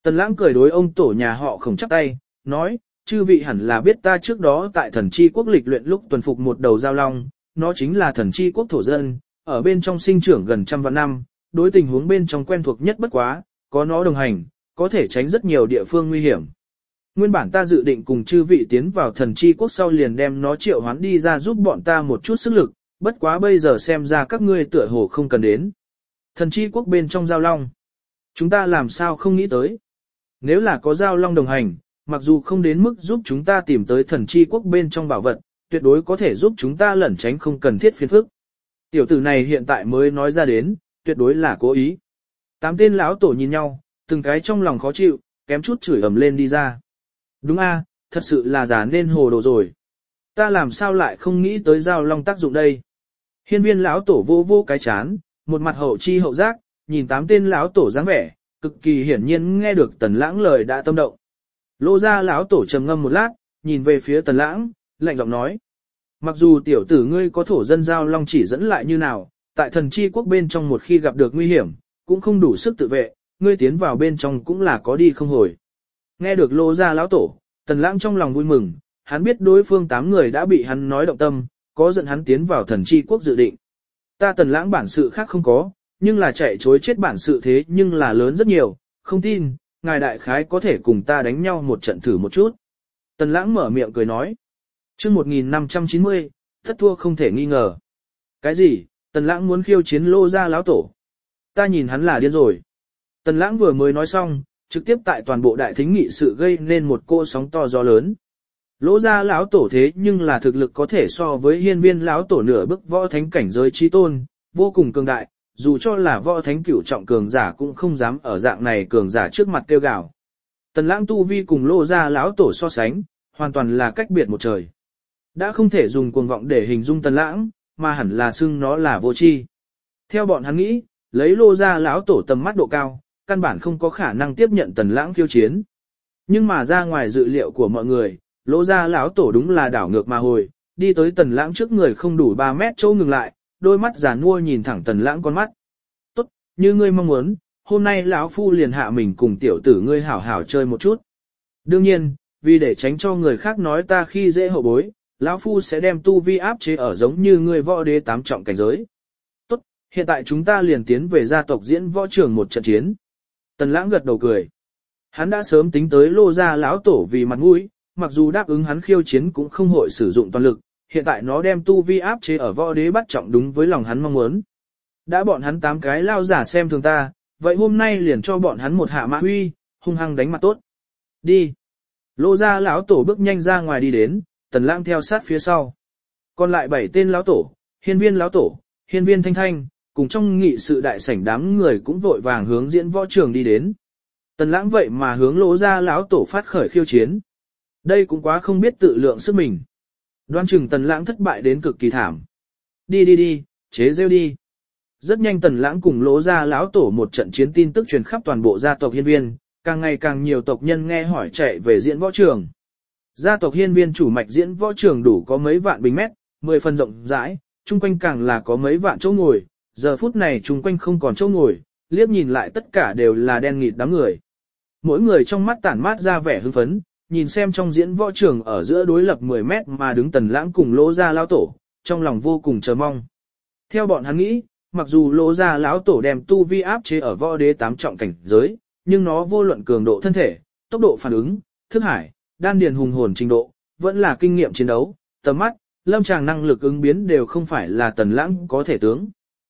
Tần lãng cười đối ông tổ nhà họ Khổng chắp tay, nói, chư vị hẳn là biết ta trước đó tại thần chi quốc lịch luyện lúc tuần phục một đầu giao long, nó chính là thần chi quốc thổ dân, ở bên trong sinh trưởng gần trăm vạn năm, đối tình huống bên trong quen thuộc nhất bất quá, có nó đồng hành, có thể tránh rất nhiều địa phương nguy hiểm. Nguyên bản ta dự định cùng chư vị tiến vào thần chi quốc sau liền đem nó triệu hoán đi ra giúp bọn ta một chút sức lực, bất quá bây giờ xem ra các ngươi tựa hồ không cần đến. Thần chi quốc bên trong giao long, chúng ta làm sao không nghĩ tới. Nếu là có giao long đồng hành, mặc dù không đến mức giúp chúng ta tìm tới thần chi quốc bên trong bảo vật, tuyệt đối có thể giúp chúng ta lẩn tránh không cần thiết phiền phức. Tiểu tử này hiện tại mới nói ra đến, tuyệt đối là cố ý. Tám tên lão tổ nhìn nhau, từng cái trong lòng khó chịu, kém chút chửi ầm lên đi ra. Đúng a, thật sự là giả nên hồ đồ rồi. Ta làm sao lại không nghĩ tới giao long tác dụng đây. Hiên viên lão tổ vô vô cái chán, một mặt hậu chi hậu giác, nhìn tám tên lão tổ dáng vẻ, cực kỳ hiển nhiên nghe được Tần Lãng lời đã tâm động. Lô gia lão tổ trầm ngâm một lát, nhìn về phía Tần Lãng, lạnh giọng nói. Mặc dù tiểu tử ngươi có thổ dân giao long chỉ dẫn lại như nào, tại thần chi quốc bên trong một khi gặp được nguy hiểm, cũng không đủ sức tự vệ, ngươi tiến vào bên trong cũng là có đi không hồi. Nghe được Lô gia lão tổ, Tần Lãng trong lòng vui mừng, hắn biết đối phương tám người đã bị hắn nói động tâm, có giận hắn tiến vào thần chi quốc dự định. Ta Tần Lãng bản sự khác không có, nhưng là chạy chối chết bản sự thế nhưng là lớn rất nhiều, không tin, ngài đại khái có thể cùng ta đánh nhau một trận thử một chút. Tần Lãng mở miệng cười nói. Chương một nghìn năm trăm chín mươi, thất thua không thể nghi ngờ. Cái gì? Tần Lãng muốn khiêu chiến Lô gia lão tổ. Ta nhìn hắn là điên rồi. Tần Lãng vừa mới nói xong, trực tiếp tại toàn bộ đại thính nghị sự gây nên một cô sóng to gió lớn. Lô gia lão tổ thế nhưng là thực lực có thể so với hiên viên lão tổ nửa bước võ thánh cảnh giới chi tôn, vô cùng cường đại, dù cho là võ thánh cửu trọng cường giả cũng không dám ở dạng này cường giả trước mặt kêu gào. Tần Lãng tu vi cùng Lô gia lão tổ so sánh, hoàn toàn là cách biệt một trời. Đã không thể dùng cuồng vọng để hình dung Tần Lãng, mà hẳn là xưng nó là vô tri. Theo bọn hắn nghĩ, lấy Lô gia lão tổ tầm mắt độ cao, căn bản không có khả năng tiếp nhận Tần Lãng khiêu chiến. Nhưng mà ra ngoài dự liệu của mọi người, Lô gia lão tổ đúng là đảo ngược mà hồi, đi tới Tần Lãng trước người không đủ ba mét chỗ ngừng lại, đôi mắt giàn mua nhìn thẳng Tần Lãng con mắt. Tốt, như ngươi mong muốn, hôm nay lão phu liền hạ mình cùng tiểu tử ngươi hảo hảo chơi một chút. Đương nhiên, vì để tránh cho người khác nói ta khi dễ hậu bối, lão phu sẽ đem tu vi áp chế ở giống như ngươi võ đế tám trọng cảnh giới. Tốt, hiện tại chúng ta liền tiến về gia tộc diễn võ trường một trận chiến. Tần Lãng gật đầu cười. Hắn đã sớm tính tới Lô gia lão tổ vì mặt mũi, mặc dù đáp ứng hắn khiêu chiến cũng không hội sử dụng toàn lực, hiện tại nó đem tu vi áp chế ở võ đế bắt trọng đúng với lòng hắn mong muốn. Đã bọn hắn tám cái lao giả xem thường ta, vậy hôm nay liền cho bọn hắn một hạ mã huy, hung hăng đánh mặt tốt. Đi. Lô gia lão tổ bước nhanh ra ngoài đi đến, Tần Lãng theo sát phía sau. Còn lại bảy tên lão tổ, hiên viên lão tổ, hiên viên thanh thanh, cùng trong nghị sự đại sảnh đám người cũng vội vàng hướng diễn võ trường đi đến. Tần Lãng vậy mà hướng Lô gia lão tổ phát khởi khiêu chiến. Đây cũng quá không biết tự lượng sức mình. Đoan chừng Tần Lãng thất bại đến cực kỳ thảm. Đi đi đi, chế rêu đi. Rất nhanh Tần Lãng cùng Lô gia lão tổ một trận chiến tin tức truyền khắp toàn bộ gia tộc hiên viên, càng ngày càng nhiều tộc nhân nghe hỏi chạy về diễn võ trường. Gia tộc hiên viên chủ mạch diễn võ trường đủ có mấy vạn bình mét, mười phần rộng rãi, chung quanh càng là có mấy vạn chỗ ngồi, giờ phút này chung quanh không còn chỗ ngồi, liếc nhìn lại tất cả đều là đen nghịt đám người. Mỗi người trong mắt tản mát ra vẻ hưng phấn, nhìn xem trong diễn võ trường ở giữa đối lập mười mét mà đứng Tần Lãng cùng Lô gia lão tổ, trong lòng vô cùng chờ mong. Theo bọn hắn nghĩ, mặc dù Lô gia lão tổ đem tu vi áp chế ở võ đế tám trọng cảnh giới, nhưng nó vô luận cường độ thân thể, tốc độ phản ứng, thức hải, đan điền hùng hồn trình độ, vẫn là kinh nghiệm chiến đấu, tầm mắt, lâm tràng năng lực ứng biến đều không phải là Tần Lãng có thể tướng.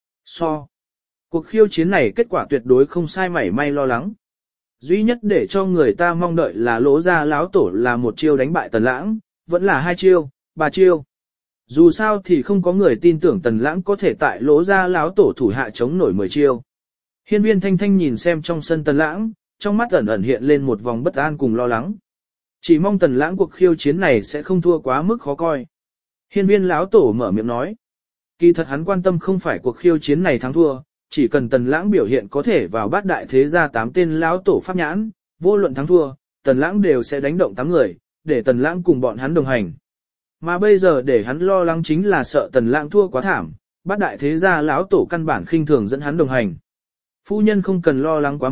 So. Cuộc khiêu chiến này kết quả tuyệt đối không sai mảy may lo lắng. Duy nhất để cho người ta mong đợi là Lô gia lão tổ là một chiêu đánh bại Tần Lãng, vẫn là hai chiêu, ba chiêu. Dù sao thì không có người tin tưởng Tần Lãng có thể tại Lô gia lão tổ thủ hạ chống nổi mười chiêu. Hiên viên thanh thanh nhìn xem trong sân Tần Lãng, trong mắt ẩn ẩn hiện lên một vòng bất an cùng lo lắng. Chỉ mong Tần Lãng cuộc khiêu chiến này sẽ không thua quá mức khó coi. Hiên viên lão tổ mở miệng nói. Kỳ thật hắn quan tâm không phải cuộc khiêu chiến này thắng thua, chỉ cần Tần Lãng biểu hiện có thể vào bát đại thế gia tám tên lão tổ pháp nhãn, vô luận thắng thua, Tần Lãng đều sẽ đánh động tám người, để Tần Lãng cùng bọn hắn đồng hành. Mà bây giờ để hắn lo lắng chính là sợ Tần Lãng thua quá thảm, bát đại thế gia lão tổ căn bản khinh thường dẫn hắn đồng hành. Phu nhân không cần lo lắng quá mức,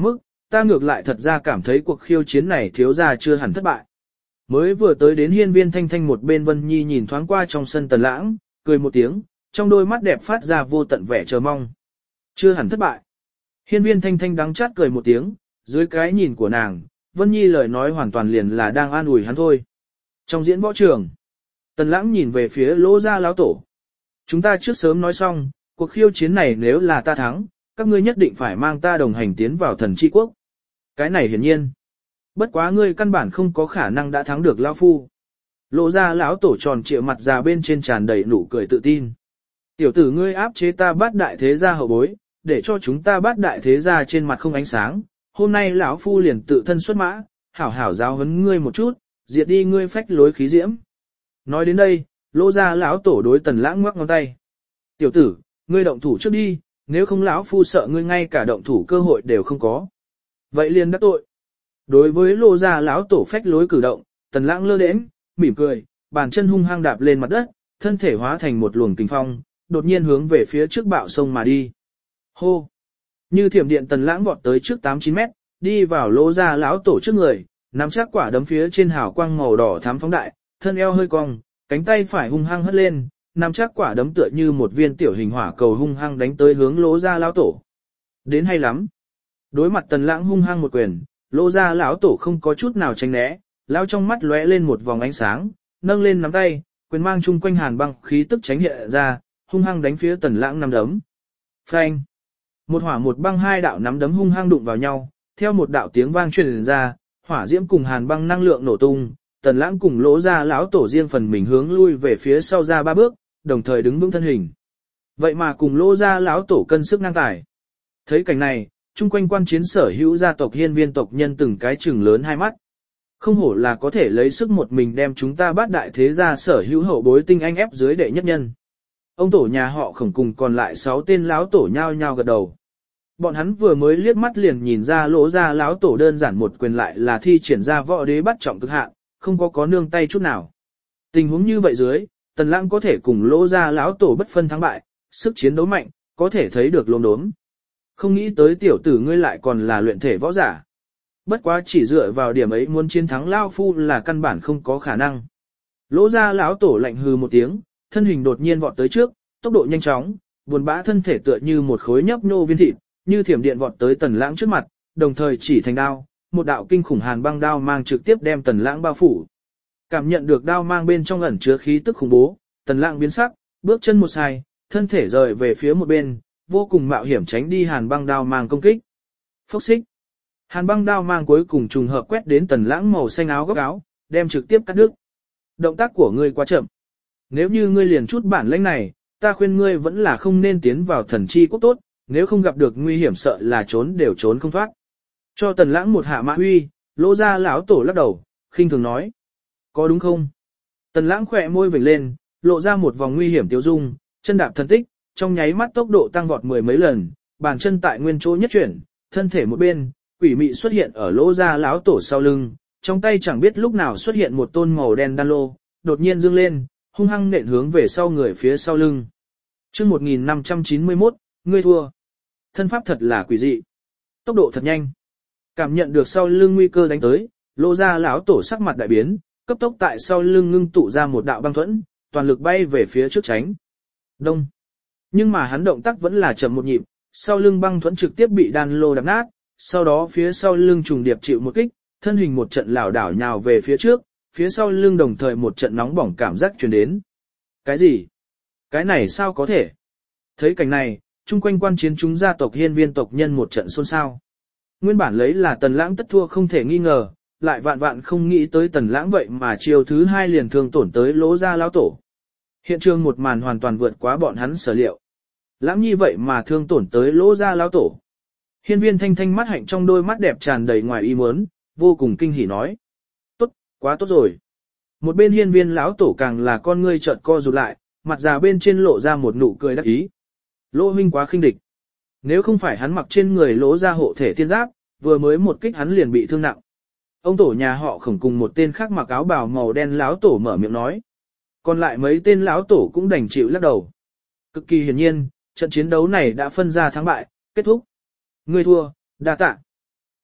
ta ngược lại thật ra cảm thấy cuộc khiêu chiến này thiếu gia chưa hẳn thất bại. Mới vừa tới đến hiên viên thanh thanh một bên Vân Nhi nhìn thoáng qua trong sân Tần Lãng, cười một tiếng, trong đôi mắt đẹp phát ra vô tận vẻ chờ mong. Chưa hẳn thất bại. Hiên viên thanh thanh đắng chát cười một tiếng, dưới cái nhìn của nàng, Vân Nhi lời nói hoàn toàn liền là đang an ủi hắn thôi. Trong diễn võ trường, Tần Lãng nhìn về phía Lỗ gia lão tổ. Chúng ta trước sớm nói xong, cuộc khiêu chiến này nếu là ta thắng, các ngươi nhất định phải mang ta đồng hành tiến vào thần chi quốc. Cái này hiển nhiên. Bất quá ngươi căn bản không có khả năng đã thắng được lão phu. Lỗ gia lão tổ tròn trịa mặt già bên trên tràn đầy nụ cười tự tin. Tiểu tử ngươi áp chế ta bát đại thế gia hậu bối, để cho chúng ta bát đại thế gia trên mặt không ánh sáng. Hôm nay lão phu liền tự thân xuất mã, hảo hảo giáo huấn ngươi một chút, diệt đi ngươi phách lối khí diễm. Nói đến đây, Lỗ gia lão tổ đối Tần Lãng ngoắc ngón tay. Tiểu tử, ngươi động thủ trước đi, nếu không lão phu sợ ngươi ngay cả động thủ cơ hội đều không có. Vậy liền đắc tội. Đối với Lỗ gia lão tổ phách lối cử động, Tần Lãng lơ đễnh, mỉm cười, bàn chân hung hăng đạp lên mặt đất, thân thể hóa thành một luồng kình phong, đột nhiên hướng về phía trước bạo sông mà đi. Hô! Như thiểm điện Tần Lãng vọt tới trước tám chín mét, đi vào Lỗ gia lão tổ trước người, nắm chắc quả đấm phía trên hào quang màu đỏ thắm phóng đại, thân eo hơi cong, cánh tay phải hung hăng hất lên, nắm chắc quả đấm tựa như một viên tiểu hình hỏa cầu hung hăng đánh tới hướng Lỗ gia lão tổ. Đến hay lắm. Đối mặt Tần Lãng hung hăng một quyền, Lỗ gia lão tổ không có chút nào tránh né, lao trong mắt lóe lên một vòng ánh sáng, nâng lên nắm tay, quyền mang chung quanh hàn băng khí tức tránh hiện ra, hung hăng đánh phía Tần Lãng nắm đấm. Phanh! Một hỏa một băng hai đạo nắm đấm hung hăng đụng vào nhau, theo một đạo tiếng vang truyền ra, hỏa diễm cùng hàn băng năng lượng nổ tung, Tần Lãng cùng Lỗ gia lão tổ riêng phần mình hướng lui về phía sau ra ba bước, đồng thời đứng vững thân hình. Vậy mà cùng Lỗ gia lão tổ cân sức ngang tài. Thấy cảnh này, chung quanh quan chiến sở hữu gia tộc hiên viên tộc nhân từng cái chừng lớn hai mắt. Không hổ là có thể lấy sức một mình đem chúng ta bát đại thế gia sở hữu hậu bối tinh anh ép dưới đệ nhất nhân. Ông tổ nhà họ Khổng cùng còn lại sáu tên lão tổ nhao nhao gật đầu. Bọn hắn vừa mới liếc mắt liền nhìn ra Lỗ gia lão tổ đơn giản một quyền lại là thi triển ra võ đế bắt trọng cực hạn, không có có nương tay chút nào. Tình huống như vậy dưới, Tần Lãng có thể cùng Lỗ gia lão tổ bất phân thắng bại, sức chiến đấu mạnh, có thể thấy được lốm đốm. Không nghĩ tới tiểu tử ngươi lại còn là luyện thể võ giả. Bất quá chỉ dựa vào điểm ấy muốn chiến thắng lão phu là căn bản không có khả năng. Lỗ gia lão tổ lạnh hừ một tiếng, thân hình đột nhiên vọt tới trước, tốc độ nhanh chóng, buồn bã thân thể tựa như một khối nhấp nhô viên thịt, như thiểm điện vọt tới Tần Lãng trước mặt, đồng thời chỉ thành đao, một đạo kinh khủng hàn băng đao mang trực tiếp đem Tần Lãng bao phủ. Cảm nhận được đao mang bên trong ẩn chứa khí tức khủng bố, Tần Lãng biến sắc, bước chân một sai, thân thể rời về phía một bên, vô cùng mạo hiểm tránh đi hàn băng đao mang công kích. Phốc xích. Hàn băng đao mang cuối cùng trùng hợp quét đến Tần Lãng màu xanh áo góc áo, đem trực tiếp cắt đứt. Động tác của ngươi quá chậm. Nếu như ngươi liền chút bản lĩnh này, ta khuyên ngươi vẫn là không nên tiến vào thần chi quốc tốt, nếu không gặp được nguy hiểm sợ là trốn đều trốn không thoát. Cho Tần Lãng một hạ mã huy, Lỗ gia lão tổ lắc đầu, khinh thường nói. Có đúng không? Tần Lãng khỏe môi vểnh lên, lộ ra một vòng nguy hiểm tiêu dung, chân đạp thần tích, trong nháy mắt tốc độ tăng vọt mười mấy lần, bàn chân tại nguyên chỗ nhất chuyển, thân thể một bên, quỷ mị xuất hiện ở Lỗ gia lão tổ sau lưng, trong tay chẳng biết lúc nào xuất hiện một tôn màu đen đan lô, đột nhiên dương lên, hung hăng nện hướng về sau người phía sau lưng. Chương một nghìn năm trăm chín mươi mốt, ngươi thua. Thân pháp thật là quỷ dị, tốc độ thật nhanh. Cảm nhận được sau lưng nguy cơ đánh tới, Lỗ gia lão tổ sắc mặt đại biến, cấp tốc tại sau lưng ngưng tụ ra một đạo băng thuẫn, toàn lực bay về phía trước tránh. Đông. Nhưng mà hắn động tác vẫn là chậm một nhịp, sau lưng băng thuẫn trực tiếp bị đan lô đập nát, sau đó phía sau lưng trùng điệp chịu một kích, thân hình một trận lảo đảo nhào về phía trước, phía sau lưng đồng thời một trận nóng bỏng cảm giác truyền đến. Cái gì? Cái này sao có thể? Thấy cảnh này, chung quanh quan chiến chúng gia tộc hiên viên tộc nhân một trận xôn xao. Nguyên bản lấy là Tần Lãng tất thua không thể nghi ngờ, lại vạn vạn không nghĩ tới Tần Lãng vậy mà chiều thứ hai liền thương tổn tới Lỗ gia lão tổ. Hiện trường một màn hoàn toàn vượt quá bọn hắn sở liệu. Lãng Nhi vậy mà thương tổn tới Lỗ gia lão tổ. Hiên viên thanh thanh mắt hạnh trong đôi mắt đẹp tràn đầy ngoài ý muốn, vô cùng kinh hỉ nói. Tốt, quá tốt rồi. Một bên hiên viên lão tổ càng là con ngươi chợt co rụt lại, mặt già bên trên lộ ra một nụ cười đắc ý. Lỗ huynh quá khinh địch. Nếu không phải hắn mặc trên người Lỗ gia hộ thể tiên giáp, vừa mới một kích hắn liền bị thương nặng. Ông tổ nhà họ Khổng cùng một tên khác mặc áo bào màu đen lão tổ mở miệng nói. Còn lại mấy tên lão tổ cũng đành chịu lắc đầu. Cực kỳ hiển nhiên, trận chiến đấu này đã phân ra thắng bại, kết thúc. Ngươi thua, đa tạ.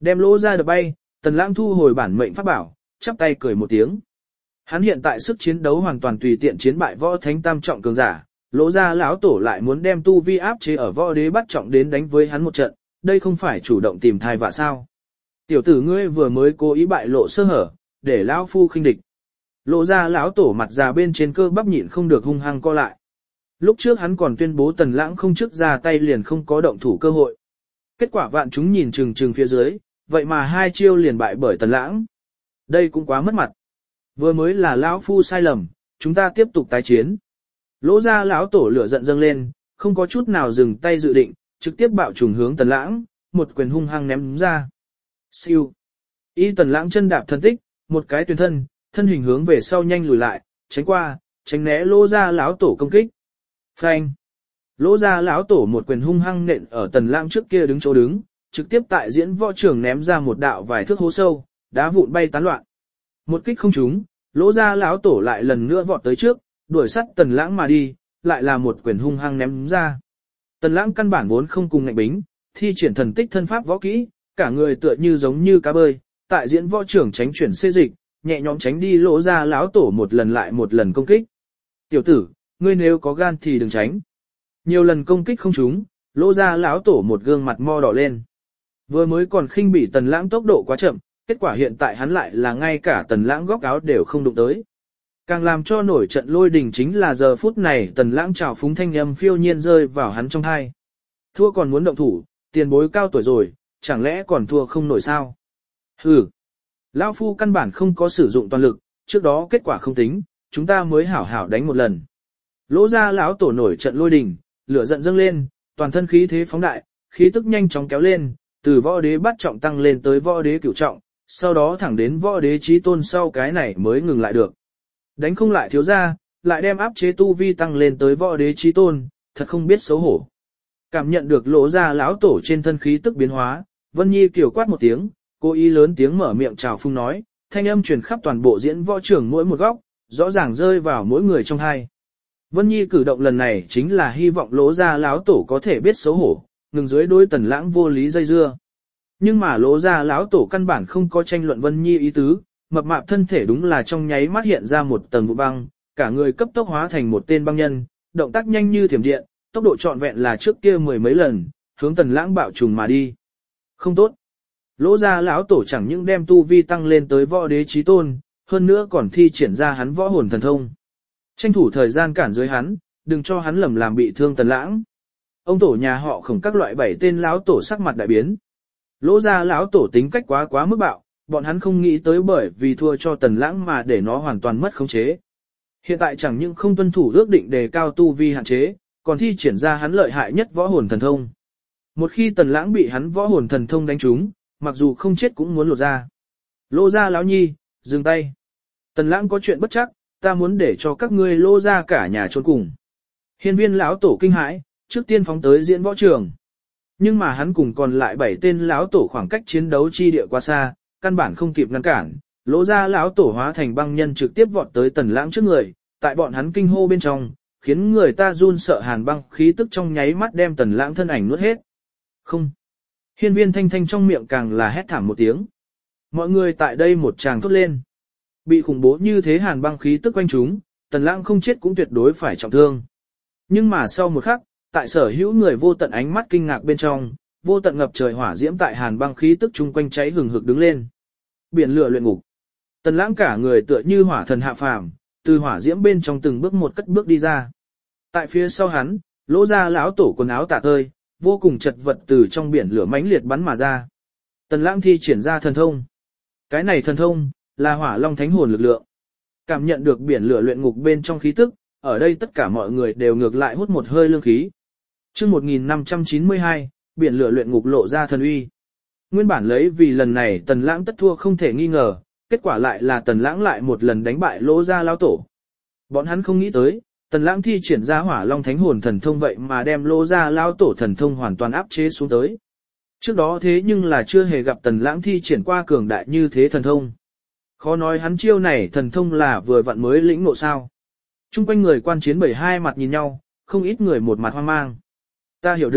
đem lỗ ra đập bay, Tần Lãng thu hồi bản mệnh pháp bảo, chắp tay cười một tiếng. Hắn hiện tại sức chiến đấu hoàn toàn tùy tiện chiến bại võ thánh tam trọng cường giả, lỗ ra lão tổ lại muốn đem tu vi áp chế ở võ đế bắt trọng đến đánh với hắn một trận, đây không phải chủ động tìm thai vạ sao. Tiểu tử ngươi vừa mới cố ý bại lộ sơ hở, để lão phu khinh địch. Lộ ra lão tổ mặt già bên trên cơ bắp nhịn không được hung hăng co lại. Lúc trước hắn còn tuyên bố Tần Lãng không trước ra tay liền không có động thủ cơ hội. Kết quả vạn chúng nhìn chừng chừng phía dưới, vậy mà hai chiêu liền bại bởi Tần Lãng. Đây cũng quá mất mặt. Vừa mới là lão phu sai lầm, chúng ta tiếp tục tái chiến. Lỗ ra lão tổ lửa giận dâng lên, không có chút nào dừng tay dự định, trực tiếp bạo trùng hướng Tần Lãng, một quyền hung hăng ném ra. Siêu. Y Tần Lãng chân đạp thần tích, một cái tuyển thân, thân hình hướng về sau nhanh lùi lại, tránh qua, tránh né lỗ ra lão tổ công kích. Phanh. Lỗ ra lão tổ một quyền hung hăng nện ở Tần Lãng trước kia đứng chỗ đứng, trực tiếp tại diễn võ trường ném ra một đạo vài thước hố sâu, đá vụn bay tán loạn. Một kích không trúng, lỗ ra lão tổ lại lần nữa vọt tới trước, đuổi sát Tần Lãng mà đi, lại là một quyền hung hăng ném ra. Tần Lãng căn bản vốn không cùng ngạnh bính, thi triển thần tích thân pháp võ kỹ, cả người tựa như giống như cá bơi, tại diễn võ trưởng tránh chuyển xê dịch, nhẹ nhõm tránh đi lỗ ra lão tổ một lần lại một lần công kích. Tiểu tử, ngươi nếu có gan thì đừng tránh. Nhiều lần công kích không trúng, lỗ ra lão tổ một gương mặt mo đỏ lên. Vừa mới còn khinh bỉ Tần Lãng tốc độ quá chậm, kết quả hiện tại hắn lại là ngay cả Tần Lãng góc áo đều không đụng tới. Càng làm cho nổi trận lôi đình chính là giờ phút này Tần Lãng trào phúng thanh âm phiêu nhiên rơi vào hắn trong tai. Thua còn muốn động thủ, tiền bối cao tuổi rồi, chẳng lẽ còn thua không nổi sao? Hừ. Lão phu căn bản không có sử dụng toàn lực, trước đó kết quả không tính, chúng ta mới hảo hảo đánh một lần. Lỗ ra lão tổ nổi trận lôi đình, lửa giận dâng lên, toàn thân khí thế phóng đại, khí tức nhanh chóng kéo lên, từ võ đế bát trọng tăng lên tới võ đế cửu trọng, sau đó thẳng đến võ đế chí tôn sau cái này mới ngừng lại được. Đánh không lại thiếu gia, lại đem áp chế tu vi tăng lên tới võ đế chí tôn, thật không biết xấu hổ. Cảm nhận được lỗ ra lão tổ trên thân khí tức biến hóa, Vân Nhi kiểu quát một tiếng, cố ý lớn tiếng mở miệng chào phung nói, thanh âm truyền khắp toàn bộ diễn võ trường mỗi một góc, rõ ràng rơi vào mỗi người trong hai. Vân Nhi cử động lần này chính là hy vọng lỗ ra lão tổ có thể biết xấu hổ, ngừng dưới đối Tần Lãng vô lý dây dưa. Nhưng mà lỗ ra lão tổ căn bản không có tranh luận Vân Nhi ý tứ, mập mạp thân thể đúng là trong nháy mắt hiện ra một tầng vụ băng, cả người cấp tốc hóa thành một tên băng nhân, động tác nhanh như thiểm điện, tốc độ trọn vẹn là trước kia mười mấy lần, hướng Tần Lãng bạo trùng mà đi. Không tốt. Lỗ ra lão tổ chẳng những đem tu vi tăng lên tới võ đế chí tôn, hơn nữa còn thi triển ra hắn võ hồn thần thông. Tranh thủ thời gian cản dưới hắn, đừng cho hắn lầm làm bị thương Tần Lãng. Ông tổ nhà họ Khổng các loại bảy tên lão tổ sắc mặt đại biến. Lỗ ra lão tổ tính cách quá quá mức bạo, bọn hắn không nghĩ tới bởi vì thua cho Tần Lãng mà để nó hoàn toàn mất khống chế. Hiện tại chẳng những không tuân thủ ước định đề cao tu vi hạn chế, còn thi triển ra hắn lợi hại nhất võ hồn thần thông. Một khi Tần Lãng bị hắn võ hồn thần thông đánh trúng, mặc dù không chết cũng muốn lột ra. Lỗ ra lão nhi, dừng tay. Tần Lãng có chuyện bất chắc, ta muốn để cho các ngươi lỗ ra cả nhà trốn cùng. Hiên viên lão tổ kinh hãi, trước tiên phóng tới diễn võ trường. Nhưng mà hắn cùng còn lại bảy tên lão tổ khoảng cách chiến đấu chi địa quá xa, căn bản không kịp ngăn cản, lỗ ra lão tổ hóa thành băng nhân trực tiếp vọt tới Tần Lãng trước người, tại bọn hắn kinh hô bên trong, khiến người ta run sợ hàn băng khí tức trong nháy mắt đem Tần Lãng thân ảnh nuốt hết. Không. Hiên viên thanh thanh trong miệng càng là hét thảm một tiếng. Mọi người tại đây một tràng thốt lên. Bị khủng bố như thế hàn băng khí tức quanh chúng, Tần Lãng không chết cũng tuyệt đối phải trọng thương. Nhưng mà sau một khắc, tại sở hữu người vô tận ánh mắt kinh ngạc bên trong, vô tận ngập trời hỏa diễm tại hàn băng khí tức chung quanh cháy hừng hực đứng lên. Biển lửa luyện ngục. Tần Lãng cả người tựa như hỏa thần hạ phàm, từ hỏa diễm bên trong từng bước một cất bước đi ra. Tại phía sau hắn, lỗ ra lão tổ quần áo tả tơi, vô cùng chật vật từ trong biển lửa mãnh liệt bắn mà ra. Tần Lãng thi triển ra thần thông. Cái này thần thông là Hỏa Long Thánh Hồn lực lượng. Cảm nhận được biển lửa luyện ngục bên trong khí tức, ở đây tất cả mọi người đều ngược lại hút một hơi lương khí. Chương một nghìn năm trăm chín mươi hai, biển lửa luyện ngục lộ ra thần uy. Nguyên bản lấy vì lần này Tần Lãng tất thua không thể nghi ngờ, kết quả lại là Tần Lãng lại một lần đánh bại lỗ ra lão tổ. Bọn hắn không nghĩ tới, Tần Lãng thi triển ra Hỏa Long Thánh Hồn thần thông vậy mà đem lỗ ra lão tổ thần thông hoàn toàn áp chế xuống tới. Trước đó thế nhưng là chưa hề gặp Tần Lãng thi triển qua cường đại như thế thần thông. Khó nói hắn chiêu này thần thông là vừa vặn mới lĩnh ngộ sao. Trung quanh người quan chiến bởi hai mặt nhìn nhau, không ít người một mặt hoang mang. Ta hiểu được,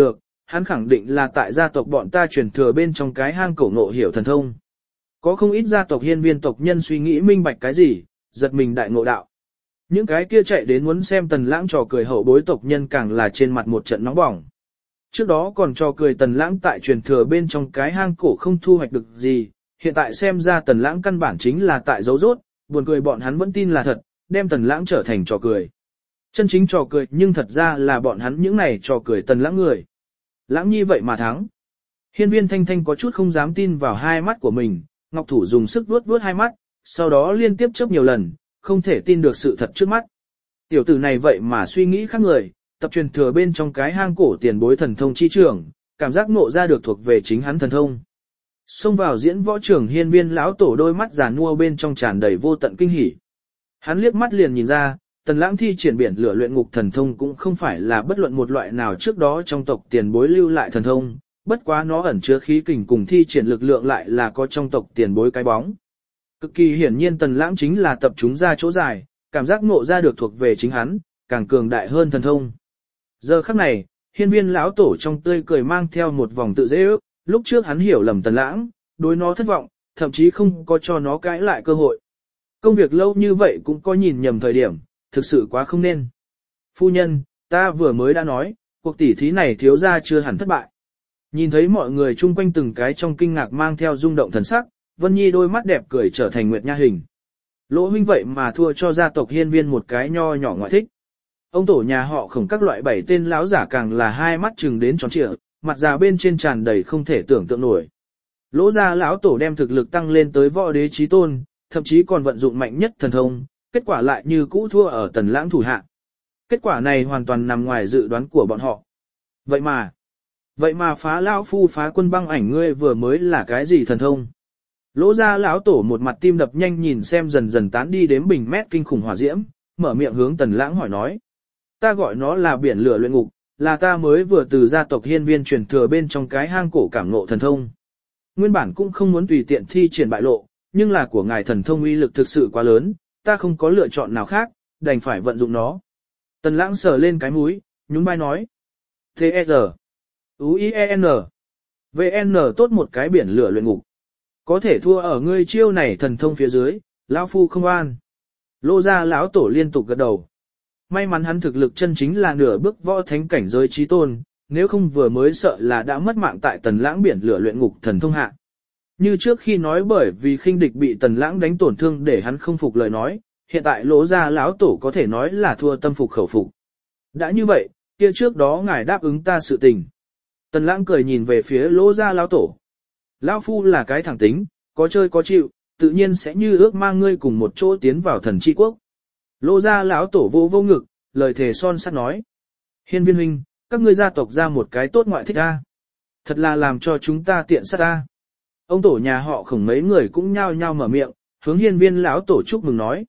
hắn khẳng định là tại gia tộc bọn ta truyền thừa bên trong cái hang cổ ngộ hiểu thần thông. Có không ít gia tộc hiên viên tộc nhân suy nghĩ minh bạch cái gì, giật mình đại ngộ đạo. Những cái kia chạy đến muốn xem Tần Lãng trò cười hậu bối tộc nhân càng là trên mặt một trận nóng bỏng. Trước đó còn trò cười Tần Lãng tại truyền thừa bên trong cái hang cổ không thu hoạch được gì, hiện tại xem ra Tần Lãng căn bản chính là tại dấu rốt, buồn cười bọn hắn vẫn tin là thật, đem Tần Lãng trở thành trò cười. Chân chính trò cười nhưng thật ra là bọn hắn những này trò cười Tần Lãng người. Lãng nhi vậy mà thắng. Hiên viên Thanh Thanh có chút không dám tin vào hai mắt của mình, Ngọc Thủ dùng sức vuốt vuốt hai mắt, sau đó liên tiếp chớp nhiều lần, không thể tin được sự thật trước mắt. Tiểu tử này vậy mà suy nghĩ khác người, tập truyền thừa bên trong cái hang cổ tiền bối thần thông chi trường, cảm giác ngộ ra được thuộc về chính hắn thần thông. Xông vào diễn võ trường hiên viên lão tổ đôi mắt già nua bên trong tràn đầy vô tận kinh hỉ. Hắn liếc mắt liền nhìn ra, Tần Lãng thi triển biển lửa luyện ngục thần thông cũng không phải là bất luận một loại nào trước đó trong tộc tiền bối lưu lại thần thông, bất quá nó ẩn chứa khí kình cùng thi triển lực lượng lại là có trong tộc tiền bối cái bóng. Cực kỳ hiển nhiên Tần Lãng chính là tập chúng ra chỗ dài, cảm giác ngộ ra được thuộc về chính hắn, càng cường đại hơn thần thông. Giờ khắc này, hiên viên lão tổ trong tươi cười mang theo một vòng tự dễ ước, lúc trước hắn hiểu lầm Tần Lãng, đối nó thất vọng, thậm chí không có cho nó cãi lại cơ hội. Công việc lâu như vậy cũng có nhìn nhầm thời điểm, thực sự quá không nên. Phu nhân, ta vừa mới đã nói, cuộc tỉ thí này thiếu gia chưa hẳn thất bại. Nhìn thấy mọi người chung quanh từng cái trong kinh ngạc mang theo rung động thần sắc, Vân Nhi đôi mắt đẹp cười trở thành nguyệt nha hình. Lỗ huynh vậy mà thua cho gia tộc hiên viên một cái nho nhỏ ngoại thích. Ông tổ nhà họ Khổng các loại bảy tên lão giả càng là hai mắt trừng đến tròn trịa, mặt già bên trên tràn đầy không thể tưởng tượng nổi. Lỗ gia lão tổ đem thực lực tăng lên tới võ đế chí tôn, thậm chí còn vận dụng mạnh nhất thần thông, kết quả lại như cũ thua ở Tần Lãng thủ hạ. Kết quả này hoàn toàn nằm ngoài dự đoán của bọn họ. Vậy mà, vậy mà phá lão phu phá quân băng ảnh ngươi vừa mới là cái gì thần thông? Lỗ gia lão tổ một mặt tim đập nhanh nhìn xem dần dần tán đi đếm bình mét kinh khủng hỏa diễm, mở miệng hướng Tần Lãng hỏi nói. Ta gọi nó là biển lửa luyện ngục, là ta mới vừa từ gia tộc hiên viên truyền thừa bên trong cái hang cổ cảm ngộ thần thông. Nguyên bản cũng không muốn tùy tiện thi triển bại lộ, nhưng là của ngài thần thông uy lực thực sự quá lớn, ta không có lựa chọn nào khác, đành phải vận dụng nó. Tần Lãng sờ lên cái mũi, nhún vai nói. T R U I E N V N tốt một cái biển lửa luyện ngục. Có thể thua ở ngươi chiêu này thần thông phía dưới, lão phu không an. Lô gia lão tổ liên tục gật đầu. May mắn hắn thực lực chân chính là nửa bước võ thánh cảnh giới chí tôn, nếu không vừa mới sợ là đã mất mạng tại Tần Lãng biển lửa luyện ngục thần thông hạ. Như trước khi nói bởi vì khinh địch bị Tần Lãng đánh tổn thương để hắn không phục lời nói, hiện tại Lỗ gia lão tổ có thể nói là thua tâm phục khẩu phục. Đã như vậy, kia trước đó ngài đáp ứng ta sự tình. Tần Lãng cười nhìn về phía Lỗ gia lão tổ. Lão phu là cái thẳng tính, có chơi có chịu, tự nhiên sẽ như ước mang ngươi cùng một chỗ tiến vào thần chi quốc. Lỗ gia lão tổ vô vô ngực, lời thề son sắt nói. Hiên viên huynh, các ngươi gia tộc ra một cái tốt ngoại thích a. Thật là làm cho chúng ta tiện sát a. Ông tổ nhà họ Khổng mấy người cũng nhao nhao mở miệng, hướng hiên viên lão tổ chúc mừng nói.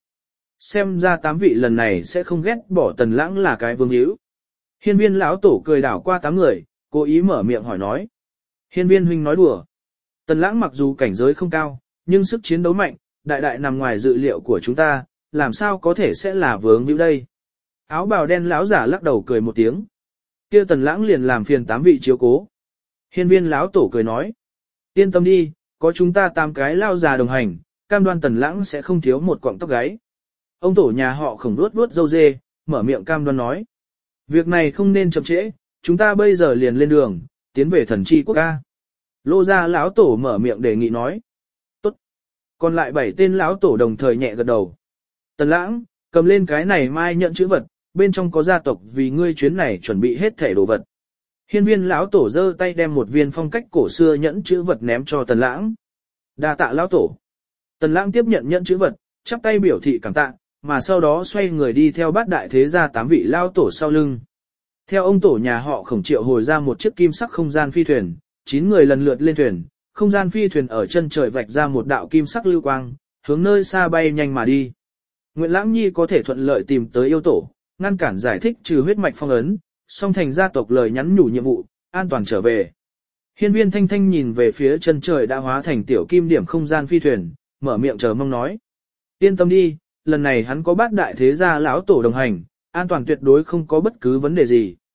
Xem ra tám vị lần này sẽ không ghét bỏ Tần Lãng là cái vương hữu. Hiên viên lão tổ cười đảo qua tám người, cố ý mở miệng hỏi nói. Hiên viên huynh nói đùa. Tần Lãng mặc dù cảnh giới không cao, nhưng sức chiến đấu mạnh, đại đại nằm ngoài dự liệu của chúng ta, làm sao có thể sẽ là vướng hữu đây. Áo bào đen lão giả lắc đầu cười một tiếng. Kia Tần Lãng liền làm phiền tám vị chiếu cố. Hiên viên lão tổ cười nói. Yên tâm đi, có chúng ta tám cái lao già đồng hành, cam đoan Tần Lãng sẽ không thiếu một quọng tóc gáy. Ông tổ nhà họ Khổng vuốt vuốt râu dê, mở miệng cam đoan nói. Việc này không nên chậm trễ, chúng ta bây giờ liền lên đường, tiến về thần chi quốc ca. Lô gia lão tổ mở miệng đề nghị nói. Tốt. Còn lại bảy tên lão tổ đồng thời nhẹ gật đầu. Tần Lãng, cầm lên cái này mai nhận chữ vật, bên trong có gia tộc vì ngươi chuyến này chuẩn bị hết thể đồ vật. Hiên viên lão tổ giơ tay đem một viên phong cách cổ xưa nhẫn chữ vật ném cho Tần Lãng. Đa tạ lão tổ. Tần Lãng tiếp nhận nhẫn chữ vật, chắp tay biểu thị cảm tạ, mà sau đó xoay người đi theo bát đại thế gia tám vị lão tổ sau lưng. Theo ông tổ nhà họ Khổng triệu hồi ra một chiếc kim sắc không gian phi thuyền, chín người lần lượt lên thuyền, không gian phi thuyền ở chân trời vạch ra một đạo kim sắc lưu quang, hướng nơi xa bay nhanh mà đi. Nguyệt Lãng Nhi có thể thuận lợi tìm tới yêu tổ, ngăn cản giải thích trừ huyết mạch phong ấn, song thành gia tộc lời nhắn nhủ nhiệm vụ, an toàn trở về. Hiên viên Thanh Thanh nhìn về phía chân trời đã hóa thành tiểu kim điểm không gian phi thuyền, mở miệng chờ mong nói. Yên tâm đi, lần này hắn có bát đại thế gia lão tổ đồng hành, an toàn tuyệt đối không có bất cứ vấn đề gì.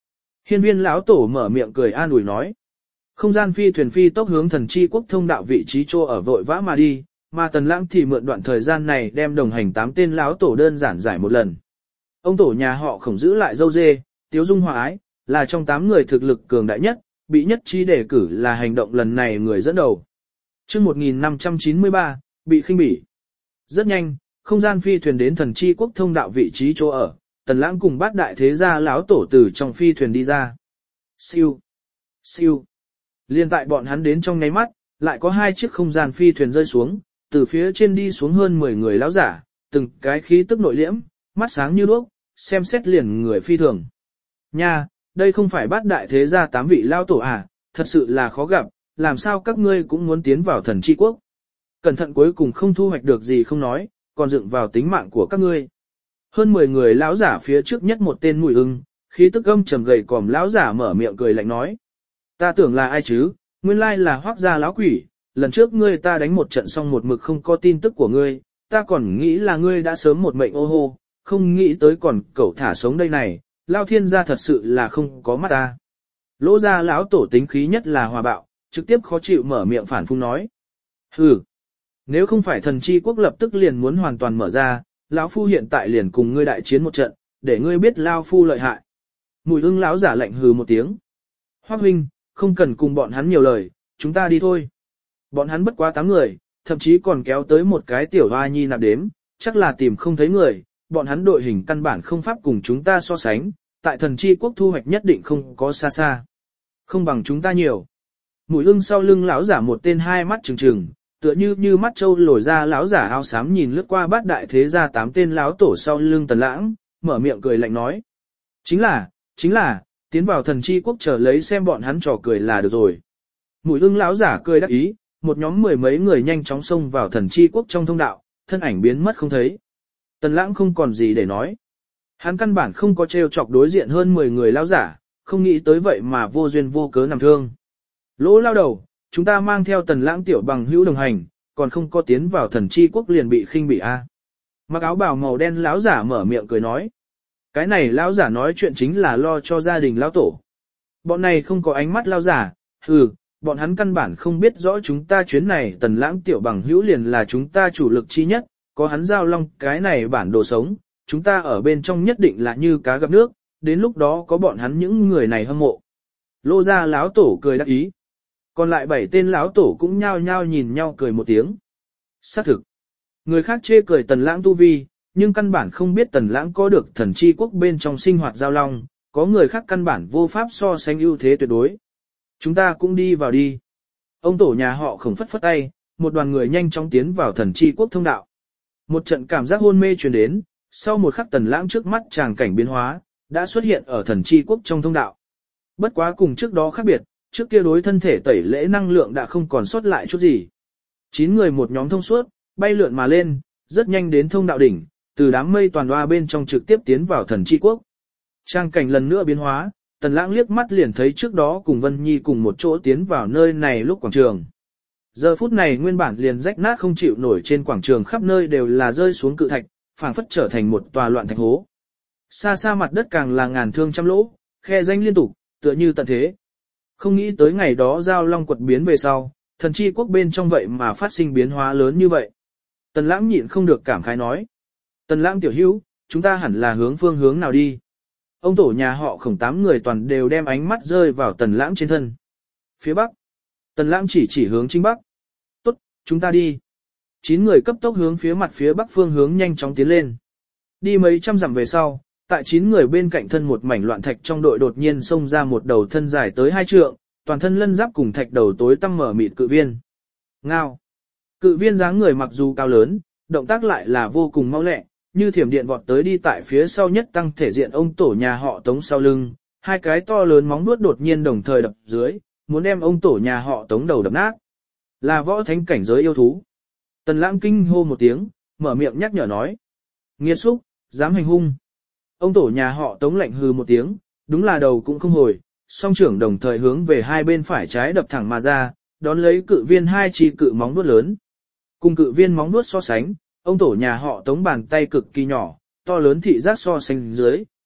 Hiên viên lão tổ mở miệng cười an ủi nói. Không gian phi thuyền phi tốc hướng thần chi quốc thông đạo vị trí chỗ ở vội vã mà đi, mà Tần Lãng thì mượn đoạn thời gian này đem đồng hành tám tên lão tổ đơn giản giải một lần. Ông tổ nhà họ Khổng giữ lại dâu dê, tiếu dung hòa ái, là trong tám người thực lực cường đại nhất, bị nhất trí đề cử là hành động lần này người dẫn đầu. Chương một nghìn năm trăm chín mươi ba, bị khinh bỉ. Rất nhanh, không gian phi thuyền đến thần chi quốc thông đạo vị trí chỗ ở, Tần Lãng cùng bát đại thế gia lão tổ từ trong phi thuyền đi ra. Siêu, siêu. Liên tại bọn hắn đến trong nháy mắt, lại có hai chiếc không gian phi thuyền rơi xuống, từ phía trên đi xuống hơn mười người lão giả, từng cái khí tức nội liễm, mắt sáng như đuốc, xem xét liền người phi thường. Nha, đây không phải bát đại thế gia tám vị lão tổ à, thật sự là khó gặp, làm sao các ngươi cũng muốn tiến vào thần chi quốc. Cẩn thận cuối cùng không thu hoạch được gì không nói, còn dựng vào tính mạng của các ngươi. Hơn mười người lão giả phía trước nhất một tên Mùi Ưng, khí tức âm trầm gầy còm lão giả mở miệng cười lạnh nói. Ta tưởng là ai chứ, nguyên lai là Hoắc gia lão quỷ, lần trước ngươi ta đánh một trận xong một mực không có tin tức của ngươi, ta còn nghĩ là ngươi đã sớm một mệnh ô hô, không nghĩ tới còn cẩu thả sống đây này, Lao Thiên gia thật sự là không có mắt ta. Lỗ gia lão tổ tính khí nhất là hòa bạo, trực tiếp khó chịu mở miệng phản phung nói. Hừ, nếu không phải thần chi quốc lập tức liền muốn hoàn toàn mở ra, lão phu hiện tại liền cùng ngươi đại chiến một trận, để ngươi biết Lao phu lợi hại. Mùi Ưng lão giả lạnh hừ một tiếng. Hoắc huynh, không cần cùng bọn hắn nhiều lời, chúng ta đi thôi. Bọn hắn bất quá tám người, thậm chí còn kéo tới một cái tiểu hoa nhi nạp đếm, chắc là tìm không thấy người, bọn hắn đội hình căn bản không pháp cùng chúng ta so sánh, tại thần chi quốc thu hoạch nhất định không có xa xa. Không bằng chúng ta nhiều. Mũi Ưng sau lưng lão giả một tên hai mắt trừng trừng, tựa như như mắt trâu lồi ra lão giả áo xám nhìn lướt qua bát đại thế gia tám tên lão tổ sau lưng Tần Lãng, mở miệng cười lạnh nói. Chính là, chính là, tiến vào thần chi quốc chờ lấy xem bọn hắn trò cười là được rồi. Mũi Ưng lão giả cười đắc ý, một nhóm mười mấy người nhanh chóng xông vào thần chi quốc trong thông đạo, thân ảnh biến mất không thấy. Tần Lãng không còn gì để nói. Hắn căn bản không có trêu chọc đối diện hơn mười người lão giả, không nghĩ tới vậy mà vô duyên vô cớ nằm thương. Lỗ lao đầu, chúng ta mang theo Tần Lãng tiểu bằng hữu đồng hành, còn không có tiến vào thần chi quốc liền bị khinh bỉ a. Mặc áo bào màu đen lão giả mở miệng cười nói. Cái này lão giả nói chuyện chính là lo cho gia đình lão tổ. Bọn này không có ánh mắt lão giả, hừ, bọn hắn căn bản không biết rõ chúng ta chuyến này Tần Lãng tiểu bằng hữu liền là chúng ta chủ lực chi nhất, có hắn giao long cái này bản đồ sống, chúng ta ở bên trong nhất định là như cá gặp nước, đến lúc đó có bọn hắn những người này hâm mộ. Lô gia lão tổ cười đắc ý. Còn lại bảy tên lão tổ cũng nhao nhao nhìn nhau cười một tiếng. Xác thực. Người khác chê cười Tần Lãng tu vi, nhưng căn bản không biết Tần Lãng có được thần chi quốc bên trong sinh hoạt giao long, có người khác căn bản vô pháp so sánh ưu thế tuyệt đối. Chúng ta cũng đi vào đi. Ông tổ nhà họ Khổng phất phất tay, một đoàn người nhanh chóng tiến vào thần chi quốc thông đạo. Một trận cảm giác hôn mê truyền đến, sau một khắc Tần Lãng trước mắt tràng cảnh biến hóa, đã xuất hiện ở thần chi quốc trong thông đạo. Bất quá cùng trước đó khác biệt, trước kia đối thân thể tẩy lễ năng lượng đã không còn sót lại chút gì. Chín người một nhóm thông suốt, bay lượn mà lên, rất nhanh đến thông đạo đỉnh, từ đám mây toàn hoa bên trong trực tiếp tiến vào thần chi quốc. Trang cảnh lần nữa biến hóa, Tần Lãng liếc mắt liền thấy trước đó cùng Vân Nhi cùng một chỗ tiến vào nơi này lúc quảng trường. Giờ phút này nguyên bản liền rách nát không chịu nổi trên quảng trường khắp nơi đều là rơi xuống cự thạch, phảng phất trở thành một tòa loạn thạch hố. Xa xa mặt đất càng là ngàn thương trăm lỗ, khe danh liên tục, tựa như tận thế. Không nghĩ tới ngày đó giao long quật biến về sau, thần chi quốc bên trong vậy mà phát sinh biến hóa lớn như vậy. Tần Lãng nhịn không được cảm khái nói. Tần Lãng tiểu hữu, chúng ta hẳn là hướng phương hướng nào đi? Ông tổ nhà họ Khổng tám người toàn đều đem ánh mắt rơi vào Tần Lãng trên thân. Phía bắc. Tần Lãng chỉ chỉ hướng chính bắc. Tốt, chúng ta đi. Chín người cấp tốc hướng phía mặt phía bắc phương hướng nhanh chóng tiến lên. Đi mấy trăm dặm về sau, tại chín người bên cạnh thân một mảnh loạn thạch trong đội đột nhiên xông ra một đầu thân dài tới hai trượng, toàn thân lân giáp cùng thạch đầu tối tăm mở mịt cự viên. Ngao. Cự viên dáng người mặc dù cao lớn, động tác lại là vô cùng mau lẹ, như thiểm điện vọt tới đi tại phía sau nhất tăng thể diện ông tổ nhà họ Tống sau lưng, hai cái to lớn móng vuốt đột nhiên đồng thời đập dưới, muốn đem ông tổ nhà họ Tống đầu đập nát. Là võ thánh cảnh giới yêu thú. Tần Lãng kinh hô một tiếng, mở miệng nhắc nhở nói. Nghiệt xúc, dám hành hung. Ông tổ nhà họ Tống lạnh hừ một tiếng, đúng là đầu cũng không hồi, song trưởng đồng thời hướng về hai bên phải trái đập thẳng mà ra, đón lấy cự viên hai chi cự móng vuốt lớn. Cùng cự viên móng vuốt so sánh, ông tổ nhà họ Tống bàn tay cực kỳ nhỏ, to lớn thị giác so sánh dưới,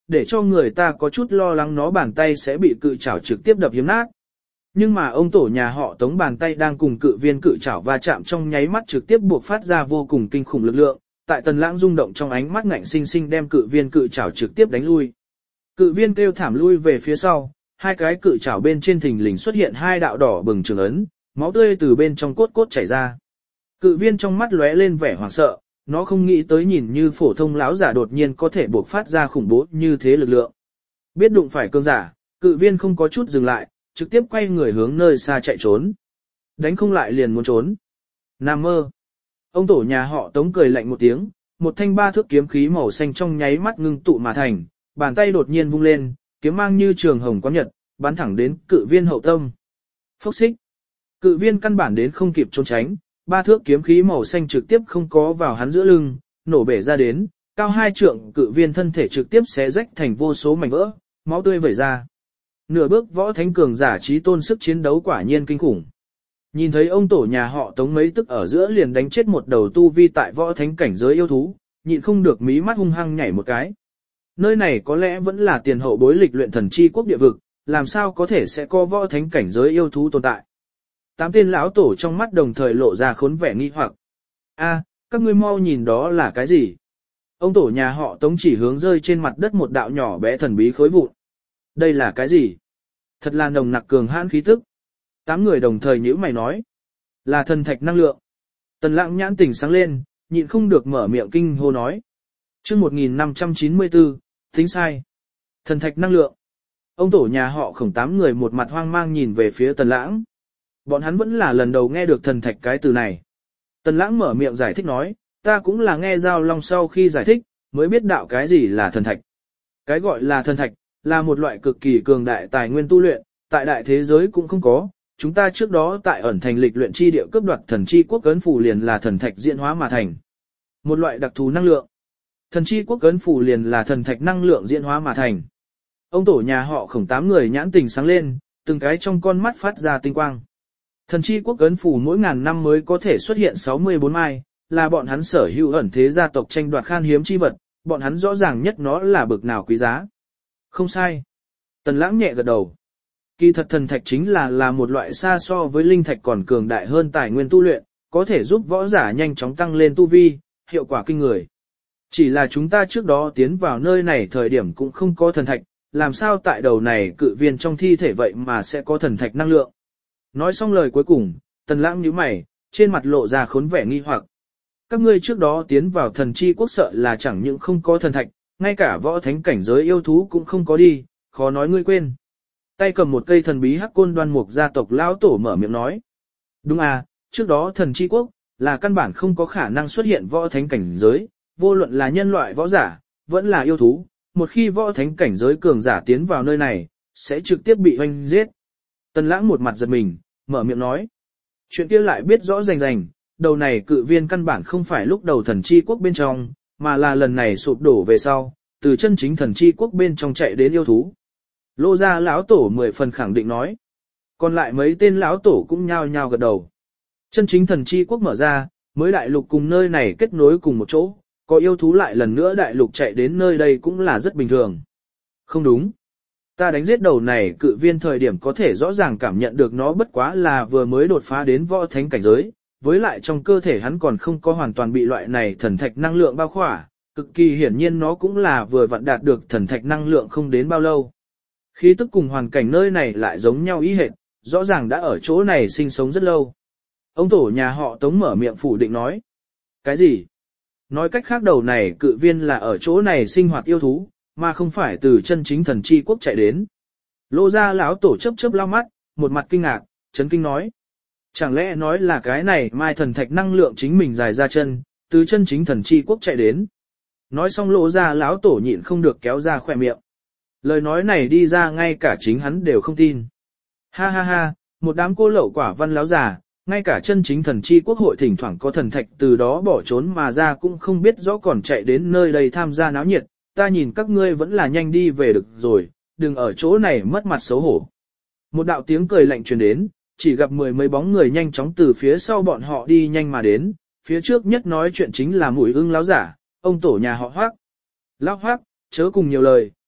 để cho người ta có chút lo lắng nó bàn tay sẽ bị cự chảo trực tiếp đập hiếm nát. Nhưng mà ông tổ nhà họ Tống bàn tay đang cùng cự viên cự chảo va chạm trong nháy mắt trực tiếp buộc phát ra vô cùng kinh khủng lực lượng, tại Tần Lãng rung động trong ánh mắt ngạnh sinh sinh đem cự viên cự chảo trực tiếp đánh lui. Cự viên kêu thảm lui về phía sau, hai cái cự chảo bên trên thình lình xuất hiện hai đạo đỏ bừng trường ấn, máu tươi từ bên trong cốt cốt chảy ra. Cự viên trong mắt lóe lên vẻ hoảng sợ, nó không nghĩ tới nhìn như phổ thông lão giả đột nhiên có thể buộc phát ra khủng bố như thế lực lượng. Biết đụng phải cương giả, cự viên không có chút dừng lại, trực tiếp quay người hướng nơi xa chạy trốn. Đánh không lại liền muốn trốn. Nam mơ. Ông tổ nhà họ Tống cười lạnh một tiếng, một thanh ba thước kiếm khí màu xanh trong nháy mắt ngưng tụ mà thành, bàn tay đột nhiên vung lên, kiếm mang như trường hồng quang nhật, bắn thẳng đến cự viên hậu tâm. Phốc xích. Cự viên căn bản đến không kịp trốn tránh, ba thước kiếm khí màu xanh trực tiếp không có vào hắn giữa lưng, nổ bể ra đến, cao hai trượng cự viên thân thể trực tiếp xé rách thành vô số mảnh vỡ, máu tươi vẩy ra. Nửa bước võ thánh cường giả trí tôn sức chiến đấu quả nhiên kinh khủng. Nhìn thấy ông tổ nhà họ Tống mấy tức ở giữa liền đánh chết một đầu tu vi tại võ thánh cảnh giới yêu thú, nhịn không được mí mắt hung hăng nhảy một cái. Nơi này có lẽ vẫn là tiền hậu bối lịch luyện thần chi quốc địa vực, làm sao có thể sẽ có võ thánh cảnh giới yêu thú tồn tại. Tám tên lão tổ trong mắt đồng thời lộ ra khốn vẻ nghi hoặc. A, các ngươi mau nhìn đó là cái gì? Ông tổ nhà họ Tống chỉ hướng rơi trên mặt đất một đạo nhỏ bé thần bí khối vụn. Đây là cái gì? Thật là nồng nặc cường hãn khí tức. Tám người đồng thời nhíu mày nói. Là thần thạch năng lượng. Tần Lãng nhãn tỉnh sáng lên, nhịn không được mở miệng kinh hô nói. Chương một nghìn năm trăm chín mươi tư, tính sai. Thần thạch năng lượng. Ông tổ nhà họ Khổng tám người một mặt hoang mang nhìn về phía Tần Lãng. Bọn hắn vẫn là lần đầu nghe được thần thạch cái từ này. Tần Lãng mở miệng giải thích nói, ta cũng là nghe Giao Long sau khi giải thích, mới biết đạo cái gì là thần thạch. Cái gọi là thần thạch, là một loại cực kỳ cường đại tài nguyên tu luyện, tại đại thế giới cũng không có. Chúng ta trước đó tại ẩn thành lịch luyện chi địa cướp đoạt thần chi quốc cấn phủ liền là thần thạch diễn hóa mà thành. Một loại đặc thù năng lượng. Thần chi quốc cấn phủ liền là thần thạch năng lượng diễn hóa mà thành. Ông tổ nhà họ Khổng tám người nhãn tình sáng lên, từng cái trong con mắt phát ra tinh quang. Thần chi quốc ấn phủ mỗi ngàn năm mới có thể xuất hiện sáu mươi bốn mai, là bọn hắn sở hữu ẩn thế gia tộc tranh đoạt khan hiếm chi vật, bọn hắn rõ ràng nhất nó là bực nào quý giá. Không sai. Tần Lãng nhẹ gật đầu. Kỳ thật thần thạch chính là là một loại xa so với linh thạch còn cường đại hơn tài nguyên tu luyện, có thể giúp võ giả nhanh chóng tăng lên tu vi, hiệu quả kinh người. Chỉ là chúng ta trước đó tiến vào nơi này thời điểm cũng không có thần thạch, làm sao tại đầu này cự viên trong thi thể vậy mà sẽ có thần thạch năng lượng. Nói xong lời cuối cùng, Tần Lãng nhíu mày, trên mặt lộ ra khốn vẻ nghi hoặc. Các ngươi trước đó tiến vào thần chi quốc sợ là chẳng những không có thần thạch, ngay cả võ thánh cảnh giới yêu thú cũng không có đi, khó nói ngươi quên. Tay cầm một cây thần bí hắc côn đoan mục gia tộc lão tổ mở miệng nói. Đúng à, trước đó thần chi quốc, là căn bản không có khả năng xuất hiện võ thánh cảnh giới, vô luận là nhân loại võ giả, vẫn là yêu thú, một khi võ thánh cảnh giới cường giả tiến vào nơi này, sẽ trực tiếp bị hoanh giết. Tần Lãng một mặt giật mình, mở miệng nói. Chuyện kia lại biết rõ rành rành, đầu này cự viên căn bản không phải lúc đầu thần chi quốc bên trong, mà là lần này sụp đổ về sau, từ chân chính thần chi quốc bên trong chạy đến yêu thú. Lô gia lão tổ mười phần khẳng định nói. Còn lại mấy tên lão tổ cũng nhao nhao gật đầu. Chân chính thần chi quốc mở ra, mới đại lục cùng nơi này kết nối cùng một chỗ, có yêu thú lại lần nữa đại lục chạy đến nơi đây cũng là rất bình thường. Không đúng. Ta đánh giết đầu này cự viên thời điểm có thể rõ ràng cảm nhận được nó bất quá là vừa mới đột phá đến võ thánh cảnh giới, với lại trong cơ thể hắn còn không có hoàn toàn bị loại này thần thạch năng lượng bao khỏa, cực kỳ hiển nhiên nó cũng là vừa vặn đạt được thần thạch năng lượng không đến bao lâu. Khí tức cùng hoàn cảnh nơi này lại giống nhau ý hệt, rõ ràng đã ở chỗ này sinh sống rất lâu. Ông tổ nhà họ Tống mở miệng phủ định nói. Cái gì? Nói cách khác đầu này cự viên là ở chỗ này sinh hoạt yêu thú, mà không phải từ chân chính thần chi quốc chạy đến. Lô gia lão tổ chớp chớp lao mắt, một mặt kinh ngạc, chấn kinh nói. Chẳng lẽ nói là cái này mai thần thạch năng lượng chính mình dài ra chân, từ chân chính thần chi quốc chạy đến. Nói xong lô gia lão tổ nhịn không được kéo ra khỏe miệng. Lời nói này đi ra ngay cả chính hắn đều không tin. Ha ha ha, một đám cô lậu quả văn láo già, ngay cả chân chính thần chi quốc hội thỉnh thoảng có thần thạch từ đó bỏ trốn mà ra cũng không biết rõ còn chạy đến nơi đây tham gia náo nhiệt, ta nhìn các ngươi vẫn là nhanh đi về được rồi, đừng ở chỗ này mất mặt xấu hổ. Một đạo tiếng cười lạnh truyền đến, chỉ gặp mười mấy bóng người nhanh chóng từ phía sau bọn họ đi nhanh mà đến, phía trước nhất nói chuyện chính là Mùi Ưng láo giả, ông tổ nhà họ Hoắc. Lão Hoắc, chớ cùng nhiều lời,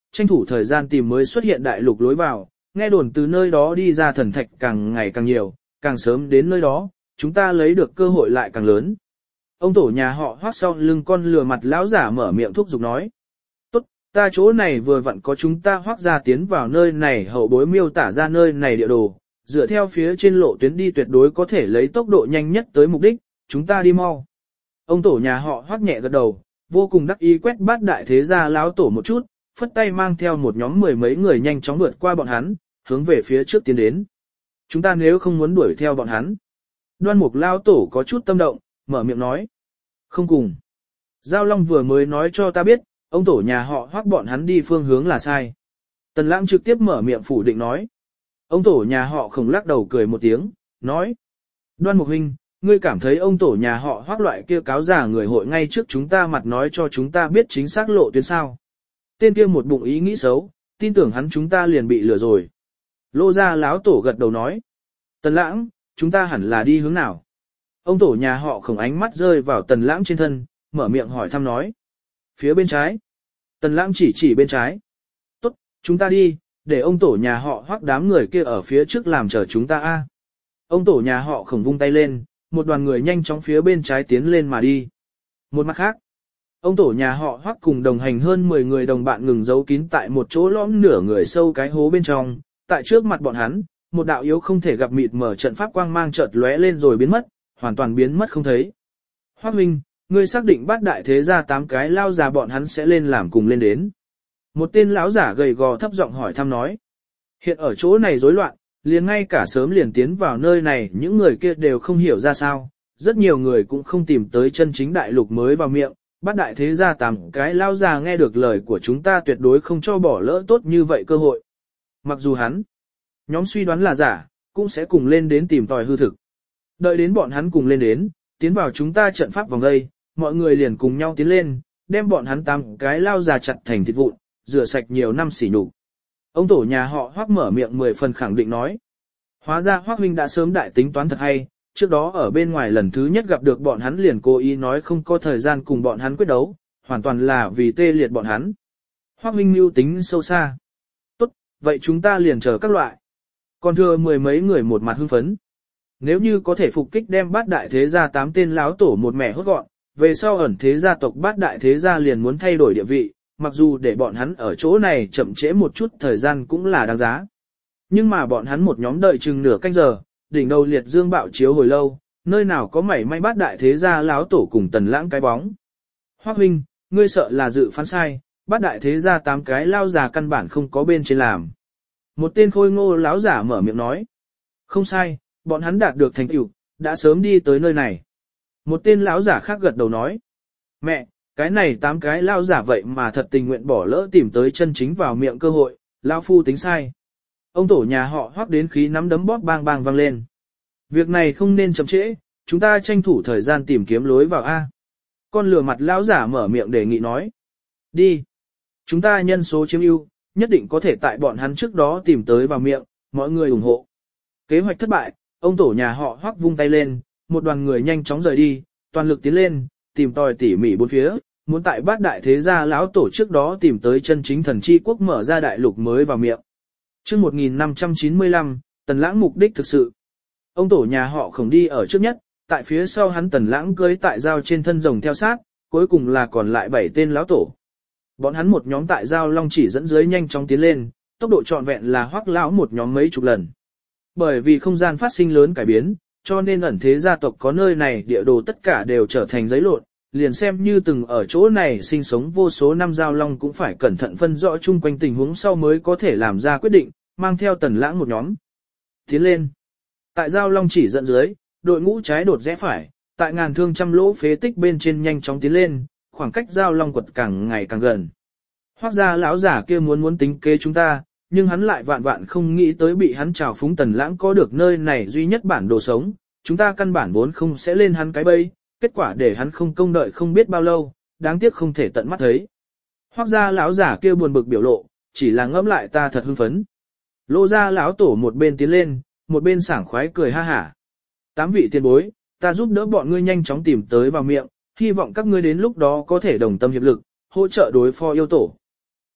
tranh thủ thời gian tìm mới xuất hiện đại lục lối vào, nghe đồn từ nơi đó đi ra thần thạch càng ngày càng nhiều, càng sớm đến nơi đó, chúng ta lấy được cơ hội lại càng lớn. Ông tổ nhà họ Hoắc sau lưng con lừa mặt lão giả mở miệng thúc giục nói. Tốt, ta chỗ này vừa vặn có chúng ta Hoắc gia tiến vào nơi này, hậu bối miêu tả ra nơi này địa đồ, dựa theo phía trên lộ tuyến đi tuyệt đối có thể lấy tốc độ nhanh nhất tới mục đích, chúng ta đi mau. Ông tổ nhà họ Hoắc nhẹ gật đầu, vô cùng đắc ý quét bát đại thế gia lão tổ một chút, phất tay mang theo một nhóm mười mấy người nhanh chóng vượt qua bọn hắn, hướng về phía trước tiến đến. Chúng ta nếu không muốn đuổi theo bọn hắn. Đoan Mục lão tổ có chút tâm động, mở miệng nói. Không cùng. Giao Long vừa mới nói cho ta biết, ông tổ nhà họ Hoắc bọn hắn đi phương hướng là sai. Tần Lãng trực tiếp mở miệng phủ định nói. Ông tổ nhà họ Khổng lắc đầu cười một tiếng, nói. Đoan Mục huynh, ngươi cảm thấy ông tổ nhà họ Hoắc loại kia cáo giả người hội ngay trước chúng ta mặt nói cho chúng ta biết chính xác lộ tuyến sao. Tên kia một bụng ý nghĩ xấu, tin tưởng hắn chúng ta liền bị lừa rồi. Lô gia láo tổ gật đầu nói. Tần Lãng, chúng ta hẳn là đi hướng nào? Ông tổ nhà họ Khổng ánh mắt rơi vào Tần Lãng trên thân, mở miệng hỏi thăm nói. Phía bên trái. Tần Lãng chỉ chỉ bên trái. Tốt, chúng ta đi, để ông tổ nhà họ Hoắc đám người kia ở phía trước làm chờ chúng ta a. Ông tổ nhà họ Khổng vung tay lên, một đoàn người nhanh chóng phía bên trái tiến lên mà đi. Một mặt khác, ông tổ nhà họ Hoắc cùng đồng hành hơn mười người đồng bạn ngừng giấu kín tại một chỗ lõm nửa người sâu cái hố bên trong, tại trước mặt bọn hắn, một đạo yếu không thể gặp mịt mở trận pháp quang mang chợt lóe lên rồi biến mất, hoàn toàn biến mất không thấy. Hoắc huynh, ngươi xác định bát đại thế gia tám cái lao già bọn hắn sẽ lên làm cùng lên đến. Một tên lão giả gầy gò thấp giọng hỏi thăm nói. Hiện ở chỗ này rối loạn, liền ngay cả sớm liền tiến vào nơi này những người kia đều không hiểu ra sao, rất nhiều người cũng không tìm tới chân chính đại lục mới vào miệng, bát đại thế gia tám cái lao già nghe được lời của chúng ta tuyệt đối không cho bỏ lỡ tốt như vậy cơ hội. Mặc dù hắn, nhóm suy đoán là giả, cũng sẽ cùng lên đến tìm tòi hư thực. Đợi đến bọn hắn cùng lên đến, tiến vào chúng ta trận pháp vòng đây, mọi người liền cùng nhau tiến lên, đem bọn hắn tám cái lao già chặt thành thịt vụn, rửa sạch nhiều năm sỉ nhục. Ông tổ nhà họ Hoắc mở miệng mười phần khẳng định nói. Hóa ra Hoắc huynh đã sớm đại tính toán thật hay, trước đó ở bên ngoài lần thứ nhất gặp được bọn hắn liền cố ý nói không có thời gian cùng bọn hắn quyết đấu, hoàn toàn là vì tê liệt bọn hắn. Hoắc huynh mưu tính sâu xa. Tốt, vậy chúng ta liền chờ các loại. Còn thừa mười mấy người một mặt hưng phấn. Nếu như có thể phục kích đem bát đại thế gia tám tên láo tổ một mẻ hốt gọn, về sau ẩn thế gia tộc bát đại thế gia liền muốn thay đổi địa vị, mặc dù để bọn hắn ở chỗ này chậm trễ một chút thời gian cũng là đáng giá. Nhưng mà bọn hắn một nhóm đợi chừng nửa canh giờ, đỉnh đầu liệt dương bạo chiếu hồi lâu, nơi nào có mảy may bát đại thế gia láo tổ cùng Tần Lãng cái bóng. Hoắc huynh, ngươi sợ là dự phán sai, bát đại thế gia tám cái lao già căn bản không có bên trên làm. Một tên khôi ngô láo giả mở miệng nói. Không sai, bọn hắn đạt được thành tựu, đã sớm đi tới nơi này. Một tên lão giả khác gật đầu nói. Mẹ, cái này tám cái lao giả vậy mà thật tình nguyện bỏ lỡ tìm tới chân chính vào miệng cơ hội, lao phu tính sai. Ông tổ nhà họ Hoắc đến khí nắm đấm bóp bang bang vang lên. Việc này không nên chậm trễ, chúng ta tranh thủ thời gian tìm kiếm lối vào A. Con lừa mặt lão giả mở miệng đề nghị nói. Đi. Chúng ta nhân số chiếm ưu, nhất định có thể tại bọn hắn trước đó tìm tới vào miệng, mọi người ủng hộ. Kế hoạch thất bại, ông tổ nhà họ Hoắc vung tay lên, một đoàn người nhanh chóng rời đi, toàn lực tiến lên, tìm tòi tỉ mỉ bốn phía, muốn tại bát đại thế gia lão tổ trước đó tìm tới chân chính thần chi quốc mở ra đại lục mới vào miệng. Chương một nghìn năm trăm chín mươi lăm, Tần Lãng mục đích thực sự. Ông tổ nhà họ Khổng đi ở trước nhất, tại phía sau hắn Tần Lãng cưỡi tại dao trên thân rồng theo sát, cuối cùng là còn lại bảy tên lão tổ. Bọn hắn một nhóm tại dao long chỉ dẫn dưới nhanh chóng tiến lên, tốc độ trọn vẹn là Hoắc lão một nhóm mấy chục lần. Bởi vì không gian phát sinh lớn cải biến, cho nên ẩn thế gia tộc có nơi này địa đồ tất cả đều trở thành giấy lộn, liền xem như từng ở chỗ này sinh sống vô số năm dao long cũng phải cẩn thận phân rõ chung quanh tình huống sau mới có thể làm ra quyết định, mang theo Tần Lãng một nhóm. Tiến lên. Tại dao long chỉ dẫn dưới, đội ngũ trái đột rẽ phải, tại ngàn thương trăm lỗ phế tích bên trên nhanh chóng tiến lên, khoảng cách dao long quật càng ngày càng gần. Hoắc gia lão giả kia muốn muốn tính kế chúng ta, nhưng hắn lại vạn vạn không nghĩ tới bị hắn trào phúng Tần Lãng có được nơi này duy nhất bản đồ sống, chúng ta căn bản vốn không sẽ lên hắn cái bẫy, kết quả để hắn không công đợi không biết bao lâu, đáng tiếc không thể tận mắt thấy. Hoắc gia lão giả kia buồn bực biểu lộ, chỉ là ngẫm lại ta thật hưng phấn. Lô gia lão tổ một bên tiến lên, một bên sảng khoái cười ha hả. Tám vị tiền bối, ta giúp đỡ bọn ngươi nhanh chóng tìm tới vào miệng, hy vọng các ngươi đến lúc đó có thể đồng tâm hiệp lực, hỗ trợ đối phó yêu tổ.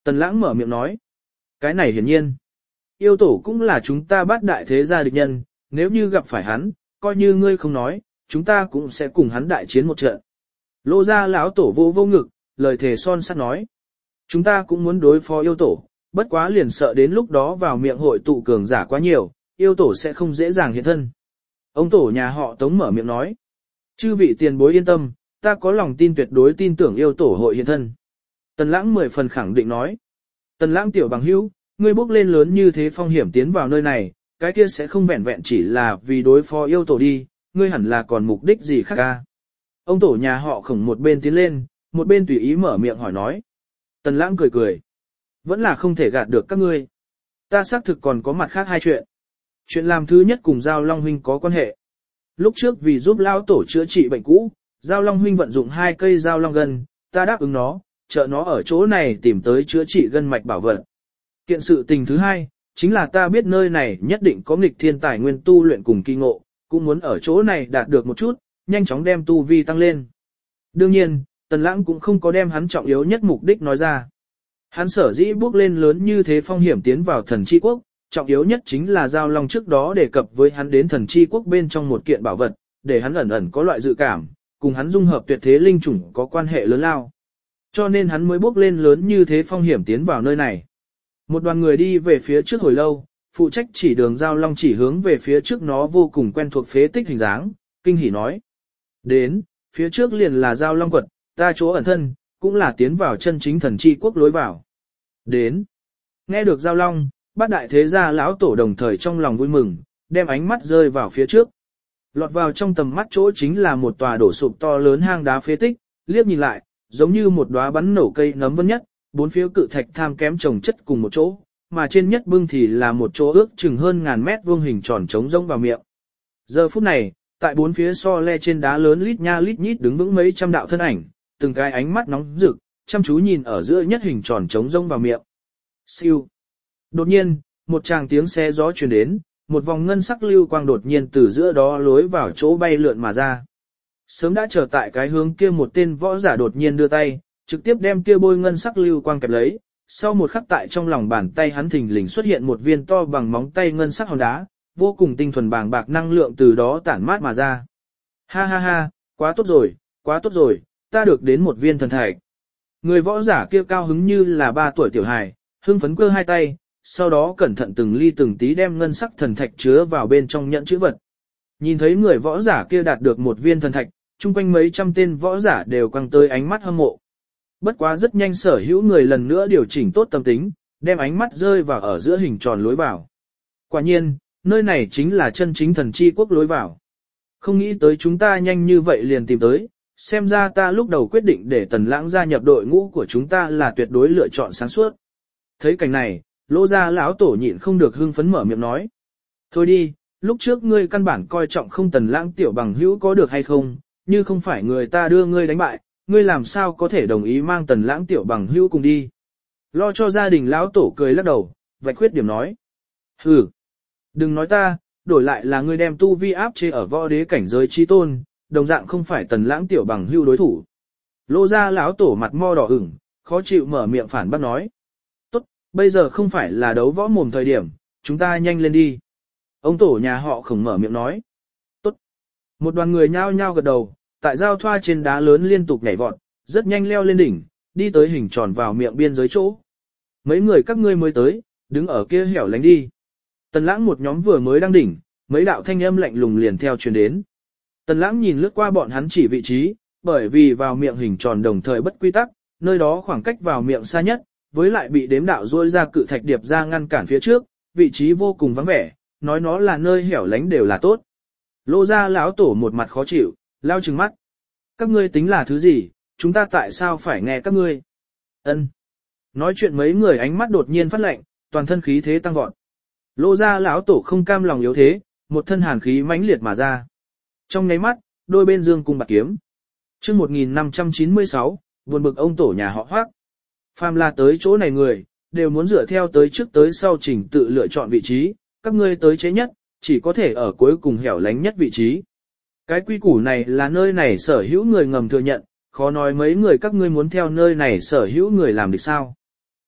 Tần lãng mở miệng nói. Cái này hiển nhiên. Yêu tổ cũng là chúng ta bát đại thế gia địch nhân, nếu như gặp phải hắn, coi như ngươi không nói, chúng ta cũng sẽ cùng hắn đại chiến một trận. Lô gia lão tổ vô vô ngực, lời thề son sắt nói. Chúng ta cũng muốn đối phó yêu tổ, bất quá liền sợ đến lúc đó vào miệng hội tụ cường giả quá nhiều, yêu tổ sẽ không dễ dàng hiện thân. Ông tổ nhà họ Tống mở miệng nói. Chư vị tiền bối yên tâm, ta có lòng tin tuyệt đối tin tưởng yêu tổ hội hiện thân. Tần lãng mười phần khẳng định nói. Tần lãng tiểu bằng hữu, ngươi bước lên lớn như thế phong hiểm tiến vào nơi này, cái kia sẽ không vẹn vẹn chỉ là vì đối phó yêu tổ đi, ngươi hẳn là còn mục đích gì khác ca. Ông tổ nhà họ Khổng một bên tiến lên, một bên tùy ý mở miệng hỏi nói. Tần lãng cười cười. Vẫn là không thể gạt được các ngươi. Ta xác thực còn có mặt khác hai chuyện. Chuyện làm thứ nhất cùng Giao Long huynh có quan hệ. Lúc trước vì giúp lão tổ chữa trị bệnh cũ, Giao Long huynh vận dụng hai cây Giao Long gân, ta đáp ứng nó, trợ nó ở chỗ này tìm tới chữa trị gân mạch bảo vật. Kiện sự tình thứ hai, chính là ta biết nơi này nhất định có nghịch thiên tài nguyên tu luyện cùng kỳ ngộ, cũng muốn ở chỗ này đạt được một chút, nhanh chóng đem tu vi tăng lên. Đương nhiên, Tần Lãng cũng không có đem hắn trọng yếu nhất mục đích nói ra. Hắn sở dĩ bước lên lớn như thế phong hiểm tiến vào thần chi quốc, trọng yếu nhất chính là Giao Long trước đó đề cập với hắn đến thần chi quốc bên trong một kiện bảo vật, để hắn ẩn ẩn có loại dự cảm, cùng hắn dung hợp tuyệt thế linh chủng có quan hệ lớn lao. Cho nên hắn mới bước lên lớn như thế phong hiểm tiến vào nơi này. Một đoàn người đi về phía trước hồi lâu, phụ trách chỉ đường Giao Long chỉ hướng về phía trước nó vô cùng quen thuộc phế tích hình dáng, kinh hỉ nói. Đến, phía trước liền là Giao Long quật, ta chỗ ẩn thân, cũng là tiến vào chân chính thần chi quốc lối vào. Đến, nghe được Giao Long, bát đại thế gia lão tổ đồng thời trong lòng vui mừng, đem ánh mắt rơi vào phía trước. Lọt vào trong tầm mắt chỗ chính là một tòa đổ sụp to lớn hang đá phế tích, liếc nhìn lại, giống như một đóa bắn nổ cây nấm vân nhất, bốn phía cự thạch tham kém chồng chất cùng một chỗ, mà trên nhất bưng thì là một chỗ ước chừng hơn ngàn mét vuông hình tròn trống rỗng vào miệng. Giờ phút này, tại bốn phía so le trên đá lớn lít nha lít nhít đứng vững mấy trăm đạo thân ảnh, từng cái ánh mắt nóng rực, chăm chú nhìn ở giữa nhất hình tròn trống rỗng vào miệng. Siêu. Đột nhiên, một tràng tiếng xe gió truyền đến, một vòng ngân sắc lưu quang đột nhiên từ giữa đó lối vào chỗ bay lượn mà ra. Sớm đã chờ tại cái hướng kia một tên võ giả đột nhiên đưa tay, trực tiếp đem kia bôi ngân sắc lưu quang kẹp lấy, sau một khắc tại trong lòng bàn tay hắn thình lình xuất hiện một viên to bằng móng tay ngân sắc hòn đá, vô cùng tinh thuần bàng bạc năng lượng từ đó tản mát mà ra. Ha ha ha, quá tốt rồi, quá tốt rồi, ta được đến một viên thần thạch. Người võ giả kia cao hứng như là ba tuổi tiểu hài, hưng phấn cơ hai tay, sau đó cẩn thận từng ly từng tí đem ngân sắc thần thạch chứa vào bên trong nhẫn chữ vật. Nhìn thấy người võ giả kia đạt được một viên thần thạch, chung quanh mấy trăm tên võ giả đều quăng tới ánh mắt hâm mộ. Bất quá rất nhanh sở hữu người lần nữa điều chỉnh tốt tâm tính, đem ánh mắt rơi vào ở giữa hình tròn lối vào. Quả nhiên, nơi này chính là chân chính thần chi quốc lối vào. Không nghĩ tới chúng ta nhanh như vậy liền tìm tới, xem ra ta lúc đầu quyết định để Tần Lãng gia nhập đội ngũ của chúng ta là tuyệt đối lựa chọn sáng suốt. Thấy cảnh này, Lô gia lão tổ nhịn không được hưng phấn mở miệng nói. Thôi đi, lúc trước ngươi căn bản coi trọng không Tần Lãng tiểu bằng hữu có được hay không, như không phải người ta đưa ngươi đánh bại, ngươi làm sao có thể đồng ý mang Tần Lãng tiểu bằng hữu cùng đi. Lo cho gia đình lão tổ cười lắc đầu, vạch khuyết điểm nói. Hừ, đừng nói ta, đổi lại là ngươi đem tu vi áp chế ở võ đế cảnh giới chi tôn, đồng dạng không phải Tần Lãng tiểu bằng hữu đối thủ. Lô gia lão tổ mặt mo đỏ ửng, khó chịu mở miệng phản bác nói. Tốt, bây giờ không phải là đấu võ mồm thời điểm, chúng ta nhanh lên đi. Ông tổ nhà họ Khổng mở miệng nói. Tốt. Một đoàn người nhao nhao gật đầu, tại giao thoa trên đá lớn liên tục nhảy vọt, rất nhanh leo lên đỉnh, đi tới hình tròn vào miệng biên giới chỗ. Mấy người các ngươi mới tới, đứng ở kia hẻo lánh đi. Tần Lãng một nhóm vừa mới đăng đỉnh, mấy đạo thanh âm lạnh lùng liền theo truyền đến. Tần Lãng nhìn lướt qua bọn hắn chỉ vị trí, bởi vì vào miệng hình tròn đồng thời bất quy tắc, nơi đó khoảng cách vào miệng xa nhất, với lại bị đếm đạo rôi ra cự thạch điệp ra ngăn cản phía trước, vị trí vô cùng vắng vẻ, nói nó là nơi hẻo lánh đều là tốt. Lô gia lão tổ một mặt khó chịu, lao trừng mắt. Các ngươi tính là thứ gì, chúng ta tại sao phải nghe các ngươi? Ân. Nói chuyện mấy người ánh mắt đột nhiên phát lạnh, toàn thân khí thế tăng vọt. Lô gia lão tổ không cam lòng yếu thế, một thân hàn khí mãnh liệt mà ra. Trong nháy mắt, đôi bên dương cung bạc kiếm. Chương một nghìn năm trăm chín mươi sáu, buồn bực ông tổ nhà họ Hoắc. Phàm là tới chỗ này người, đều muốn dựa theo tới trước tới sau trình tự lựa chọn vị trí, các ngươi tới chế nhất, chỉ có thể ở cuối cùng hẻo lánh nhất vị trí. Cái quy củ này là nơi này sở hữu người ngầm thừa nhận, khó nói mấy người các ngươi muốn theo nơi này sở hữu người làm được sao.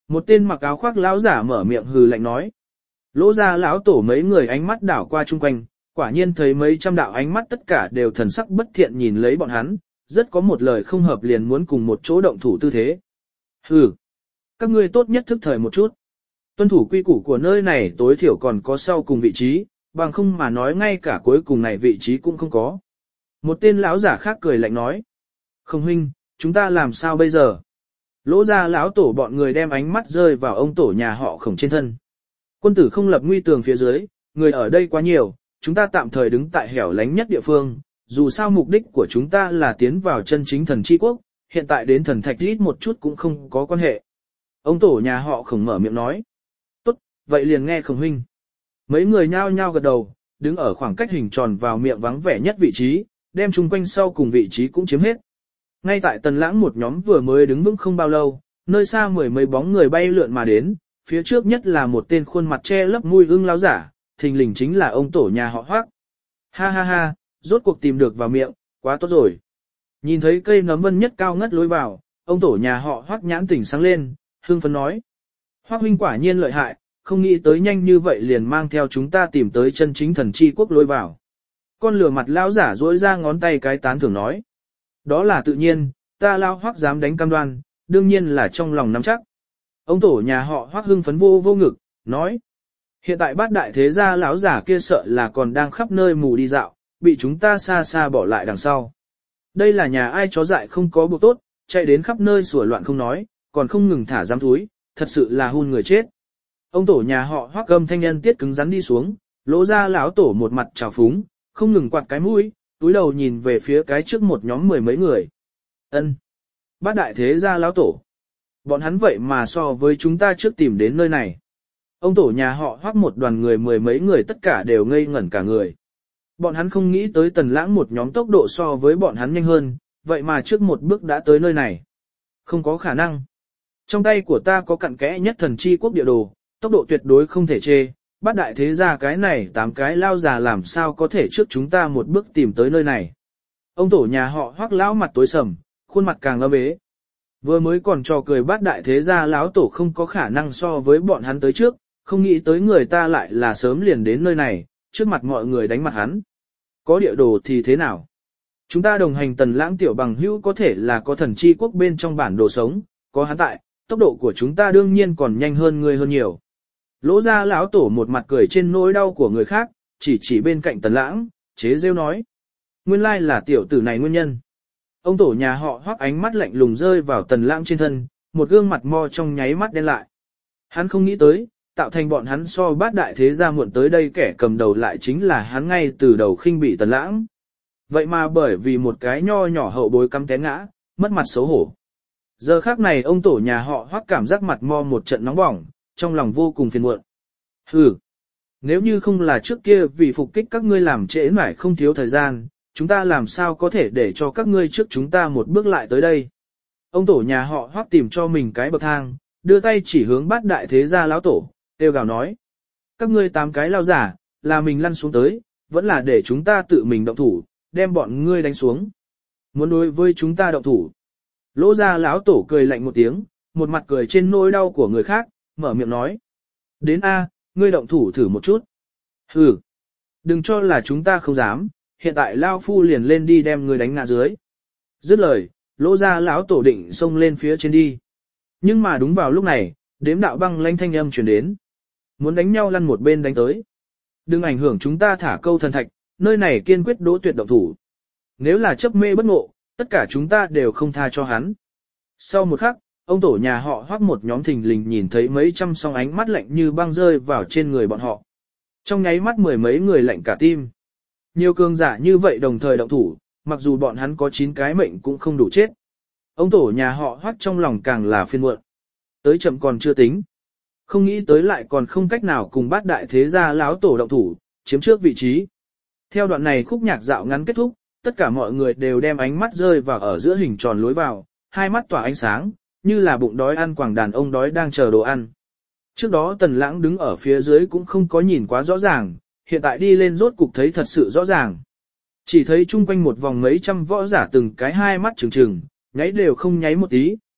Một tên mặc áo khoác lão giả mở miệng hừ lạnh nói. Lỗ ra lão tổ mấy người ánh mắt đảo qua chung quanh, quả nhiên thấy mấy trăm đạo ánh mắt tất cả đều thần sắc bất thiện nhìn lấy bọn hắn, rất có một lời không hợp liền muốn cùng một chỗ động thủ tư thế. Hừ, các ngươi tốt nhất thức thời một chút. Tuân thủ quy củ của nơi này tối thiểu còn có sau cùng vị trí, bằng không mà nói ngay cả cuối cùng này vị trí cũng không có. Một tên lão giả khác cười lạnh nói. Không huynh, chúng ta làm sao bây giờ? Lỗ ra lão tổ bọn người đem ánh mắt rơi vào ông tổ nhà họ Khổng trên thân. Quân tử không lập nguy tường phía dưới, người ở đây quá nhiều, chúng ta tạm thời đứng tại hẻo lánh nhất địa phương, dù sao mục đích của chúng ta là tiến vào chân chính thần chi quốc, hiện tại đến thần thạch ít một chút cũng không có quan hệ. Ông tổ nhà họ Khổng mở miệng nói. Tốt, vậy liền nghe Khổng huynh. Mấy người nhao nhao gật đầu, đứng ở khoảng cách hình tròn vào miệng vắng vẻ nhất vị trí, đem chung quanh sau cùng vị trí cũng chiếm hết. Ngay tại Tần Lãng một nhóm vừa mới đứng vững không bao lâu, nơi xa mười mấy bóng người bay lượn mà đến, phía trước nhất là một tên khuôn mặt che lấp mũi ưng lão giả, thình lình chính là ông tổ nhà họ Hoắc. Ha ha ha, rốt cuộc tìm được vào miệng, quá tốt rồi. Nhìn thấy cây nấm vân nhất cao ngất lối vào, ông tổ nhà họ Hoắc nhãn tỉnh sáng lên, hưng phấn nói: Hoắc huynh quả nhiên lợi hại, không nghĩ tới nhanh như vậy liền mang theo chúng ta tìm tới chân chính thần chi quốc lối vào. Con lửa mặt lão giả duỗi ra ngón tay cái tán thưởng nói: Đó là tự nhiên, ta lão Hoắc dám đánh cam đoan, đương nhiên là trong lòng nắm chắc. Ông tổ nhà họ Hoắc hưng phấn vô vô ngực, nói: Hiện tại bát đại thế gia lão giả kia sợ là còn đang khắp nơi mù đi dạo, bị chúng ta xa xa bỏ lại đằng sau. Đây là nhà ai chó dại không có buộc tốt, chạy đến khắp nơi sủa loạn không nói, còn không ngừng thả giám thúi, thật sự là hun người chết. Ông tổ nhà họ Hoắc gầm thanh nhân tiết cứng rắn đi xuống, lỗ ra lão tổ một mặt trào phúng, không ngừng quạt cái mũi, túi đầu nhìn về phía cái trước một nhóm mười mấy người. Ân, bát đại thế gia lão tổ. Bọn hắn vậy mà so với chúng ta trước tìm đến nơi này. Ông tổ nhà họ Hoắc một đoàn người mười mấy người tất cả đều ngây ngẩn cả người. Bọn hắn không nghĩ tới Tần Lãng một nhóm tốc độ so với bọn hắn nhanh hơn, vậy mà trước một bước đã tới nơi này. Không có khả năng. Trong tay của ta có cặn kẽ nhất thần chi quốc địa đồ, tốc độ tuyệt đối không thể chê, bát đại thế gia cái này tám cái lao già làm sao có thể trước chúng ta một bước tìm tới nơi này. Ông tổ nhà họ Hoắc lão mặt tối sầm, khuôn mặt càng âm ế. Vừa mới còn trò cười bát đại thế gia lão tổ không có khả năng so với bọn hắn tới trước, không nghĩ tới người ta lại là sớm liền đến nơi này, trước mặt mọi người đánh mặt hắn. Có địa đồ thì thế nào? Chúng ta đồng hành Tần Lãng tiểu bằng hữu có thể là có thần chi quốc bên trong bản đồ sống, có hắn tại, tốc độ của chúng ta đương nhiên còn nhanh hơn người hơn nhiều. Lỗ ra lão tổ một mặt cười trên nỗi đau của người khác, chỉ chỉ bên cạnh Tần Lãng, chế rêu nói. Nguyên lai là tiểu tử này nguyên nhân. Ông tổ nhà họ Hoắc ánh mắt lạnh lùng rơi vào Tần Lãng trên thân, một gương mặt mo trong nháy mắt đen lại. Hắn không nghĩ tới, tạo thành bọn hắn so bát đại thế gia muộn tới đây kẻ cầm đầu lại chính là hắn ngay từ đầu khinh bị Tần Lãng. Vậy mà bởi vì một cái nho nhỏ hậu bối cắm té ngã, mất mặt xấu hổ. Giờ khác này ông tổ nhà họ Hoắc cảm giác mặt mo một trận nóng bỏng, trong lòng vô cùng phiền muộn. Hừ, nếu như không là trước kia vì phục kích các ngươi làm trễ mãi không thiếu thời gian, chúng ta làm sao có thể để cho các ngươi trước chúng ta một bước lại tới đây. Ông tổ nhà họ Hoắc tìm cho mình cái bậc thang, đưa tay chỉ hướng bát đại thế gia lão tổ, kêu gào nói. Các ngươi tám cái lao giả, là mình lăn xuống tới, vẫn là để chúng ta tự mình động thủ, đem bọn ngươi đánh xuống. Muốn đối với chúng ta động thủ. Lỗ ra lão tổ cười lạnh một tiếng, một mặt cười trên nỗi đau của người khác, mở miệng nói. Đến A, ngươi động thủ thử một chút. Hừ, đừng cho là chúng ta không dám, hiện tại lao phu liền lên đi đem ngươi đánh ngã dưới. Dứt lời, lỗ ra lão tổ định xông lên phía trên đi. Nhưng mà đúng vào lúc này, đếm đạo băng lanh thanh âm truyền đến. Muốn đánh nhau lăn một bên đánh tới. Đừng ảnh hưởng chúng ta thả câu thần thạch, nơi này kiên quyết đỗ tuyệt động thủ. Nếu là chấp mê bất ngộ, tất cả chúng ta đều không tha cho hắn. Sau một khắc, ông tổ nhà họ Hoắc một nhóm thình lình nhìn thấy mấy trăm song ánh mắt lạnh như băng rơi vào trên người bọn họ. Trong nháy mắt mười mấy người lạnh cả tim. Nhiều cường giả như vậy đồng thời động thủ, mặc dù bọn hắn có chín cái mệnh cũng không đủ chết. Ông tổ nhà họ Hoắc trong lòng càng là phiền muộn. Tới chậm còn chưa tính. Không nghĩ tới lại còn không cách nào cùng bát đại thế gia lão tổ động thủ, chiếm trước vị trí. Theo đoạn này khúc nhạc dạo ngắn kết thúc, tất cả mọi người đều đem ánh mắt rơi vào ở giữa hình tròn lối vào, hai mắt tỏa ánh sáng, như là bụng đói ăn quảng đàn ông đói đang chờ đồ ăn. Trước đó Tần Lãng đứng ở phía dưới cũng không có nhìn quá rõ ràng, hiện tại đi lên rốt cục thấy thật sự rõ ràng. Chỉ thấy chung quanh một vòng mấy trăm võ giả từng cái hai mắt trừng trừng, nháy đều không nháy một tí,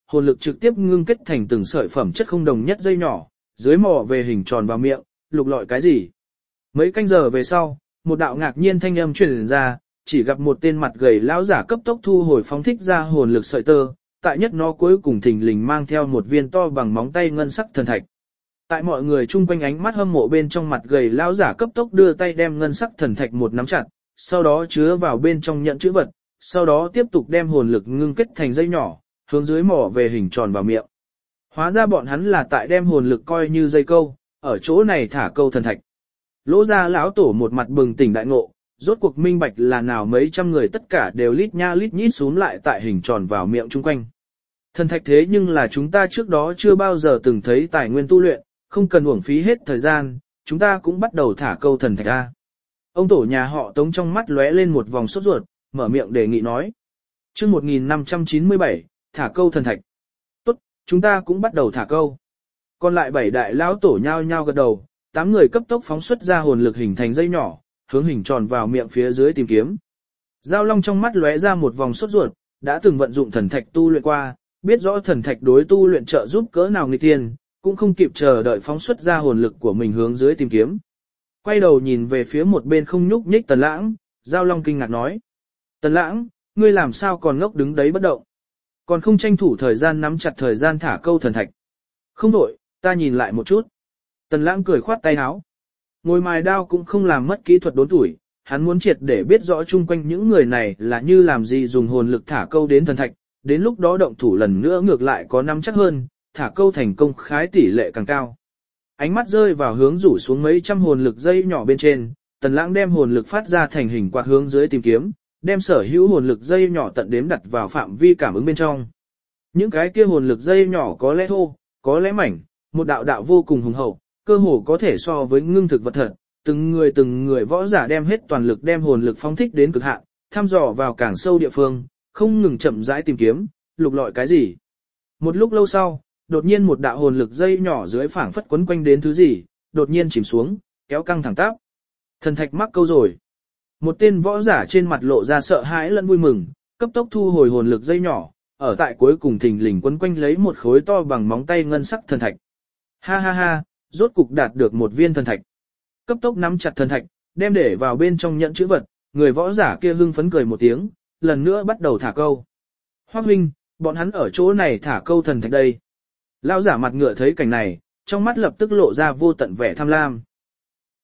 hồn lực trực tiếp ngưng kết thành từng sợi phẩm chất không đồng nhất dây nhỏ, dưới mỏ về hình tròn vào miệng, lục lọi cái gì. Mấy canh giờ về sau, một đạo ngạc nhiên thanh âm truyền ra, chỉ gặp một tên mặt gầy lão giả cấp tốc thu hồi phóng thích ra hồn lực sợi tơ, tại nhất nó cuối cùng thình lình mang theo một viên to bằng móng tay ngân sắc thần thạch. Tại mọi người chung quanh ánh mắt hâm mộ bên trong mặt gầy lão giả cấp tốc đưa tay đem ngân sắc thần thạch một nắm chặt, sau đó chứa vào bên trong nhận chữ vật, sau đó tiếp tục đem hồn lực ngưng kết thành dây nhỏ, hướng dưới mỏ về hình tròn vào miệng. Hóa ra bọn hắn là tại đem hồn lực coi như dây câu, ở chỗ này thả câu thần thạch. Lỗ ra lão tổ một mặt bừng tỉnh đại ngộ, rốt cuộc minh bạch là nào mấy trăm người tất cả đều lít nha lít nhít xuống lại tại hình tròn vào miệng chung quanh. Thần thạch thế nhưng là chúng ta trước đó chưa bao giờ từng thấy tài nguyên tu luyện, không cần uổng phí hết thời gian, chúng ta cũng bắt đầu thả câu thần thạch ra. Ông tổ nhà họ Tống trong mắt lóe lên một vòng sốt ruột, mở miệng đề nghị nói. Chương một nghìn năm trăm chín mươi bảy, thả câu thần thạch. Tốt, chúng ta cũng bắt đầu thả câu. Còn lại bảy đại lão tổ nhao nhao gật đầu, tám người cấp tốc phóng xuất ra hồn lực hình thành dây nhỏ, hướng hình tròn vào miệng phía dưới tìm kiếm. Giao Long trong mắt lóe ra một vòng sốt ruột, đã từng vận dụng thần thạch tu luyện qua, biết rõ thần thạch đối tu luyện trợ giúp cỡ nào nghịch tiên, cũng không kịp chờ đợi phóng xuất ra hồn lực của mình hướng dưới tìm kiếm. Quay đầu nhìn về phía một bên không nhúc nhích Tần Lãng, Giao Long kinh ngạc nói. Tần Lãng, ngươi làm sao còn ngốc đứng đấy bất động? Còn không tranh thủ thời gian nắm chặt thời gian thả câu thần thạch. Không đổi, ta nhìn lại một chút. Tần Lãng cười khoát tay áo. Ngồi mài đao cũng không làm mất kỹ thuật đốn tuổi, hắn muốn triệt để biết rõ chung quanh những người này là như làm gì dùng hồn lực thả câu đến thần thạch, đến lúc đó động thủ lần nữa ngược lại có nắm chắc hơn, thả câu thành công khái tỷ lệ càng cao. Ánh mắt rơi vào hướng rủ xuống mấy trăm hồn lực dây nhỏ bên trên, Tần Lãng đem hồn lực phát ra thành hình quạt hướng dưới tìm kiếm, đem sở hữu hồn lực dây nhỏ tận đếm đặt vào phạm vi cảm ứng bên trong. Những cái kia hồn lực dây nhỏ có lẽ thô, có lẽ mảnh, một đạo đạo vô cùng hùng hậu, cơ hồ có thể so với ngưng thực vật thật, từng người từng người võ giả đem hết toàn lực đem hồn lực phóng thích đến cực hạn, thăm dò vào càng sâu địa phương, không ngừng chậm rãi tìm kiếm, lục lọi cái gì. Một lúc lâu sau, đột nhiên một đạo hồn lực dây nhỏ dưới phảng phất quấn quanh đến thứ gì, đột nhiên chìm xuống, kéo căng thẳng tắp. Thần thạch mắc câu rồi. Một tên võ giả trên mặt lộ ra sợ hãi lẫn vui mừng, cấp tốc thu hồi hồn lực dây nhỏ, ở tại cuối cùng thình lình quấn quanh lấy một khối to bằng móng tay ngân sắc thần thạch. Ha ha ha, rốt cục đạt được một viên thần thạch. Cấp tốc nắm chặt thần thạch, đem để vào bên trong nhẫn chữ vật, người võ giả kia hưng phấn cười một tiếng, lần nữa bắt đầu thả câu. Hoắc huynh, bọn hắn ở chỗ này thả câu thần thạch đây. Lão giả mặt ngựa thấy cảnh này, trong mắt lập tức lộ ra vô tận vẻ tham lam.